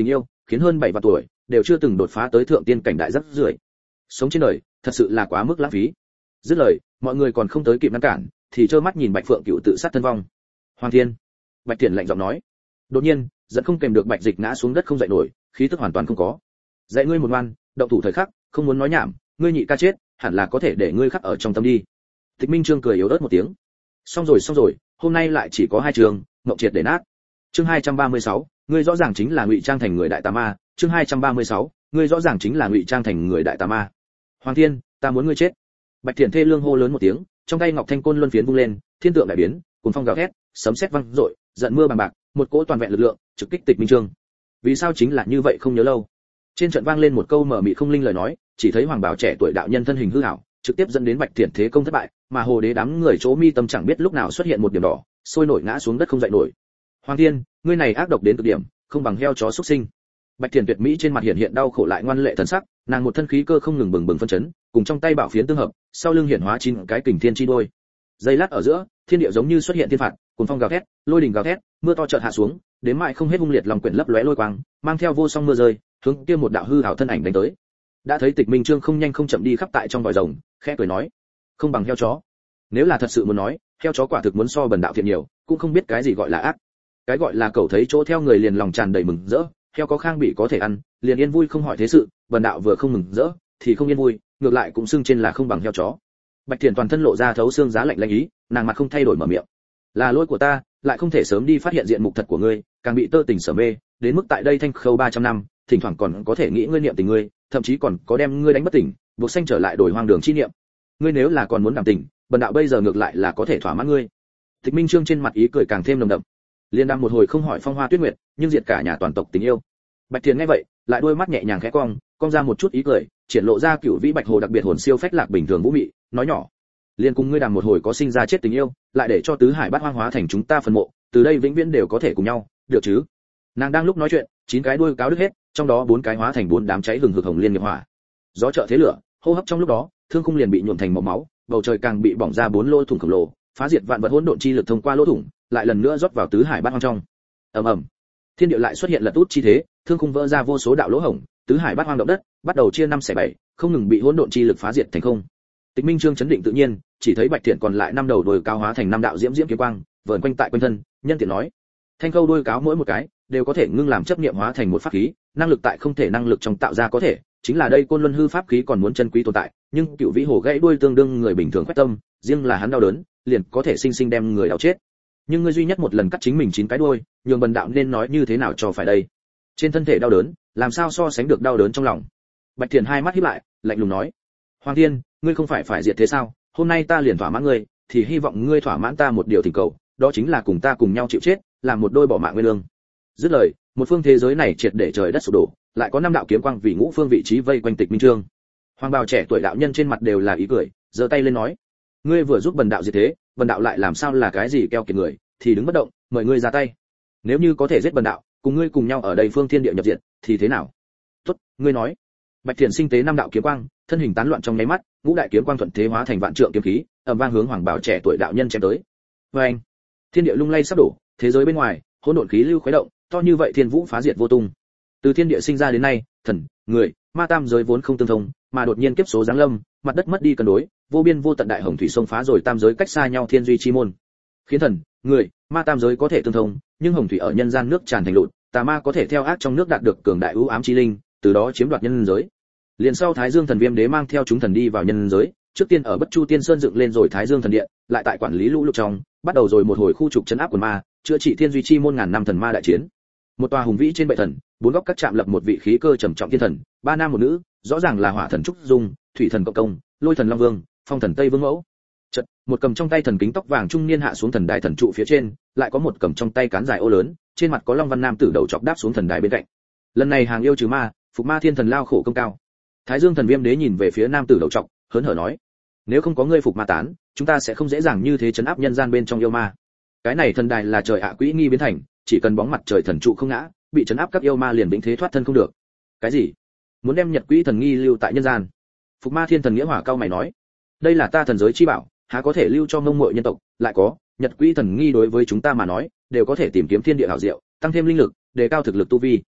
khiến hơn bảy vạn tuổi đều chưa từng đột phá tới thượng tiên cảnh đại rất rưởi. Sống trên đời, thật sự là quá mức lãng phí. Dứt lời, mọi người còn không tới kịp ngăn cản, thì trơ mắt nhìn Bạch Phượng Cửu tự sát thân vong. Hoàng Thiên, Bạch Tiễn lạnh giọng nói. Đột nhiên, dẫn không kèm được Bạch Dịch ngã xuống đất không dậy nổi, khí tức hoàn toàn không có. Dạy ngươi một ngoan, động thủ thời khắc, không muốn nói nhảm, ngươi nhị ca chết, hẳn là có thể để ngươi khắc ở trong tâm đi. Tịch Minh Trương cười yếu ớt một tiếng. Xong rồi xong rồi, hôm nay lại chỉ có hai trường, ngộng triệt để nát. Chương hai trăm ba mươi sáu, ngươi rõ ràng chính là ngụy trang thành người đại tà ma. Chương hai trăm ba mươi sáu, ngươi rõ ràng chính là ngụy trang thành người đại tà ma. Hoàng Thiên, ta muốn ngươi chết. Bạch Tiễn thê lương hô lớn một tiếng, trong tay ngọc thanh côn luân phiến vung lên, thiên tượng đại biến, cuồng phong gào thét, sấm sét vang rội, giận mưa bằng bạc, một cỗ toàn vẹn lực lượng trực kích Tịch Minh Trương. Vì sao chính là như vậy không nhớ lâu. Trên trận vang lên một câu mờ mịt không linh lời nói, chỉ thấy hoàng bào trẻ tuổi đạo nhân thân hình hư ảo, trực tiếp dẫn đến Bạch Tiễn thế công thất bại, mà hồ đế đám người chỗ mi tâm chẳng biết lúc nào xuất hiện một điểm đỏ, sôi nổi ngã xuống đất không dậy nổi. Hoàng Thiên, ngươi này ác độc đến cực điểm, không bằng heo chó xuất sinh. Bạch Tiễn tuyệt mỹ trên mặt hiện hiện đau khổ lại ngoan lệ thần sắc, nàng một thân khí cơ không ngừng bừng bừng phân chấn, cùng trong tay bảo phiến tương hợp, sau lưng hiện hóa chín cái kình thiên chi đôi. Giây lát ở giữa, thiên địa giống như xuất hiện thiên phạt, cuồng phong gào thét, lôi đình gào thét, mưa to chợt hạ xuống, đến mãi không hết hung liệt lòng quyển lấp lóe lôi quang, mang theo vô song mưa rơi, hướng kia một đạo hư ảo thân ảnh đánh tới. Đã thấy Tịch Minh Trương không nhanh không chậm đi khắp tại trong vòi rồng, khẽ cười nói: "Không bằng heo chó." Nếu là thật sự muốn nói, heo chó quả thực muốn so bần đạo thiện nhiều, cũng không biết cái gì gọi là ác. Cái gọi là cẩu thấy chỗ theo người liền lòng tràn đầy mừng rỡ, heo có khang bị có thể ăn, liền yên vui không hỏi thế sự, bần đạo vừa không mừng rỡ, thì không yên vui, ngược lại cũng xưng trên là không bằng heo chó. Bạch Tiễn toàn thân lộ ra thấu xương giá lạnh lạnh ý, nàng mặt không thay đổi mở miệng: "Là lỗi của ta, lại không thể sớm đi phát hiện diện mục thật của ngươi, càng bị tơ tình sở mê, đến mức tại đây thanh khâu ba trăm năm, thỉnh thoảng còn có thể nghĩ ngươi niệm tình ngươi, thậm chí còn có đem ngươi đánh bất tỉnh, buộc sanh trở lại đổi hoang đường chi niệm. Ngươi nếu là còn muốn đảm tình, bần đạo bây giờ ngược lại là có thể thỏa mãn ngươi." Tịch Minh Trương trên mặt ý cười càng thêm nồng đậm. Liên đam một hồi không hỏi phong hoa tuyết nguyệt, nhưng diệt cả nhà toàn tộc tình yêu. Bạch Tiễn nghe vậy, lại đôi mắt nhẹ nhàng khẽ cong, cong ra một chút ý cười, triển lộ ra cửu vĩ bạch hồ đặc biệt hồn siêu phách lạc bình thường vũ mị, nói nhỏ: "Liên cùng ngươi đàm một hồi có sinh ra chết tình yêu, lại để cho tứ hải bát hoang hóa thành chúng ta phần mộ, từ đây vĩnh viễn đều có thể cùng nhau, được chứ?" Nàng đang lúc nói chuyện, chín cái đuôi cáo đứt hết, trong đó bốn cái hóa thành bốn đám cháy hừng hực hồng liên nghiệp hỏa. Gió trợ thế lửa, hô hấp trong lúc đó, thương khung liền bị nhuộm thành màu máu, bầu trời càng bị bỏng ra bốn lỗ thủng khổng lồ, phá diệt vạn vật hỗn độn chi lực thông qua lỗ thủng, lại lần nữa rót vào tứ hải bát hoang trong. Ầm ầm, thiên địa lại xuất hiện lật út chi thế, thương khung vỡ ra vô số đạo lỗ hổng, tứ hải bát hoang động đất, bắt đầu chia năm xẻ bảy, không ngừng bị hỗn độn chi lực phá diệt thành không. Tịch Minh Trương chấn định tự nhiên, chỉ thấy Bạch Tiễn còn lại năm đầu đuôi cáo hóa thành năm đạo diễm diễm kiếm quang, vờn quanh tại quanh thân, nhân tiện nói: "Thanh khâu đuôi cáo mỗi một cái đều có thể ngưng làm chấp niệm hóa thành một pháp khí, năng lực tại không thể năng lực trong tạo ra có thể, chính là đây côn luân hư pháp khí còn muốn chân quý tồn tại, nhưng cựu vĩ hồ gãy đuôi tương đương người bình thường quét tâm, riêng là hắn đau đớn, liền có thể sinh sinh đem người đau chết. Nhưng ngươi duy nhất một lần cắt chính mình chín cái đuôi, nhường bần đạo nên nói như thế nào cho phải đây? Trên thân thể đau đớn, làm sao so sánh được đau đớn trong lòng?" Bạch Tiễn hai mắt híp lại, lạnh lùng nói: "Hoàng Thiên, ngươi không phải phải diệt thế sao? Hôm nay ta liền thỏa mãn ngươi, thì hy vọng ngươi thỏa mãn ta một điều thỉnh cầu, đó chính là cùng ta cùng nhau chịu chết, làm một đôi bỏ mạng nguyên lương." Dứt lời, một phương thế giới này triệt để trời đất sụp đổ, lại có năm đạo kiếm quang vì ngũ phương vị trí vây quanh Tịch Minh Trương. Hoàng bào trẻ tuổi đạo nhân trên mặt đều là ý cười, giơ tay lên nói: "Ngươi vừa giúp bần đạo diệt thế, bần đạo lại làm sao là cái gì keo kiệt người, thì đứng bất động, mời ngươi ra tay. Nếu như có thể giết bần đạo, cùng ngươi cùng nhau ở đây phương thiên địa nhập diệt, thì thế nào?" "Tốt, ngươi nói." Bạch Tiễn sinh tế năm đạo kiếm quang, thân hình tán loạn trong nháy mắt, ngũ đại kiếm quang thuận thế hóa thành vạn trượng kiếm khí, ầm vang hướng hoàng bào trẻ tuổi đạo nhân chém tới. Oeng! Thiên địa lung lay sắp đổ, thế giới bên ngoài, hỗn độn khí lưu khuấy động, to như vậy thiên vũ phá diệt vô tung. Từ thiên địa sinh ra đến nay, thần, người, ma tam giới vốn không tương thông, mà đột nhiên kiếp số giáng lâm, mặt đất mất đi cân đối, vô biên vô tận đại hồng thủy sông phá rồi tam giới cách xa nhau thiên duy chi môn. Khiến thần, người, ma tam giới có thể tương thông, nhưng hồng thủy ở nhân gian nước tràn thành lụt, tà ma có thể theo ác trong nước đạt được cường đại ưu ám chi linh, từ đó chiếm đoạt nhân giới. Liền sau Thái Dương thần viêm đế mang theo chúng thần đi vào nhân giới, trước tiên ở Bất Chu Tiên Sơn dựng lên rồi Thái Dương thần điện, lại tại quản lý lũ lụt trong, bắt đầu rồi một hồi khu trục trấn áp quần ma, chữa trị thiên duy chi môn ngàn năm thần ma đại chiến. Một tòa hùng vĩ trên bệ thần, bốn góc các chạm lập một vị khí cơ trầm trọng thiên thần, ba nam một nữ, rõ ràng là hỏa thần trúc dung, thủy thần cộng công, lôi thần long vương, phong thần tây vương mẫu. Chợt, một cầm trong tay thần kính tóc vàng trung niên hạ xuống thần đài thần trụ phía trên, lại có một cầm trong tay cán dài ô lớn, trên mặt có long văn nam tử đầu chọc đáp xuống thần đài bên cạnh. Lần này hàng yêu trừ ma, phục ma thiên thần lao khổ công cao. Thái Dương thần viêm đế nhìn về phía nam tử đầu trọc, hớn hở nói: "Nếu không có ngươi phục ma tán, chúng ta sẽ không dễ dàng như thế trấn áp nhân gian bên trong yêu ma. Cái này thần đài là trời ạ quỹ nghi biến thành, chỉ cần bóng mặt trời thần trụ không ngã, bị trấn áp các yêu ma liền vĩnh thế thoát thân không được." "Cái gì? Muốn đem Nhật Quỹ thần nghi lưu tại nhân gian?" Phục ma thiên thần nghĩa hỏa cao mày nói: "Đây là ta thần giới chi bảo, há có thể lưu cho mông muội nhân tộc, lại có, Nhật Quỹ thần nghi đối với chúng ta mà nói, đều có thể tìm kiếm thiên địa hảo diệu, tăng thêm linh lực, đề cao thực lực tu vi.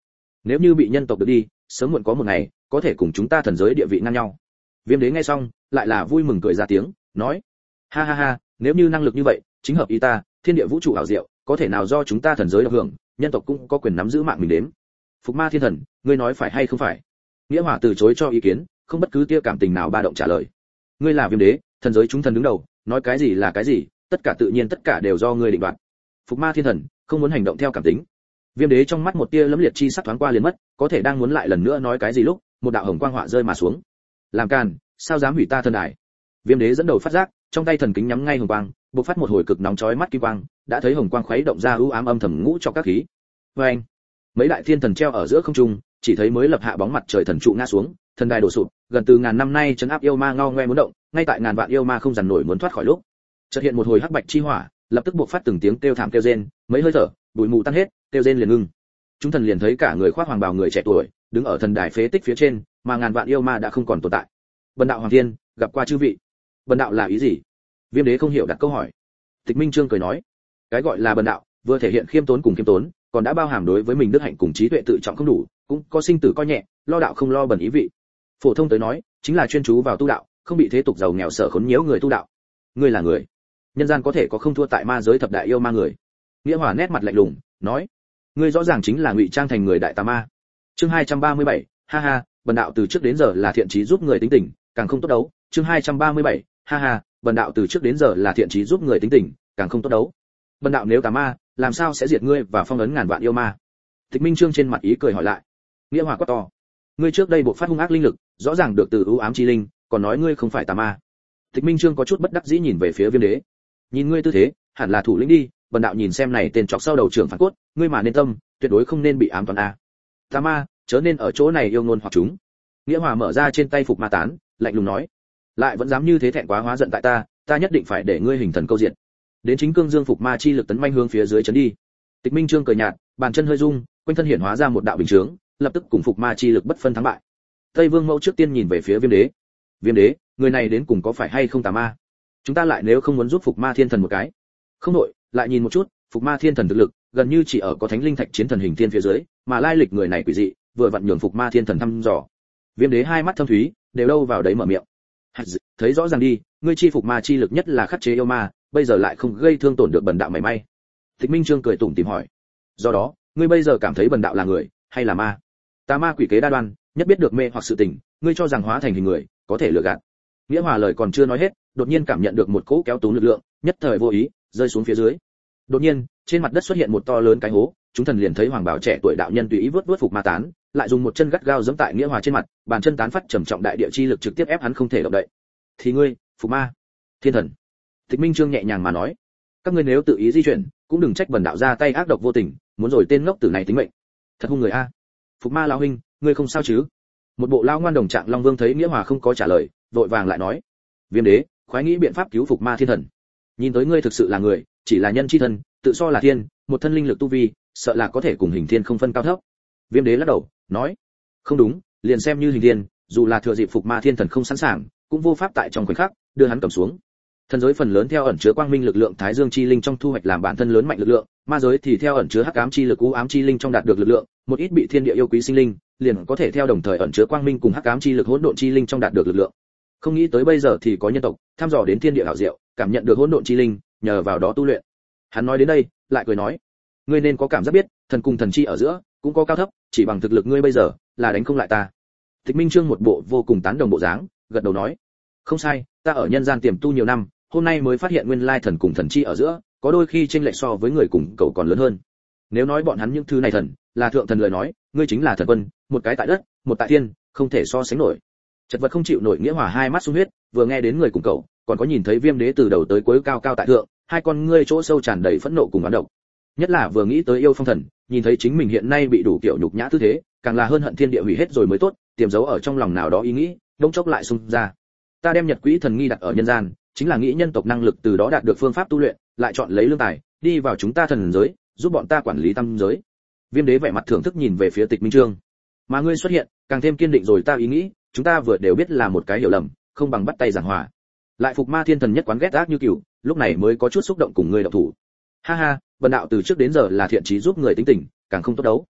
Nếu như bị nhân tộc được đi, sớm muộn có một ngày có thể cùng chúng ta thần giới địa vị ngang nhau. Viêm đế nghe xong lại là vui mừng cười ra tiếng, nói: ha ha ha, nếu như năng lực như vậy chính hợp ý ta, thiên địa vũ trụ ảo diệu có thể nào do chúng ta thần giới được hưởng, nhân tộc cũng có quyền nắm giữ mạng mình đến. Phục Ma Thiên Thần, ngươi nói phải hay không phải? Nghĩa Hỏa từ chối cho ý kiến, không bất cứ tia cảm tình nào ba động trả lời. Ngươi là Viêm đế, thần giới chúng thần đứng đầu, nói cái gì là cái gì, tất cả tự nhiên tất cả đều do ngươi định đoạt. Phục Ma Thiên Thần không muốn hành động theo cảm tính. Viêm đế trong mắt một tia lẫm liệt chi sắc thoáng qua liền mất, có thể đang muốn lại lần nữa nói cái gì lúc, một đạo hồng quang họa rơi mà xuống. Làm càn, sao dám hủy ta thần đài? Viêm đế dẫn đầu phát giác, trong tay thần kính nhắm ngay hồng quang, bộc phát một hồi cực nóng chói mắt kim quang, đã thấy hồng quang khuấy động ra u ám âm thầm ngũ cho các khí. Oeng! Mấy đại thiên thần treo ở giữa không trung, chỉ thấy mới lập hạ bóng mặt trời thần trụ ngã xuống, thần đài đổ sụp, gần từ ngàn năm nay trấn áp yêu ma ngao ngoe muốn động, ngay tại ngàn vạn yêu ma không dằn nổi muốn thoát khỏi lúc. Chợt hiện một hồi hắc bạch chi hỏa, lập tức bộc phát từng tiếng kêu thảm kêu rên, mấy hơi thở, bụi mù tan hết, kêu rên liền ngưng. Chúng thần liền thấy cả người khoác hoàng bào người trẻ tuổi, đứng ở thần đài phế tích phía trên, mà ngàn vạn yêu ma đã không còn tồn tại. Bần đạo Hoàng Thiên, gặp qua chư vị. Bần đạo là ý gì? Viêm đế không hiểu đặt câu hỏi. Tịch Minh Trương cười nói, cái gọi là bần đạo, vừa thể hiện khiêm tốn cùng khiêm tốn, còn đã bao hàm đối với mình đức hạnh cùng trí tuệ tự trọng không đủ, cũng có sinh tử coi nhẹ, lo đạo không lo bần ý vị. Phổ thông tới nói, chính là chuyên chú vào tu đạo, không bị thế tục giàu nghèo sở khốn nhiễu người tu đạo. Ngươi là người, nhân gian có thể có không thua tại ma giới thập đại yêu ma người. Nghĩa Hỏa nét mặt lạnh lùng, nói, ngươi rõ ràng chính là ngụy trang thành người đại tà ma. Chương hai trăm ba mươi bảy, ha ha, bần đạo từ trước đến giờ là thiện chí giúp người tính tình, càng không tốt đấu. Chương hai trăm ba mươi bảy, ha ha, bần đạo từ trước đến giờ là thiện chí giúp người tính tình, càng không tốt đấu. Bần đạo nếu tà ma, làm sao sẽ diệt ngươi và phong ấn ngàn vạn yêu ma? Tịch Minh Trương trên mặt ý cười hỏi lại. Nghĩa Hỏa quát to, ngươi trước đây buộc phát hung ác linh lực, rõ ràng được từ ưu ám chi linh, còn nói ngươi không phải tà ma. Tịch Minh Trương có chút bất đắc dĩ nhìn về phía Viêm đế. Nhìn ngươi tư thế, hẳn là thủ lĩnh đi, bần đạo nhìn xem này tên chọc sau đầu trưởng phản cốt, ngươi mà nên tâm, tuyệt đối không nên bị ám toán a. Tà ma, chớ nên ở chỗ này yêu ngôn hoặc chúng. Nghĩa Hỏa mở ra trên tay phục ma tán, lạnh lùng nói, lại vẫn dám như thế thẹn quá hóa giận tại ta, ta nhất định phải để ngươi hình thần câu diện. Đến chính cương dương phục ma chi lực tấn manh hướng phía dưới chấn đi. Tịch Minh Trương cười nhạt, bàn chân hơi rung, quanh thân hiển hóa ra một đạo bình chướng, lập tức cùng phục ma chi lực bất phân thắng bại. Tây Vương Mẫu trước tiên nhìn về phía Viêm đế. Viêm đế, người này đến cùng có phải hay không tà ma? Chúng ta lại nếu không muốn giúp phục ma thiên thần một cái. Không nội, lại nhìn một chút, phục ma thiên thần thực lực, gần như chỉ ở có thánh linh thạch chiến thần hình thiên phía dưới, mà lai lịch người này quỷ dị, vừa vặn nhường phục ma thiên thần thăm dò. Viêm đế hai mắt thâm thúy, đều đâu vào đấy mở miệng. Thấy rõ ràng đi, ngươi chi phục ma chi lực nhất là khắc chế yêu ma, bây giờ lại không gây thương tổn được bần đạo mảy may. Tịch Minh Trương cười tủm tỉm hỏi, do đó, ngươi bây giờ cảm thấy bần đạo là người hay là ma? Tà ma quỷ kế đa đoan, nhất biết được mê hoặc sự tình, ngươi cho rằng hóa thành hình người có thể lừa gạt. Nghĩa Hòa lời còn chưa nói hết, đột nhiên cảm nhận được một cỗ kéo túm lực lượng, nhất thời vô ý rơi xuống phía dưới. Đột nhiên, trên mặt đất xuất hiện một to lớn cái hố, chúng thần liền thấy hoàng bảo trẻ tuổi đạo nhân tùy ý vớt vớt phục ma tán, lại dùng một chân gắt gao giẫm tại Nghĩa Hòa trên mặt, bàn chân tán phát trầm trọng đại địa chi lực trực tiếp ép hắn không thể động đậy. Thì ngươi, phục ma thiên thần. Tịch Minh Trương nhẹ nhàng mà nói, các ngươi nếu tự ý di chuyển, cũng đừng trách bần đạo ra tay ác độc vô tình, muốn rồi tên ngốc tử này tính mệnh. Thật hung người a. Phục ma lão huynh, ngươi không sao chứ? Một bộ lão ngoan đồng trạng Long Vương thấy Nghĩa Hòa không có trả lời, vội vàng lại nói, Viêm đế, khoái nghĩ biện pháp cứu phục ma thiên thần. Nhìn tới ngươi thực sự là người, chỉ là nhân chi thân, tự so là thiên, một thân linh lực tu vi, sợ là có thể cùng hình thiên không phân cao thấp. Viêm đế lắc đầu, nói, không đúng, liền xem như hình thiên, dù là thừa dịp phục ma thiên thần không sẵn sàng, cũng vô pháp tại trong khoảnh khắc đưa hắn cầm xuống. Thần giới phần lớn theo ẩn chứa quang minh lực lượng thái dương chi linh trong thu hoạch làm bản thân lớn mạnh lực lượng, ma giới thì theo ẩn chứa hắc ám chi lực u ám chi linh trong đạt được lực lượng, một ít bị thiên địa yêu quý sinh linh, liền có thể theo đồng thời ẩn chứa quang minh cùng hắc ám chi lực hỗn độn chi linh trong đạt được lực lượng. Không nghĩ tới bây giờ thì có nhân tộc tham dò đến thiên địa hảo diệu, cảm nhận được hỗn độn chi linh, nhờ vào đó tu luyện. Hắn nói đến đây, lại cười nói, ngươi nên có cảm giác biết, thần cùng thần chi ở giữa cũng có cao thấp, chỉ bằng thực lực ngươi bây giờ là đánh không lại ta. Tịch Minh Trương một bộ vô cùng tán đồng bộ dáng, gật đầu nói, không sai, ta ở nhân gian tiềm tu nhiều năm, hôm nay mới phát hiện nguyên lai thần cùng thần chi ở giữa có đôi khi chênh lệch so với người cùng cậu còn lớn hơn. Nếu nói bọn hắn những thứ này thần là thượng thần lời nói, ngươi chính là thần quân, một cái tại đất, một tại thiên, không thể so sánh nổi. Chật vật không chịu nổi Nghĩa Hòa hai mắt sung huyết, vừa nghe đến người cùng cậu, còn có nhìn thấy Viêm đế từ đầu tới cuối cao cao tại thượng, hai con ngươi chỗ sâu tràn đầy phẫn nộ cùng oán độc. Nhất là vừa nghĩ tới yêu phong thần, nhìn thấy chính mình hiện nay bị đủ kiểu nhục nhã tư thế, càng là hơn hận thiên địa hủy hết rồi mới tốt, tiềm giấu ở trong lòng nào đó ý nghĩ, đông chốc lại xung ra. Ta đem Nhật Quỹ thần nghi đặt ở nhân gian, chính là nghĩ nhân tộc năng lực từ đó đạt được phương pháp tu luyện, lại chọn lấy lương tài, đi vào chúng ta thần giới, giúp bọn ta quản lý tam giới. Viêm đế vẻ mặt thưởng thức nhìn về phía Tịch Minh Trương. Mà ngươi xuất hiện, càng thêm kiên định rồi ta ý nghĩ, chúng ta vừa đều biết là một cái hiểu lầm, không bằng bắt tay giảng hòa. Lại phục ma thiên thần nhất quán ghét ác như cừu, lúc này mới có chút xúc động cùng ngươi động thủ. Ha ha, bần đạo từ trước đến giờ là thiện chí giúp người tính tình, càng không tốt đấu.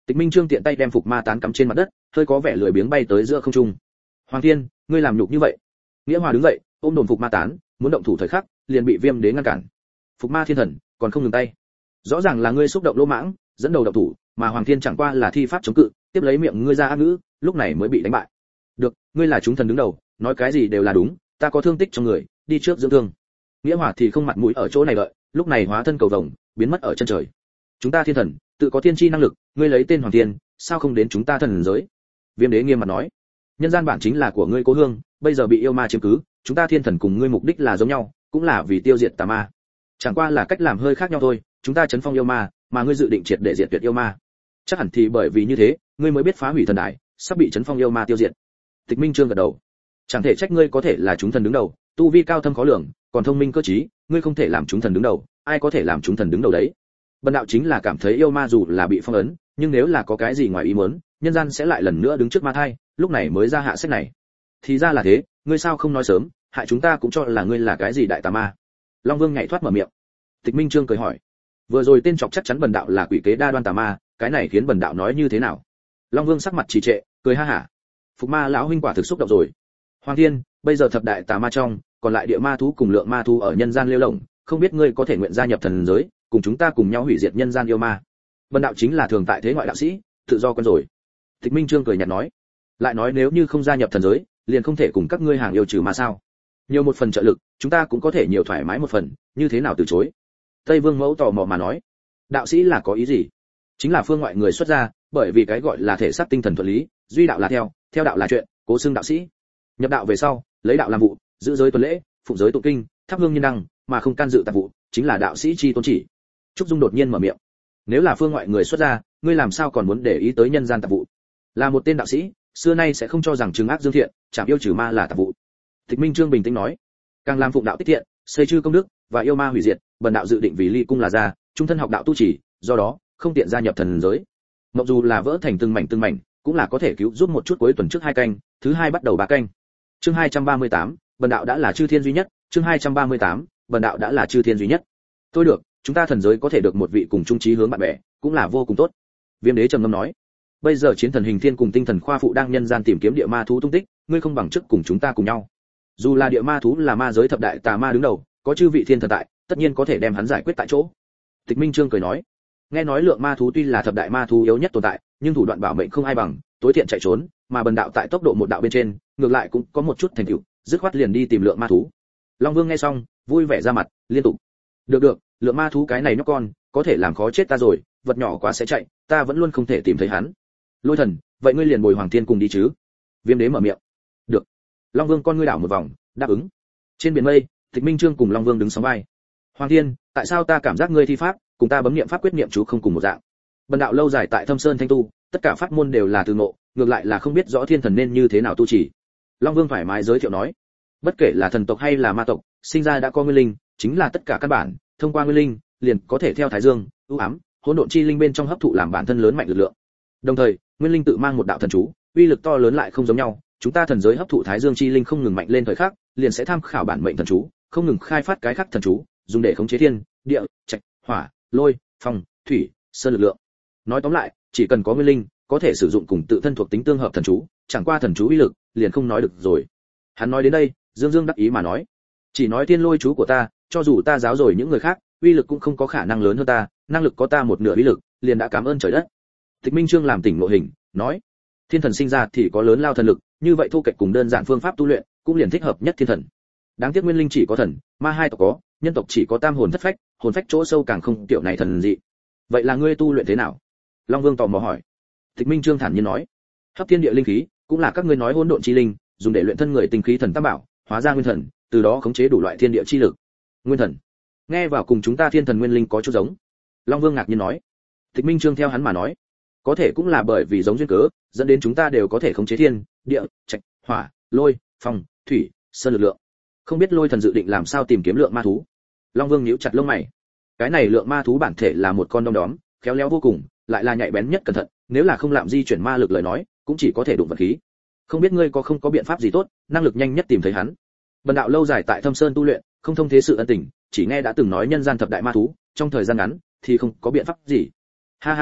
Tịch Minh Trương tiện tay đem phục ma tán cắm trên mặt đất, hơi có vẻ lười biếng bay tới giữa không trung. Hoàng Thiên, ngươi làm nhục như vậy. Nghĩa Hòa đứng dậy, ôm đồn phục ma tán, muốn động thủ thời khắc, liền bị Viêm Đế ngăn cản. Phục ma thiên thần, còn không ngừng tay. Rõ ràng là ngươi xúc động lỗ mãng, dẫn đầu động thủ, mà Hoàng Thiên chẳng qua là thi pháp chống cự, tiếp lấy miệng ngươi ra ác ngữ, lúc này mới bị đánh bại. Được, ngươi là chúng thần đứng đầu, nói cái gì đều là đúng, ta có thương tích trong người, đi trước dưỡng thương. Nghĩa Hòa thì không mặt mũi ở chỗ này đợi, lúc này hóa thân cầu vồng, biến mất ở chân trời. Chúng ta thiên thần, tự có thiên chi năng lực, ngươi lấy tên Hoàng Thiên, sao không đến chúng ta thần giới? Viêm Đế nghiêm mặt nói, nhân gian bản chính là của ngươi cố hương, bây giờ bị yêu ma chiếm cứ, chúng ta thiên thần cùng ngươi mục đích là giống nhau, cũng là vì tiêu diệt tà ma. Chẳng qua là cách làm hơi khác nhau thôi, chúng ta trấn phong yêu ma, mà ngươi dự định triệt để diệt tuyệt yêu ma. Chắc hẳn thì bởi vì như thế, ngươi mới biết phá hủy thần đài, sắp bị trấn phong yêu ma tiêu diệt. Tịch Minh Trương gật đầu. Chẳng thể trách ngươi có thể là chúng thần đứng đầu, tu vi cao thâm khó lường, còn thông minh cơ trí, ngươi không thể làm chúng thần đứng đầu, ai có thể làm chúng thần đứng đầu đấy? Bần đạo chính là cảm thấy yêu ma dù là bị phong ấn, nhưng nếu là có cái gì ngoài ý muốn, nhân gian sẽ lại lần nữa đứng trước ma thai, lúc này mới ra hạ sách này. Thì ra là thế, ngươi sao không nói sớm, hại chúng ta cũng cho là ngươi là cái gì đại tà ma. Long Vương nhảy thoát mở miệng. Tịch Minh Trương cười hỏi, vừa rồi tên chọc chắc chắn bần đạo là quỷ kế đa đoan tà ma, cái này khiến bần đạo nói như thế nào? Long Vương sắc mặt trì trệ, cười ha hả. Phục ma lão huynh quả thực xúc động rồi. Hoàng Thiên, bây giờ thập đại tà ma trong, còn lại địa ma thú cùng lượng ma thú ở nhân gian lêu lổng, không biết ngươi có thể nguyện gia nhập thần giới, cùng chúng ta cùng nhau hủy diệt nhân gian yêu ma. Bần đạo chính là thường tại thế ngoại đạo sĩ, tự do con rồi. Tịch Minh Trương cười nhạt nói, lại nói nếu như không gia nhập thần giới, liền không thể cùng các ngươi hàng yêu trừ ma sao? Nhiều một phần trợ lực, chúng ta cũng có thể nhiều thoải mái một phần, như thế nào từ chối? Tây Vương Mẫu tò mò mà nói, đạo sĩ là có ý gì? Chính là phương ngoại người xuất gia, bởi vì cái gọi là thể xác tinh thần thuận lý, duy đạo là theo, theo đạo là chuyện, cố xưng đạo sĩ. Nhập đạo về sau, lấy đạo làm vụ, giữ giới tuần lễ, phụng giới tụng kinh, thắp hương nhân đăng, mà không can dự tạp vụ, chính là đạo sĩ chi tôn chỉ. Trúc Dung đột nhiên mở miệng, nếu là phương ngoại người xuất gia, ngươi làm sao còn muốn để ý tới nhân gian tạp vụ? Là một tên đạo sĩ, xưa nay sẽ không cho rằng trừng ác dương thiện, chạm yêu trừ ma là tạp vụ. Tịch Minh Trương bình tĩnh nói, càng làm phụng đạo tích thiện, xây chư công đức và yêu ma hủy diệt, bần đạo dự định vì ly cung là gia, trung thân học đạo tu chỉ, do đó không tiện gia nhập thần giới. Mặc dù là vỡ thành từng mảnh từng mảnh, cũng là có thể cứu giúp một chút cuối tuần trước hai canh, thứ hai bắt đầu ba canh. Chương hai trăm ba mươi tám, bần đạo đã là chư thiên duy nhất, chương hai trăm ba mươi tám, bần đạo đã là chư thiên duy nhất. Tôi được, chúng ta thần giới có thể được một vị cùng chung chí hướng bạn bè, cũng là vô cùng tốt. Viêm Đế trầm ngâm nói, bây giờ chiến thần hình thiên cùng tinh thần khoa phụ đang nhân gian tìm kiếm địa ma thú tung tích, ngươi không bằng trước cùng chúng ta cùng nhau. Dù là địa ma thú là ma giới thập đại tà ma đứng đầu, có chư vị thiên thần tại, tất nhiên có thể đem hắn giải quyết tại chỗ. Tịch Minh Trương cười nói, nghe nói lượng ma thú tuy là thập đại ma thú yếu nhất tồn tại, nhưng thủ đoạn bảo mệnh không ai bằng, tối thiện chạy trốn, mà bần đạo tại tốc độ một đạo bên trên, ngược lại cũng có một chút thành tựu, dứt khoát liền đi tìm lượng ma thú. Long Vương nghe xong, vui vẻ ra mặt, liên tục, được được, lượng ma thú cái này nhóc con, có thể làm khó chết ta rồi, vật nhỏ quá sẽ chạy, ta vẫn luôn không thể tìm thấy hắn. Lôi Thần, vậy ngươi liền bồi Hoàng Thiên cùng đi chứ? Viêm Đế mở miệng. Được. Long Vương con ngươi đảo một vòng, đáp ứng. Trên biển mây, Tịch Minh Trương cùng Long Vương đứng sóng vai. Hoàng Thiên, tại sao ta cảm giác ngươi thi pháp, cùng ta bấm niệm pháp quyết niệm chú không cùng một dạng? Bần đạo lâu dài tại Thâm Sơn thanh tu, tất cả pháp môn đều là từ ngộ, ngược lại là không biết rõ thiên thần nên như thế nào tu chỉ. Long Vương thoải mái giới thiệu nói, bất kể là thần tộc hay là ma tộc, sinh ra đã có nguyên linh, chính là tất cả căn bản, thông qua nguyên linh, liền có thể theo Thái Dương, u ám, hỗn độn chi linh bên trong hấp thụ làm bản thân lớn mạnh lực lượng. Đồng thời, nguyên linh tự mang một đạo thần chú, uy lực to lớn lại không giống nhau, chúng ta thần giới hấp thụ Thái Dương chi linh không ngừng mạnh lên thời khắc, liền sẽ tham khảo bản mệnh thần chú, không ngừng khai phát cái khác thần chú, dùng để khống chế thiên, địa, trạch, hỏa, lôi, phong, thủy, sơn lực lượng. Nói tóm lại, chỉ cần có nguyên linh, có thể sử dụng cùng tự thân thuộc tính tương hợp thần chú, chẳng qua thần chú uy lực, liền không nói được rồi. Hắn nói đến đây, Dương Dương đắc ý mà nói, chỉ nói tiên lôi chú của ta, cho dù ta giáo rồi những người khác, uy lực cũng không có khả năng lớn hơn ta, năng lực có ta một nửa uy lực, liền đã cảm ơn trời đất. Tịch Minh Trương làm tỉnh ngộ hình, nói, thiên thần sinh ra thì có lớn lao thần lực, như vậy thu kệch cùng đơn giản phương pháp tu luyện, cũng liền thích hợp nhất thiên thần. Đáng tiếc nguyên linh chỉ có thần, ma hai tộc có, nhân tộc chỉ có tam hồn thất phách, hồn phách chỗ sâu càng không tiểu này thần dị. Vậy là ngươi tu luyện thế nào? Long Vương tò mò hỏi. Tịch Minh Trương thản nhiên nói, hấp thiên địa linh khí, cũng là các ngươi nói hỗn độn chi linh, dùng để luyện thân người tinh khí thần tam bảo, hóa ra nguyên thần, từ đó khống chế đủ loại thiên địa chi lực. Nguyên thần, nghe vào cùng chúng ta thiên thần nguyên linh có chút giống. Long Vương ngạc nhiên nói. Tịch Minh Trương theo hắn mà nói, có thể cũng là bởi vì giống duyên cớ, dẫn đến chúng ta đều có thể khống chế thiên, địa, trạch, hỏa, lôi, phong, thủy, sơn lực lượng. Không biết Lôi Thần dự định làm sao tìm kiếm lượng ma thú. Long Vương nhíu chặt lông mày. Cái này lượng ma thú bản thể là một con đom đóm, khéo léo vô cùng, lại là nhạy bén nhất cẩn thận, nếu là không làm di chuyển ma lực lời nói, cũng chỉ có thể đụng vật khí. Không biết ngươi có không có biện pháp gì tốt, năng lực nhanh nhất tìm thấy hắn. Bần đạo lâu dài tại Thâm Sơn tu luyện, không thông thế sự ân tình, chỉ nghe đã từng nói nhân gian thập đại ma thú, trong thời gian ngắn thì không có biện pháp gì. Ha ha ha,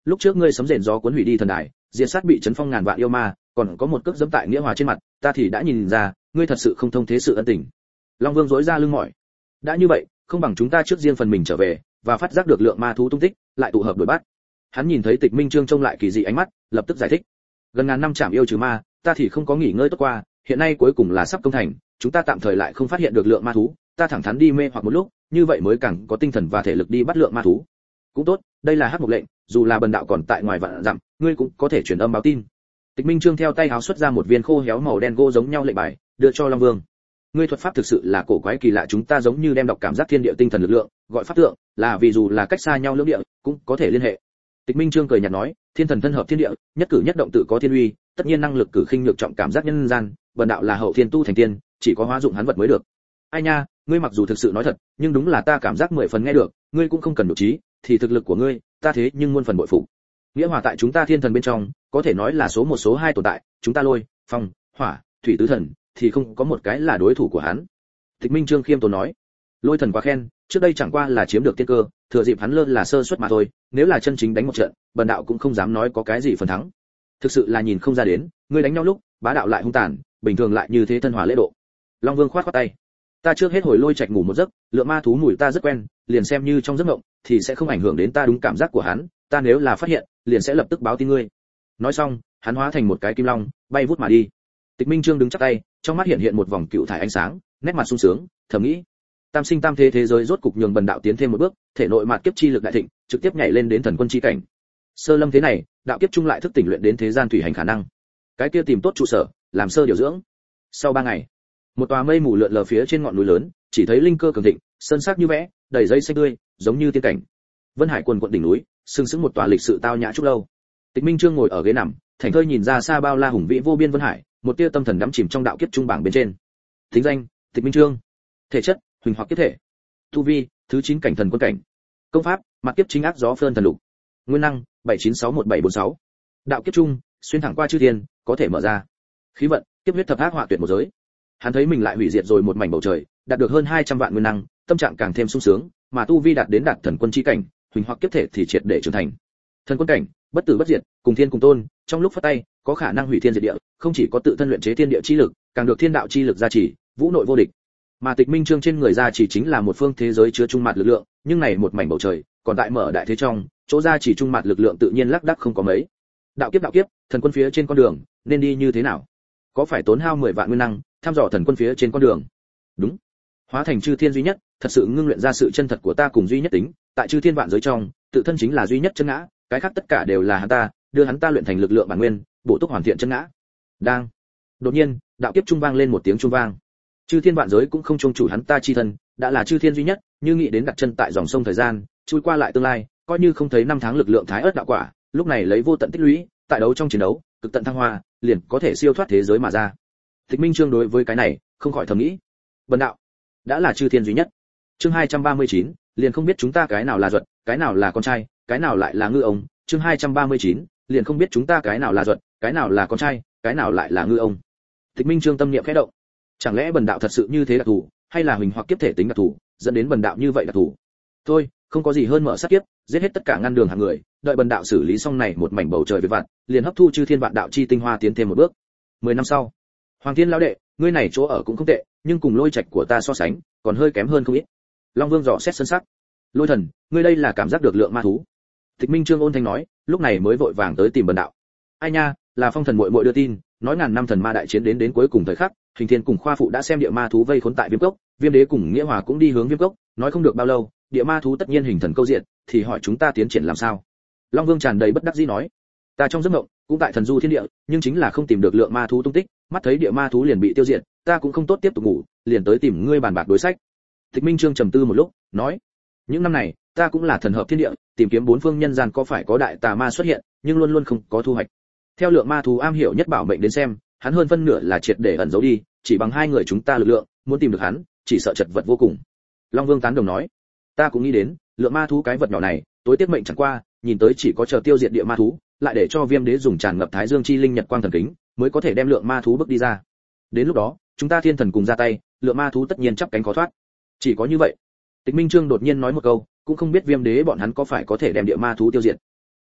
lúc trước ngươi sấm rền gió cuốn hủy đi thần đài, diệt sát bị chấn phong ngàn vạn yêu ma, còn có một cước dẫm tại nghĩa hòa trên mặt, ta thì đã nhìn ra, ngươi thật sự không thông thế sự ân tình. Long Vương rối ra lưng mỏi. Đã như vậy, không bằng chúng ta trước riêng phần mình trở về, và phát giác được lượng ma thú tung tích, lại tụ hợp đuổi bắt. Hắn nhìn thấy Tịch Minh Trương trông lại kỳ dị ánh mắt, lập tức giải thích. Gần ngàn năm chạm yêu trừ ma, ta thì không có nghỉ ngơi tốt qua, hiện nay cuối cùng là sắp công thành, chúng ta tạm thời lại không phát hiện được lượng ma thú, ta thẳng thắn đi mê hoặc một lúc, như vậy mới càng có tinh thần và thể lực đi bắt lượng ma thú. Cũng tốt, đây là hắc mục lệnh, dù là bần đạo còn tại ngoài vạn dặm, ngươi cũng có thể truyền âm báo tin. Tịch Minh Trương theo tay háo xuất ra một viên khô héo màu đen gỗ giống nhau lệnh bài, đưa cho Long Vương. Ngươi thuật pháp thực sự là cổ quái kỳ lạ, chúng ta giống như đem đọc cảm giác thiên địa tinh thần lực lượng, gọi pháp tượng, là vì dù là cách xa nhau lưỡng địa, cũng có thể liên hệ. Tịch Minh Trương cười nhạt nói, thiên thần thân hợp thiên địa, nhất cử nhất động tự có thiên uy, tất nhiên năng lực cử khinh nhược trọng cảm giác nhân gian, bần đạo là hậu thiên tu thành tiên, chỉ có hóa dụng hắn vật mới được. Ai nha, ngươi mặc dù thực sự nói thật, nhưng đúng là ta cảm giác mười phần nghe được, ngươi cũng không cần độ trí, thì thực lực của ngươi, ta thế nhưng muôn phần bội phục. Nghĩa hòa tại chúng ta thiên thần bên trong, có thể nói là số một số hai tồn tại, chúng ta lôi, phong, hỏa, thủy tứ thần, thì không có một cái là đối thủ của hắn. Tịch Minh Trương khiêm tốn nói, lôi thần quá khen, trước đây chẳng qua là chiếm được tiên cơ, thừa dịp hắn lơ là sơ suất mà thôi, nếu là chân chính đánh một trận, bần đạo cũng không dám nói có cái gì phần thắng. Thực sự là nhìn không ra đến, ngươi đánh nhau lúc, bá đạo lại hung tàn, bình thường lại như thế thân hòa lễ độ. Long Vương khoát khoát tay, ta trước hết hồi lôi trạch ngủ một giấc, lượng ma thú mùi ta rất quen, liền xem như trong giấc mộng, thì sẽ không ảnh hưởng đến ta đúng cảm giác của hắn, ta nếu là phát hiện, liền sẽ lập tức báo tin ngươi. Nói xong, hắn hóa thành một cái kim long, bay vút mà đi. Tịch Minh Trương đứng chắp tay, trong mắt hiện hiện một vòng cựu thải ánh sáng, nét mặt sung sướng, thầm nghĩ, tam sinh tam thế thế giới rốt cục nhường bần đạo tiến thêm một bước, thể nội mạt kiếp chi lực đại thịnh, trực tiếp nhảy lên đến thần quân chi cảnh. Sơ lâm thế này, đạo kiếp trung lại thức tỉnh luyện đến thế gian thủy hành khả năng. Cái kia tìm tốt trụ sở, làm sơ điều dưỡng. Sau ba ngày, một tòa mây mù lượn lờ phía trên ngọn núi lớn, chỉ thấy linh cơ cường thịnh, sơn sắc như vẽ, đầy dây xanh tươi, giống như tiên cảnh. Vân Hải quần quận đỉnh núi, sừng sững một tòa lịch sự tao nhã trúc lâu. Tịch Minh Trương ngồi ở ghế nằm, thảnh thơi nhìn ra xa bao la hùng vĩ vô biên Vân Hải, một tia tâm thần đắm chìm trong đạo kiếp trung bảng bên trên. Thính danh: Tịch Minh Trương. Thể chất: huỳnh hoặc kiếp thể. Tu vi: thứ chín cảnh thần quân cảnh. Công pháp: mặt kiếp chính ác gió phơn thần lục. Nguyên năng: bảy chín sáu một bảy bốn sáu. Đạo kiếp trung, xuyên thẳng qua chư thiên, có thể mở ra. Khí vận: kiếp huyết thập ác họa tuyệt một giới. Hắn thấy mình lại hủy diệt rồi một mảnh bầu trời, đạt được hơn hai trăm vạn nguyên năng, tâm trạng càng thêm sung sướng, mà tu vi đạt đến đạt thần quân chi cảnh, huỳnh hoặc kiếp thể thì triệt để trưởng thành. Thần quân cảnh, bất tử bất diệt, cùng thiên cùng tôn, trong lúc phát tay, có khả năng hủy thiên diệt địa, không chỉ có tự thân luyện chế thiên địa chi lực, càng được thiên đạo chi lực gia trì, vũ nội vô địch. Mà Tịch Minh Trương trên người gia trì chính là một phương thế giới chứa trung mạt lực lượng, nhưng này một mảnh bầu trời, còn tại mở đại thế trong, chỗ gia trì trung mạt lực lượng tự nhiên lác đác không có mấy. Đạo kiếp đạo kiếp, thần quân phía trên con đường, nên đi như thế nào? Có phải tốn hao mười vạn nguyên năng, thăm dò thần quân phía trên con đường? Đúng. Hóa thành chư thiên duy nhất, thật sự ngưng luyện ra sự chân thật của ta cùng duy nhất tính, tại chư thiên vạn giới trong, tự thân chính là duy nhất chân ngã, cái khác tất cả đều là hắn ta, đưa hắn ta luyện thành lực lượng bản nguyên, bổ túc hoàn thiện chân ngã. Đang. Đột nhiên, đạo kiếp trung vang lên một tiếng chuông vang. Chư thiên vạn giới cũng không trông chủ hắn ta chi thân, đã là chư thiên duy nhất, như nghĩ đến đặt chân tại dòng sông thời gian, chui qua lại tương lai, coi như không thấy năm tháng lực lượng thái ớt đạo quả, lúc này lấy vô tận tích lũy, tại đấu trong chiến đấu, cực tận thăng hoa, liền có thể siêu thoát thế giới mà ra. Tịch Minh Trương đối với cái này, không khỏi thầm nghĩ, bần đạo đã là chư thiên duy nhất. Chương hai trăm ba mươi chín, liền không biết chúng ta cái nào là duật, cái nào là con trai, cái nào lại là ngư ông. Chương hai trăm ba mươi chín, liền không biết chúng ta cái nào là duật, cái nào là con trai, cái nào lại là ngư ông. Tịch Minh Trương tâm niệm khẽ động. Chẳng lẽ bần đạo thật sự như thế đặc thù, hay là huỳnh hoặc kiếp thể tính đặc thù, dẫn đến bần đạo như vậy đặc thù? Thôi, không có gì hơn mở sát kiếp, giết hết tất cả ngăn đường hàng người, đợi bần đạo xử lý xong này một mảnh bầu trời với vạn, liền hấp thu chư thiên vạn đạo chi tinh hoa tiến thêm một bước. Mười năm sau, Hoàng Thiên lão đệ, ngươi này chỗ ở cũng không tệ, nhưng cùng lôi trạch của ta so sánh, còn hơi kém hơn không ít. Long Vương dò xét sân sắc. Lôi thần, ngươi đây là cảm giác được lượng ma thú. Tịch Minh Trương ôn thanh nói, lúc này mới vội vàng tới tìm bần đạo. Ai nha, là Phong thần muội muội đưa tin, nói ngàn năm thần ma đại chiến đến đến cuối cùng thời khắc, Hình Thiên cùng Khoa phụ đã xem địa ma thú vây khốn tại Viêm Cốc, Viêm Đế cùng Nghĩa Hòa cũng đi hướng Viêm Cốc, nói không được bao lâu, địa ma thú tất nhiên hình thần câu diện, thì hỏi chúng ta tiến triển làm sao? Long Vương tràn đầy bất đắc dĩ nói, ta trong giấc mộng cũng tại thần du thiên địa, nhưng chính là không tìm được lượng ma thú tung tích, mắt thấy địa ma thú liền bị tiêu diệt, ta cũng không tốt tiếp tục ngủ, liền tới tìm ngươi bàn bạc đối sách. Tịch Minh Trương trầm tư một lúc, nói, những năm này, ta cũng là thần hợp thiên địa, tìm kiếm bốn phương nhân gian có phải có đại tà ma xuất hiện, nhưng luôn luôn không có thu hoạch. Theo lượng ma thú am hiểu nhất bảo mệnh đến xem, hắn hơn phân nửa là triệt để ẩn giấu đi, chỉ bằng hai người chúng ta lực lượng, muốn tìm được hắn, chỉ sợ chật vật vô cùng. Long Vương tán đồng nói, ta cũng nghĩ đến, lượng ma thú cái vật nhỏ này, tối tiết mệnh chẳng qua, nhìn tới chỉ có chờ tiêu diệt địa ma thú, lại để cho Viêm Đế dùng tràn ngập Thái Dương chi linh nhật quang thần kính, mới có thể đem lượng ma thú bước đi ra. Đến lúc đó, chúng ta thiên thần cùng ra tay, lượng ma thú tất nhiên chắp cánh khó thoát. Chỉ có như vậy. Tịch Minh Trương đột nhiên nói một câu, cũng không biết Viêm Đế bọn hắn có phải có thể đem địa ma thú tiêu diệt.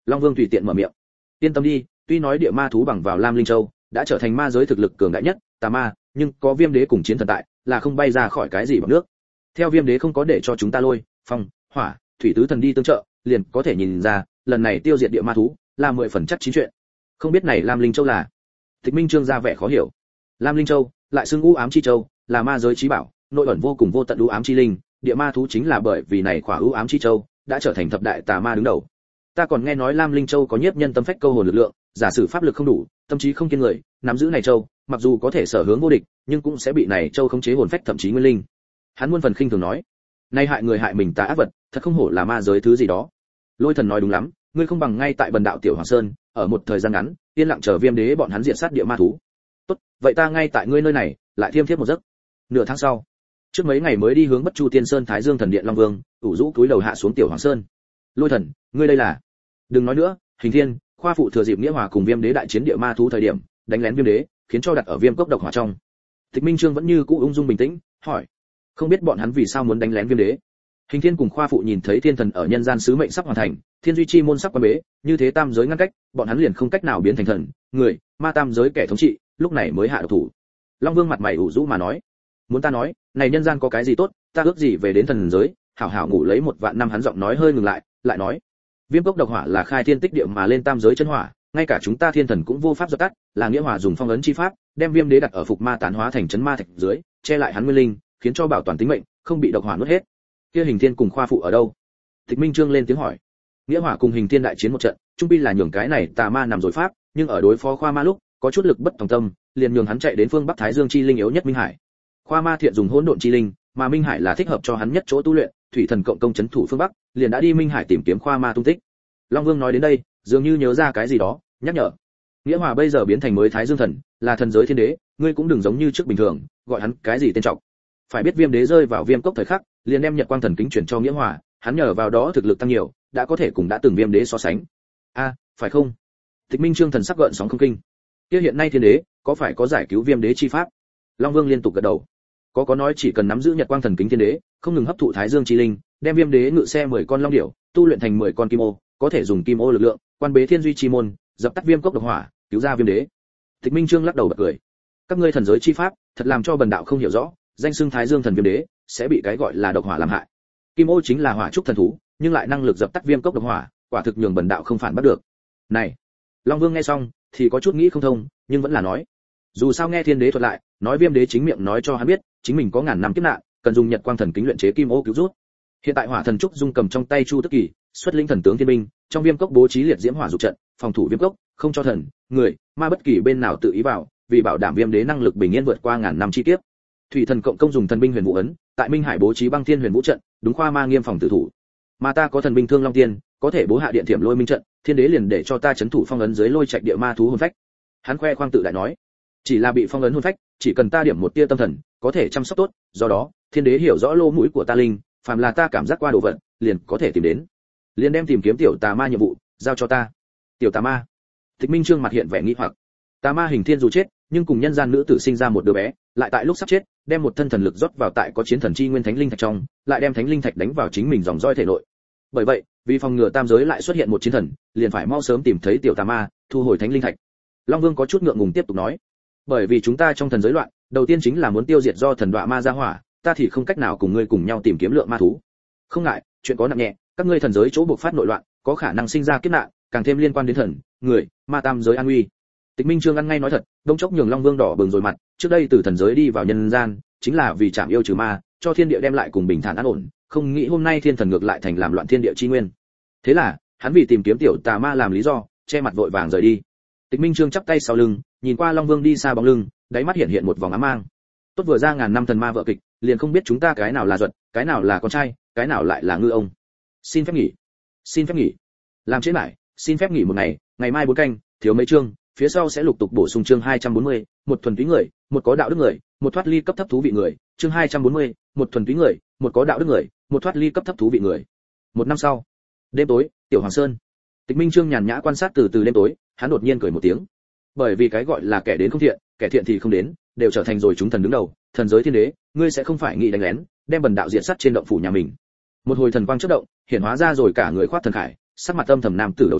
Long Vương tùy tiện mở miệng. Yên tâm đi, tuy nói địa ma thú bằng vào Lam Linh Châu đã trở thành ma giới thực lực cường đại nhất, tà ma, nhưng có Viêm Đế cùng chiến thần tại, là không bay ra khỏi cái gì bằng nước. Theo Viêm Đế không có để cho chúng ta lôi, phong, hỏa, thủy tứ thần đi tương trợ, liền có thể nhìn ra, lần này tiêu diệt địa ma thú là mười phần chắc chín chuyện. Không biết này Lam Linh Châu là? Tịch Minh Trương ra vẻ khó hiểu. Lam Linh Châu, lại xưng U Ám Chi Châu, là ma giới chí bảo, nội ẩn vô cùng vô tận u ám chi linh, địa ma thú chính là bởi vì này khỏa u ám chi châu đã trở thành thập đại tà ma đứng đầu. Ta còn nghe nói Lam Linh Châu có nhiếp nhân tâm phách câu hồn lực lượng, giả sử pháp lực không đủ, tâm trí không kiên người, nắm giữ này châu, mặc dù có thể sở hướng vô địch, nhưng cũng sẽ bị này châu khống chế hồn phách thậm chí nguyên linh. Hắn muôn phần khinh thường nói, nay hại người hại mình tà ác vật, thật không hổ là ma giới thứ gì đó. Lôi Thần nói đúng lắm, ngươi không bằng ngay tại Bần đạo Tiểu Hoàng Sơn, ở một thời gian ngắn, yên lặng chờ Viêm Đế bọn hắn diệt sát địa ma thú. Tốt, vậy ta ngay tại ngươi nơi này, lại thiêm thiếp một giấc. Nửa tháng sau, trước mấy ngày mới đi hướng Bất Chu Tiên Sơn Thái Dương Thần Điện Long Vương, ủ rũ túi đầu hạ xuống Tiểu Hoàng Sơn. Lôi Thần, ngươi đây là? Đừng nói nữa, Hình Thiên, Khoa phụ thừa dịp Nghĩa Hòa cùng Viêm Đế đại chiến địa ma thú thời điểm, đánh lén Viêm Đế, khiến cho đặt ở Viêm Cốc độc hỏa trong. Tịch Minh Trương vẫn như cũ ung dung bình tĩnh, hỏi, không biết bọn hắn vì sao muốn đánh lén Viêm Đế? Hình Thiên cùng Khoa phụ nhìn thấy Thiên Thần ở nhân gian sứ mệnh sắp hoàn thành, Thiên Duy Chi môn sắp quan bế, như thế tam giới ngăn cách, bọn hắn liền không cách nào biến thành thần, người, ma tam giới kẻ thống trị, lúc này mới hạ độc thủ. Long Vương mặt mày ủ rũ mà nói, muốn ta nói, này nhân gian có cái gì tốt, ta ước gì về đến thần giới, hảo hảo ngủ lấy một vạn năm. Hắn giọng nói hơi ngừng lại, lại nói, Viêm Cốc độc hỏa là khai thiên tích địa mà lên tam giới chân hỏa, ngay cả chúng ta thiên thần cũng vô pháp dập tắt, là Nghĩa Hòa dùng phong ấn chi pháp, đem Viêm Đế đặt ở phục ma tán hóa thành chấn ma thạch dưới, che lại hắn nguyên linh, khiến cho bảo toàn tính mệnh, không bị độc hỏa nuốt hết. Kia Hình Thiên cùng Khoa phụ ở đâu? Tịch Minh Trương lên tiếng hỏi. Nghĩa Hòa cùng Hình Thiên đại chiến một trận, trung pi là nhường cái này tà ma nằm rồi pháp, nhưng ở đối phó Khoa ma lúc, có chút lực bất tòng tâm, liền nhường hắn chạy đến phương Bắc Thái Dương chi linh yếu nhất Minh Hải. Khoa ma thiện dùng hỗn độn chi linh, mà Minh Hải là thích hợp cho hắn nhất chỗ tu luyện, thủy thần cộng công chấn thủ phương Bắc, liền đã đi Minh Hải tìm kiếm Khoa ma tung tích. Long Vương nói đến đây, dường như nhớ ra cái gì đó, nhắc nhở. Nghĩa Hòa bây giờ biến thành mới Thái Dương thần, là thần giới thiên đế, ngươi cũng đừng giống như trước bình thường, gọi hắn cái gì tên trọng. Phải biết Viêm Đế rơi vào Viêm Cốc thời khắc, liền đem Nhật Quang thần kính chuyển cho Nghĩa Hòa, hắn nhờ vào đó thực lực tăng nhiều, đã có thể cùng đã từng Viêm Đế so sánh. A, à, phải không? Tịch Minh Trương thần sắc gợn sóng không kinh. Kia hiện nay thiên đế, có phải có giải cứu Viêm Đế chi pháp? Long Vương liên tục gật đầu. Có có nói chỉ cần nắm giữ Nhật Quang thần kính thiên đế, không ngừng hấp thụ Thái Dương chi linh, đem Viêm Đế ngự xe mười con long điểu, tu luyện thành mười con kim ô, có thể dùng kim ô lực lượng, quan bế Thiên Duy chi môn, dập tắt Viêm Cốc độc hỏa, cứu ra Viêm Đế. Tịch Minh Trương lắc đầu bật cười. Các ngươi thần giới chi pháp, thật làm cho bần đạo không hiểu rõ, danh xưng Thái Dương thần Viêm Đế, sẽ bị cái gọi là độc hỏa làm hại. Kim ô chính là hỏa trúc thần thú, nhưng lại năng lực dập tắt Viêm Cốc độc hỏa, quả thực nhường bần đạo không phản bắt được. Này, Long Vương nghe xong, thì có chút nghĩ không thông, nhưng vẫn là nói. Dù sao nghe Thiên Đế thuật lại, nói Viêm Đế chính miệng nói cho hắn biết, chính mình có ngàn năm kiếp nạn, cần dùng Nhật Quang thần kính luyện chế kim ô cứu rút. Hiện tại Hỏa thần trúc dung cầm trong tay Chu Tức Kỳ, xuất linh thần tướng thiên binh, trong Viêm Cốc bố trí liệt diễm hỏa dục trận, phòng thủ Viêm Cốc, không cho thần, người, ma bất kỳ bên nào tự ý vào, vì bảo đảm Viêm Đế năng lực bình yên vượt qua ngàn năm chi kiếp. Thủy thần cộng công dùng thần binh huyền vũ ấn, tại Minh Hải bố trí băng thiên huyền vũ trận, đúng Khoa ma nghiêm phòng tử thủ. Mà ta có thần binh thương long tiên, có thể bố hạ điện thiểm lôi minh trận, Thiên Đế liền để cho ta chấn thủ phong ấn dưới lôi trạch địa ma thú hồn phách. Hắn khoe khoang tự đại nói, chỉ là bị phong ấn hồn phách, chỉ cần ta điểm một tia tâm thần, có thể chăm sóc tốt, do đó, Thiên Đế hiểu rõ lỗ mũi của ta linh, phàm là ta cảm giác qua đồ vật, liền có thể tìm đến. Liền đem tìm kiếm tiểu tà ma nhiệm vụ, giao cho ta. Tiểu tà ma? Tịch Minh Trương mặt hiện vẻ nghi hoặc. Tà ma Hình Thiên dù chết, nhưng cùng nhân gian nữ tử sinh ra một đứa bé, lại tại lúc sắp chết, đem một thân thần lực rót vào tại có chiến thần chi nguyên thánh linh thạch trong, lại đem thánh linh thạch đánh vào chính mình dòng roi thể nội. Bởi vậy, vì phòng ngừa tam giới lại xuất hiện một chiến thần, liền phải mau sớm tìm thấy tiểu tà ma, thu hồi thánh linh thạch. Long Vương có chút ngượng ngùng tiếp tục nói, bởi vì chúng ta trong thần giới loạn, đầu tiên chính là muốn tiêu diệt do thần đọa ma ra hỏa, ta thì không cách nào cùng ngươi cùng nhau tìm kiếm lượng ma thú. Không ngại, chuyện có nặng nhẹ, các ngươi thần giới chỗ buộc phát nội loạn, có khả năng sinh ra kiếp nạn, càng thêm liên quan đến thần, người, ma tam giới an nguy. Tịch Minh Trương ăn ngay nói thật, đông chốc nhường Long Vương đỏ bừng rồi mặt, trước đây từ thần giới đi vào nhân gian, chính là vì chạm yêu trừ ma, cho thiên địa đem lại cùng bình thản an ổn, không nghĩ hôm nay thiên thần ngược lại thành làm loạn thiên địa chi nguyên. Thế là, hắn vì tìm kiếm tiểu tà ma làm lý do, che mặt vội vàng rời đi. Tịch Minh Trương chắp tay sau lưng, nhìn qua Long Vương đi xa bóng lưng, đáy mắt hiện hiện một vòng ám mang. Tốt vừa ra ngàn năm thần ma vợ kịch, liền không biết chúng ta cái nào là duật, cái nào là con trai, cái nào lại là ngư ông. Xin phép nghỉ. Xin phép nghỉ. Làm trễ lại, xin phép nghỉ một ngày, ngày mai bốn canh, thiếu mấy chương, phía sau sẽ lục tục bổ sung chương hai trăm bốn mươi, một thuần túy người, một có đạo đức người, một thoát ly cấp thấp thú vị người, chương hai trăm bốn mươi, một thuần túy người, một có đạo đức người, một thoát ly cấp thấp thú vị người. Một năm sau, đêm tối, Tiểu Hoàng Sơn. Tịch Minh Trương nhàn nhã quan sát từ từ đêm tối, hắn đột nhiên cười một tiếng. Bởi vì cái gọi là kẻ đến không thiện, kẻ thiện thì không đến, đều trở thành rồi chúng thần đứng đầu, thần giới thiên đế, ngươi sẽ không phải nghĩ đánh lén, đem bần đạo diện sắt trên động phủ nhà mình. Một hồi thần quang chớp động, hiển hóa ra rồi cả người khoác thần khải, sắc mặt âm thầm nam tử đầu trọc,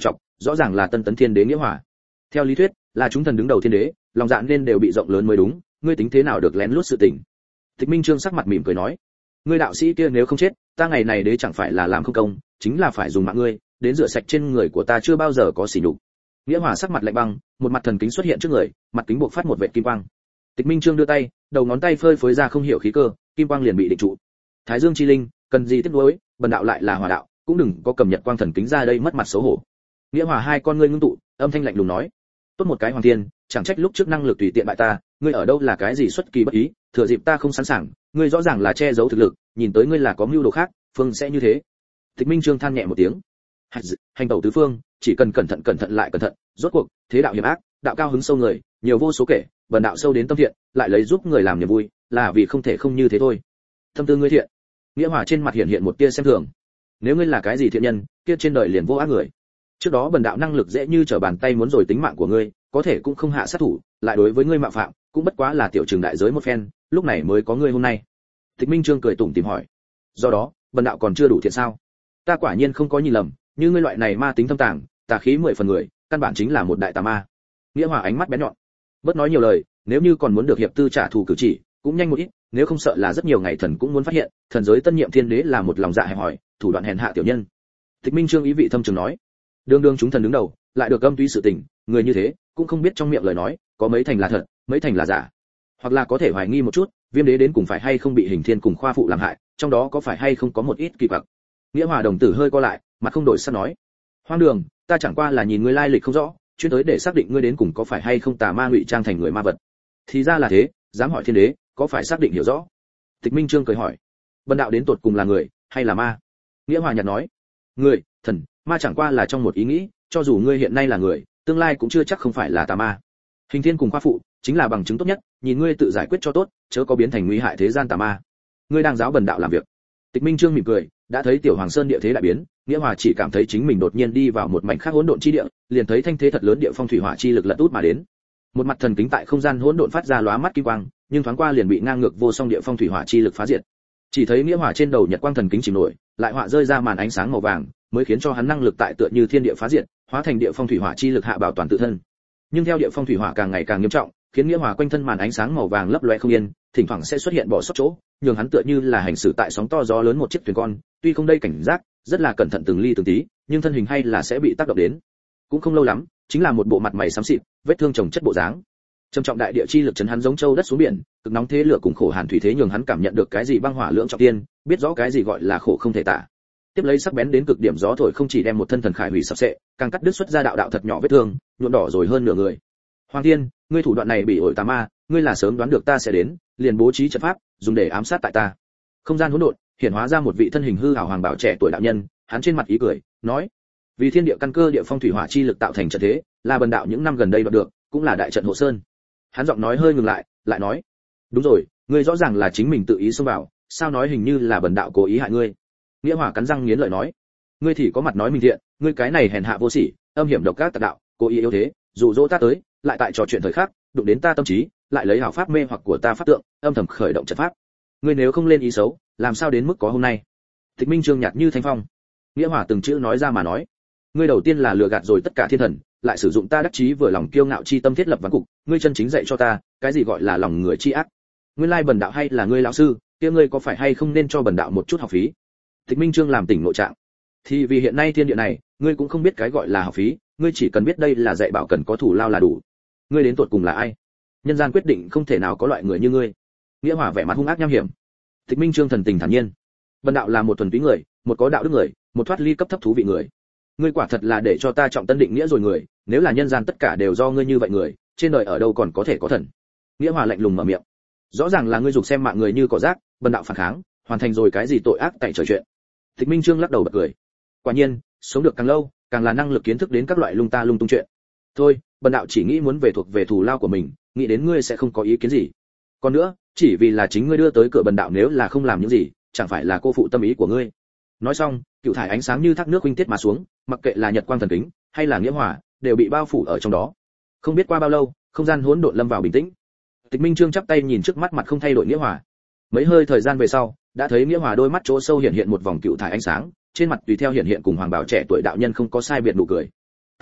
rõ ràng là Tân Tấn Thiên Đế Nghĩa Hòa. Theo lý thuyết, là chúng thần đứng đầu thiên đế, lòng dạ nên đều bị rộng lớn mới đúng, ngươi tính thế nào được lén lút sự tình. Tịch Minh Trương sắc mặt mỉm cười nói, ngươi đạo sĩ kia nếu không chết, ta ngày này đế chẳng phải là làm không công, chính là phải dùng mạng ngươi, đến rửa sạch trên người của ta chưa bao giờ có sỉ nhục. Nghĩa Hòa sắc mặt lạnh băng, một mặt thần kính xuất hiện trước người, mặt kính buộc phát một vệt kim quang. Tịch Minh Trương đưa tay, đầu ngón tay phơi phới ra không hiểu khí cơ, kim quang liền bị định trụ. Thái Dương chi linh, cần gì tiếc nuối, bần đạo lại là hỏa đạo, cũng đừng có cầm nhật quang thần kính ra đây mất mặt xấu hổ. Nghĩa Hòa hai con ngươi ngưng tụ, âm thanh lạnh lùng nói, tốt một cái hoàng thiên, chẳng trách lúc trước năng lực tùy tiện bại ta, ngươi ở đâu là cái gì xuất kỳ bất ý, thừa dịp ta không sẵn sàng, ngươi rõ ràng là che giấu thực lực, nhìn tới ngươi là có mưu đồ khác, phương sẽ như thế. Tịch Minh Trương than nhẹ một tiếng, hành tẩu tứ phương, chỉ cần cẩn thận cẩn thận lại cẩn thận, rốt cuộc thế đạo hiểm ác, đạo cao hứng sâu người, nhiều vô số kể, bần đạo sâu đến tâm thiện, lại lấy giúp người làm niềm vui, là vì không thể không như thế thôi. Tâm tư ngươi thiện. Nghĩa Hòa trên mặt hiện hiện một tia xem thường. Nếu ngươi là cái gì thiện nhân, kia trên đời liền vô ác người. Trước đó bần đạo năng lực dễ như trở bàn tay muốn rồi tính mạng của ngươi, có thể cũng không hạ sát thủ, lại đối với ngươi mạo phạm, cũng bất quá là tiểu trường đại giới một phen, lúc này mới có ngươi hôm nay. Tịch Minh Trương cười tủm tỉm hỏi, do đó, bần đạo còn chưa đủ thiện sao? Ta quả nhiên không có nhìn lầm, như ngươi loại này ma tính thâm tàng, tà khí mười phần người, căn bản chính là một đại tà ma. Nghĩa Hòa ánh mắt bén nhọn, bớt nói nhiều lời, nếu như còn muốn được hiệp tư trả thù cử chỉ, cũng nhanh một ít, nếu không sợ là rất nhiều ngày thần cũng muốn phát hiện, thần giới tân nhiệm thiên đế là một lòng dạ hẹp hòi, thủ đoạn hèn hạ tiểu nhân. Tịch Minh Trương ý vị thâm trường nói, đương đương chúng thần đứng đầu, lại được âm túy sự tình, người như thế, cũng không biết trong miệng lời nói, có mấy thành là thật, mấy thành là giả. Hoặc là có thể hoài nghi một chút, Viêm đế đến cùng phải hay không bị Hình Thiên cùng Khoa phụ làm hại, trong đó có phải hay không có một ít kỳ quặc. Nghĩa Hòa đồng tử hơi co lại, mặt không đổi sắc nói, hoang đường, ta chẳng qua là nhìn ngươi lai lịch không rõ, chuyên tới để xác định ngươi đến cùng có phải hay không tà ma ngụy trang thành người ma vật. Thì ra là thế, dám hỏi thiên đế, có phải xác định hiểu rõ? Tịch Minh Trương cười hỏi, bần đạo đến tột cùng là người hay là ma? Nghĩa Hòa nhạt nói, người, thần, ma chẳng qua là trong một ý nghĩ, cho dù ngươi hiện nay là người, tương lai cũng chưa chắc không phải là tà ma. Hình Thiên cùng Khoa phụ chính là bằng chứng tốt nhất, nhìn ngươi tự giải quyết cho tốt, chớ có biến thành nguy hại thế gian tà ma. Ngươi đang giáo bần đạo làm việc. Tịch Minh Trương mỉm cười, đã thấy Tiểu Hoàng Sơn địa thế đại biến, Nghĩa Hòa chỉ cảm thấy chính mình đột nhiên đi vào một mảnh khác hỗn độn chi địa, liền thấy thanh thế thật lớn địa phong thủy hỏa chi lực lật út mà đến. Một mặt thần kính tại không gian hỗn độn phát ra lóa mắt kim quang, nhưng thoáng qua liền bị ngang ngược vô song địa phong thủy hỏa chi lực phá diệt. Chỉ thấy Nghĩa Hòa trên đầu nhật quang thần kính chìm nổi, lại họa rơi ra màn ánh sáng màu vàng, mới khiến cho hắn năng lực tại tựa như thiên địa phá diệt, hóa thành địa phong thủy hỏa chi lực hạ bảo toàn tự thân. Nhưng theo địa phong thủy hỏa càng ngày càng nghiêm trọng, khiến Nghĩa Hòa quanh thân màn ánh sáng màu vàng lấp loé không yên, thỉnh thoảng sẽ xuất hiện bỏ sót chỗ, nhường hắn tựa như là hành xử tại sóng to gió lớn một chiếc thuyền con, tuy không đây cảnh giác, rất là cẩn thận từng ly từng tí, nhưng thân hình hay là sẽ bị tác động đến. Cũng không lâu lắm, chính là một bộ mặt mày xám xịt, vết thương chồng chất bộ dáng. Trầm trọng đại địa chi lực chấn hắn giống châu đất xuống biển, cực nóng thế lửa cùng khổ hàn thủy thế nhường hắn cảm nhận được cái gì băng hỏa lượng trọng tiên, biết rõ cái gì gọi là khổ không thể tả. Tiếp lấy sắc bén đến cực điểm gió thổi không chỉ đem một thân thần khải hủy sập sệ, càng cắt đứt xuất ra đạo đạo thật nhỏ vết thương, nhuộm đỏ rồi hơn nửa người. Hoàng Thiên, ngươi thủ đoạn này bị ổi tà ma, ngươi là sớm đoán được ta sẽ đến, liền bố trí trận pháp, dùng để ám sát tại ta. Không gian hỗn độn, hiện hóa ra một vị thân hình hư ảo hoàng bảo trẻ tuổi đạo nhân, hắn trên mặt ý cười, nói: vì thiên địa căn cơ địa phong thủy hỏa chi lực tạo thành trận thế, là bần đạo những năm gần đây đoạt được, cũng là đại trận hộ sơn. Hắn giọng nói hơi ngừng lại, lại nói: đúng rồi, ngươi rõ ràng là chính mình tự ý xông vào, sao nói hình như là bần đạo cố ý hại ngươi? Nghĩa Hòa cắn răng nghiến lợi nói: ngươi thì có mặt nói mình thiện, ngươi cái này hèn hạ vô sỉ, âm hiểm độc ác tà đạo, cố ý yếu thế, dụ dỗ ta tới, lại tại trò chuyện thời khắc, đụng đến ta tâm trí, lại lấy hảo pháp mê hoặc của ta pháp tượng, âm thầm khởi động trận pháp. Ngươi nếu không lên ý xấu, làm sao đến mức có hôm nay? Tịch Minh Trương nhạt như thanh phong. Nghĩa Hòa từng chữ nói ra mà nói: ngươi đầu tiên là lừa gạt rồi tất cả thiên thần, lại sử dụng ta đắc chí vừa lòng kiêu ngạo chi tâm thiết lập ván cục, ngươi chân chính dạy cho ta, cái gì gọi là lòng người chi ác. Nguyên lai bần đạo hay là ngươi lão sư, kia ngươi có phải hay không nên cho bần đạo một chút học phí? Tịch Minh Trương làm tỉnh nội trạng. Thì vì hiện nay thiên địa này, ngươi cũng không biết cái gọi là học phí, ngươi chỉ cần biết đây là dạy bảo cần có thủ lao là đủ. Ngươi đến tuột cùng là ai? Nhân gian quyết định không thể nào có loại người như ngươi. Nghĩa Hòa vẻ mặt hung ác nham hiểm. Tịch Minh Trương thần tình thản nhiên. Bần đạo là một thuần túy người, một có đạo đức người, một thoát ly cấp thấp thú vị người. Ngươi quả thật là để cho ta trọng tân định nghĩa rồi người, nếu là nhân gian tất cả đều do ngươi như vậy người, trên đời ở đâu còn có thể có thần? Nghĩa Hòa lạnh lùng mở miệng. Rõ ràng là ngươi dục xem mạng người như cỏ rác, bần đạo phản kháng, hoàn thành rồi cái gì tội ác tại trời chuyện. Tịch Minh Trương lắc đầu bật cười. Quả nhiên, sống được càng lâu, càng là năng lực kiến thức đến các loại lung ta lung tung chuyện. Thôi, bần đạo chỉ nghĩ muốn về thuộc về thù lao của mình, nghĩ đến ngươi sẽ không có ý kiến gì. Còn nữa, chỉ vì là chính ngươi đưa tới cửa bần đạo, nếu là không làm những gì, chẳng phải là cô phụ tâm ý của ngươi. Nói xong, cựu thải ánh sáng như thác nước huynh tiết mà xuống, mặc kệ là nhật quang thần kính hay là Nghĩa Hòa, đều bị bao phủ ở trong đó. Không biết qua bao lâu, không gian hỗn độn lâm vào bình tĩnh. Tịch Minh Trương chắp tay nhìn trước mắt mặt không thay đổi Nghĩa Hòa. Mấy hơi thời gian về sau, đã thấy Nghĩa Hòa đôi mắt chỗ sâu hiện hiện một vòng cựu thải ánh sáng, trên mặt tùy theo hiện hiện cùng hoàng bảo trẻ tuổi đạo nhân không có sai biệt nụ cười.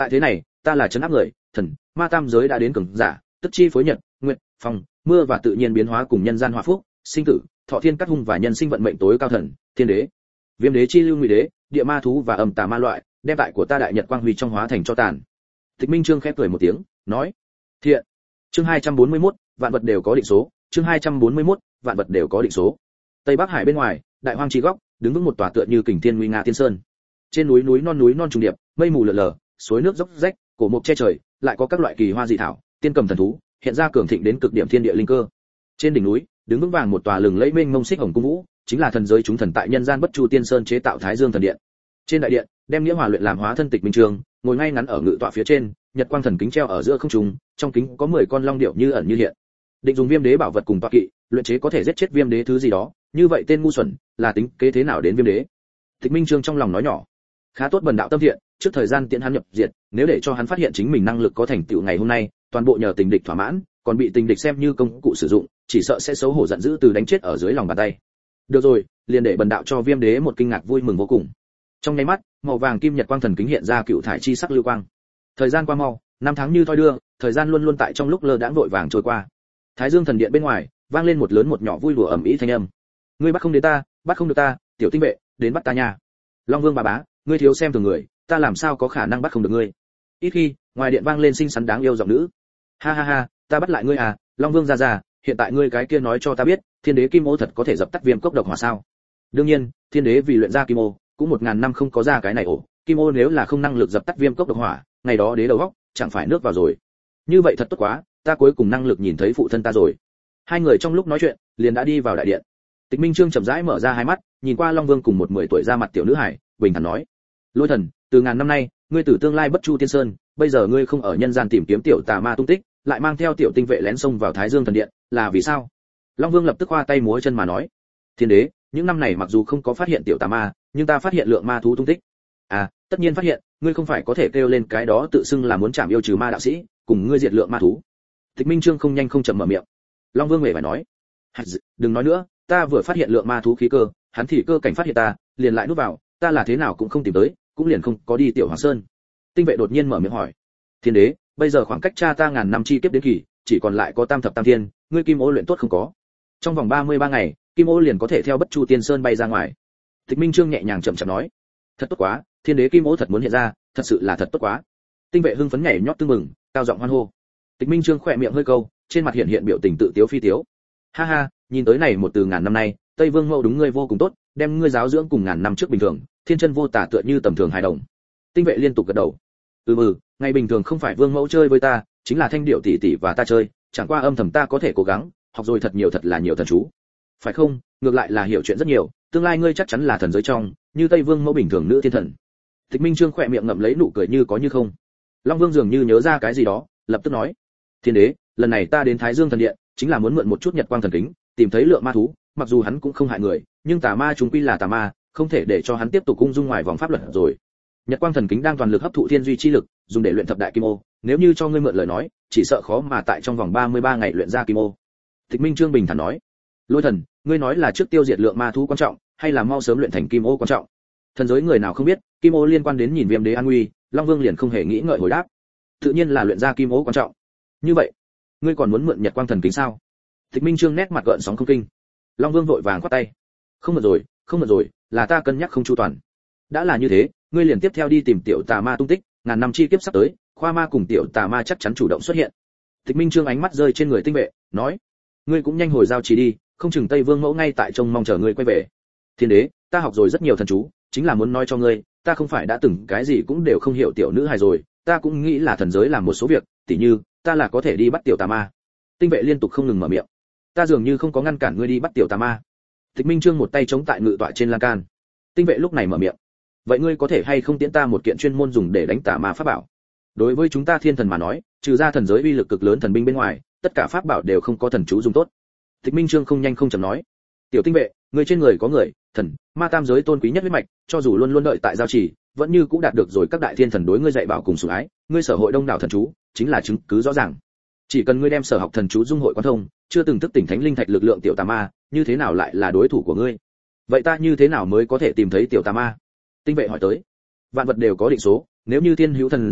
Tại thế này, ta là trấn áp người, thần, ma tam giới đã đến cường giả, tức chi phối nhật, nguyệt, phong, mưa và tự nhiên biến hóa cùng nhân gian hòa phúc, sinh tử, thọ thiên cắt hung và nhân sinh vận mệnh tối cao thần, thiên đế, viêm đế chi lưu ngụy đế, địa ma thú và âm tà ma loại, đem tại của ta đại nhật quang huy trong hóa thành cho tàn. Tịch Minh Trương khẽ cười một tiếng, nói: "Thiện." Chương hai trăm bốn mươi mốt, vạn vật đều có định số, chương hai trăm bốn mươi mốt, vạn vật đều có định số. Tây Bắc Hải bên ngoài, đại hoang chi góc, đứng vững một tòa tựa như kình thiên nguy nga tiên sơn. Trên núi núi non núi non trùng điệp, mây mù lờ lờ, suối nước dốc rách, cổ mục che trời, lại có các loại kỳ hoa dị thảo, tiên cầm thần thú, hiện ra cường thịnh đến cực điểm thiên địa linh cơ. Trên đỉnh núi, đứng vững vàng một tòa lừng lẫy mênh mông xích hồng cung vũ, chính là thần giới chúng thần tại nhân gian bất chu tiên sơn chế tạo Thái Dương thần điện. Trên đại điện, đem nghĩa hòa luyện làm hóa thân Tịch Minh Trương, ngồi ngay ngắn ở ngự tọa phía trên, nhật quang thần kính treo ở giữa không trung, trong kính có mười con long điểu như ẩn như hiện. Định dùng viêm đế bảo vật cùng tọa kỵ, luyện chế có thể giết chết viêm đế thứ gì đó, như vậy tên ngu xuẩn, là tính kế thế nào đến viêm đế? Tịch Minh Trương trong lòng nói nhỏ, khá tốt bần đạo tâm thiện, trước thời gian tiện hắn nhập diệt, nếu để cho hắn phát hiện chính mình năng lực có thành tựu ngày hôm nay, toàn bộ nhờ tình địch thỏa mãn, còn bị tình địch xem như công cụ sử dụng, chỉ sợ sẽ xấu hổ giận dữ từ đánh chết ở dưới lòng bàn tay. Được rồi, liền để bần đạo cho viêm đế một kinh ngạc vui mừng vô cùng. Trong nháy mắt, màu vàng kim nhật quang thần kính hiện ra cựu thải chi sắc lưu quang. Thời gian qua mau, năm tháng như thoi đưa, thời gian luôn luôn tại trong lúc lơ đãng vội vàng trôi qua. Thái Dương thần điện bên ngoài, vang lên một lớn một nhỏ vui đùa ầm ĩ thanh âm. Ngươi bắt không đến ta, bắt không được ta, tiểu tinh vệ, đến bắt ta nha. Long Vương bà bá, ngươi thiếu xem thường người, ta làm sao có khả năng bắt không được ngươi. Ít khi, ngoài điện vang lên xinh xắn đáng yêu giọng nữ. Ha ha ha, ta bắt lại ngươi à, Long Vương gia gia, hiện tại ngươi cái kia nói cho ta biết, Thiên đế kim ô thật có thể dập tắt viêm cốc độc hỏa sao? Đương nhiên, Thiên đế vì luyện ra kim ô, cũng một ngàn năm không có ra cái này ổ, kim ô nếu là không năng lực dập tắt viêm cốc độc hỏa, ngày đó đế đầu góc, chẳng phải nước vào rồi. Như vậy thật tốt quá, ta cuối cùng năng lực nhìn thấy phụ thân ta rồi. Hai người trong lúc nói chuyện, liền đã đi vào đại điện. Tịch Minh Trương chậm rãi mở ra hai mắt, nhìn qua Long Vương cùng một mười tuổi ra mặt tiểu nữ hải, bình thản nói: "Lôi thần, từ ngàn năm nay, ngươi từ tương lai bất chu tiên sơn, bây giờ ngươi không ở nhân gian tìm kiếm tiểu tà ma tung tích, lại mang theo tiểu tinh vệ lén xông vào Thái Dương thần điện, là vì sao?" Long Vương lập tức khoa tay múa chân mà nói: "Thiên đế, những năm này mặc dù không có phát hiện tiểu tà ma, nhưng ta phát hiện lượng ma thú tung tích." "À, tất nhiên phát hiện, ngươi không phải có thể kêu lên cái đó tự xưng là muốn chạm yêu trừ ma đạo sĩ, cùng ngươi diệt lượng ma thú." Tịch Minh Trương không nhanh không chậm mở miệng. Long Vương mệt phải nói: "Đừng nói nữa, ta vừa phát hiện lượng ma thú khí cơ, hắn thì cơ cảnh phát hiện ta, liền lại núp vào, ta là thế nào cũng không tìm tới, cũng liền không có đi tiểu Hoàng Sơn." Tinh vệ đột nhiên mở miệng hỏi: "Thiên đế, bây giờ khoảng cách cha ta ngàn năm chi kiếp đến kỳ, chỉ còn lại có tam thập tam thiên, ngươi kim ô luyện tốt không có? Trong vòng ba mươi ba ngày, kim ô liền có thể theo bất chu tiên sơn bay ra ngoài." Tịch Minh Trương nhẹ nhàng chậm chậm nói: "Thật tốt quá, Thiên đế kim ô thật muốn hiện ra, thật sự là thật tốt quá." Tinh vệ hưng phấn nhảy nhót tưng mừng, cao giọng hoan hô. Tịch Minh Trương khỏe miệng hơi câu, trên mặt hiện hiện biểu tình tự tiếu phi tiếu. "Ha ha, nhìn tới này một từ ngàn năm nay, Tây Vương Mẫu đúng ngươi vô cùng tốt, đem ngươi giáo dưỡng cùng ngàn năm trước bình thường, thiên chân vô tà tựa như tầm thường hài đồng." Tinh vệ liên tục gật đầu. "Ừ ừ, ngày bình thường không phải Vương Mẫu chơi với ta, chính là Thanh Điệu tỷ tỷ và ta chơi, chẳng qua âm thầm ta có thể cố gắng, học rồi thật nhiều thật là nhiều thần chú." "Phải không, ngược lại là hiểu chuyện rất nhiều, tương lai ngươi chắc chắn là thần giới trong, như Tây Vương Mẫu bình thường nữ thiên thần." Tịch Minh Trương khỏe miệng ngậm lấy nụ cười như có như không. Long Vương dường như nhớ ra cái gì đó, lập tức nói: "Thiên đế, lần này ta đến Thái Dương thần điện, chính là muốn mượn một chút nhật quang thần kính, tìm thấy lượng ma thú, mặc dù hắn cũng không hại người, nhưng tà ma chúng quy là tà ma, không thể để cho hắn tiếp tục cung dung ngoài vòng pháp luật rồi. Nhật quang thần kính đang toàn lực hấp thụ thiên duy chi lực, dùng để luyện thập đại kim ô, nếu như cho ngươi mượn lời nói, chỉ sợ khó mà tại trong vòng ba mươi ba ngày luyện ra kim ô." Tịch Minh Trương bình thản nói: "Lôi thần, ngươi nói là trước tiêu diệt lượng ma thú quan trọng, hay là mau sớm luyện thành kim ô quan trọng?" Thần giới người nào không biết, kim ô liên quan đến nhìn viêm đế an nguy, Long Vương liền không hề nghĩ ngợi hồi đáp: "Tự nhiên là luyện ra kim ô quan trọng." "Như vậy, ngươi còn muốn mượn nhật quang thần kính sao?" Tịch Minh Trương nét mặt gợn sóng không kinh. Long Vương vội vàng quát tay: "Không mượn rồi, không mượn rồi, là ta cân nhắc không chu toàn. Đã là như thế, ngươi liền tiếp theo đi tìm tiểu tà ma tung tích, ngàn năm chi kiếp sắp tới, khoa ma cùng tiểu tà ma chắc chắn chủ động xuất hiện." Tịch Minh Trương ánh mắt rơi trên người tinh vệ, nói: "Ngươi cũng nhanh hồi giao trì đi, không chừng Tây Vương Mẫu ngay tại trông mong chờ ngươi quay về." "Thiên đế, ta học rồi rất nhiều thần chú, chính là muốn nói cho ngươi, ta không phải đã từng cái gì cũng đều không hiểu tiểu nữ hài rồi, ta cũng nghĩ là thần giới làm một số việc, tỉ như, ta là có thể đi bắt tiểu tà ma." Tinh vệ liên tục không ngừng mở miệng: "Ta dường như không có ngăn cản ngươi đi bắt tiểu tà ma." Tịch Minh Trương một tay chống tại ngự tọa trên lan can. Tinh vệ lúc này mở miệng: "Vậy ngươi có thể hay không tiễn ta một kiện chuyên môn dùng để đánh tà ma pháp bảo? Đối với chúng ta thiên thần mà nói, trừ ra thần giới uy lực cực lớn thần binh bên ngoài, tất cả pháp bảo đều không có thần chú dùng tốt." Tịch Minh Trương không nhanh không chậm nói: "Tiểu tinh vệ, ngươi trên người có người, thần, ma tam giới tôn quý nhất huyết mạch, cho dù luôn luôn đợi tại giao trì, vẫn như cũng đạt được rồi các đại thiên thần đối ngươi dạy bảo cùng sủng ái, ngươi sở hội đông đảo thần chú, chính là chứng cứ rõ ràng. Chỉ cần ngươi đem sở học thần chú dung hội quan thông, chưa từng thức tỉnh thánh linh thạch lực lượng tiểu tà ma, như thế nào lại là đối thủ của ngươi? Vậy ta như thế nào mới có thể tìm thấy tiểu tà ma?" Tinh vệ hỏi tới. "Vạn vật đều có định số, nếu như thiên hữu thần giới,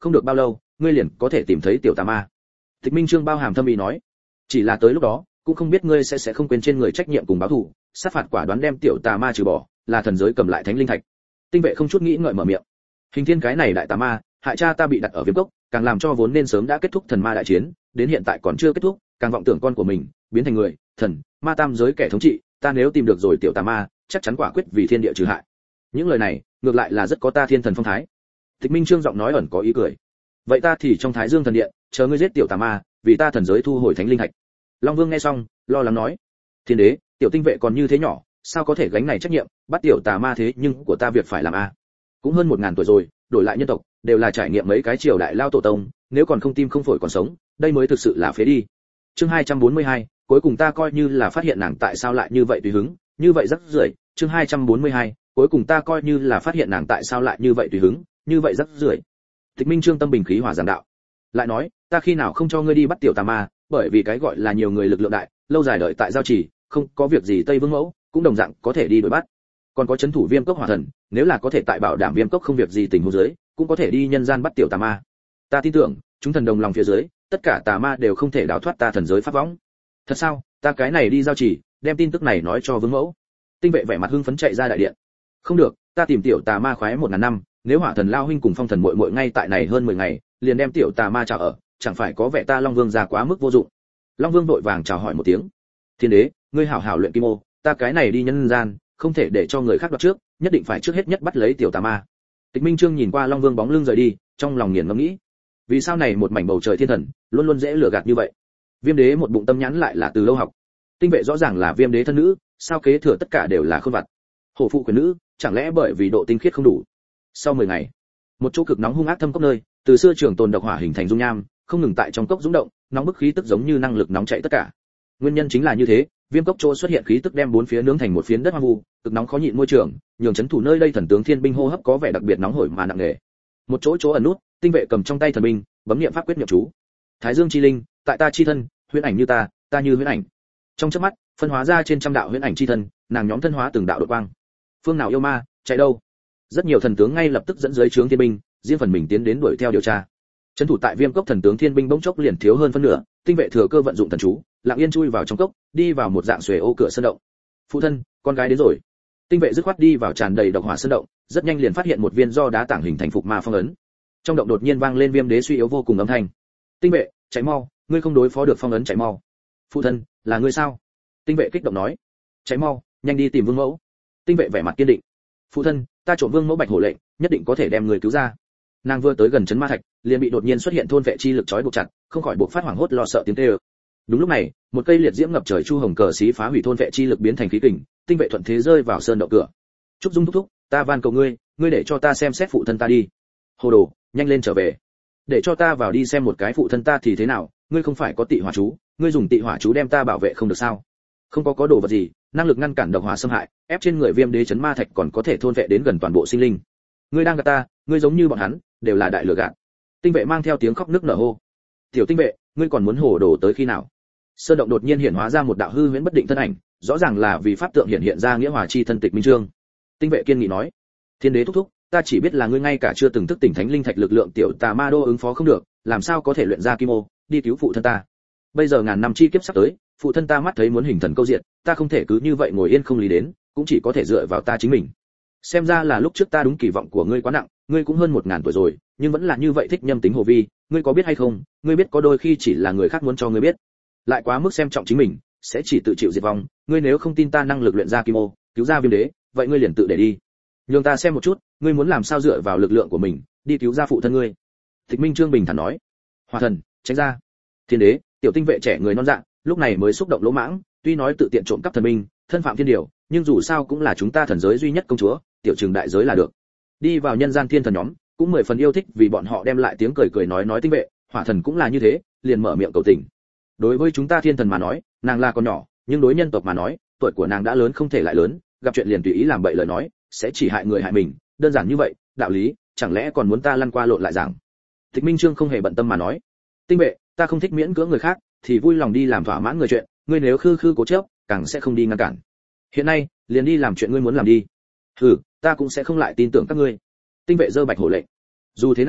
không được bao lâu ngươi liền có thể tìm thấy tiểu tà ma. Tịch Minh Trương bao hàm thâm ý nói, chỉ là tới lúc đó cũng không biết ngươi sẽ sẽ không quên trên người trách nhiệm cùng báo thù, sát phạt quả đoán đem tiểu tà ma trừ bỏ, là thần giới cầm lại thánh linh thạch. Tinh vệ không chút nghĩ ngợi mở miệng, Hình Thiên cái này đại tà ma, hại cha ta bị đặt ở viêm cốc, càng làm cho vốn nên sớm đã kết thúc thần ma đại chiến, đến hiện tại còn chưa kết thúc, càng vọng tưởng con của mình biến thành người, thần, ma tam giới kẻ thống trị, ta nếu tìm được rồi tiểu tà ma, chắc chắn quả quyết vì thiên địa trừ hại. Những lời này, ngược lại là rất có ta thiên thần phong thái. Tịch Minh Trương giọng nói ẩn có ý cười. Vậy ta thì trong Thái Dương thần điện, chờ ngươi giết tiểu tà ma, vì ta thần giới thu hồi thánh linh thạch. Long Vương nghe xong, lo lắng nói, thiên đế, tiểu tinh vệ còn như thế nhỏ, sao có thể gánh này trách nhiệm, bắt tiểu tà ma thế nhưng của ta việc phải làm a. Cũng hơn một ngàn tuổi rồi, đổi lại nhân tộc, đều là trải nghiệm mấy cái triều đại lao tổ tông, nếu còn không tim không phổi còn sống, đây mới thực sự là phế đi. Chương hai trăm bốn mươi hai, cuối cùng ta coi như là phát hiện nàng tại sao lại như vậy tùy hứng, như vậy rất rưởi. Chương hai trăm bốn mươi hai, cuối cùng ta coi như là phát hiện nàng tại sao lại như vậy tùy hứng, như vậy rất rưởi. Tịch Minh Trương tâm bình khí hòa giảng đạo, lại nói, ta khi nào không cho ngươi đi bắt tiểu tà ma, bởi vì cái gọi là nhiều người lực lượng đại, lâu dài đợi tại giao trì, không có việc gì Tây Vương mẫu cũng đồng dạng có thể đi đuổi bắt. Còn có chấn thủ Viêm Cốc Hỏa Thần, nếu là có thể tại bảo đảm Viêm Cốc không việc gì tình huống dưới, cũng có thể đi nhân gian bắt tiểu tà ma. Ta tin tưởng, chúng thần đồng lòng phía dưới, tất cả tà ma đều không thể đào thoát ta thần giới pháp võng. Thật sao? Ta cái này đi giao trì, đem tin tức này nói cho Vương mẫu. Tinh vệ vẻ mặt hưng phấn chạy ra đại điện. Không được, ta tìm tiểu tà ma khoái một ngàn năm, nếu Hỏa Thần lao huynh cùng Phong Thần muội muội ngay tại này hơn mười ngày, liền đem tiểu tà ma chào ở, chẳng phải có vẻ ta Long Vương già quá mức vô dụng. Long Vương vội vàng chào hỏi một tiếng. Thiên đế, ngươi hảo hảo luyện kim ô, ta cái này đi nhân gian, không thể để cho người khác đoạt trước, nhất định phải trước hết nhất bắt lấy tiểu tà ma. Tịch Minh Trương nhìn qua Long Vương bóng lưng rời đi, trong lòng nghiền ngẫm nghĩ, vì sao này một mảnh bầu trời thiên thần luôn luôn dễ lừa gạt như vậy. Viêm đế một bụng tâm nhãn lại là từ lâu học, tinh vệ rõ ràng là Viêm đế thân nữ, sao kế thừa tất cả đều là khôn vặt. Hổ phụ quyền nữ, chẳng lẽ bởi vì độ tinh khiết không đủ. Sau mười ngày, một chỗ cực nóng hung ác thâm cốc nơi, từ xưa trường tồn độc hỏa hình thành dung nham, không ngừng tại trong cốc dũng động, nóng bức khí tức giống như năng lực nóng chảy tất cả. Nguyên nhân chính là như thế, Viêm cốc chỗ xuất hiện khí tức đem bốn phía nướng thành một phiến đất hoang vu, cực nóng khó nhịn môi trường, nhường chấn thủ nơi đây thần tướng thiên binh hô hấp có vẻ đặc biệt nóng hổi mà nặng nề. Một chỗ chỗ ẩn nút, tinh vệ cầm trong tay thần binh, bấm niệm pháp quyết niệm chú. Thái Dương chi linh, tại ta chi thân, huyễn ảnh như ta, ta như huyễn ảnh. Trong chớp mắt, phân hóa ra trên trăm đạo huyễn ảnh chi thân, nàng nhóm thân hóa từng đạo đột quang. Phương nào yêu ma, chạy đâu? Rất nhiều thần tướng ngay lập tức dẫn dưới trướng thiên binh, riêng phần mình tiến đến đuổi theo điều tra. Trấn thủ tại Viêm cốc thần tướng thiên binh bỗng chốc liền thiếu hơn phân nửa, tinh vệ thừa cơ vận dụng thần chú, lặng yên chui vào trong cốc, đi vào một dạng xuề ô cửa sơn động. Phụ thân, con gái đến rồi. Tinh vệ dứt khoát đi vào tràn đầy độc hỏa sơn động, rất nhanh liền phát hiện một viên do đá tảng hình thành phục ma phong ấn. Trong động đột nhiên vang lên Viêm đế suy yếu vô cùng âm thanh. Tinh vệ, chạy mau, ngươi không đối phó được phong ấn, chạy mau. Phụ thân, là ngươi sao? Tinh vệ kích động nói. Chạy mau, nhanh đi tìm Vương mẫu. Tinh vệ vẻ mặt kiên định. Phụ thân, ta trộm Vương mẫu bạch hổ lệnh, nhất định có thể đem người cứu ra. Nàng vừa tới gần chấn ma thạch, liền bị đột nhiên xuất hiện thôn vệ chi lực trói buộc chặt, không khỏi buộc phát hoảng hốt lo sợ tiếng kêu. Đúng lúc này, một cây liệt diễm ngập trời chu hồng cờ xí phá hủy thôn vệ chi lực biến thành khí kình, tinh vệ thuận thế rơi vào sơn động cửa. Trúc Dung thúc thúc, ta van cầu ngươi, ngươi để cho ta xem xét phụ thân ta đi. Hồ đồ, nhanh lên trở về. Để cho ta vào đi xem một cái phụ thân ta thì thế nào, ngươi không phải có tị hỏa chú, ngươi dùng tị hỏa chú đem ta bảo vệ không được sao? Không có có đồ vật gì, năng lực ngăn cản độc hỏa xâm hại, ép trên người Viêm đế chấn ma thạch còn có thể thôn vệ đến gần toàn bộ sinh linh. Ngươi đang gạt ta, ngươi giống như bọn hắn, đều là đại lừa gạt. Tinh vệ mang theo tiếng khóc nức nở hô. Tiểu tinh vệ, ngươi còn muốn hồ đồ tới khi nào? Sơn động đột nhiên hiện hóa ra một đạo hư huyễn bất định thân ảnh, rõ ràng là vì pháp tượng hiện hiện ra nghĩa hòa chi thân Tịch Minh Trương. Tinh vệ kiên nghị nói, thiên đế thúc thúc, ta chỉ biết là ngươi ngay cả chưa từng thức tỉnh thánh linh thạch lực lượng tiểu tà ma đô ứng phó không được, làm sao có thể luyện ra kim ô, đi cứu phụ thân ta. Bây giờ ngàn năm chi kiếp sắp tới, phụ thân ta mắt thấy muốn hình thần câu diện, ta không thể cứ như vậy ngồi yên không lý đến, cũng chỉ có thể dựa vào ta chính mình. Xem ra là lúc trước ta đúng kỳ vọng của ngươi quá nặng, ngươi cũng hơn một ngàn tuổi rồi, nhưng vẫn là như vậy thích nhâm tính hồ vi, ngươi có biết hay không, ngươi biết có đôi khi chỉ là người khác muốn cho ngươi biết, lại quá mức xem trọng chính mình, sẽ chỉ tự chịu diệt vong. Ngươi nếu không tin ta năng lực luyện ra kim ô, cứu ra Viêm đế, vậy ngươi liền tự để đi. Nhường ta xem một chút, ngươi muốn làm sao dựa vào lực lượng của mình đi cứu ra phụ thân ngươi. Tịch Minh Trương bình thản nói. Hỏa thần, tránh ra. Thiên đế, tiểu tinh vệ trẻ người non dạ, lúc này mới xúc động lỗ mãng, tuy nói tự tiện trộm cắp thần binh, thân phạm thiên điều, nhưng dù sao cũng là chúng ta thần giới duy nhất công chúa, tiểu trường đại giới là được. Đi vào nhân gian thiên thần nhóm, cũng mười phần yêu thích vì bọn họ đem lại tiếng cười cười nói nói tinh vệ, hỏa thần cũng là như thế, liền mở miệng cầu tình. Đối với chúng ta thiên thần mà nói, nàng là con nhỏ, nhưng đối nhân tộc mà nói, tuổi của nàng đã lớn không thể lại lớn, gặp chuyện liền tùy ý làm bậy lời nói, sẽ chỉ hại người hại mình, đơn giản như vậy, đạo lý, chẳng lẽ còn muốn ta lăn qua lộn lại giảng. Tịch Minh Trương không hề bận tâm mà nói, tinh vệ, ta không thích miễn cưỡng người khác, thì vui lòng đi làm thỏa mãn người chuyện, ngươi nếu khư khư cố chấp, càng sẽ không đi ngăn cản. Hiện nay, liền đi làm chuyện ngươi muốn làm đi. Hừ, ta cũng sẽ không lại tin tưởng các ngươi. Tinh vệ giơ bạch hổ lệnh. Dù thế nào,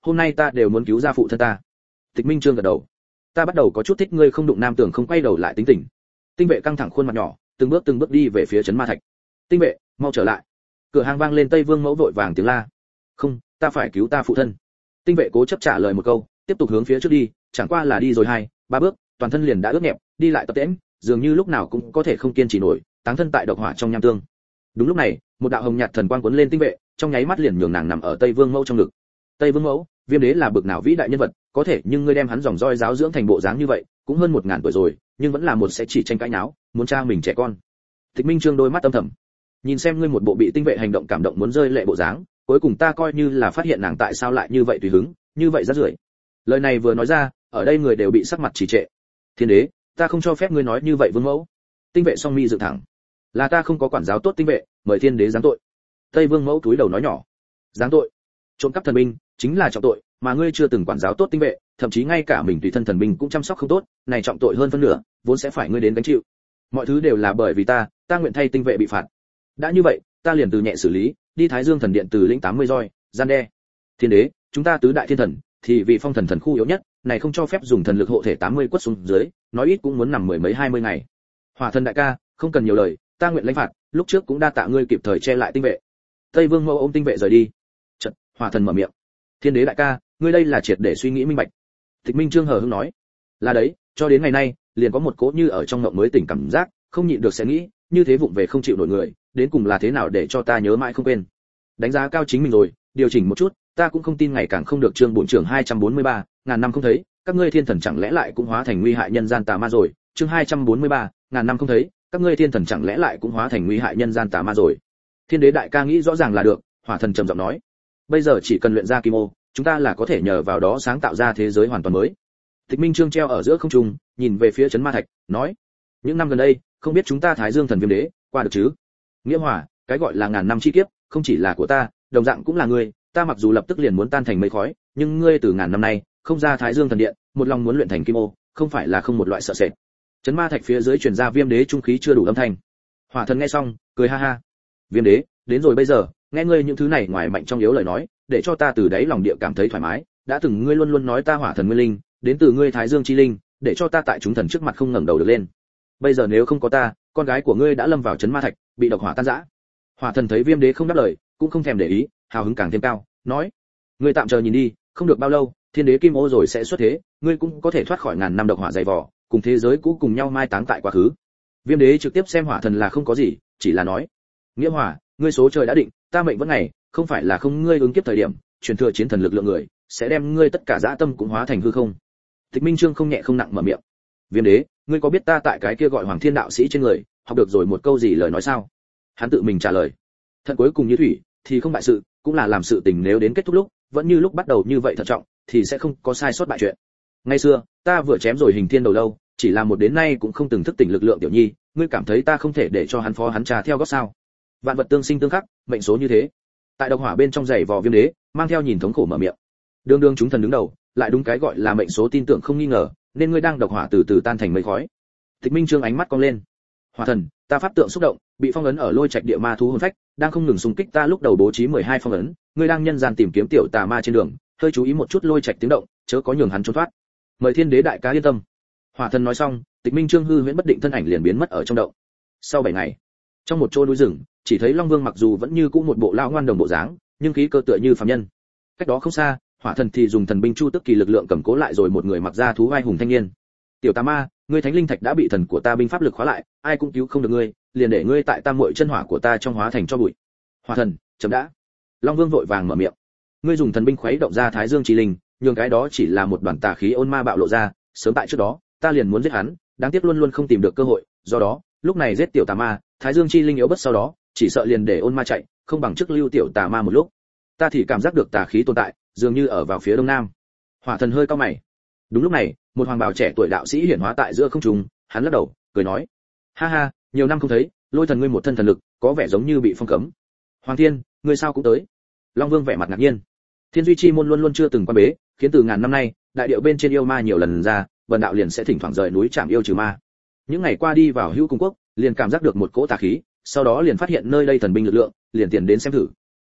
hôm nay ta đều muốn cứu ra phụ thân ta. Tịch Minh Trương gật đầu. Ta bắt đầu có chút thích ngươi không đụng nam tường không quay đầu lại tính tình. Tinh vệ căng thẳng khuôn mặt nhỏ, từng bước từng bước đi về phía trấn ma thạch. Tinh vệ, mau trở lại. Cửa hàng vang lên Tây Vương Mẫu vội vàng tiếng la. Không, ta phải cứu ta phụ thân. Tinh vệ cố chấp trả lời một câu, tiếp tục hướng phía trước đi, chẳng qua là đi rồi hai ba bước, toàn thân liền đã ướt nhẹp, đi lại tập tễnh, dường như lúc nào cũng có thể không kiên trì nổi, táng thân tại độc hỏa trong nham tương. Đúng lúc này, một đạo hồng nhạt thần quang cuốn lên Tinh vệ, trong nháy mắt liền nhường nàng nằm ở Tây Vương Mẫu trong ngực. Tây Vương Mẫu, Viêm đế là bực nào vĩ đại nhân vật, có thể nhưng ngươi đem hắn dòng roi giáo dưỡng thành bộ dáng như vậy, cũng hơn một ngàn tuổi rồi, nhưng vẫn là một sẽ chỉ tranh cãi nháo, muốn cha mình trẻ con. Tịch Minh Trương đôi mắt âm thầm, nhìn xem ngươi một bộ bị Tinh vệ hành động cảm động muốn rơi lệ bộ dáng, cuối cùng ta coi như là phát hiện nàng tại sao lại như vậy tùy hứng, như vậy rát rưởi. Lời này vừa nói ra, ở đây người đều bị sắc mặt trì trệ. Thiên đế, ta không cho phép ngươi nói như vậy Vương Mẫu. Tinh vệ song mi dựng thẳng, là ta không có quản giáo tốt Tinh vệ, mời thiên đế giáng tội. Tây Vương Mẫu cúi đầu nói nhỏ, giáng tội? Trộm cắp thần binh chính là trọng tội, mà ngươi chưa từng quản giáo tốt Tinh vệ, thậm chí ngay cả mình tùy thân thần binh cũng chăm sóc không tốt, này trọng tội hơn phân nửa, vốn sẽ phải ngươi đến gánh chịu. Mọi thứ đều là bởi vì ta, ta nguyện thay Tinh vệ bị phạt. Đã như vậy, ta liền từ nhẹ xử lý, đi Thái Dương thần điện từ lĩnh tám mươi roi, gian đe. Thiên đế, chúng ta tứ đại thiên thần, thì vì phong thần thần khu yếu nhất, này không cho phép dùng thần lực hộ thể tám mươi quất xuống dưới, nói ít cũng muốn nằm mười mấy hai mươi ngày. Hỏa thần đại ca, không cần nhiều lời, ta nguyện lãnh phạt, lúc trước cũng đa tạ ngươi kịp thời che lại Tinh vệ. Tây Vương Mẫu ôm Tinh vệ rời đi. Chợt, Hỏa thần mở miệng, thiên đế đại ca, ngươi đây là triệt để suy nghĩ minh bạch. Tịch Minh Trương hờ hững nói, là đấy, cho đến ngày nay, liền có một cỗ như ở trong ngộng mới tỉnh cảm giác, không nhịn được sẽ nghĩ, như thế vụng về không chịu nổi người, đến cùng là thế nào để cho ta nhớ mãi không quên. Đánh giá cao chính mình rồi, điều chỉnh một chút, ta cũng không tin ngày càng không được. Chương bổn trưởng hai trăm bốn mươi ba, ngàn năm không thấy, các ngươi thiên thần chẳng lẽ lại cũng hóa thành nguy hại nhân gian tà ma rồi. Chương hai trăm bốn mươi ba, ngàn năm không thấy, các ngươi thiên thần chẳng lẽ lại cũng hóa thành nguy hại nhân gian tà ma rồi. Thiên đế đại ca nghĩ rõ ràng là được, Hỏa thần trầm giọng nói. Bây giờ chỉ cần luyện ra kim ô, chúng ta là có thể nhờ vào đó sáng tạo ra thế giới hoàn toàn mới. Tịch Minh Trương treo ở giữa không trung, nhìn về phía trấn ma thạch, nói: những năm gần đây, không biết chúng ta Thái Dương thần Viêm đế qua được chứ? Nghĩa Hỏa, cái gọi là ngàn năm chi kiếp, không chỉ là của ta, đồng dạng cũng là ngươi. Ta mặc dù lập tức liền muốn tan thành mây khói, nhưng ngươi từ ngàn năm nay không ra Thái Dương thần điện, một lòng muốn luyện thành kim ô, không phải là không một loại sợ sệt. Trấn ma thạch phía dưới truyền ra Viêm đế trung khí chưa đủ âm thanh. Hỏa thần nghe xong, cười ha ha. Viêm đế, đến rồi bây giờ, nghe ngươi những thứ này ngoài mạnh trong yếu lời nói, để cho ta từ đáy lòng địa cảm thấy thoải mái. Đã từng ngươi luôn luôn nói ta Hỏa thần nguyên linh, đến từ ngươi Thái Dương chi linh, để cho ta tại chúng thần trước mặt không ngẩng đầu được lên. Bây giờ nếu không có ta, con gái của ngươi đã lâm vào trấn ma thạch, bị độc hỏa tan rã. Hỏa thần thấy Viêm đế không đáp lời, cũng không thèm để ý, hào hứng càng thêm cao, nói: ngươi tạm chờ nhìn đi, không được bao lâu, thiên đế kim ô rồi sẽ xuất thế, ngươi cũng có thể thoát khỏi ngàn năm độc hỏa dày vò, cùng thế giới cũ cùng nhau mai táng tại quá khứ. Viêm đế trực tiếp xem Hỏa thần là không có gì, chỉ là nói: Nghĩa Hỏa, ngươi số trời đã định, ta mệnh vẫn ngày, không phải là không ngươi ứng kiếp thời điểm, truyền thừa chiến thần lực lượng người, sẽ đem ngươi tất cả dã tâm cũng hóa thành hư không. Tịch Minh Trương không nhẹ không nặng mở miệng: Viêm đế, ngươi có biết ta tại cái kia gọi Hoàng Thiên đạo sĩ trên người, học được rồi một câu gì lời nói sao? Hắn tự mình trả lời: thận cuối cùng như thủy, thì không bại sự, cũng là làm sự tình nếu đến kết thúc lúc, vẫn như lúc bắt đầu như vậy thận trọng, thì sẽ không có sai sót bại chuyện. Ngày xưa, ta vừa chém rồi Hình Thiên đầu lâu, chỉ là một đến nay cũng không từng thức tỉnh lực lượng tiểu nhi, ngươi cảm thấy ta không thể để cho hắn phó hắn trà theo gót sao? Vạn vật tương sinh tương khắc, mệnh số như thế. Tại độc hỏa bên trong giày vò Viêm đế, mang theo nhìn thống khổ mở miệng. Đương đương chúng thần đứng đầu, lại đúng cái gọi là mệnh số tin tưởng không nghi ngờ, nên ngươi đang độc hỏa từ từ tan thành mây khói. Tịch Minh Trương ánh mắt cong lên. Hỏa thần, ta pháp tượng xúc động, bị phong ấn ở lôi trạch địa ma thú hồn phách, đang không ngừng xung kích ta lúc đầu bố trí mười hai phong ấn, ngươi đang nhân gian tìm kiếm tiểu tà ma trên đường, hơi chú ý một chút lôi trạch tiếng động, chớ có nhường hắn trốn thoát. Mời thiên đế đại ca yên tâm. Hỏa thần nói xong, Tịch Minh Trương hư huyễn bất định thân ảnh liền biến mất ở trong động. Sau bảy ngày, trong một chỗ núi rừng, chỉ thấy Long Vương mặc dù vẫn như cũ một bộ lão ngoan đồng bộ dáng, nhưng khí cơ tựa như phàm nhân. Cách đó không xa, Hỏa thần thì dùng thần binh chu tức kỳ lực lượng cầm cố lại rồi một người mặc da thú vai hùng thanh niên. Tiểu tà ma, ngươi thánh linh thạch đã bị thần của ta binh pháp lực khóa lại, ai cũng cứu không được ngươi, liền để ngươi tại tam muội chân hỏa của ta trong hóa thành cho bụi. Hỏa thần, chấm đã. Long Vương vội vàng mở miệng. Ngươi dùng thần binh khuấy động ra Thái Dương chi linh, nhường cái đó chỉ là một đoàn tà khí ôn ma bạo lộ ra, sớm tại trước đó, ta liền muốn giết hắn, đáng tiếc luôn luôn không tìm được cơ hội, do đó, lúc này giết tiểu tà ma, Thái Dương chi linh yếu bất sau đó, chỉ sợ liền để ôn ma chạy, không bằng trước lưu tiểu tà ma một lúc. Ta thì cảm giác được tà khí tồn tại, dường như ở vào phía đông nam. Hỏa thần hơi cau mày. Đúng lúc này, một hoàng bào trẻ tuổi đạo sĩ hiển hóa tại giữa không trung, hắn lắc đầu, cười nói: ha ha, nhiều năm không thấy, lôi thần ngươi một thân thần lực, có vẻ giống như bị phong cấm. Hoàng Thiên, ngươi sao cũng tới? Long Vương vẻ mặt ngạc nhiên. Thiên duy chi môn luôn luôn chưa từng quan bế, khiến từ ngàn năm nay, đại điệu bên trên yêu ma nhiều lần ra, bần đạo liền sẽ thỉnh thoảng rời núi chạm yêu trừ ma. Những ngày qua đi vào Hữu Cung quốc, liền cảm giác được một cỗ tà khí, sau đó liền phát hiện nơi đây thần binh lực lượng, liền tiền đến xem thử.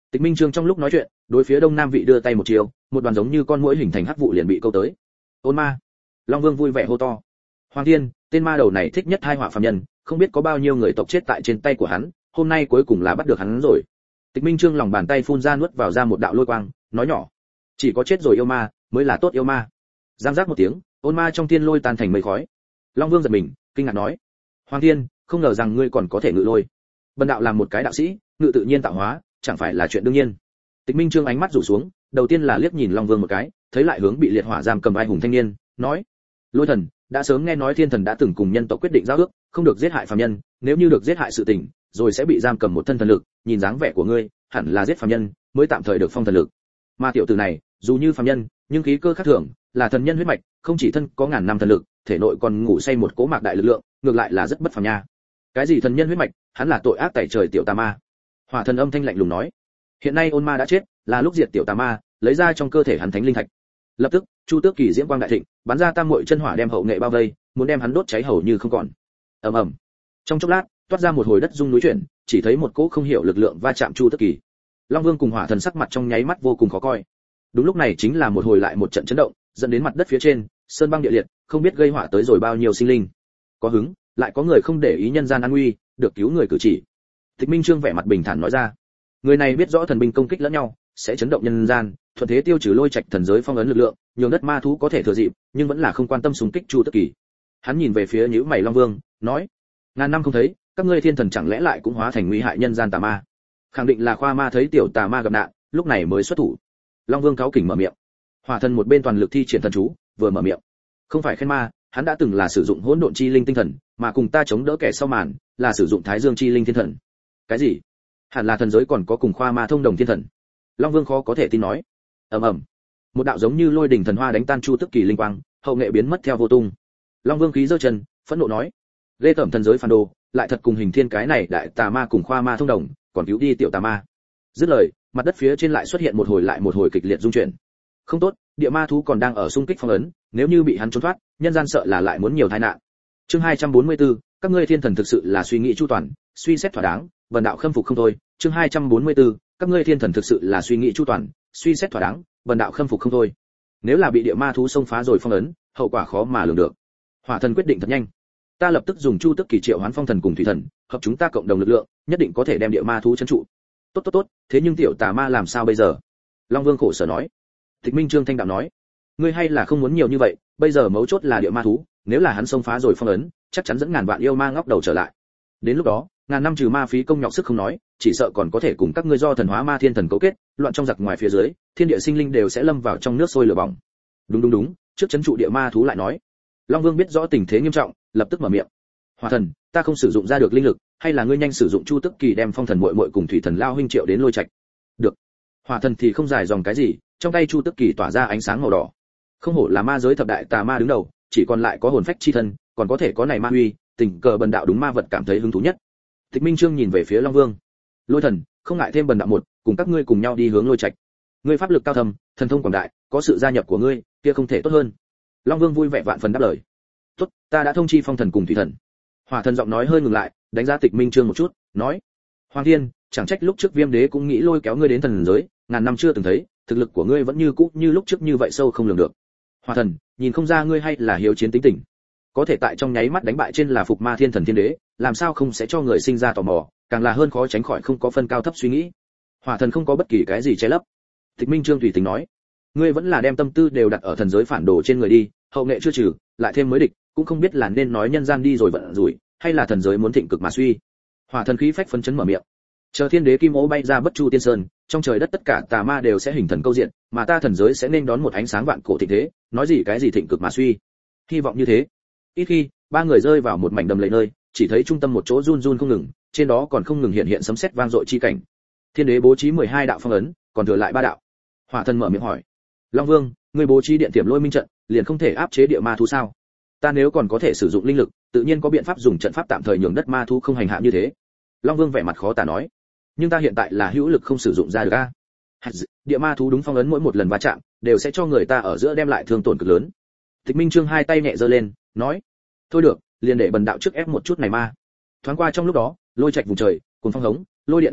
Tịch Minh Trương trong lúc nói chuyện, đối phía đông nam vị đưa tay một chiều, một đoàn giống như con muỗi hình thành hắc vụ liền bị câu tới. Ôn ma! Long Vương vui vẻ hô to. Hoàng Thiên, tên ma đầu này thích nhất hai họa phàm nhân, không biết có bao nhiêu người tộc chết tại trên tay của hắn, hôm nay cuối cùng là bắt được hắn rồi. Tịch Minh Trương lòng bàn tay phun ra nuốt vào ra một đạo lôi quang, nói nhỏ: chỉ có chết rồi yêu ma mới là tốt yêu ma. Giang giác một tiếng, ôn ma trong tiên lôi tan thành mây khói. Long Vương giật mình, kinh ngạc nói: Hoàng Thiên, không ngờ rằng ngươi còn có thể ngự lôi. Bần đạo làm một cái đạo sĩ, ngự tự nhiên tạo hóa, chẳng phải là chuyện đương nhiên. Tịch Minh Trương ánh mắt rủ xuống, đầu tiên là liếc nhìn Long Vương một cái, thấy lại hướng bị liệt hỏa giam cầm ai hùng thanh niên, nói: Lôi thần, đã sớm nghe nói thiên thần đã từng cùng nhân tộc quyết định giao ước, không được giết hại phàm nhân, nếu như được giết hại sự tình, rồi sẽ bị giam cầm một thân thần lực, nhìn dáng vẻ của ngươi, hẳn là giết phàm nhân, mới tạm thời được phong thần lực. Mà tiểu tử này, dù như phàm nhân, nhưng khí cơ khác thường, là thần nhân huyết mạch, không chỉ thân có ngàn năm thần lực, thể nội còn ngủ say một cỗ mạc đại lực lượng, ngược lại là rất bất phàm nha. Cái gì thần nhân huyết mạch, hắn là tội ác tẩy trời tiểu tà ma. Hỏa thần âm thanh lạnh lùng nói: hiện nay ôn ma đã chết, là lúc diệt tiểu tà ma, lấy ra trong cơ thể hắn thánh linh thạch. Lập tức, Chu Tước Kỳ diễm quang đại thịnh, bắn ra tam muội chân hỏa đem hậu nghệ bao vây, muốn đem hắn đốt cháy hầu như không còn. Ầm ầm. Trong chốc lát, toát ra một hồi đất rung núi chuyển, chỉ thấy một cỗ không hiểu lực lượng va chạm Chu Tước Kỳ. Long Vương cùng Hỏa thần sắc mặt trong nháy mắt vô cùng khó coi. Đúng lúc này chính là một hồi lại một trận chấn động, dẫn đến mặt đất phía trên sơn băng địa liệt, không biết gây họa tới rồi bao nhiêu sinh linh. Có hứng, lại có người không để ý nhân gian an nguy, được cứu người cử chỉ. Tịch Minh Trương vẻ mặt bình thản nói ra: người này biết rõ thần binh công kích lẫn nhau sẽ chấn động nhân gian, thuận thế tiêu trừ lôi trạch thần giới phong ấn lực lượng, nhường đất ma thú có thể thừa dịp, nhưng vẫn là không quan tâm xung kích Chu Tước Kỳ. Hắn nhìn về phía nhíu mày Long Vương, nói: ngàn năm không thấy, các ngươi thiên thần chẳng lẽ lại cũng hóa thành nguy hại nhân gian tà ma? Khẳng định là khoa ma thấy tiểu tà ma gặp nạn, lúc này mới xuất thủ. Long Vương cáu kỉnh mở miệng. Hỏa thần một bên toàn lực thi triển thần chú, vừa mở miệng: không phải khen ma, hắn đã từng là sử dụng hỗn độn chi linh tinh thần, mà cùng ta chống đỡ kẻ sau màn, là sử dụng thái dương chi linh thiên thần. Cái gì? Hẳn là thần giới còn có cùng khoa ma thông đồng thiên thần. Long Vương khó có thể tin nói. Ầm ầm. Một đạo giống như lôi đỉnh thần hoa đánh tan Chu Tước Kỳ linh quang, hậu nghệ biến mất theo vô tung. Long Vương khí giơ chân, phẫn nộ nói: ghê tởm thần giới phản đồ, lại thật cùng hình thiên cái này đại tà ma cùng khoa ma thông đồng, còn cứu đi tiểu tà ma. Dứt lời, mặt đất phía trên lại xuất hiện một hồi lại một hồi kịch liệt rung chuyển. Không tốt, địa ma thú còn đang ở xung kích phong ấn, nếu như bị hắn trốn thoát, nhân gian sợ là lại muốn nhiều tai nạn. Chương hai trăm bốn mươi tư, các ngươi thiên thần thực sự là suy nghĩ chu toàn, suy xét thỏa đáng, vần đạo khâm phục không thôi. Chương hai trăm bốn mươi tư, các ngươi thiên thần thực sự là suy nghĩ chu toàn, suy xét thỏa đáng, vần đạo khâm phục không thôi. Nếu là bị địa ma thú xông phá rồi phong ấn, hậu quả khó mà lường được. Hỏa thần quyết định thật nhanh. Ta lập tức dùng Chu Tước Kỳ triệu hoán phong thần cùng thủy thần, hợp chúng ta cộng đồng lực lượng, nhất định có thể đem địa ma thú trấn trụ. Tốt tốt tốt, thế nhưng tiểu tà ma làm sao bây giờ? Long Vương khổ sở nói. Tịch Minh Trương thanh đạm nói: ngươi hay là không muốn nhiều như vậy, bây giờ mấu chốt là địa ma thú, nếu là hắn xông phá rồi phong ấn, chắc chắn dẫn ngàn vạn yêu ma ngóc đầu trở lại. Đến lúc đó, ngàn năm trừ ma phí công nhọc sức không nói, chỉ sợ còn có thể cùng các ngươi do thần hóa ma thiên thần cấu kết, loạn trong giặc ngoài phía dưới, thiên địa sinh linh đều sẽ lâm vào trong nước sôi lửa bỏng. Đúng đúng đúng, trước trấn trụ địa ma thú lại nói. Long Vương biết rõ tình thế nghiêm trọng, lập tức mở miệng: Hỏa thần, ta không sử dụng ra được linh lực, hay là ngươi nhanh sử dụng Chu Tước Kỳ đem phong thần muội muội cùng thủy thần lao huynh triệu đến lôi trạch. Được. Hỏa thần thì không dài dòng cái gì, trong tay Chu Tước Kỳ tỏa ra ánh sáng màu đỏ. Không hổ là ma giới thập đại tà ma đứng đầu, chỉ còn lại có hồn phách chi thân, còn có thể có này ma uy, tình cờ bần đạo đúng ma vật cảm thấy hứng thú nhất. Tịch Minh Trương nhìn về phía Long Vương. Lôi thần, không ngại thêm bần đạo một, cùng các ngươi cùng nhau đi hướng lôi trạch. Ngươi pháp lực cao thâm, thần thông quảng đại, có sự gia nhập của ngươi, kia không thể tốt hơn. Long Vương vui vẻ vạn phần đáp lời. Tốt, ta đã thông chi phong thần cùng thủy thần. Hỏa thần giọng nói hơi ngừng lại, đánh giá Tịch Minh Trương một chút, nói: Hoàng Thiên, chẳng trách lúc trước Viêm Đế cũng nghĩ lôi kéo ngươi đến thần giới, ngàn năm chưa từng thấy, thực lực của ngươi vẫn như cũ như lúc trước như vậy sâu không lường được. Hỏa thần, nhìn không ra ngươi hay là hiếu chiến tính tình, có thể tại trong nháy mắt đánh bại trên là phục ma thiên thần thiên đế, làm sao không sẽ cho người sinh ra tò mò, càng là hơn khó tránh khỏi không có phân cao thấp suy nghĩ. Hỏa thần không có bất kỳ cái gì che lấp. Tịch Minh Trương tùy tính nói: ngươi vẫn là đem tâm tư đều đặt ở thần giới phản đồ trên người đi, hậu nghệ chưa trừ, lại thêm mới địch, cũng không biết là nên nói nhân gian đi rồi vận rủi, hay là thần giới muốn thịnh cực mà suy. Hỏa thần khí phách phấn chấn mở miệng: chờ thiên đế kim ố bay ra bất chu tiên sơn, trong trời đất tất cả tà ma đều sẽ hình thần câu diện, mà ta thần giới sẽ nên đón một ánh sáng vạn cổ thịnh thế, nói gì cái gì thịnh cực mà suy. Hy vọng như thế. Ít khi, ba người rơi vào một mảnh đầm lầy nơi, chỉ thấy trung tâm một chỗ run run không ngừng, trên đó còn không ngừng hiện hiện sấm sét vang dội chi cảnh. Thiên đế bố trí mười hai đạo phong ấn, còn thừa lại ba đạo. Hỏa thần mở miệng hỏi: Long Vương, ngươi bố trí điện tiềm lôi minh trận, liền không thể áp chế địa ma thú sao? Ta nếu còn có thể sử dụng linh lực, tự nhiên có biện pháp dùng trận pháp tạm thời nhường đất ma thú không hành hạ như thế. Long Vương vẻ mặt khó tả nói: nhưng ta hiện tại là hữu lực không sử dụng ra được a. Địa ma thú đúng phong ấn mỗi một lần va chạm, đều sẽ cho người ta ở giữa đem lại thương tổn cực lớn. Tịch Minh Trương hai tay nhẹ giơ lên, nói: thôi được, liền để bần đạo trước ép một chút này ma. Thoáng qua trong lúc đó, lôi trạch vùng trời, cùng phong hống, lôi điện lẫn lộn,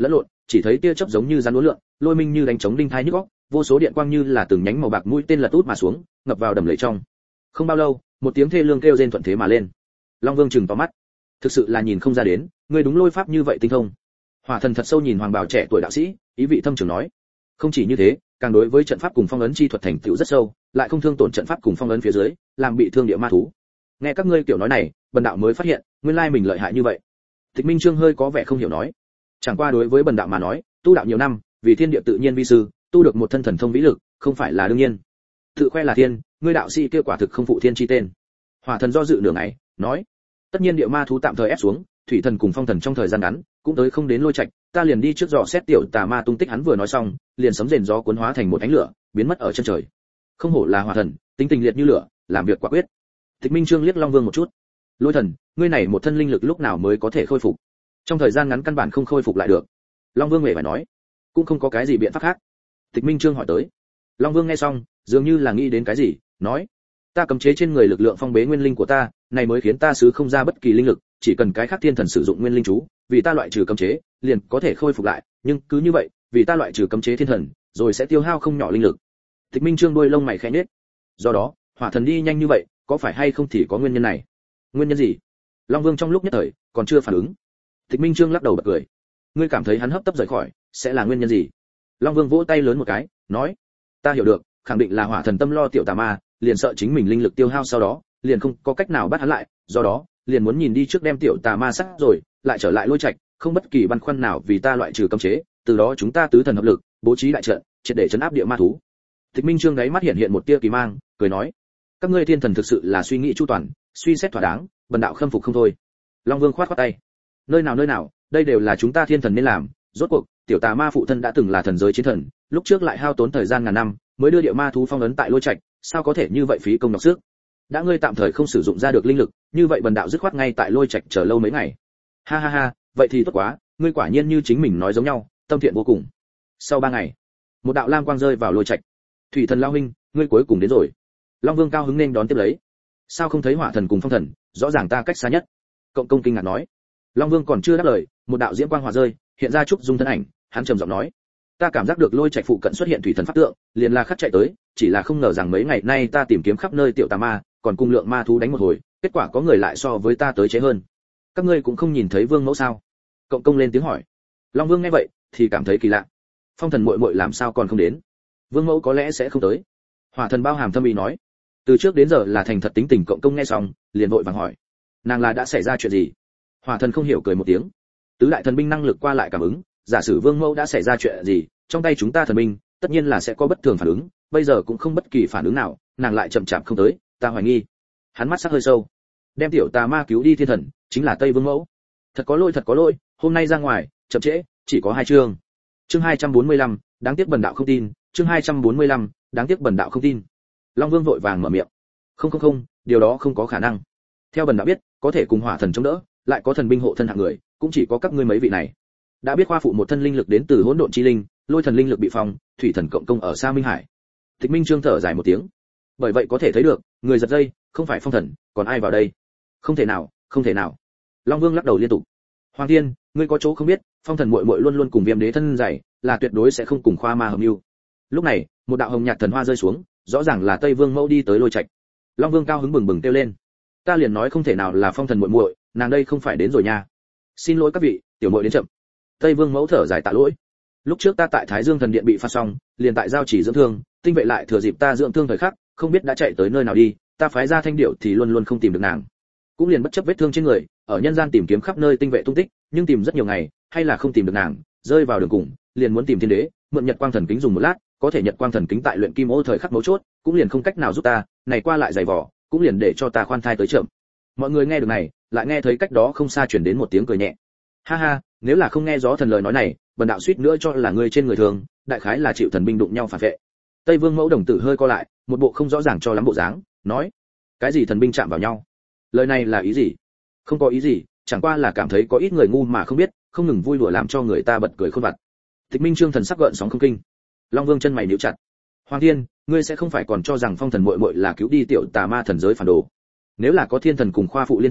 chỉ thấy tia chớp giống như rắn uốn lượn, lôi minh như đánh trống đinh thai nhức óc, vô số điện quang như là từng nhánh màu bạc mũi tên lật út mà xuống, ngập vào đầm lầy trong. Không bao lâu, một tiếng thê lương kêu rên thuận thế mà lên. Long Vương trừng to mắt, thực sự là nhìn không ra đến, ngươi đúng lôi pháp như vậy tinh thông. Hỏa Thần thật sâu nhìn hoàng bào trẻ tuổi đạo sĩ, ý vị thâm trường nói, không chỉ như thế, càng đối với trận pháp cùng phong ấn chi thuật thành tựu rất sâu, lại không thương tổn trận pháp cùng phong ấn phía dưới, làm bị thương địa ma thú. Nghe các ngươi kiểu nói này, bần đạo mới phát hiện, nguyên lai mình lợi hại như vậy. Tịch Minh Trương hơi có vẻ không hiểu nói, chẳng qua đối với bần đạo mà nói, tu đạo nhiều năm, vì thiên địa tự nhiên vi sư, tu được một thân thần thông vĩ lực, không phải là đương nhiên. Tự khoe là thiên, ngươi đạo sĩ kia quả thực không phụ thiên chi tên. Hỏa Thần do dự nửa ngày, nói, tất nhiên địa ma thú tạm thời ép xuống, thủy thần cùng phong thần trong thời gian ngắn cũng tới không đến lôi trạch, ta liền đi trước dò xét tiểu tà ma tung tích. Hắn vừa nói xong, liền sấm rền gió cuốn hóa thành một ánh lửa, biến mất ở chân trời. Không hổ là Hỏa Thần, tính tình liệt như lửa, làm việc quả quyết. Tịch Minh Trương liếc Long Vương một chút, lôi thần, ngươi này một thân linh lực lúc nào mới có thể khôi phục? Trong thời gian ngắn căn bản không khôi phục lại được. Long Vương mệt phải nói, cũng không có cái gì biện pháp khác. Tịch Minh Trương hỏi tới. Long Vương nghe xong, dường như là nghĩ đến cái gì, nói, ta cấm chế trên người lực lượng phong bế nguyên linh của ta, này mới khiến ta xứ không ra bất kỳ linh lực, chỉ cần cái khác thiên thần sử dụng nguyên linh chú, vì ta loại trừ cấm chế, liền có thể khôi phục lại, nhưng cứ như vậy, vì ta loại trừ cấm chế thiên thần, rồi sẽ tiêu hao không nhỏ linh lực. Tịch Minh Trương đuôi lông mày khẽ nhếch. Do đó, Hỏa Thần đi nhanh như vậy, có phải hay không thì có nguyên nhân này. Nguyên nhân gì? Long Vương trong lúc nhất thời còn chưa phản ứng. Tịch Minh Trương lắc đầu bật cười. Ngươi cảm thấy hắn hấp tấp rời khỏi, sẽ là nguyên nhân gì? Long Vương vỗ tay lớn một cái, nói, ta hiểu được, khẳng định là Hỏa Thần tâm lo tiểu tà ma, liền sợ chính mình linh lực tiêu hao sau đó, liền không có cách nào bắt hắn lại, do đó, liền muốn nhìn đi trước đem tiểu tà ma sát rồi, lại trở lại lôi trạch, không bất kỳ băn khoăn nào vì ta loại trừ cấm chế, từ đó chúng ta tứ thần hợp lực, bố trí đại trận, triệt để trấn áp địa ma thú. Tịch Minh Trương đáy mắt hiện hiện một tia kỳ mang, cười nói, các ngươi thiên thần thực sự là suy nghĩ chu toàn, suy xét thỏa đáng, bần đạo khâm phục không thôi. Long Vương khoát khoát tay, nơi nào nơi nào, đây đều là chúng ta thiên thần nên làm, rốt cuộc tiểu tà ma phụ thân đã từng là thần giới chiến thần, lúc trước lại hao tốn thời gian ngàn năm mới đưa địa ma thú phong ấn tại lôi trạch, sao có thể như vậy phí công nhọc sức. Đã ngươi tạm thời không sử dụng ra được linh lực, như vậy bần đạo dứt khoát ngay tại lôi trạch chờ lâu mấy ngày. Ha ha ha, vậy thì tốt quá, ngươi quả nhiên như chính mình nói giống nhau, tâm thiện vô cùng. Sau ba ngày, một đạo lam quang rơi vào lôi trạch. Thủy thần lao huynh, ngươi cuối cùng đến rồi. Long Vương cao hứng nên đón tiếp lấy. Sao không thấy Hỏa Thần cùng Phong Thần, rõ ràng ta cách xa nhất. Cộng công kinh ngạc nói. Long Vương còn chưa đáp lời, một đạo diễm quang hòa rơi, hiện ra trúc dung thân ảnh, hắn trầm giọng nói, ta cảm giác được lôi trạch phụ cận xuất hiện thủy thần pháp tượng, liền là khắc chạy tới, chỉ là không ngờ rằng mấy ngày nay ta tìm kiếm khắp nơi tiểu tà ma, còn cùng lượng ma thú đánh một hồi, kết quả có người lại so với ta tới chế hơn. Các ngươi cũng không nhìn thấy Vương mẫu sao? Cộng công lên tiếng hỏi. Long Vương nghe vậy thì cảm thấy kỳ lạ. Phong Thần muội muội làm sao còn không đến? Vương mẫu có lẽ sẽ không tới. Hỏa Thần bao hàm thâm ý nói. Từ trước đến giờ là thành thật tính tình. Cộng công nghe xong, liền vội vàng hỏi, nàng là đã xảy ra chuyện gì? Hỏa Thần không hiểu cười một tiếng. Tứ đại thần binh năng lực qua lại cảm ứng, giả sử Vương mẫu đã xảy ra chuyện gì, trong tay chúng ta thần binh, tất nhiên là sẽ có bất thường phản ứng, bây giờ cũng không bất kỳ phản ứng nào, nàng lại chậm chạp không tới, ta hoài nghi. Hắn mắt sắc hơi sâu. Đem tiểu tà ma cứu đi thiên thần, chính là Tây Vương mẫu. Thật có lỗi, thật có lỗi, hôm nay ra ngoài, chậm trễ, chỉ có hai chương. Chương hai trăm bốn mươi lăm, đáng tiếc bần đạo không tin, chương hai trăm bốn mươi lăm, đáng tiếc bần đạo không tin. Long Vương vội vàng mở miệng. Không không không, điều đó không có khả năng. Theo bần đạo biết, có thể cùng Hỏa Thần chống đỡ, lại có thần binh hộ thân hạng người, cũng chỉ có các ngươi mấy vị này. Đã biết khoa phụ một thân linh lực đến từ hỗn độn chi linh, lôi thần linh lực bị phong, thủy thần cộng công ở xa Minh Hải. Tịch Minh Trương thở dài một tiếng. Bởi vậy có thể thấy được, người giật dây, không phải Phong Thần, còn ai vào đây? Không thể nào, không thể nào. Long Vương lắc đầu liên tục. Hoàng Thiên, ngươi có chỗ không biết, Phong Thần muội muội luôn luôn cùng Viêm Đế thân dày, là tuyệt đối sẽ không cùng khoa ma hợp mưu. Lúc này, một đạo hồng nhạt thần hoa rơi xuống, rõ ràng là Tây Vương mẫu đi tới lôi trạch. Long Vương cao hứng bừng bừng kêu lên. Ta liền nói không thể nào là Phong Thần muội muội, nàng đây không phải đến rồi nha. Xin lỗi các vị, tiểu muội đến chậm. Tây Vương mẫu thở dài tạ lỗi. Lúc trước ta tại Thái Dương thần điện bị phạt xong, liền tại giao chỉ dưỡng thương, tinh vệ lại thừa dịp ta dưỡng thương thời khắc, không biết đã chạy tới nơi nào đi, ta phái ra thanh điệu thì luôn luôn không tìm được nàng. Cũng liền bất chấp vết thương trên người, ở nhân gian tìm kiếm khắp nơi tinh vệ tung tích, nhưng tìm rất nhiều ngày, hay là không tìm được nàng, rơi vào đường cùng, liền muốn tìm thiên đế, mượn Nhật Quang thần kính dùng một lát, có thể Nhật Quang thần kính tại luyện kim ô thời khắc mấu chốt, cũng liền không cách nào giúp ta, này qua lại giày vò, cũng liền để cho ta khoan thai tới chậm. Mọi người nghe được này, lại nghe thấy cách đó không xa truyền đến một tiếng cười nhẹ. Ha ha, nếu là không nghe gió thần lời nói này, bần đạo suýt nữa cho là người trên người thường, đại khái là chịu thần binh đụng nhau phản vệ. Tây Vương mẫu đồng tử hơi co lại, một bộ không rõ ràng cho lắm bộ dáng, nói: cái gì thần binh chạm vào nhau? Lời này là ý gì? Không có ý gì, chẳng qua là cảm thấy có ít người ngu mà không biết, không ngừng vui đùa làm cho người ta bật cười khôn vặt. Tịch Minh Trương thần sắc gợn sóng không kinh. Long Vương chân mày nhíu chặt. Hoàng Thiên, ngươi sẽ không phải còn cho rằng Phong Thần muội muội là cứu đi tiểu tà ma thần giới phản đồ? Nếu là có thiên thần cùng khoa phụ liên thủ,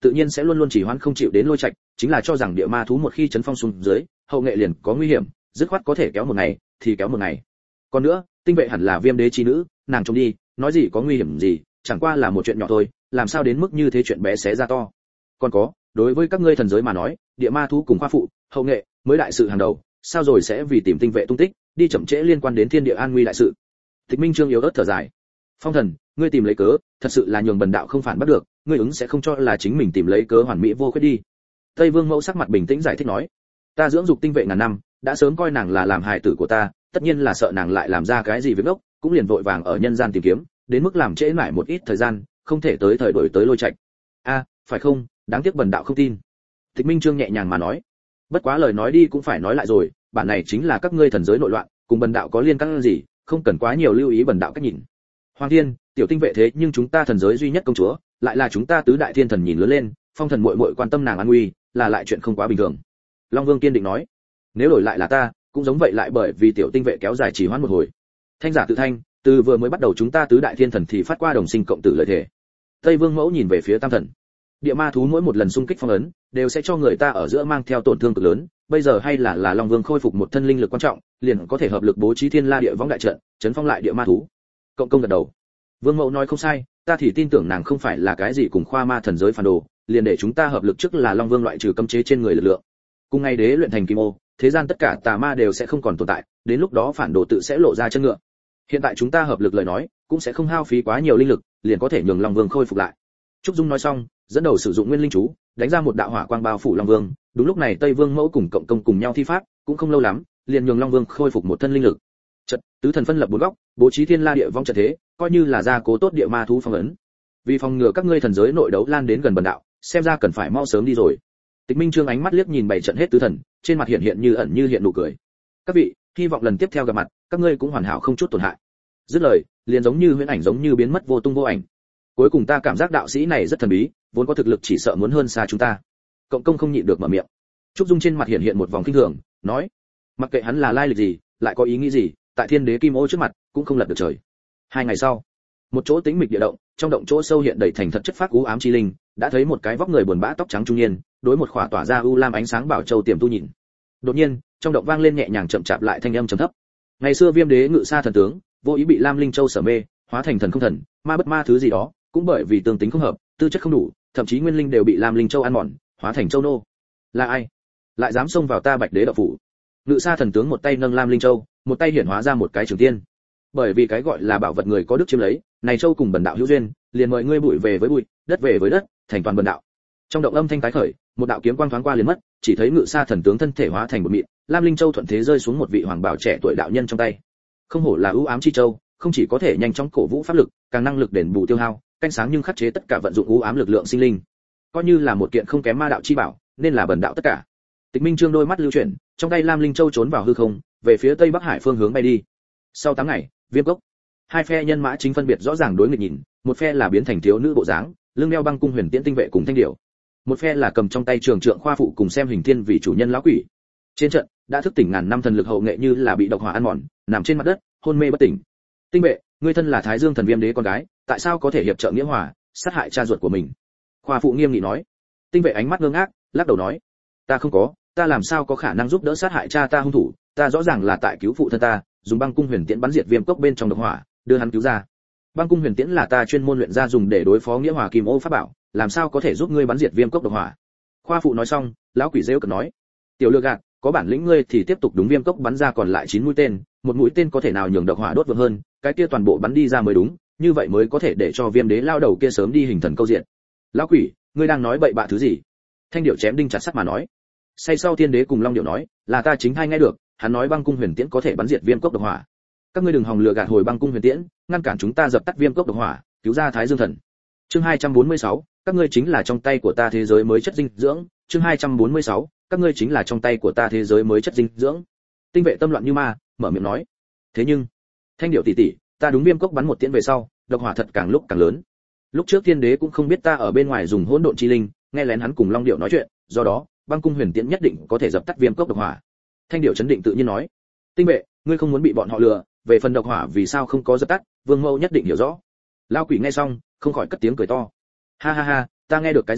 tự nhiên sẽ luôn luôn chỉ hoãn không chịu đến lôi trạch, chính là cho rằng địa ma thú một khi chấn phong xuống dưới, hậu nghệ liền có nguy hiểm, dứt khoát có thể kéo một ngày thì kéo một ngày. Còn nữa, tinh vệ hẳn là viêm đế chi nữ, nàng trông đi, nói gì có nguy hiểm gì, chẳng qua là một chuyện nhỏ thôi, làm sao đến mức như thế chuyện bé xé ra to. Còn có, đối với các ngươi thần giới mà nói, địa ma thú cùng khoa phụ, hậu nghệ mới đại sự hàng đầu, sao rồi sẽ vì tìm tinh vệ tung tích, đi chậm trễ liên quan đến thiên địa an nguy đại sự. Tịch Minh Trương yếu ớt thở dài. Phong thần, ngươi tìm lấy cớ, thật sự là nhường bần đạo không phản bắt được, ngươi ứng sẽ không cho là chính mình tìm lấy cớ hoàn mỹ vô khuyết đi. Tây Vương Mẫu sắc mặt bình tĩnh giải thích nói, ta dưỡng dục tinh vệ ngàn năm, đã sớm coi nàng là làm hài tử của ta, tất nhiên là sợ nàng lại làm ra cái gì việc ngốc, cũng liền vội vàng ở nhân gian tìm kiếm, đến mức làm trễ mãi một ít thời gian, không thể tới thời đổi tới lôi trạch. A, phải không, đáng tiếc bần đạo không tin. Tịch Minh Trương nhẹ nhàng mà nói, bất quá lời nói đi cũng phải nói lại rồi, bản này chính là các ngươi thần giới nội loạn, cùng bần đạo có liên can gì, không cần quá nhiều lưu ý bần đạo cách nhìn. Hoàng Thiên, tiểu tinh vệ thế nhưng chúng ta thần giới duy nhất công chúa, lại là chúng ta tứ đại thiên thần nhìn lớn lên, Phong thần muội muội quan tâm nàng an nguy, là lại chuyện không quá bình thường. Long Vương kiên định nói, nếu đổi lại là ta, cũng giống vậy lại bởi vì tiểu tinh vệ kéo dài trì hoãn một hồi. Thanh giả tự thanh, từ vừa mới bắt đầu chúng ta tứ đại thiên thần thì phát qua đồng sinh cộng tử lợi thể. Tây Vương Mẫu nhìn về phía Tam thần. Địa ma thú mỗi một lần xung kích phong ấn, đều sẽ cho người ta ở giữa mang theo tổn thương cực lớn, bây giờ hay là là Long Vương khôi phục một thân linh lực quan trọng, liền có thể hợp lực bố trí Thiên La Địa Võng đại trận, chấn phong lại địa ma thú. Cộng công gật đầu. Vương Mẫu nói không sai, ta thì tin tưởng nàng không phải là cái gì cùng khoa ma thần giới phản đồ, liền để chúng ta hợp lực trước là Long Vương loại trừ cấm chế trên người lực lượng. Cùng ngày đế luyện thành kim ô, thế gian tất cả tà ma đều sẽ không còn tồn tại, đến lúc đó phản đồ tự sẽ lộ ra chân ngựa. Hiện tại chúng ta hợp lực lời nói, cũng sẽ không hao phí quá nhiều linh lực, liền có thể nhường Long Vương khôi phục lại. Trúc Dung nói xong, dẫn đầu sử dụng nguyên linh chú, đánh ra một đạo hỏa quang bao phủ Long Vương, đúng lúc này Tây Vương Mẫu cùng cộng công cùng nhau thi pháp, cũng không lâu lắm, liền nhường Long Vương khôi phục một thân linh lực. Trận, tứ thần phân lập bốn góc, bố trí Thiên La Địa Võng trận thế, coi như là gia cố tốt địa ma thú phong ấn. Vì phòng ngừa các ngươi thần giới nội đấu lan đến gần bần đạo, xem ra cần phải mau sớm đi rồi. Tịch Minh Trương ánh mắt liếc nhìn bảy trận hết tứ thần, trên mặt hiện hiện như ẩn như hiện nụ cười. Các vị, hy vọng lần tiếp theo gặp mặt, các ngươi cũng hoàn hảo không chút tổn hại. Dứt lời, liền giống như huyễn ảnh giống như biến mất vô tung vô ảnh. Cuối cùng ta cảm giác đạo sĩ này rất thần bí, vốn có thực lực chỉ sợ muốn hơn xa chúng ta. Cộng công không nhịn được mở miệng. Trúc Dung trên mặt hiện hiện một vòng kinh thường, nói: mặc kệ hắn là lai lịch gì, lại có ý nghĩ gì, tại Thiên Đế Kim Ô trước mặt, cũng không lật được trời. Hai ngày sau, một chỗ tĩnh mịch địa động, trong động chỗ sâu hiện đầy thành thật chất phác u ám chi linh, đã thấy một cái vóc người buồn bã tóc trắng trung niên, đối một khỏa tỏa ra u lam ánh sáng bảo châu tiềm tu nhìn. Đột nhiên, trong động vang lên nhẹ nhàng chậm chạp lại thanh âm trầm thấp. Ngày xưa Viêm Đế ngự sa thần tướng, vô ý bị Lam Linh Châu sở mê, hóa thành thần không thần, ma bất ma thứ gì đó, cũng bởi vì tương tính không hợp, tư chất không đủ, thậm chí nguyên linh đều bị Lam Linh Châu ăn mòn, hóa thành châu nô. Là ai? Lại dám xông vào ta Bạch Đế đạo phủ? Ngự sa thần tướng một tay nâng Lam Linh Châu, một tay hiển hóa ra một cái trường tiên. Bởi vì cái gọi là bảo vật người có đức chiếm lấy, này châu cùng bần đạo hữu duyên, liền mời ngươi bụi về với bụi, đất về với đất, thành toàn bần đạo. Trong động âm thanh tái khởi, một đạo kiếm quang thoáng qua liền mất, chỉ thấy ngự sa thần tướng thân thể hóa thành một mịn, Lam Linh Châu thuận thế rơi xuống một vị hoàng bảo trẻ tuổi đạo nhân trong tay. Không hổ là ưu ám chi châu, không chỉ có thể nhanh chóng cổ vũ pháp lực, càng năng lực đền bù tiêu hao, canh sáng nhưng khắc chế tất cả vận dụng ưu ám lực lượng sinh linh. Coi như là một kiện không kém ma đạo chi bảo, nên là bần đạo tất cả. Tịch Minh Trương đôi mắt lưu chuyển, trong tay Lam Linh Châu trốn vào hư không, về phía tây bắc hải phương hướng bay đi. Sau tám ngày, Viêm Cốc, hai phe nhân mã chính phân biệt rõ ràng đối nghịch nhìn, một phe là biến thành thiếu nữ bộ dáng, lưng đeo băng cung huyền tiễn tinh vệ cùng thanh điểu, một phe là cầm trong tay trường trượng khoa phụ cùng xem hình thiên vì chủ nhân lão quỷ. Trên trận đã thức tỉnh ngàn năm thần lực hậu nghệ như là bị độc hỏa ăn mòn, nằm trên mặt đất hôn mê bất tỉnh. Tinh vệ, ngươi thân là Thái Dương thần Viêm Đế con gái, tại sao có thể hiệp trợ nghĩa hòa, sát hại cha ruột của mình? Khoa phụ nghiêm nghị nói. Tinh vệ ánh mắt ngơ ngác, lắc đầu nói: ta không có, ta làm sao có khả năng giúp đỡ sát hại cha ta hung thủ, ta rõ ràng là tại cứu phụ thân ta, dùng băng cung huyền tiễn bắn diệt Viêm Cốc bên trong độc hỏa, đưa hắn cứu ra. Băng cung huyền tiễn là ta chuyên môn luyện ra dùng để đối phó nghĩa hòa kim ô pháp bảo, làm sao có thể giúp ngươi bắn diệt Viêm Cốc độc hỏa? Khoa phụ nói xong, lão quỷ rêu cợt nói: tiểu lừa gạt, có bản lĩnh ngươi thì tiếp tục đúng Viêm Cốc bắn ra còn lại chín mũi tên, một mũi tên có thể nào nhường độc hỏa đốt vượng hơn, cái kia toàn bộ bắn đi ra mới đúng, như vậy mới có thể để cho Viêm Đế lao đầu kia sớm đi hình thần câu diện. Lão quỷ, ngươi đang nói bậy bạ thứ gì? Thanh điệu chém đinh chặt sắt mà nói. Say sau Thiên Đế cùng Long Điệu nói, là ta chính thay nghe được, hắn nói băng cung huyền tiễn có thể bắn diệt Viêm Cốc độc hỏa. Các ngươi đừng hòng lừa gạt hồi băng cung huyền tiễn, ngăn cản chúng ta dập tắt Viêm Cốc độc hỏa, cứu ra Thái Dương thần. Chương hai trăm bốn mươi sáu, các ngươi chính là trong tay của ta thế giới mới chất dinh dưỡng. Chương hai trăm bốn mươi sáu, các ngươi chính là trong tay của ta thế giới mới chất dinh dưỡng. Tinh vệ tâm loạn như ma, mở miệng nói. Thế nhưng, Thanh điệu tỷ tỷ, ta đúng Viêm Cốc bắn một tiễn về sau, độc hỏa thật càng lúc càng lớn. Lúc trước Thiên Đế cũng không biết ta ở bên ngoài dùng hỗn độn chi linh, nghe lén hắn cùng Long Điệu nói chuyện, do đó, băng cung huyền tiễn nhất định có thể dập tắt Viêm Cốc độc hỏa. Thanh điệu chấn định tự nhiên nói. Tinh vệ, ngươi không muốn bị bọn họ lừa, về phần độc hỏa vì sao không có dập tắt, Vương Mẫu nhất định hiểu rõ. Lão quỷ nghe xong, không khỏi cất tiếng cười to. Ha ha ha, ta nghe được cái gì,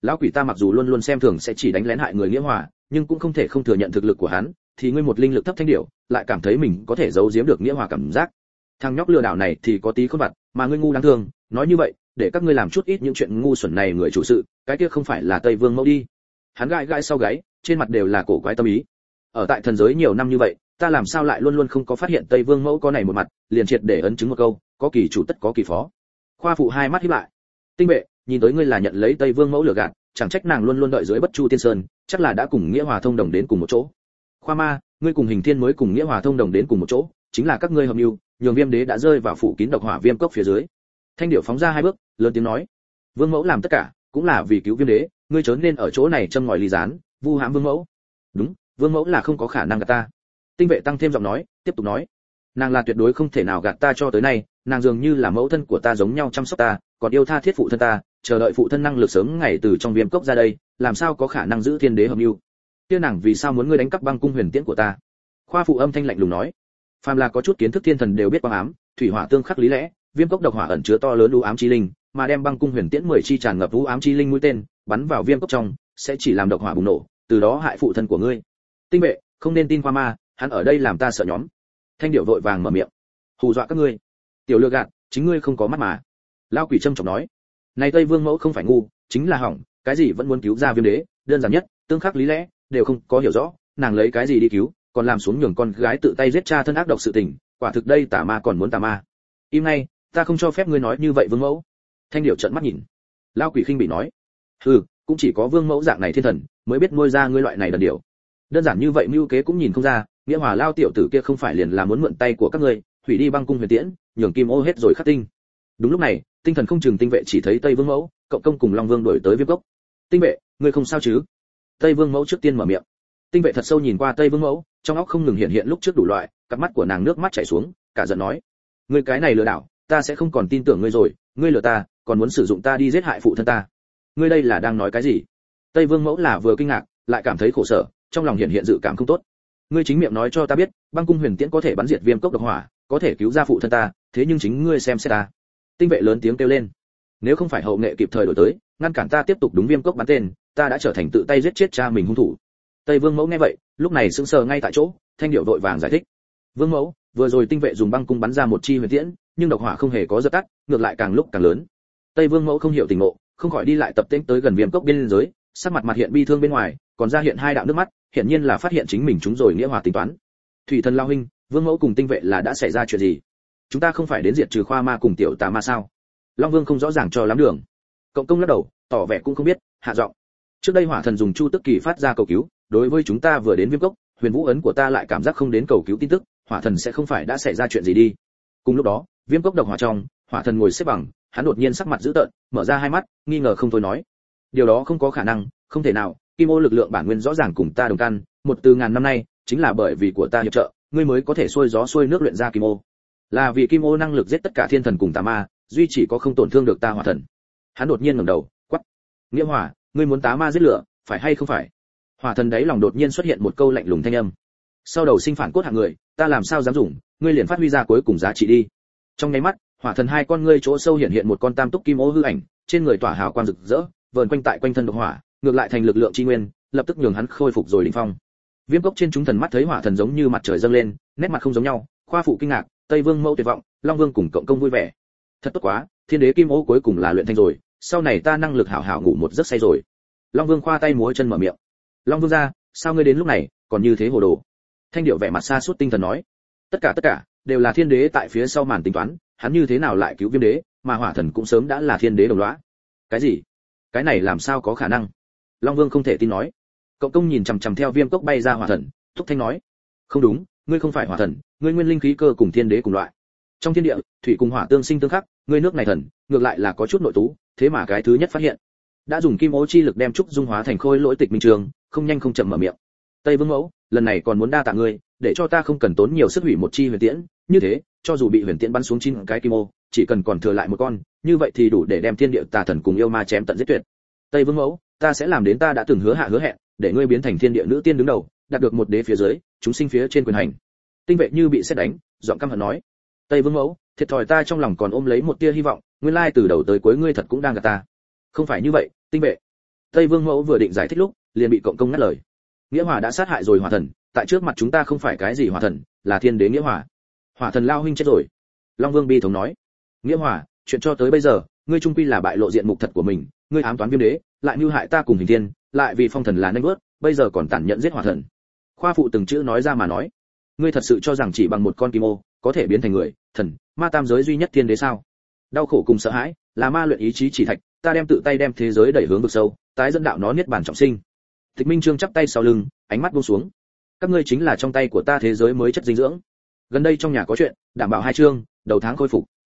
lão quỷ ta mặc dù luôn luôn xem thường sẽ chỉ đánh lén hại người nghĩa hòa, nhưng cũng không thể không thừa nhận thực lực của hắn, thì ngươi một linh lực thấp thanh điểu, lại cảm thấy mình có thể giấu giếm được nghĩa hòa cảm giác. Thằng nhóc lừa đảo này thì có tí khôn vặt, mà ngươi ngu đáng thương, nói như vậy, để các ngươi làm chút ít những chuyện ngu xuẩn này người chủ sự, cái kia không phải là Tây Vương Mẫu đi. Hắn gãi gãi sau gáy, trên mặt đều là cổ quái tâm ý. Ở tại thần giới nhiều năm như vậy, ta làm sao lại luôn luôn không có phát hiện Tây Vương Mẫu có này một mặt, liền triệt để ấn chứng một câu, có kỳ chủ tất có kỳ phó. Khoa phụ hai mắt híp lại. Tinh vệ, nhìn tới ngươi là nhận lấy Tây Vương Mẫu lừa gạt, chẳng trách nàng luôn luôn đợi dưới Bất Chu Tiên Sơn, chắc là đã cùng Nghĩa Hòa thông đồng đến cùng một chỗ. Khoa ma, ngươi cùng Hình Thiên mới cùng Nghĩa Hòa thông đồng đến cùng một chỗ, chính là các ngươi hợp mưu, nhường Viêm Đế đã rơi vào phủ kín độc hỏa viêm cốc phía dưới. Thanh điệu phóng ra hai bước, lớn tiếng nói: Vương Mẫu làm tất cả, cũng là vì cứu Viêm Đế, ngươi chớ nên ở chỗ này châm ngòi ly gián, vu hãm Vương Mẫu. Đúng, Vương Mẫu là không có khả năng gạt ta. Tinh vệ tăng thêm giọng nói, tiếp tục nói: nàng là tuyệt đối không thể nào gạt ta cho tới nay, nàng dường như là mẫu thân của ta giống nhau chăm sóc ta, còn yêu tha thiết phụ thân ta, chờ đợi phụ thân năng lực sớm ngày từ trong viêm cốc ra đây, làm sao có khả năng giữ thiên đế hợp mưu. Kia nàng vì sao muốn ngươi đánh cắp băng cung huyền tiễn của ta? Khoa phụ âm thanh lạnh lùng nói: phàm là có chút kiến thức thiên thần đều biết băng ám, thủy hỏa tương khắc lý lẽ, viêm cốc độc hỏa ẩn chứa to lớn u ám chi linh, mà đem băng cung huyền tiễn mười chi tràn ngập u ám chi linh mũi tên bắn vào viêm cốc trong, sẽ chỉ làm độc hỏa bùng nổ, từ đó hại phụ thân của ngươi. Tinh vệ, không nên tin Khoa ma, hắn ở đây làm ta sợ nhóm. Thanh điệu vội vàng mở miệng: hù dọa các ngươi. Tiểu lừa gạt, chính ngươi không có mắt mà. Lao quỷ trâm trọng nói: này Tây Vương Mẫu không phải ngu, chính là hỏng, cái gì vẫn muốn cứu ra Viêm Đế, đơn giản nhất, tương khắc lý lẽ đều không có hiểu rõ, nàng lấy cái gì đi cứu, còn làm xuống nhường con gái tự tay giết cha thân ác độc sự tình, quả thực đây tà ma còn muốn tà ma. Im ngay, ta không cho phép ngươi nói như vậy Vương Mẫu. Thanh điệu trợn mắt nhìn. Lao quỷ khinh bị nói: hừ, cũng chỉ có Vương Mẫu dạng này thiên thần mới biết nuôi ra ngươi loại này đần điểu. Đơn giản như vậy mưu kế cũng nhìn không ra, Nghĩa Hòa lao tiểu tử kia không phải liền là muốn mượn tay của các ngươi, hủy đi băng cung huyền tiễn, nhường kim ô hết rồi khắc tinh. Đúng lúc này, tinh thần không chừng tinh vệ chỉ thấy Tây Vương Mẫu, cộng công cùng Long Vương đuổi tới viêm cốc. Tinh vệ, ngươi không sao chứ? Tây Vương Mẫu trước tiên mở miệng. Tinh vệ thật sâu nhìn qua Tây Vương Mẫu, trong óc không ngừng hiện hiện lúc trước đủ loại, cặp mắt của nàng nước mắt chảy xuống, cả giận nói: ngươi cái này lừa đảo, ta sẽ không còn tin tưởng ngươi rồi, ngươi lừa ta, còn muốn sử dụng ta đi giết hại phụ thân ta. Ngươi đây là đang nói cái gì? Tây Vương Mẫu là vừa kinh ngạc, lại cảm thấy khổ sở, trong lòng hiện hiện dự cảm không tốt. Ngươi chính miệng nói cho ta biết, băng cung huyền tiễn có thể bắn diệt viêm cốc độc hỏa, có thể cứu ra phụ thân ta, thế nhưng chính ngươi xem xét ta. Tinh vệ lớn tiếng kêu lên: nếu không phải hậu nghệ kịp thời đổi tới, ngăn cản ta tiếp tục đúng viêm cốc bắn tên, ta đã trở thành tự tay giết chết cha mình hung thủ. Tây Vương Mẫu nghe vậy, lúc này sững sờ ngay tại chỗ, thanh điệu vội vàng giải thích: Vương Mẫu, vừa rồi tinh vệ dùng băng cung bắn ra một chi huyền tiễn, nhưng độc hỏa không hề có dập tắt, ngược lại càng lúc càng lớn. Tây Vương Mẫu không hiểu tình ngộ, không khỏi đi lại tập tễnh tới gần viêm cốc biên giới, sắc mặt mặt hiện bi thương bên ngoài, còn ra hiện hai đạo nước mắt, hiển nhiên là phát hiện chính mình chúng rồi Nghĩa Hòa tính toán. Thủy thần lao huynh, Vương Mẫu cùng tinh vệ là đã xảy ra chuyện gì? Chúng ta không phải đến diệt trừ Khoa ma cùng tiểu tà ma sao? Long Vương không rõ ràng cho lắm đường. Cộng công lắc đầu, tỏ vẻ cũng không biết, hạ giọng: trước đây Hỏa thần dùng Chu Tức Kỳ phát ra cầu cứu, đối với chúng ta vừa đến viêm cốc, huyền vũ ấn của ta lại cảm giác không đến cầu cứu tin tức, Hỏa thần sẽ không phải đã xảy ra chuyện gì đi. Cùng lúc đó, viêm cốc độc hỏa trong, Hỏa thần ngồi xếp bằng, hắn đột nhiên sắc mặt dữ tợn, mở ra hai mắt, nghi ngờ không thôi nói: điều đó không có khả năng, không thể nào, kim ô lực lượng bản nguyên rõ ràng cùng ta đồng căn, một từ ngàn năm nay, chính là bởi vì của ta hiệp trợ, ngươi mới có thể xuôi gió xuôi nước luyện ra kim ô. Là vì kim ô năng lực giết tất cả thiên thần cùng tà ma, duy chỉ có không tổn thương được ta Hỏa thần. Hắn đột nhiên ngẩng đầu, quát: Nghĩa Hòa, ngươi muốn tá ma giết lửa, phải hay không phải? Hỏa thần đấy lòng đột nhiên xuất hiện một câu lạnh lùng thanh âm: sau đầu sinh phản cốt hạng người, ta làm sao dám dùng, ngươi liền phát huy ra cuối cùng giá trị đi. Trong nháy mắt, Hỏa thần hai con ngươi chỗ sâu hiện hiện một con tam túc kim ô hư ảnh, trên người tỏa hào quang rực rỡ, vờn quanh tại quanh thân độc hỏa, ngược lại thành lực lượng chi nguyên, lập tức nhường hắn khôi phục rồi đỉnh phong. Viêm cốc trên chúng thần mắt thấy Hỏa thần giống như mặt trời dâng lên, nét mặt không giống nhau, Khoa phụ kinh ngạc, Tây Vương Mẫu tuyệt vọng, Long Vương cùng cộng công vui vẻ. Thật tốt quá, thiên đế kim ô cuối cùng là luyện thành rồi, sau này ta năng lực hảo hảo ngủ một giấc say rồi. Long Vương khoa tay múa chân mở miệng. Long Vương gia, sao ngươi đến lúc này còn như thế hồ đồ? Thanh điệu vẻ mặt xa suốt tinh thần nói: tất cả tất cả đều là thiên đế tại phía sau màn tính toán, hắn như thế nào lại cứu Viêm đế, mà Hỏa thần cũng sớm đã là thiên đế đồng lõa. Cái gì? Cái này làm sao có khả năng? Long Vương không thể tin nói. Cộng công nhìn chằm chằm theo viêm cốc bay ra Hỏa thần, thúc thanh nói: không đúng, ngươi không phải Hỏa thần, ngươi nguyên linh khí cơ cùng thiên đế cùng loại. Trong thiên địa, thủy cùng hỏa tương sinh tương khắc, ngươi nước này thần, ngược lại là có chút nội tú, thế mà cái thứ nhất phát hiện. Đã dùng kim ô chi lực đem trúc dung hóa thành khôi lỗi tịch minh trường, không nhanh không chậm mở miệng. Tây Vương Mẫu, lần này còn muốn đa tạ ngươi, để cho ta không cần tốn nhiều sức hủy một chi huyền tiễn, như thế, cho dù bị huyền tiễn bắn xuống chín cái kim ô, chỉ cần còn thừa lại một con, như vậy thì đủ để đem thiên địa tà thần cùng yêu ma chém tận giết tuyệt. Tây Vương Mẫu, ta sẽ làm đến ta đã từng hứa hạ hứa hẹn, để ngươi biến thành thiên địa nữ tiên đứng đầu, đạt được một đế phía dưới, chúng sinh phía trên quyền hành. Tinh vệ như bị sét đánh, giọng căm hận nói: Tây Vương Mẫu, thiệt thòi ta trong lòng còn ôm lấy một tia hy vọng, nguyên lai từ đầu tới cuối ngươi thật cũng đang gạt ta. Không phải như vậy, Tinh vệ. Tây Vương Mẫu vừa định giải thích lúc, liền bị cộng công ngắt lời. Nghĩa Hòa đã sát hại rồi Hỏa Thần, tại trước mặt chúng ta không phải cái gì Hỏa Thần, là Thiên Đế Nghĩa Hòa. Hỏa Thần lao huynh chết rồi. Long Vương bi thống nói. Nghĩa Hòa, chuyện cho tới bây giờ, ngươi trung quy là bại lộ diện mục thật của mình, ngươi ám toán Viêm Đế, lại mưu hại ta cùng Hình Thiên, lại vì Phong Thần là nanh bước, bây giờ còn tàn nhẫn giết Hỏa Thần. Khoa phụ từng chữ nói ra mà nói. Ngươi thật sự cho rằng chỉ bằng một con kim ô có thể biến thành người, thần, ma tam giới duy nhất Thiên Đế sao? Đau khổ cùng sợ hãi, là ma luyện ý chí chỉ thạch, ta đem tự tay đem thế giới đẩy hướng vực sâu, tái dẫn đạo nó niết bàn trọng sinh. Tịch Minh Trương chắp tay sau lưng, ánh mắt buông xuống. Các ngươi chính là trong tay của ta thế giới mới chất dinh dưỡng. Gần đây trong nhà có chuyện, đảm bảo hai chương, đầu tháng khôi phục.